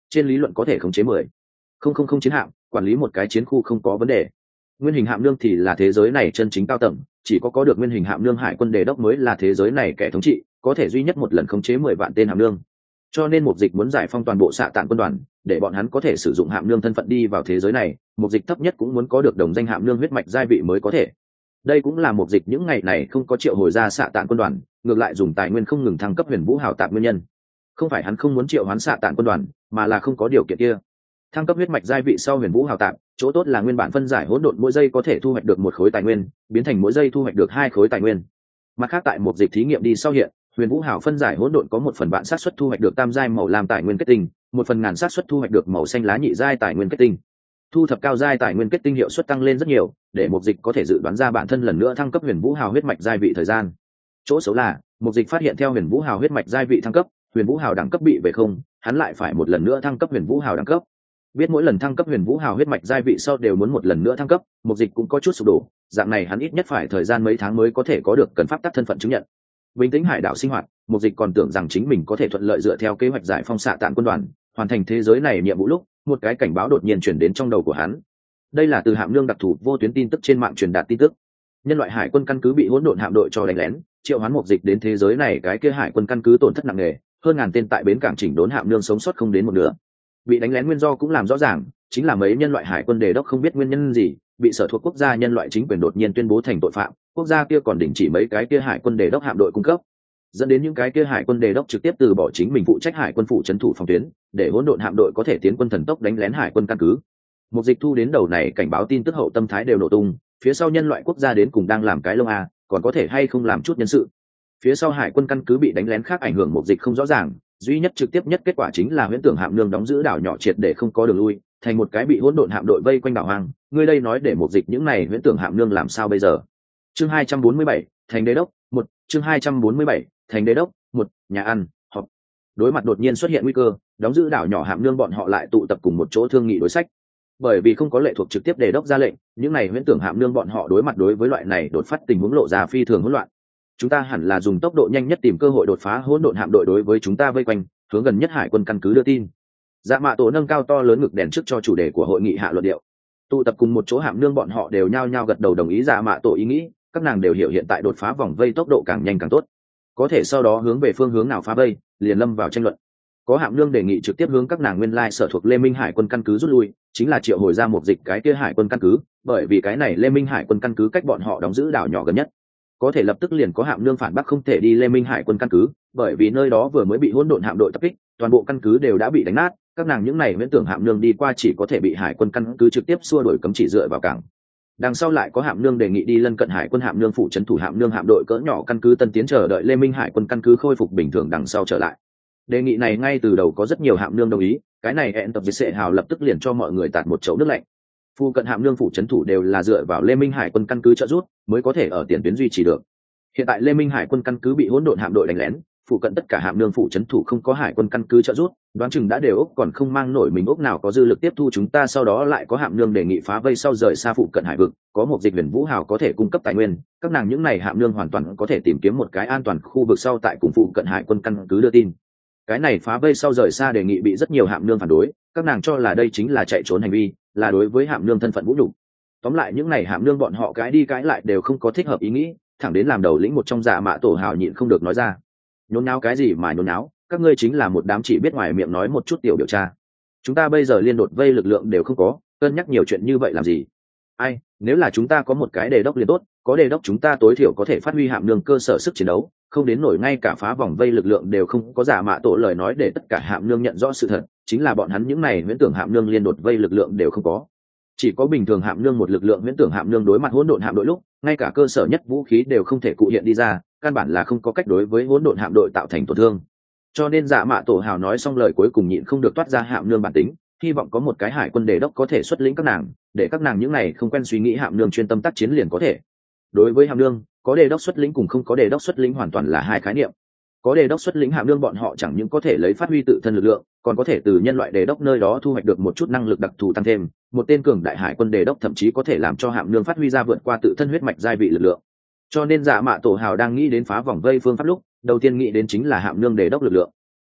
trên lý luận có thể khống chế 10,000 chiến hạm, quản lý một cái chiến khu không có vấn đề. Nguyên hình hạm nương thì là thế giới này chân chính cao tầng, chỉ có được nguyên hình hạm nương hải quân đề đốc mới là thế giới này kẻ thống trị, có thể duy nhất một lần khống chế 10 vạn tên hạm nương. Cho nên Mục Dịch muốn giải phong toàn bộ xạ tạn quân đoàn, để bọn hắn có thể sử dụng hạm nương thân phận đi vào thế giới này. Mục Dịch thấp nhất cũng muốn có được đồng danh hạm nương huyết mạch giai vị mới có thể. Đây cũng là Mục Dịch những ngày này không có triệu hồi ra xạ tạn quân đoàn, ngược lại dùng tài nguyên không ngừng thăng cấp Huyền Vũ Hào Tạp nguyên nhân. Không phải hắn không muốn triệu hoán xạ tạn quân đoàn, mà là không có điều kiện kia. Thăng cấp huyết mạch giai vị sau Huyền Vũ Hào Tạp, chỗ tốt là nguyên bản phân giải hỗn độn mỗi giây có thể thu hoạch được 1 khối tài nguyên, biến thành mỗi giây thu hoạch được 2 khối tài nguyên. Mặt khác tại Mục Dịch thí nghiệm đi sau hiện, Huyền Vũ Hào phân giải hỗn độn có 1 phần vạn xác suất thu hoạch được tam giai màu lam tài nguyên kết tinh, 1 phần ngàn xác suất thu hoạch được màu xanh lá nhị giai tài nguyên kết tinh. Thu thập cao giai tài nguyên kết tinh hiệu suất tăng lên rất nhiều, để Mục Dịch có thể dự đoán ra bản thân lần nữa thăng cấp Huyền Vũ Hào huyết mạch giai vị thời gian. Chỗ xấu là, Mục Dịch phát hiện theo Huyền Vũ Hào huyết mạch giai vị thăng cấp, Huyền Vũ Hào đẳng cấp bị về không, hắn lại phải một lần nữa thăng cấp Huyền Vũ Hào đẳng cấp. Biết mỗi lần thăng cấp Huyền Vũ Hào huyết mạch giai vị sau đều muốn một lần nữa thăng cấp, Mục Dịch cũng có chút sụp đổ, dạng này hắn ít nhất phải thời gian mấy tháng mới có thể có được cần pháp tắc thân phận chứng nhận. Bình tĩnh hải đảo sinh hoạt, Mục Dịch còn tưởng rằng chính mình có thể thuận lợi dựa theo kế hoạch giải phong xạ tạn quân đoàn, hoàn thành thế giới này nhiệm vụ lúc, một cái cảnh báo đột nhiên chuyển đến trong đầu của hắn. Đây là từ hạm nương đặc thù vô tuyến tin tức trên mạng truyền đạt tin tức. Nhân loại hải quân căn cứ bị hỗn độn hạm đội cho đánh lén, triệu hoán Mục Dịch đến thế giới này, cái kia hải quân căn cứ tổn thất nặng nề, hơn ngàn tên tại bến cảng chỉnh đốn hạm nương sống sót không đến một nửa. Bị đánh lén nguyên do cũng làm rõ ràng, chính là mấy nhân loại hải quân đề đốc không biết nguyên nhân gì, bị sở thuộc quốc gia nhân loại chính quyền đột nhiên tuyên bố thành tội phạm, quốc gia kia còn đình chỉ mấy cái kia hải quân đề đốc hạm đội cung cấp, dẫn đến những cái kia hải quân đề đốc trực tiếp từ bỏ chính mình phụ trách hải quân phụ trấn thủ phòng tuyến, để hỗn độn hạm đội có thể tiến quân thần tốc đánh lén hải quân căn cứ. Mục Dịch thu đến đầu này cảnh báo tin tức hậu tâm thái đều nổ tung, phía sau nhân loại quốc gia đến cùng đang làm cái lông a, còn có thể hay không làm chút nhân sự. Phía sau hải quân căn cứ bị đánh lén khác ảnh hưởng Mục Dịch không rõ ràng, duy nhất trực tiếp nhất kết quả chính là huyễn tưởng hạm nương đóng giữ đảo nhỏ triệt để không có đường lui, thành một cái bị hỗn độn hạm đội vây quanh đảo hoang. Ngươi đây nói để Mục Dịch những này huyễn tưởng hạm nương làm sao bây giờ? Chương 247, thành đế đốc, 1, chương 247, thành đế đốc, 1, nhà ăn, họp. Đối mặt đột nhiên xuất hiện nguy cơ, đóng giữ đảo nhỏ hạm nương bọn họ lại tụ tập cùng một chỗ thương nghị đối sách. Bởi vì không có lệ thuộc trực tiếp đề đốc ra lệnh, những này huyễn tưởng hạm nương bọn họ đối mặt đối với loại này đột phát tình huống lộ ra phi thường hỗn loạn. Chúng ta hẳn là dùng tốc độ nhanh nhất tìm cơ hội đột phá hỗn độn hạm đội đối với chúng ta vây quanh, hướng gần nhất hải quân căn cứ đưa tin. Dạ Mạ Tổ nâng cao to lớn ngực đèn trước cho chủ đề của hội nghị hạ luận điệu. Tụ tập cùng một chỗ hạm nương bọn họ đều nhao nhao gật đầu đồng ý Dạ Mạ Tổ ý nghĩ, các nàng đều hiểu hiện tại đột phá vòng vây tốc độ càng nhanh càng tốt, có thể sau đó hướng về phương hướng nào phá vây, liền lâm vào tranh luận. Có hạm nương đề nghị trực tiếp hướng các nàng nguyên lai sở thuộc Lê Minh hải quân căn cứ rút lui, chính là triệu hồi ra Mục Dịch cái kia hải quân căn cứ, bởi vì cái này Lê Minh hải quân căn cứ cách bọn họ đóng giữ đảo nhỏ gần nhất. Có thể lập tức liền có hạm nương phản bác không thể đi Lê Minh hải quân căn cứ, bởi vì nơi đó vừa mới bị hỗn độn hạm đội tập kích, toàn bộ căn cứ đều đã bị đánh nát, các nàng những này viễn tưởng hạm nương đi qua chỉ có thể bị hải quân căn cứ trực tiếp xua đuổi cấm chỉ dựa vào cảng. Đằng sau lại có hạm nương đề nghị đi lân cận hải quân hạm nương phụ trấn thủ hạm nương hạm đội cỡ nhỏ căn cứ tân tiến chờ đợi Lê Minh hải quân căn cứ khôi phục bình thường đằng sau trở lại. Đề nghị này ngay từ đầu có rất nhiều hạm nương đồng ý, cái này hẹn tập với sệ hào lập tức liền cho mọi người tạt một chậu nước lạnh. Phụ cận hạm nương phụ trấn thủ đều là dựa vào Lê Minh hải quân căn cứ trợ giúp mới có thể ở tiền tuyến duy trì được. Hiện tại Lê Minh hải quân căn cứ bị hỗn độn hạm đội đánh lén, phụ cận tất cả hạm nương phụ trấn thủ không có hải quân căn cứ trợ giúp, đoán chừng đã đều ốc còn không mang nổi mình ốc nào có dư lực tiếp thu chúng ta. Sau đó lại có hạm nương đề nghị phá vây sau rời xa phụ cận hải vực, có một dịch Huyền Vũ Hào có thể cung cấp tài nguyên, các nàng những này hạm nương hoàn toàn có thể tìm kiếm một cái an toàn khu vực sau tại cùng phụ cận hải quân căn cứ đưa tin. Cái này phá vây sau rời xa đề nghị bị rất nhiều hạm nương phản đối, các nàng cho là đây chính là chạy trốn hành vi, là đối với hạm nương thân phận vũ nhục. Tóm lại những này hạm nương bọn họ cãi đi cãi lại đều không có thích hợp ý nghĩ, thẳng đến làm đầu lĩnh một trong Dạ Mạ Tổ Hào nhịn không được nói ra: nhốn nháo cái gì mà nhốn nháo, các ngươi chính là một đám chỉ biết ngoài miệng nói một chút tiểu điều tra, chúng ta bây giờ liên đột vây lực lượng đều không có, cân nhắc nhiều chuyện như vậy làm gì? Ai, nếu là chúng ta có một cái đề đốc liền tốt, có đề đốc chúng ta tối thiểu có thể phát huy hạm nương cơ sở sức chiến đấu, không đến nổi ngay cả phá vòng vây lực lượng đều không có. Giả Mạ Tổ lời nói để tất cả hạm nương nhận rõ sự thật, chính là bọn hắn những này huyễn tưởng hạm nương liên đột vây lực lượng đều không có, chỉ có bình thường hạm nương một lực lượng. Huyễn tưởng hạm nương đối mặt hỗn độn hạm đội lúc, ngay cả cơ sở nhất vũ khí đều không thể cụ hiện đi ra, căn bản là không có cách đối với hỗn độn hạm đội tạo thành tổn thương. Cho nên Dạ Mạ Tổ Hào nói xong lời cuối cùng nhịn không được toát ra hạm nương bản tính, hy vọng có một cái hải quân đề đốc có thể xuất lĩnh các nàng, để các nàng những này không quen suy nghĩ hạm nương chuyên tâm tác chiến liền có thể. Đối với hạm nương, có đề đốc xuất lĩnh cùng không có đề đốc xuất lĩnh hoàn toàn là hai khái niệm. Có đề đốc xuất lĩnh hạm nương bọn họ chẳng những có thể lấy phát huy tự thân lực lượng, còn có thể từ nhân loại đề đốc nơi đó thu hoạch được một chút năng lực đặc thù tăng thêm, một tên cường đại hải quân đề đốc thậm chí có thể làm cho hạm nương phát huy ra vượt qua tự thân huyết mạch giai vị lực lượng. Cho nên Dạ Mạ Tổ Hào đang nghĩ đến phá vòng vây phương pháp lúc, đầu tiên nghĩ đến chính là hạm nương đề đốc lực lượng.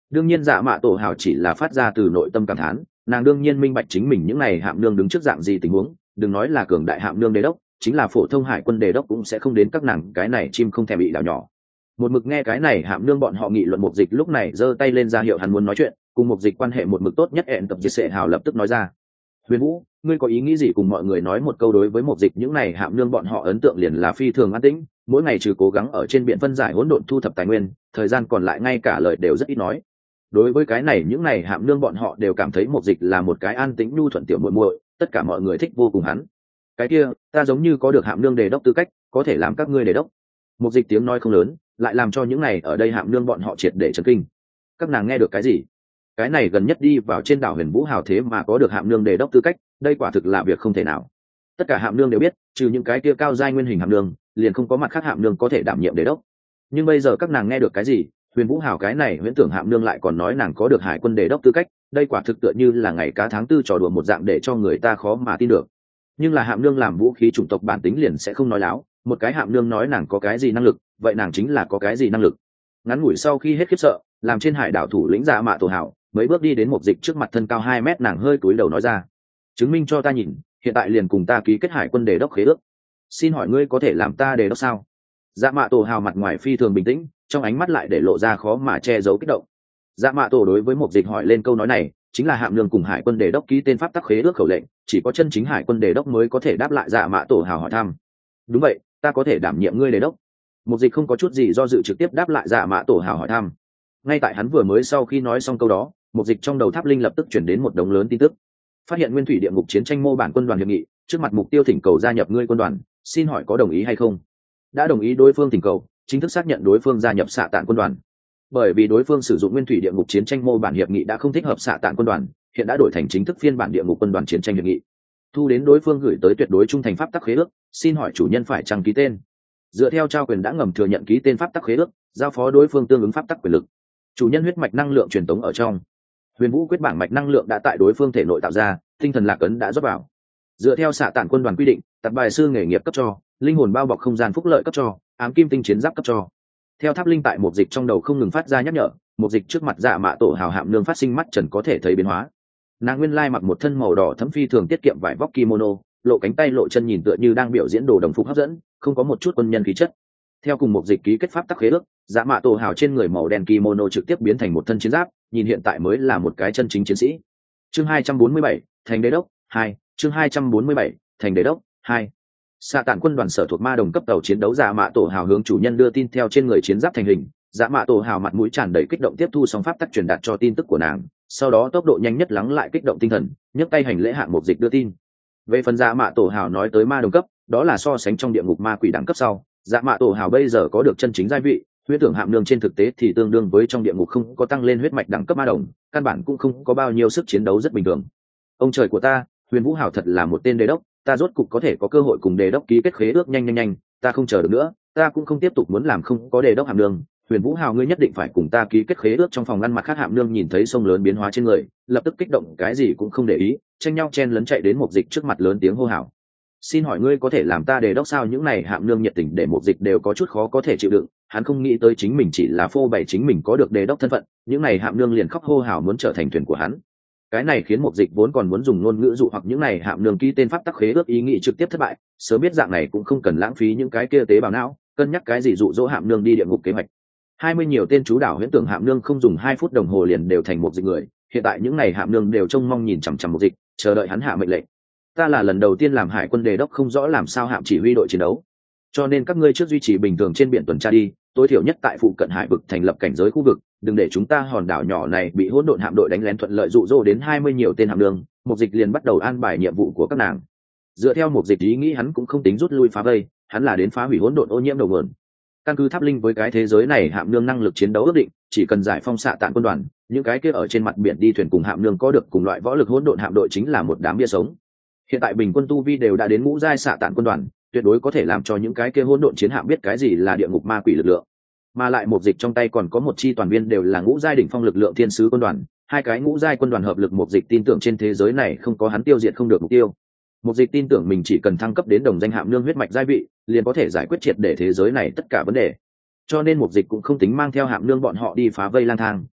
Đương nhiên dạ mạ tổ hào chỉ là phát ra từ nội tâm cảm thán, nàng đương nhiên minh bạch chính mình những này hạm nương đứng trước dạng gì tình huống, đừng nói là cường đại hạm nương đề đốc, chính là phổ thông hải quân đề đốc cũng sẽ không đến các nàng cái này chim không thèm bị đảo nhỏ. Một mực nghe cái này hạm nương bọn họ nghị luận, Mục Dịch lúc này giơ tay lên ra hiệu hắn muốn nói chuyện, cùng Mục Dịch quan hệ một mực tốt nhất ẹn tập diệt sệ hào lập tức nói ra. Huyền Vũ, ngươi có ý nghĩ gì cùng mọi người nói một câu. Đối với Mục Dịch những này hạm nương bọn họ ấn tượng liền là phi thường an tĩnh, mỗi ngày trừ cố gắng ở trên biển phân giải hỗn độn thu thập tài nguyên, thời gian còn lại ngay cả lời đều rất ít nói. Đối với cái này những này hạm nương bọn họ đều cảm thấy Mục Dịch là một cái an tĩnh nhu thuận tiểu muội muội, tất cả mọi người thích vô cùng hắn. Cái kia, ta giống như có được hạm nương đề đốc tư cách, có thể làm các ngươi đề đốc. Mục Dịch tiếng nói không lớn, lại làm cho những này ở đây hạm nương bọn họ triệt để chấn kinh. Các nàng nghe được cái gì? Cái này gần nhất đi vào trên đảo Huyền Vũ hào thế mà có được hạm nương đề đốc tư cách, đây quả thực là việc không thể nào. Tất cả hạm nương đều biết, trừ những cái kia cao giai nguyên hình hạm nương, liền không có mặt khác hạm nương có thể đảm nhiệm đề đốc. Nhưng bây giờ các nàng nghe được cái gì? Huyền Vũ hào cái này huyễn tưởng hạm nương lại còn nói nàng có được hải quân đề đốc tư cách, đây quả thực tựa như là ngày cá tháng tư trò đùa một dạng, để cho người ta khó mà tin được. Nhưng là hạm nương làm vũ khí chủng tộc bản tính liền sẽ không nói láo, một cái hạm nương nói nàng có cái gì năng lực, vậy nàng chính là có cái gì năng lực. Ngắn ngủi sau khi hết khiếp sợ, làm trên hải đảo thủ lĩnh dạ mạ tổ hảo mấy bước đi đến Mục Dịch trước mặt, thân cao 2 mét, nàng hơi cúi đầu nói ra. Chứng minh cho ta nhìn, hiện tại liền cùng ta ký kết hải quân đề đốc khế ước. Xin hỏi ngươi có thể làm ta đề đốc sao? Dạ mạ tổ hào mặt ngoài phi thường bình tĩnh, trong ánh mắt lại để lộ ra khó mà che giấu kích động. Dạ mạ tổ đối với Mục Dịch hỏi lên câu nói này, chính là hạm nương cùng hải quân đề đốc ký tên pháp tắc khế ước khẩu lệnh, chỉ có chân chính hải quân đề đốc mới có thể đáp lại dạ mạ tổ hào hỏi thăm. Đúng vậy, ta có thể đảm nhiệm ngươi đề đốc. Mục Dịch không có chút gì do dự trực tiếp đáp lại dạ mạ tổ hào hỏi thăm. Ngay tại hắn vừa mới sau khi nói xong câu đó, Mục Dịch trong đầu tháp linh lập tức chuyển đến một đống lớn tin tức. Phát hiện nguyên thủy địa ngục chiến tranh mô bản quân đoàn hiệp nghị, trước mặt mục tiêu thỉnh cầu gia nhập ngươi quân đoàn, xin hỏi có đồng ý hay không? Đã đồng ý đối phương thỉnh cầu, chính thức xác nhận đối phương gia nhập xạ tạn quân đoàn. Bởi vì đối phương sử dụng nguyên thủy địa ngục chiến tranh mô bản hiệp nghị đã không thích hợp xạ tạn quân đoàn, hiện đã đổi thành chính thức phiên bản địa ngục quân đoàn chiến tranh hiệp nghị. Thu đến đối phương gửi tới tuyệt đối trung thành pháp tắc khế ước, xin hỏi chủ nhân phải chăng ký tên? Dựa theo trao quyền đã ngầm thừa nhận ký tên pháp tắc khế ước, giao phó đối phương tương ứng pháp tắc quyền lực. Chủ nhân huyết mạch năng lượng truyền tống ở trong. Huyền Vũ quyết bảng mạch năng lượng đã tại đối phương thể nội tạo ra, tinh thần lạc ấn đã rót vào. Dựa theo xạ tản quân đoàn quy định, tập bài sư nghề nghiệp cấp cho, linh hồn bao bọc không gian phúc lợi cấp cho, ám kim tinh chiến giáp cấp cho. Theo tháp linh tại Mục Dịch trong đầu không ngừng phát ra nhắc nhở, Mục Dịch trước mặt dạ mạ tổ hào hạm nương phát sinh mắt trần có thể thấy biến hóa. Nàng nguyên lai mặc một thân màu đỏ thấm phi thường tiết kiệm vải vóc kimono, lộ cánh tay lộ chân nhìn tựa như đang biểu diễn đồ đồng phục hấp dẫn, không có một chút quân nhân khí chất. Theo cùng Mục Dịch ký kết pháp tắc khế ước, dạ mạ tổ hào trên người màu đen kimono trực tiếp biến thành một thân chiến giáp, nhìn hiện tại mới là một cái chân chính chiến sĩ. Chương 247, thành đế đốc 2, chương 247, thành đế đốc 2. Xạ tản quân đoàn sở thuộc ma đồng cấp tàu chiến đấu dạ mạ tổ hào hướng chủ nhân đưa tin theo trên người chiến giáp thành hình, dạ mạ tổ hào mặt mũi tràn đầy kích động tiếp thu xong pháp tắc truyền đạt cho tin tức của nàng, sau đó tốc độ nhanh nhất lắng lại kích động tinh thần, nhấc tay hành lễ hạng Mục Dịch đưa tin. Về phần dạ mạ tổ hào nói tới ma đồng cấp, đó là so sánh trong địa ngục ma quỷ đẳng cấp sau, dạ mạ tổ hào bây giờ có được chân chính giai vị, huyết tưởng hạm nương trên thực tế thì tương đương với trong địa ngục không có tăng lên huyết mạch đẳng cấp ma đồng, căn bản cũng không có bao nhiêu sức chiến đấu, rất bình thường. Ông trời của ta, Huyền Vũ hào thật là một tên đề đốc, ta rốt cục có thể có cơ hội cùng đề đốc ký kết khế ước, nhanh, ta không chờ được nữa, ta cũng không tiếp tục muốn làm không có đề đốc hạm nương. Huyền Vũ hào ngươi nhất định phải cùng ta ký kết khế ước. Trong phòng ngăn mặt khác hạm nương nhìn thấy sông lớn biến hóa trên người, lập tức kích động, cái gì cũng không để ý, tranh nhau chen lấn chạy đến Mục Dịch trước mặt lớn tiếng hô hào. Xin hỏi ngươi có thể làm ta đề đốc sao? Những này hạm nương nhiệt tình để Mục Dịch đều có chút khó có thể chịu đựng, hắn không nghĩ tới chính mình chỉ là phô bày chính mình có được đề đốc thân phận, những này hạm nương liền khóc hô hào muốn trở thành thuyền của hắn. Cái này khiến Mục Dịch vốn còn muốn dùng ngôn ngữ dụ hoặc những này hạm nương ký tên pháp tắc khế ước ý nghĩ trực tiếp thất bại, sớm biết dạng này cũng không cần lãng phí những cái kia tế bào não, cân nhắc cái gì dụ dỗ hạm nương đi địa ngục kế hoạch. 20 nhiều tên chú đảo huyễn tưởng hạm nương không dùng 2 phút đồng hồ liền đều thành Mục Dịch người, hiện tại những này hạm nương đều trông mong nhìn chằm chằm Mục Dịch, chờ đợi hắn hạ mệnh lệnh. Ta là lần đầu tiên làm hải quân đề đốc, không rõ làm sao hạm chỉ huy đội chiến đấu, cho nên các ngươi trước duy trì bình thường trên biển tuần tra đi, tối thiểu nhất tại phụ cận hải vực thành lập cảnh giới khu vực, đừng để chúng ta hòn đảo nhỏ này bị hỗn độn hạm đội đánh lén thuận lợi dụ dỗ đến 20 nhiều tên hạm nương. Mục Dịch liền bắt đầu an bài nhiệm vụ của các nàng. Dựa theo Mục Dịch ý nghĩ, hắn cũng không tính rút lui phá vây, hắn là đến phá hủy hỗn độn ô nhiễm đầu nguồn. Căn cứ tháp linh với cái thế giới này hạm nương năng lực chiến đấu ước định, chỉ cần giải phong xạ tản quân đoàn, những cái kia ở trên mặt biển đi thuyền cùng hạm nương có được cùng loại võ lực hỗn độn hạm đội chính là một đám bia sống. Hiện tại bình quân tu vi đều đã đến ngũ giai xạ tản quân đoàn, tuyệt đối có thể làm cho những cái kia hỗn độn chiến hạm biết cái gì là địa ngục ma quỷ lực lượng. Mà lại Mục Dịch trong tay còn có một chi toàn viên đều là ngũ giai đỉnh phong lực lượng thiên sứ quân đoàn, 2 cái ngũ giai quân đoàn hợp lực. Mục Dịch tin tưởng trên thế giới này không có hắn tiêu diệt không được mục tiêu. Mục Dịch tin tưởng mình chỉ cần thăng cấp đến đồng danh hạm nương huyết mạch giai vị, liền có thể giải quyết triệt để thế giới này tất cả vấn đề. Cho nên Mục Dịch cũng không tính mang theo hạm nương bọn họ đi phá vây lang thang,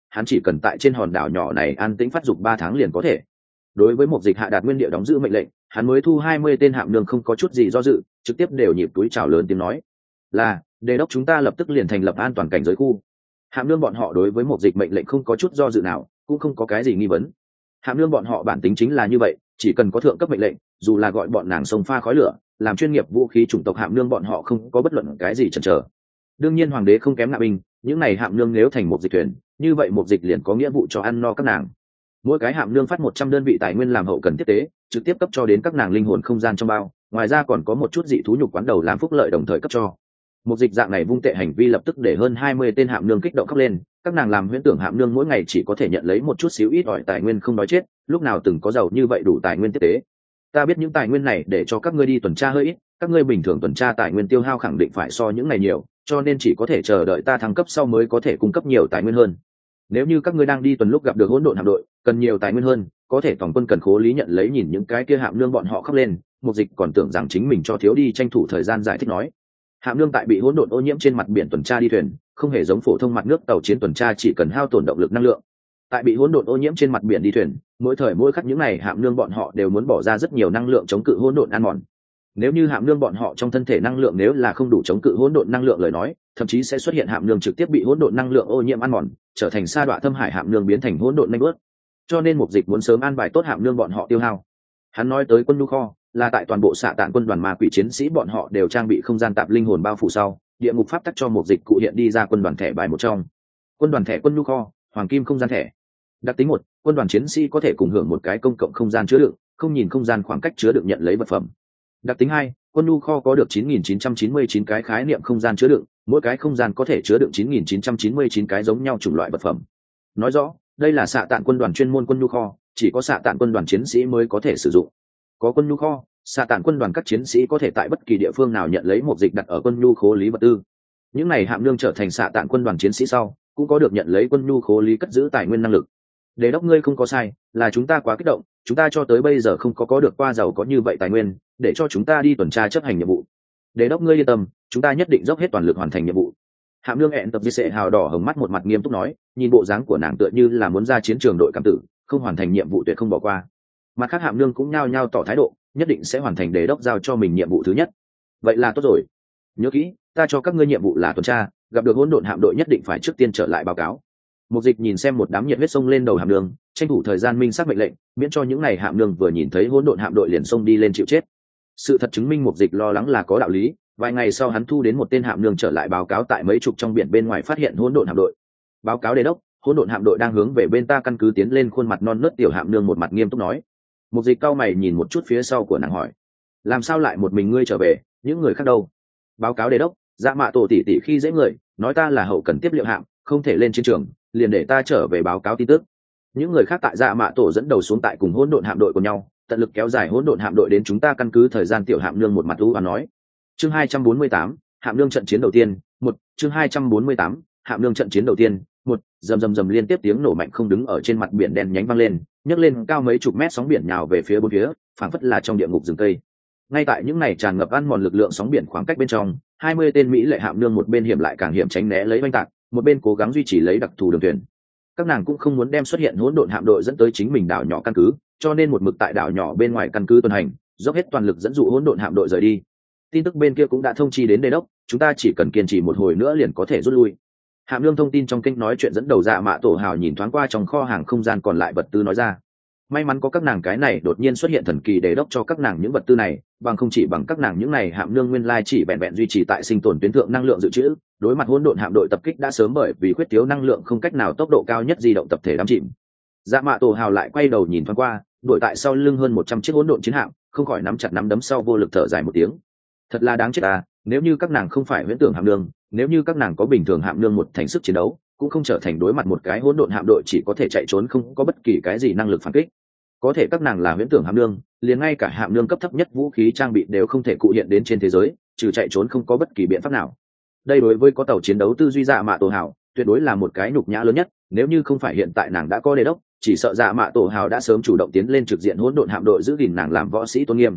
hắn chỉ cần tại trên hòn đảo nhỏ này an tĩnh phát dục 3 tháng liền có thể. Đối với một dịch hạ đạt nguyên địa đóng giữ mệnh lệnh, hắn mới thu 20 tên hạm nương không có chút gì do dự, trực tiếp đều nhịp túi chào lớn tiếng nói là đề đốc, chúng ta lập tức liền thành lập an toàn cảnh giới khu. Hạm nương bọn họ đối với một dịch mệnh lệnh không có chút do dự nào, cũng không có cái gì nghi vấn. Hạm nương bọn họ bản tính chính là như vậy, chỉ cần có thượng cấp mệnh lệnh, dù là gọi bọn nàng xông pha khói lửa, làm chuyên nghiệp vũ khí chủng tộc hạm nương bọn họ không có bất luận cái gì chần chờ. Đương nhiên hoàng đế không kém ngạ binh, những này hạm nương nếu thành một dịch thuyền, như vậy một dịch liền có nghĩa vụ cho ăn no các nàng. Mỗi cái hạm nương phát 100 đơn vị tài nguyên làm hậu cần tiếp tế, trực tiếp cấp cho đến các nàng linh hồn không gian trong bao, ngoài ra còn có một chút dị thú nhục quán đầu làm phúc lợi đồng thời cấp cho. Một dịch dạng này vung tệ hành vi lập tức để hơn 20 tên hạm nương kích động khóc lên, các nàng làm huyễn tưởng hạm nương mỗi ngày chỉ có thể nhận lấy một chút xíu ít ỏi tài nguyên không nói chết, lúc nào từng có giàu như vậy đủ tài nguyên tiếp tế. Ta biết những tài nguyên này để cho các ngươi đi tuần tra hơi ít, các ngươi bình thường tuần tra tài nguyên tiêu hao khẳng định phải so những ngày nhiều, cho nên chỉ có thể chờ đợi ta thăng cấp sau mới có thể cung cấp nhiều tài nguyên hơn. Nếu như các ngươi đang đi tuần lúc gặp được hỗn độn hạm đội, cần nhiều tài nguyên hơn, có thể tổng quân cần khố lý nhận lấy. Nhìn những cái kia hạm nương bọn họ khóc lên, Mục Dịch còn tưởng rằng chính mình cho thiếu đi tranh thủ thời gian giải thích nói. Hạm nương tại bị hỗn độn ô nhiễm trên mặt biển tuần tra đi thuyền, không hề giống phổ thông mặt nước tàu chiến tuần tra chỉ cần hao tổn động lực năng lượng. Tại bị hỗn độn ô nhiễm trên mặt biển đi thuyền, mỗi thời mỗi khắc những này hạm nương bọn họ đều muốn bỏ ra rất nhiều năng lượng chống cự hỗn độn ăn mòn. Nếu như hạm nương bọn họ trong thân thể năng lượng nếu là không đủ chống cự hỗn độn năng lượng lời nói, thậm chí sẽ xuất hiện hạm nương trực tiếp bị hỗn độn năng lượng ô nhiễm ăn mòn, trở thành sa đọa thâm hải hạm nương biến thành hỗn độn nhanh bớt. Cho nên Mục Dịch muốn sớm an bài tốt hạm nương bọn họ tiêu hao. Hắn nói tới quân nhu kho, là tại toàn bộ xạ tạn quân đoàn ma quỷ chiến sĩ bọn họ đều trang bị không gian tạp linh hồn bao phủ sau, địa ngục pháp tắc cho Mục Dịch cụ hiện đi ra quân đoàn thẻ bài một trong. Quân đoàn thẻ quân nhu kho, hoàng kim không gian thẻ. Đặc tính 1, quân đoàn chiến sĩ có thể cùng hưởng một cái công cộng không gian chứa đựng, không nhìn không gian khoảng cách chứa đựng nhận lấy vật phẩm. Đặc tính 2, quân nhu kho có được 9.999 cái khái niệm không gian chứa đựng, mỗi cái không gian có thể chứa đựng 9.999 cái giống nhau chủng loại vật phẩm. Nói rõ, đây là xạ tạn quân đoàn chuyên môn quân nhu kho, chỉ có xạ tạn quân đoàn chiến sĩ mới có thể sử dụng. Có quân nhu kho, xạ tạn quân đoàn các chiến sĩ có thể tại bất kỳ địa phương nào nhận lấy một dịch đặt ở quân nhu khố lý vật tư. Những này hạm nương trở thành xạ tạn quân đoàn chiến sĩ sau, cũng có được nhận lấy quân nhu khố lý cất giữ tài nguyên năng lực. Đề đốc ngươi không có sai, là chúng ta quá kích động, chúng ta cho tới bây giờ không có được qua giàu có như vậy tài nguyên, để cho chúng ta đi tuần tra chấp hành nhiệm vụ. Đề đốc ngươi yên tâm, chúng ta nhất định dốc hết toàn lực hoàn thành nhiệm vụ. Hạm nương hẹn tập di sệ hào đỏ hồng mắt một mặt nghiêm túc nói, nhìn bộ dáng của nàng tựa như là muốn ra chiến trường đội cảm tử, không hoàn thành nhiệm vụ tuyệt không bỏ qua. Mặt khác hạm nương cũng nhao nhao tỏ thái độ, nhất định sẽ hoàn thành đề đốc giao cho mình nhiệm vụ thứ nhất. Vậy là tốt rồi. Nhớ kỹ, ta cho các ngươi nhiệm vụ là tuần tra, gặp được hỗn độn hạm đội nhất định phải trước tiên trở lại báo cáo. Mục Dịch nhìn xem một đám nhiệt huyết xông lên đầu hạm nương, tranh thủ thời gian minh xác mệnh lệnh, miễn cho những này hạm nương vừa nhìn thấy hỗn độn hạm đội liền xông đi lên chịu chết. Sự thật chứng minh Mục Dịch lo lắng là có đạo lý, vài ngày sau hắn thu đến một tên hạm nương trở lại báo cáo tại mấy chục trong biển bên ngoài phát hiện hỗn độn hạm đội. Báo cáo đề đốc, hỗn độn hạm đội đang hướng về bên ta căn cứ tiến lên. Khuôn mặt non nớt tiểu hạm nương một mặt nghiêm túc nói. Mục Dịch cau mày nhìn một chút phía sau của nàng hỏi, làm sao lại một mình ngươi trở về, những người khác đâu? Báo cáo đề đốc, dạ mạ tổ tỷ tỷ khi dễ người, nói ta là hậu cần tiếp liệu hạm, không thể lên chiến trường, liền để ta trở về báo cáo tin tức. Những người khác tại dạ mạ tổ dẫn đầu xuống tại cùng hỗn độn hạm đội của nhau, tận lực kéo dài hỗn độn hạm đội đến chúng ta căn cứ thời gian. Tiểu hạm nương một mặt u và nói. Chương 248, hạm nương trận chiến đầu tiên, 1, chương 248, hạm nương trận chiến đầu tiên, 1, rầm rầm liên tiếp tiếng nổ mạnh không đứng ở trên mặt biển đen nhánh vang lên, nhấc lên cao mấy chục mét sóng biển nhào về phía bốn phía, phảng phất là trong địa ngục rừng cây. Ngay tại những này tràn ngập ăn mòn lực lượng sóng biển khoảng cách bên trong, 20 tên mỹ lệ hạm nương một bên hiểm lại càng hiểm tránh né lấy oanh tạc, một bên cố gắng duy trì lấy đặc thù đường thuyền. Các nàng cũng không muốn đem xuất hiện hỗn độn hạm đội dẫn tới chính mình đảo nhỏ căn cứ, cho nên một mực tại đảo nhỏ bên ngoài căn cứ tuần hành, dốc hết toàn lực dẫn dụ hỗn độn hạm đội rời đi. Tin tức bên kia cũng đã thông chi đến đề đốc, chúng ta chỉ cần kiên trì một hồi nữa liền có thể rút lui. Hạm nương thông tin trong kênh nói chuyện dẫn đầu dạ mạ tổ hào nhìn thoáng qua trong kho hàng không gian còn lại vật tư nói ra. May mắn có các nàng cái này đột nhiên xuất hiện thần kỳ đề đốc cho các nàng những vật tư này, bằng không chỉ bằng các nàng những này hạm nương nguyên lai chỉ vẹn vẹn duy trì tại sinh tồn tuyến thượng năng lượng dự trữ, đối mặt hỗn độn hạm đội tập kích đã sớm bởi vì khuyết thiếu năng lượng không cách nào tốc độ cao nhất di động tập thể đắm chìm. Dạ mạ tổ hào lại quay đầu nhìn thoáng qua, đuổi tại sau lưng hơn 100 chiếc hỗn độn chiến hạm, không khỏi nắm chặt nắm đấm sau vô lực thở dài một tiếng. Thật là đáng chết à, nếu như các nàng không phải huyễn tưởng hạm nương, nếu như các nàng có bình thường hạm nương một thành sức chiến đấu, cũng không trở thành đối mặt một cái hỗn độn hạm đội chỉ có thể chạy trốn không có bất kỳ cái gì năng lực phản kích. Có thể các nàng là huyễn tưởng hạm nương, liền ngay cả hạm nương cấp thấp nhất vũ khí trang bị đều không thể cụ hiện đến trên thế giới, trừ chạy trốn không có bất kỳ biện pháp nào. Đây đối với có tàu chiến đấu tư duy dạ mạ tổ hào, tuyệt đối là một cái nhục nhã lớn nhất, nếu như không phải hiện tại nàng đã có đề đốc, chỉ sợ dạ mạ tổ hào đã sớm chủ động tiến lên trực diện hỗn độn hạm đội giữ gìn nàng làm võ sĩ tôn nghiêm.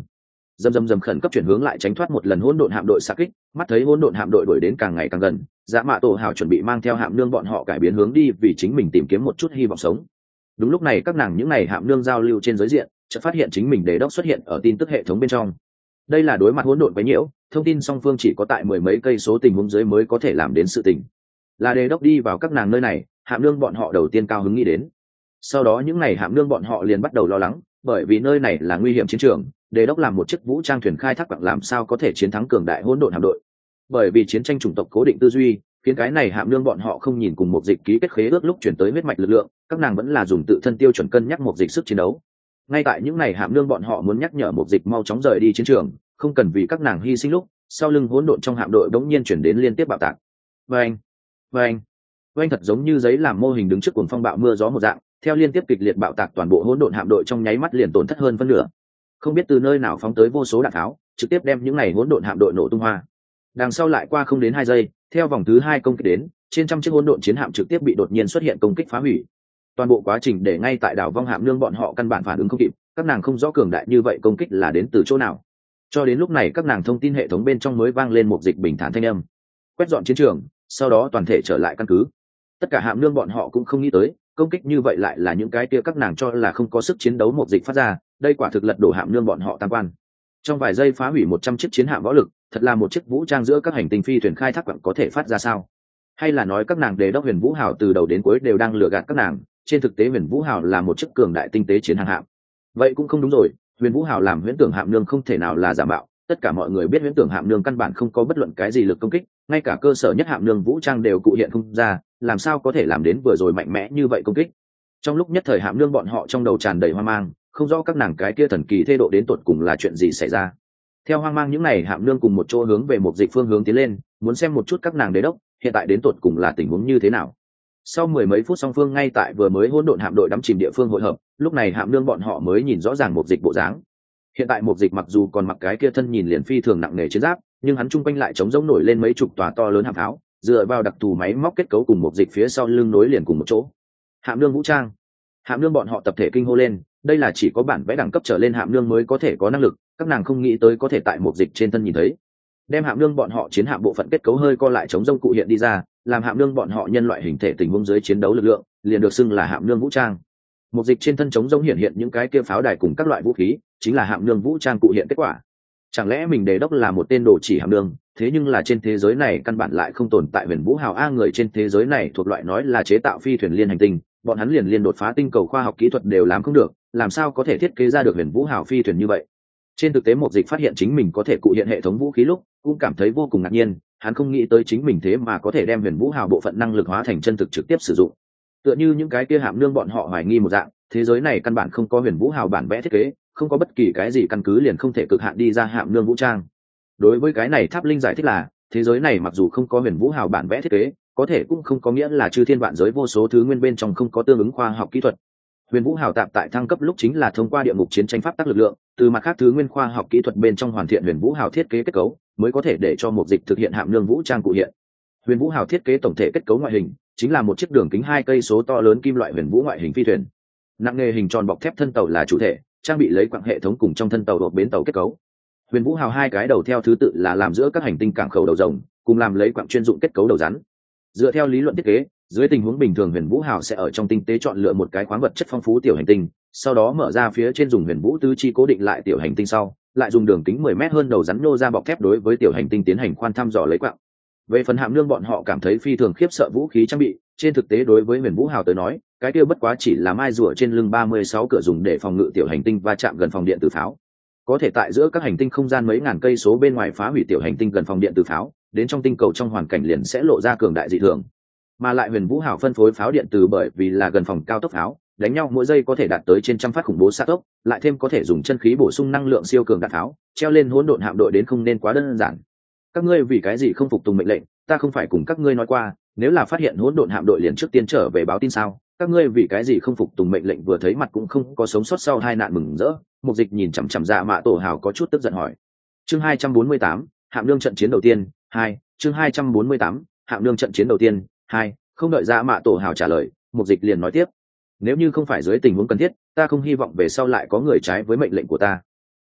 dầm dầm dầm khẩn cấp chuyển hướng lại tránh thoát một lần hỗn độn hạm đội xạ kích. Mắt thấy hỗn độn hạm đội đuổi đến càng ngày càng gần, dạ mạ tổ hào chuẩn bị mang theo hạm nương bọn họ cải biến hướng đi vì chính mình tìm kiếm một chút hy vọng sống. Đúng lúc này các nàng những ngày hạm nương giao lưu trên giới diện chợt phát hiện chính mình đề đốc xuất hiện ở tin tức hệ thống bên trong. Đây là đối mặt hỗn độn quấy nhiễu, thông tin song phương chỉ có tại mười mấy cây số tình huống dưới mới có thể làm đến sự tình. Là đề đốc đi vào các nàng nơi này, hạm nương bọn họ đầu tiên cao hứng nghĩ đến. Sau đó những ngày hạm nương bọn họ liền bắt đầu lo lắng, bởi vì nơi này là nguy hiểm chiến trường, đề đốc làm một chiếc vũ trang thuyền khai thác quặng làm sao có thể chiến thắng cường đại hỗn độn hạm đội. Bởi vì chiến tranh chủng tộc cố định tư duy, khiến cái này hạm nương bọn họ không nhìn cùng một dịch ký kết khế ước lúc chuyển tới huyết mạch lực lượng, các nàng vẫn là dùng tự thân tiêu chuẩn cân nhắc một dịch sức chiến đấu. Ngay tại những ngày hạm nương bọn họ muốn nhắc nhở một dịch mau chóng rời đi chiến trường, không cần vì các nàng hy sinh lúc, sau lưng hỗn độn trong hạm đội đống nhiên chuyển đến liên tiếp bạo tạc. Vâng, vâng, vâng, thật giống như giấy làm mô hình đứng trước cuồng phong bạo mưa gió một dạng, theo liên tiếp kịch liệt bạo tạc toàn bộ hỗn độn hạm đội trong nháy mắt liền tổn thất hơn phân nửa. Không biết từ nơi nào phóng tới vô số đạn tháo, trực tiếp đem những ngày hỗn độn hạm đội nổ tung hoa. Đằng sau lại qua không đến 2 giây, theo vòng thứ 2 công kích đến, trên trăm chiếc hỗn độn chiến hạm trực tiếp bị đột nhiên xuất hiện công kích phá hủy. Toàn bộ quá trình để ngay tại đảo vong hạm nương bọn họ căn bản phản ứng không kịp, các nàng không rõ cường đại như vậy công kích là đến từ chỗ nào. Cho đến lúc này các nàng thông tin hệ thống bên trong mới vang lên một dịch bình thản thanh âm. Quét dọn chiến trường, sau đó toàn thể trở lại căn cứ. Tất cả hạm nương bọn họ cũng không nghĩ tới, công kích như vậy lại là những cái kia các nàng cho là không có sức chiến đấu một dịch phát ra, đây quả thực lật đổ hạm nương bọn họ tam quan. Trong vài giây phá hủy 100 chiếc chiến hạm võ lực, thật là một chiếc vũ trang giữa các hành tinh phi thuyền khai thác quặng có thể phát ra sao? Hay là nói các nàng đề đốc Huyền Vũ Hào từ đầu đến cuối đều đang lừa gạt các nàng, trên thực tế Huyền Vũ Hào là một chiếc cường đại tinh tế chiến hàng hạm. Vậy cũng không đúng rồi, Huyền Vũ Hào làm huyễn tưởng hạm nương không thể nào là giả mạo, tất cả mọi người biết huyễn tưởng hạm nương căn bản không có bất luận cái gì lực công kích, ngay cả cơ sở nhất hạm nương vũ trang đều cụ hiện không ra, làm sao có thể làm đến vừa rồi mạnh mẽ như vậy công kích. Trong lúc nhất thời hạm nương bọn họ trong đầu tràn đầy hoang mang, không rõ các nàng cái kia thần kỳ thê độ đến tột cùng là chuyện gì xảy ra. Theo hoang mang những này hạm nương cùng một chỗ hướng về một dịch phương hướng tiến lên, muốn xem một chút các nàng đế đốc hiện tại đến tột cùng là tình huống như thế nào. Sau mười mấy phút song phương ngay tại vừa mới hỗn độn hạm đội đắm chìm địa phương hội hợp, lúc này hạm nương bọn họ mới nhìn rõ ràng một dịch bộ dáng. Hiện tại một dịch mặc dù còn mặc cái kia thân nhìn liền phi thường nặng nề chiến giáp, nhưng hắn chung quanh lại trống rỗng nổi lên mấy chục tòa to lớn hạm pháo, dựa vào đặc thù máy móc kết cấu cùng một dịch phía sau lưng nối liền cùng một chỗ. Hạm nương vũ trang. Hạm nương bọn họ tập thể kinh hô lên, đây là chỉ có bản vẽ đẳng cấp trở lên hạm nương mới có thể có năng lực, các nàng không nghĩ tới có thể tại một dịch trên thân nhìn thấy. Đem hạm nương bọn họ chiến hạm bộ phận kết cấu hơi co lại chống rông cụ hiện đi ra, làm hạm nương bọn họ nhân loại hình thể tình huống dưới chiến đấu lực lượng, liền được xưng là hạm nương vũ trang. Một dịch trên thân chống rông hiện hiện những cái kia pháo đài cùng các loại vũ khí, chính là hạm nương vũ trang cụ hiện kết quả. Chẳng lẽ mình đề đốc là một tên đồ chỉ hạm nương, thế nhưng là trên thế giới này căn bản lại không tồn tại Huyền Vũ Hào a, người trên thế giới này thuộc loại nói là chế tạo phi thuyền liên hành tinh, bọn hắn liền đột phá tinh cầu khoa học kỹ thuật đều làm không được, làm sao có thể thiết kế ra được Huyền Vũ Hào phi thuyền như vậy. Trên thực tế một dịch phát hiện chính mình có thể cụ hiện hệ thống vũ khí lúc cũng cảm thấy vô cùng ngạc nhiên, hắn không nghĩ tới chính mình thế mà có thể đem Huyền Vũ Hào bộ phận năng lực hóa thành chân thực trực tiếp sử dụng. Tựa như những cái kia hạm nương bọn họ hoài nghi một dạng, thế giới này căn bản không có Huyền Vũ Hào bản vẽ thiết kế, không có bất kỳ cái gì căn cứ liền không thể cực hạn đi ra hạm nương vũ trang. Đối với cái này Tháp Linh giải thích là, thế giới này mặc dù không có Huyền Vũ Hào bản vẽ thiết kế, có thể cũng không có nghĩa là chư thiên vạn giới vô số thứ nguyên bên trong không có tương ứng khoa học kỹ thuật. Huyền Vũ Hào tạm tại thăng cấp lúc chính là thông qua địa ngục chiến tranh pháp tắc lực lượng, từ mặt khác thứ nguyên khoa học kỹ thuật bên trong hoàn thiện Huyền Vũ Hào thiết kế kết cấu, mới có thể để cho một dịch thực hiện hạm nương vũ trang cụ hiện. Huyền Vũ Hào thiết kế tổng thể kết cấu ngoại hình chính là một chiếc đường kính 2 cây số to lớn kim loại huyền vũ ngoại hình phi thuyền. Nặng nghề hình tròn bọc thép thân tàu là chủ thể, trang bị lấy quặng hệ thống cùng trong thân tàu hộp bến tàu kết cấu. Huyền Vũ Hào 2 cái đầu theo thứ tự là làm giữa các hành tinh cảng khẩu đầu rồng, cùng làm lấy quặng chuyên dụng kết cấu đầu rắn. Dựa theo lý luận thiết kế, dưới tình huống bình thường Huyền Vũ Hào sẽ ở trong tinh tế chọn lựa một cái khoáng vật chất phong phú tiểu hành tinh, sau đó mở ra phía trên dùng huyền vũ tứ chi cố định lại tiểu hành tinh sau, lại dùng đường kính 10 mét hơn đầu rắn nô ra bọc thép đối với tiểu hành tinh tiến hành khoan thăm dò lấy quặng. Về phần hạm nương bọn họ cảm thấy phi thường khiếp sợ vũ khí trang bị, trên thực tế đối với Huyền Vũ Hào tới nói, cái kia bất quá chỉ là mai rùa trên lưng 36 cửa dùng để phòng ngự tiểu hành tinh va chạm gần phòng điện tử pháo. Có thể tại giữa các hành tinh không gian mấy ngàn cây số bên ngoài phá hủy tiểu hành tinh gần phòng điện tử pháo, đến trong tinh cầu trong hoàn cảnh liền sẽ lộ ra cường đại dị thường. Mà lại Huyền Vũ Hào phân phối pháo điện tử bởi vì là gần phòng cao tốc pháo, đánh nhau mỗi giây có thể đạt tới trên trăm phát khủng bố xạ tốc, lại thêm có thể dùng chân khí bổ sung năng lượng siêu cường đạn pháo, treo lên hỗn độn hạm đội đến không nên quá đơn giản. Các ngươi vì cái gì không phục tùng mệnh lệnh? Ta không phải cùng các ngươi nói qua, nếu là phát hiện hỗn độn hạm đội liền trước tiên trở về báo tin sao? Các ngươi vì cái gì không phục tùng mệnh lệnh? Vừa thấy mặt cũng không có sống sót sau hai nạn mừng rỡ, Mục Dịch nhìn chằm chằm Dạ Mạ Tổ Hào có chút tức giận hỏi. Chương 248, hạm nương trận chiến đầu tiên 2. Chương 248, hạm nương trận chiến đầu tiên 2. Không đợi Dạ Mạ Tổ Hào trả lời, Mục Dịch liền nói tiếp: nếu như không phải dưới tình huống cần thiết, ta không hy vọng về sau lại có người trái với mệnh lệnh của ta.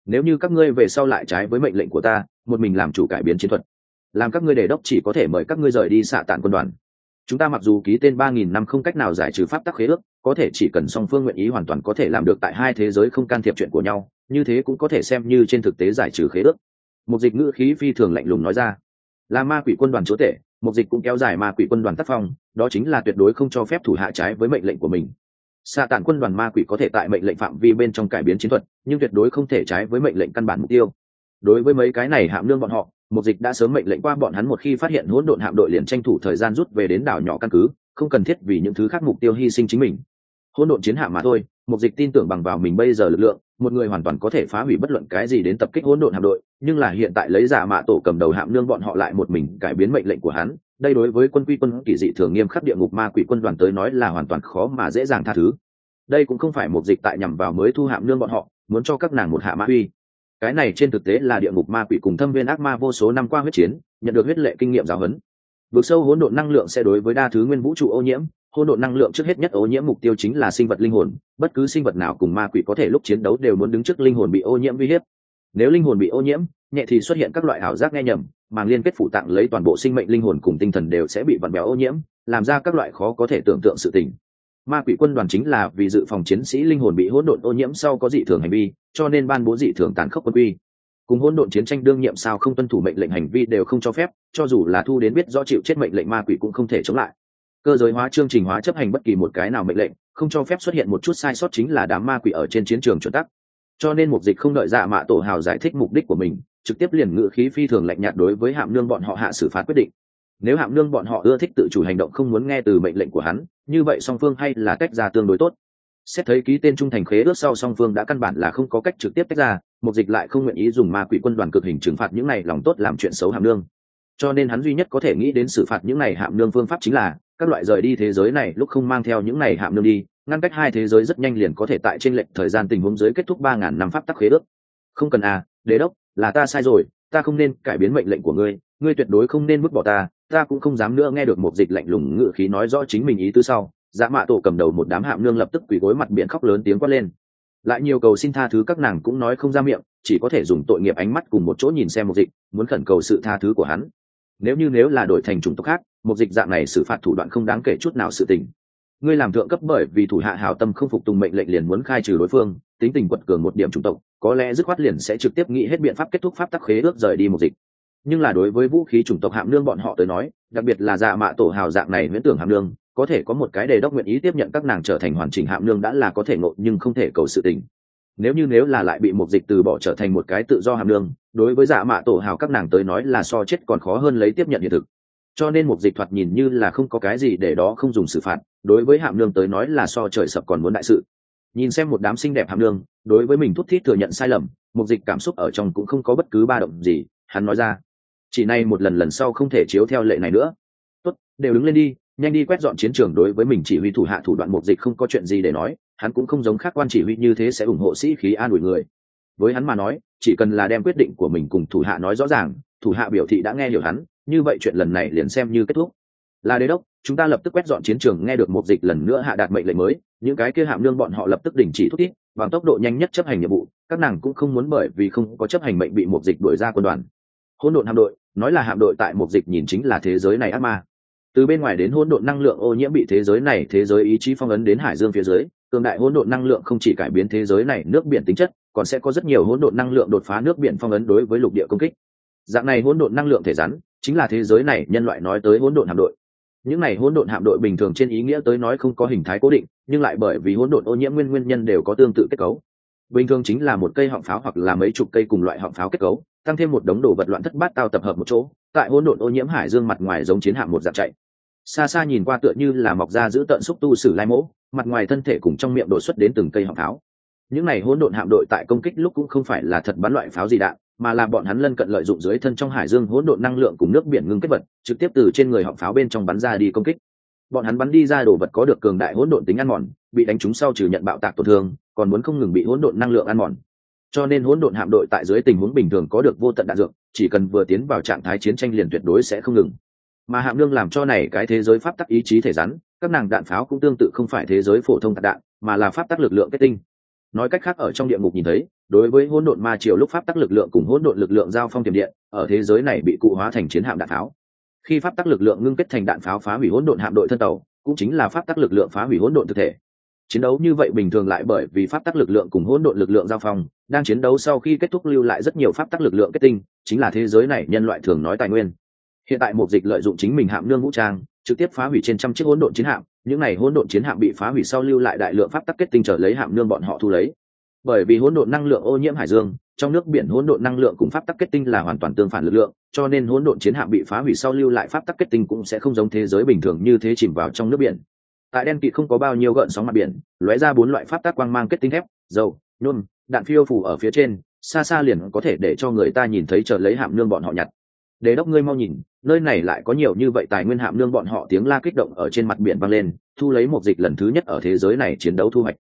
nếu như các ngươi về sau lại trái với mệnh lệnh của ta một mình làm chủ cải biến chiến thuật, làm các ngươi đề đốc chỉ có thể mời các ngươi rời đi xạ tản quân đoàn. Chúng ta mặc dù ký tên 3.000 năm không cách nào giải trừ pháp tắc khế ước, có thể chỉ cần song phương nguyện ý hoàn toàn có thể làm được tại hai thế giới không can thiệp chuyện của nhau, như thế cũng có thể xem như trên thực tế giải trừ khế ước. Một dịch ngữ khí phi thường lạnh lùng nói ra. Là ma quỷ quân đoàn chúa tể, một dịch cũng kéo dài ma quỷ quân đoàn tác phong, đó chính là tuyệt đối không cho phép thủ hạ trái với mệnh lệnh của mình. Xạ tản quân đoàn ma quỷ có thể tại mệnh lệnh phạm vi bên trong cải biến chiến thuật, nhưng tuyệt đối không thể trái với mệnh lệnh căn bản mục tiêu. Đối với mấy cái này hạm nương bọn họ, một dịch đã sớm mệnh lệnh qua bọn hắn một khi phát hiện hỗn độn hạm đội liền tranh thủ thời gian rút về đến đảo nhỏ căn cứ, không cần thiết vì những thứ khác mục tiêu hy sinh chính mình. Hỗn độn chiến hạm mà thôi, một dịch tin tưởng bằng vào mình bây giờ lực lượng, một người hoàn toàn có thể phá hủy bất luận cái gì đến tập kích hỗn độn hạm đội, nhưng là hiện tại lấy giả mạ tổ cầm đầu hạm nương bọn họ lại một mình cải biến mệnh lệnh của hắn, đây đối với quân quy quân kỳ dị thường nghiêm khắc địa ngục ma quỷ quân đoàn tới nói là hoàn toàn khó mà dễ dàng tha thứ. Đây cũng không phải một dịch tại nhằm vào mới thu hạm nương bọn họ, muốn cho các nàng một hạ mã uy. Cái này trên thực tế là địa ngục ma quỷ cùng thâm viên ác ma vô số năm qua huyết chiến, nhận được huyết lệ kinh nghiệm giáo huấn. Vực sâu hỗn độn năng lượng sẽ đối với đa thứ nguyên vũ trụ ô nhiễm, hỗn độn năng lượng trước hết nhất ô nhiễm mục tiêu chính là sinh vật linh hồn, bất cứ sinh vật nào cùng ma quỷ có thể lúc chiến đấu đều muốn đứng trước linh hồn bị ô nhiễm uy hiếp. Nếu linh hồn bị ô nhiễm, nhẹ thì xuất hiện các loại ảo giác nghe nhầm, màng liên kết phủ tạng lấy toàn bộ sinh mệnh linh hồn cùng tinh thần đều sẽ bị vặn vẹo ô nhiễm, làm ra các loại khó có thể tưởng tượng sự tình. Ma quỷ quân đoàn chính là vì dự phòng chiến sĩ linh hồn bị hỗn độn ô nhiễm sau có dị thường hành vi, cho nên ban bố dị thường tàn khốc quân quy. Cùng hỗn độn chiến tranh đương nhiệm sao không tuân thủ mệnh lệnh hành vi đều không cho phép, cho dù là thu đến biết rõ chịu chết mệnh lệnh ma quỷ cũng không thể chống lại. Cơ giới hóa chương trình hóa chấp hành bất kỳ một cái nào mệnh lệnh, không cho phép xuất hiện một chút sai sót chính là đám ma quỷ ở trên chiến trường chuẩn tắc. Cho nên mục dịch không đợi dạ mạ tổ hào giải thích mục đích của mình, trực tiếp liền ngữ khí phi thường lạnh nhạt đối với hạm nương bọn họ hạ xử phạt quyết định. Nếu hạm nương bọn họ ưa thích tự chủ hành động không muốn nghe từ mệnh lệnh của hắn, như vậy song phương hay là tách ra tương đối tốt. Xét thấy ký tên trung thành khế ước sau song phương đã căn bản là không có cách trực tiếp tách ra, mục dịch lại không nguyện ý dùng ma quỷ quân đoàn cực hình trừng phạt những này lòng tốt làm chuyện xấu hạm nương. Cho nên hắn duy nhất có thể nghĩ đến xử phạt những này hạm nương phương pháp chính là các loại rời đi thế giới này lúc không mang theo những này hạm nương đi, ngăn cách hai thế giới rất nhanh liền có thể tại trên lệch thời gian tình huống dưới kết thúc 3.000 năm pháp tắc khế ước. Không cần à, đế đốc, là ta sai rồi, ta không nên cải biến mệnh lệnh của ngươi, ngươi tuyệt đối không nên vứt bỏ ta cũng không dám nữa. Nghe được một dịch lạnh lùng ngự khí nói rõ chính mình ý tứ sau, dạ mạ tổ cầm đầu một đám hạm nương lập tức quỳ gối mặt biển khóc lớn tiếng quát lên. Lại nhiều cầu xin tha thứ các nàng cũng nói không ra miệng, chỉ có thể dùng tội nghiệp ánh mắt cùng một chỗ nhìn xem một dịch, muốn khẩn cầu sự tha thứ của hắn. Nếu là đổi thành chủng tộc khác, một dịch dạng này xử phạt thủ đoạn không đáng kể chút nào sự tình. Ngươi làm thượng cấp bởi vì thủ hạ hảo tâm không phục tùng mệnh lệnh liền muốn khai trừ đối phương, tính tình quật cường một điểm chủng tộc, có lẽ dứt khoát liền sẽ trực tiếp nghĩ hết biện pháp kết thúc pháp tắc khế ước rời đi một dịch. Nhưng là đối với vũ khí chủng tộc hạm nương bọn họ tới nói, đặc biệt là dạ mạ tổ hào dạng này huyễn tưởng hạm nương, có thể có một cái đề đốc nguyện ý tiếp nhận các nàng trở thành hoàn chỉnh hạm nương đã là có thể ngộ nhưng không thể cầu sự tình. Nếu là lại bị một dịch từ bỏ trở thành một cái tự do hạm nương, đối với dạ mạ tổ hào các nàng tới nói là so chết còn khó hơn lấy tiếp nhận hiện thực. Cho nên một dịch thoạt nhìn như là không có cái gì để đó không dùng xử phạt, đối với hạm nương tới nói là so trời sập còn muốn đại sự. Nhìn xem một đám xinh đẹp hạm nương, đối với mình thút thít thừa nhận sai lầm, một dịch cảm xúc ở trong cũng không có bất cứ ba động gì, hắn nói ra: chỉ này một lần sau không thể chiếu theo lệ này nữa. Tốt, đều đứng lên đi, nhanh đi quét dọn chiến trường. Đối với mình chỉ huy thủ hạ thủ đoạn một dịch không có chuyện gì để nói, hắn cũng không giống khác quan chỉ huy như thế sẽ ủng hộ sĩ khí an ủi người. Với hắn mà nói, chỉ cần là đem quyết định của mình cùng thủ hạ nói rõ ràng, thủ hạ biểu thị đã nghe hiểu hắn, như vậy chuyện lần này liền xem như kết thúc. Là đế đốc, chúng ta lập tức quét dọn chiến trường. Nghe được một dịch lần nữa hạ đạt mệnh lệnh mới, những cái kia hạm nương bọn họ lập tức đình chỉ thúc thiết, bằng tốc độ nhanh nhất chấp hành nhiệm vụ. Các nàng cũng không muốn bởi vì không có chấp hành mệnh bị một dịch đuổi ra quân đoàn. Hỗn độn hạm đội, nói là hạm đội tại một dịch nhìn chính là thế giới này ác ma. Từ bên ngoài đến hỗn độn năng lượng ô nhiễm bị thế giới này thế giới ý chí phong ấn đến hải dương phía dưới, cường đại hỗn độn năng lượng không chỉ cải biến thế giới này nước biển tính chất, còn sẽ có rất nhiều hỗn độn năng lượng đột phá nước biển phong ấn đối với lục địa công kích. Dạng này hỗn độn năng lượng thể rắn, chính là thế giới này nhân loại nói tới hỗn độn hạm đội. Những này hỗn độn hạm đội bình thường trên ý nghĩa tới nói không có hình thái cố định, nhưng lại bởi vì hỗn độn ô nhiễm nguyên nhân đều có tương tự kết cấu. Bình thường chính là một cây họng pháo hoặc là mấy chục cây cùng loại họng pháo kết cấu, tăng thêm một đống đồ vật loạn thất bát tao tập hợp một chỗ, tại hỗn độn ô nhiễm hải dương mặt ngoài giống chiến hạm một dạng chạy. Xa xa nhìn qua tựa như là mọc ra giữ tận xúc tu sử lai mỗ, mặt ngoài thân thể cùng trong miệng đổ xuất đến từng cây họng pháo. Những này hỗn độn hạm đội tại công kích lúc cũng không phải là thật bắn loại pháo gì đạn, mà là bọn hắn lân cận lợi dụng dưới thân trong hải dương hỗn độn năng lượng cùng nước biển ngưng kết vật, trực tiếp từ trên người họng pháo bên trong bắn ra đi công kích. Bọn hắn bắn đi ra đồ vật có được cường đại hỗn độn tính ăn mòn, bị đánh trúng sau trừ nhận bạo tạc tổn thương, còn muốn không ngừng bị hỗn độn năng lượng ăn mòn. Cho nên hỗn độn hạm đội tại dưới tình huống bình thường có được vô tận đạn dược, chỉ cần vừa tiến vào trạng thái chiến tranh liền tuyệt đối sẽ không ngừng. Mà hạm nương làm cho này cái thế giới pháp tắc ý chí thể rắn, các nàng đạn pháo cũng tương tự không phải thế giới phổ thông đạn, mà là pháp tắc lực lượng kết tinh. nói cách khác ở trong địa ngục nhìn thấy đối với hỗn độn ma triều lúc pháp tắc lực lượng cùng hỗn độn lực lượng giao phong tiềm điện ở thế giới này bị cụ hóa thành chiến hạm đạn pháo. Khi pháp tắc lực lượng ngưng kết thành đạn pháo phá hủy hỗn độn hạm đội thân tàu, cũng chính là pháp tắc lực lượng phá hủy hỗn độn thực thể. Chiến đấu như vậy bình thường lại bởi vì pháp tắc lực lượng cùng hỗn độn lực lượng giao phong, đang chiến đấu sau khi kết thúc lưu lại rất nhiều pháp tắc lực lượng kết tinh, chính là thế giới này nhân loại thường nói tài nguyên. Hiện tại Mục Dịch lợi dụng chính mình hạm nương vũ trang, trực tiếp phá hủy trên trăm chiếc hỗn độn chiến hạm, những này hỗn độn chiến hạm bị phá hủy sau lưu lại đại lượng pháp tắc kết tinh trở lấy hạm nương bọn họ thu lấy. Bởi vì hỗn độn năng lượng ô nhiễm hải dương, trong nước biển hỗn độn năng lượng cùng pháp tắc kết tinh là hoàn toàn tương phản lực lượng, cho nên hỗn độn chiến hạm bị phá hủy sau lưu lại pháp tắc kết tinh cũng sẽ không giống thế giới bình thường như thế chìm vào trong nước biển. Tại đen kịt không có bao nhiêu gợn sóng mặt biển, lóe ra 4 loại pháp tắc quang mang kết tinh thép, dầu, nhôm, đạn phiêu phù ở phía trên, xa xa liền có thể để cho người ta nhìn thấy chờ lấy hạm nương bọn họ nhặt. Đế đốc ngươi mau nhìn, nơi này lại có nhiều như vậy tài nguyên hạm nương bọn họ tiếng la kích động ở trên mặt biển vang lên, thu lấy Mục Dịch lần thứ nhất ở thế giới này chiến đấu thu hoạch.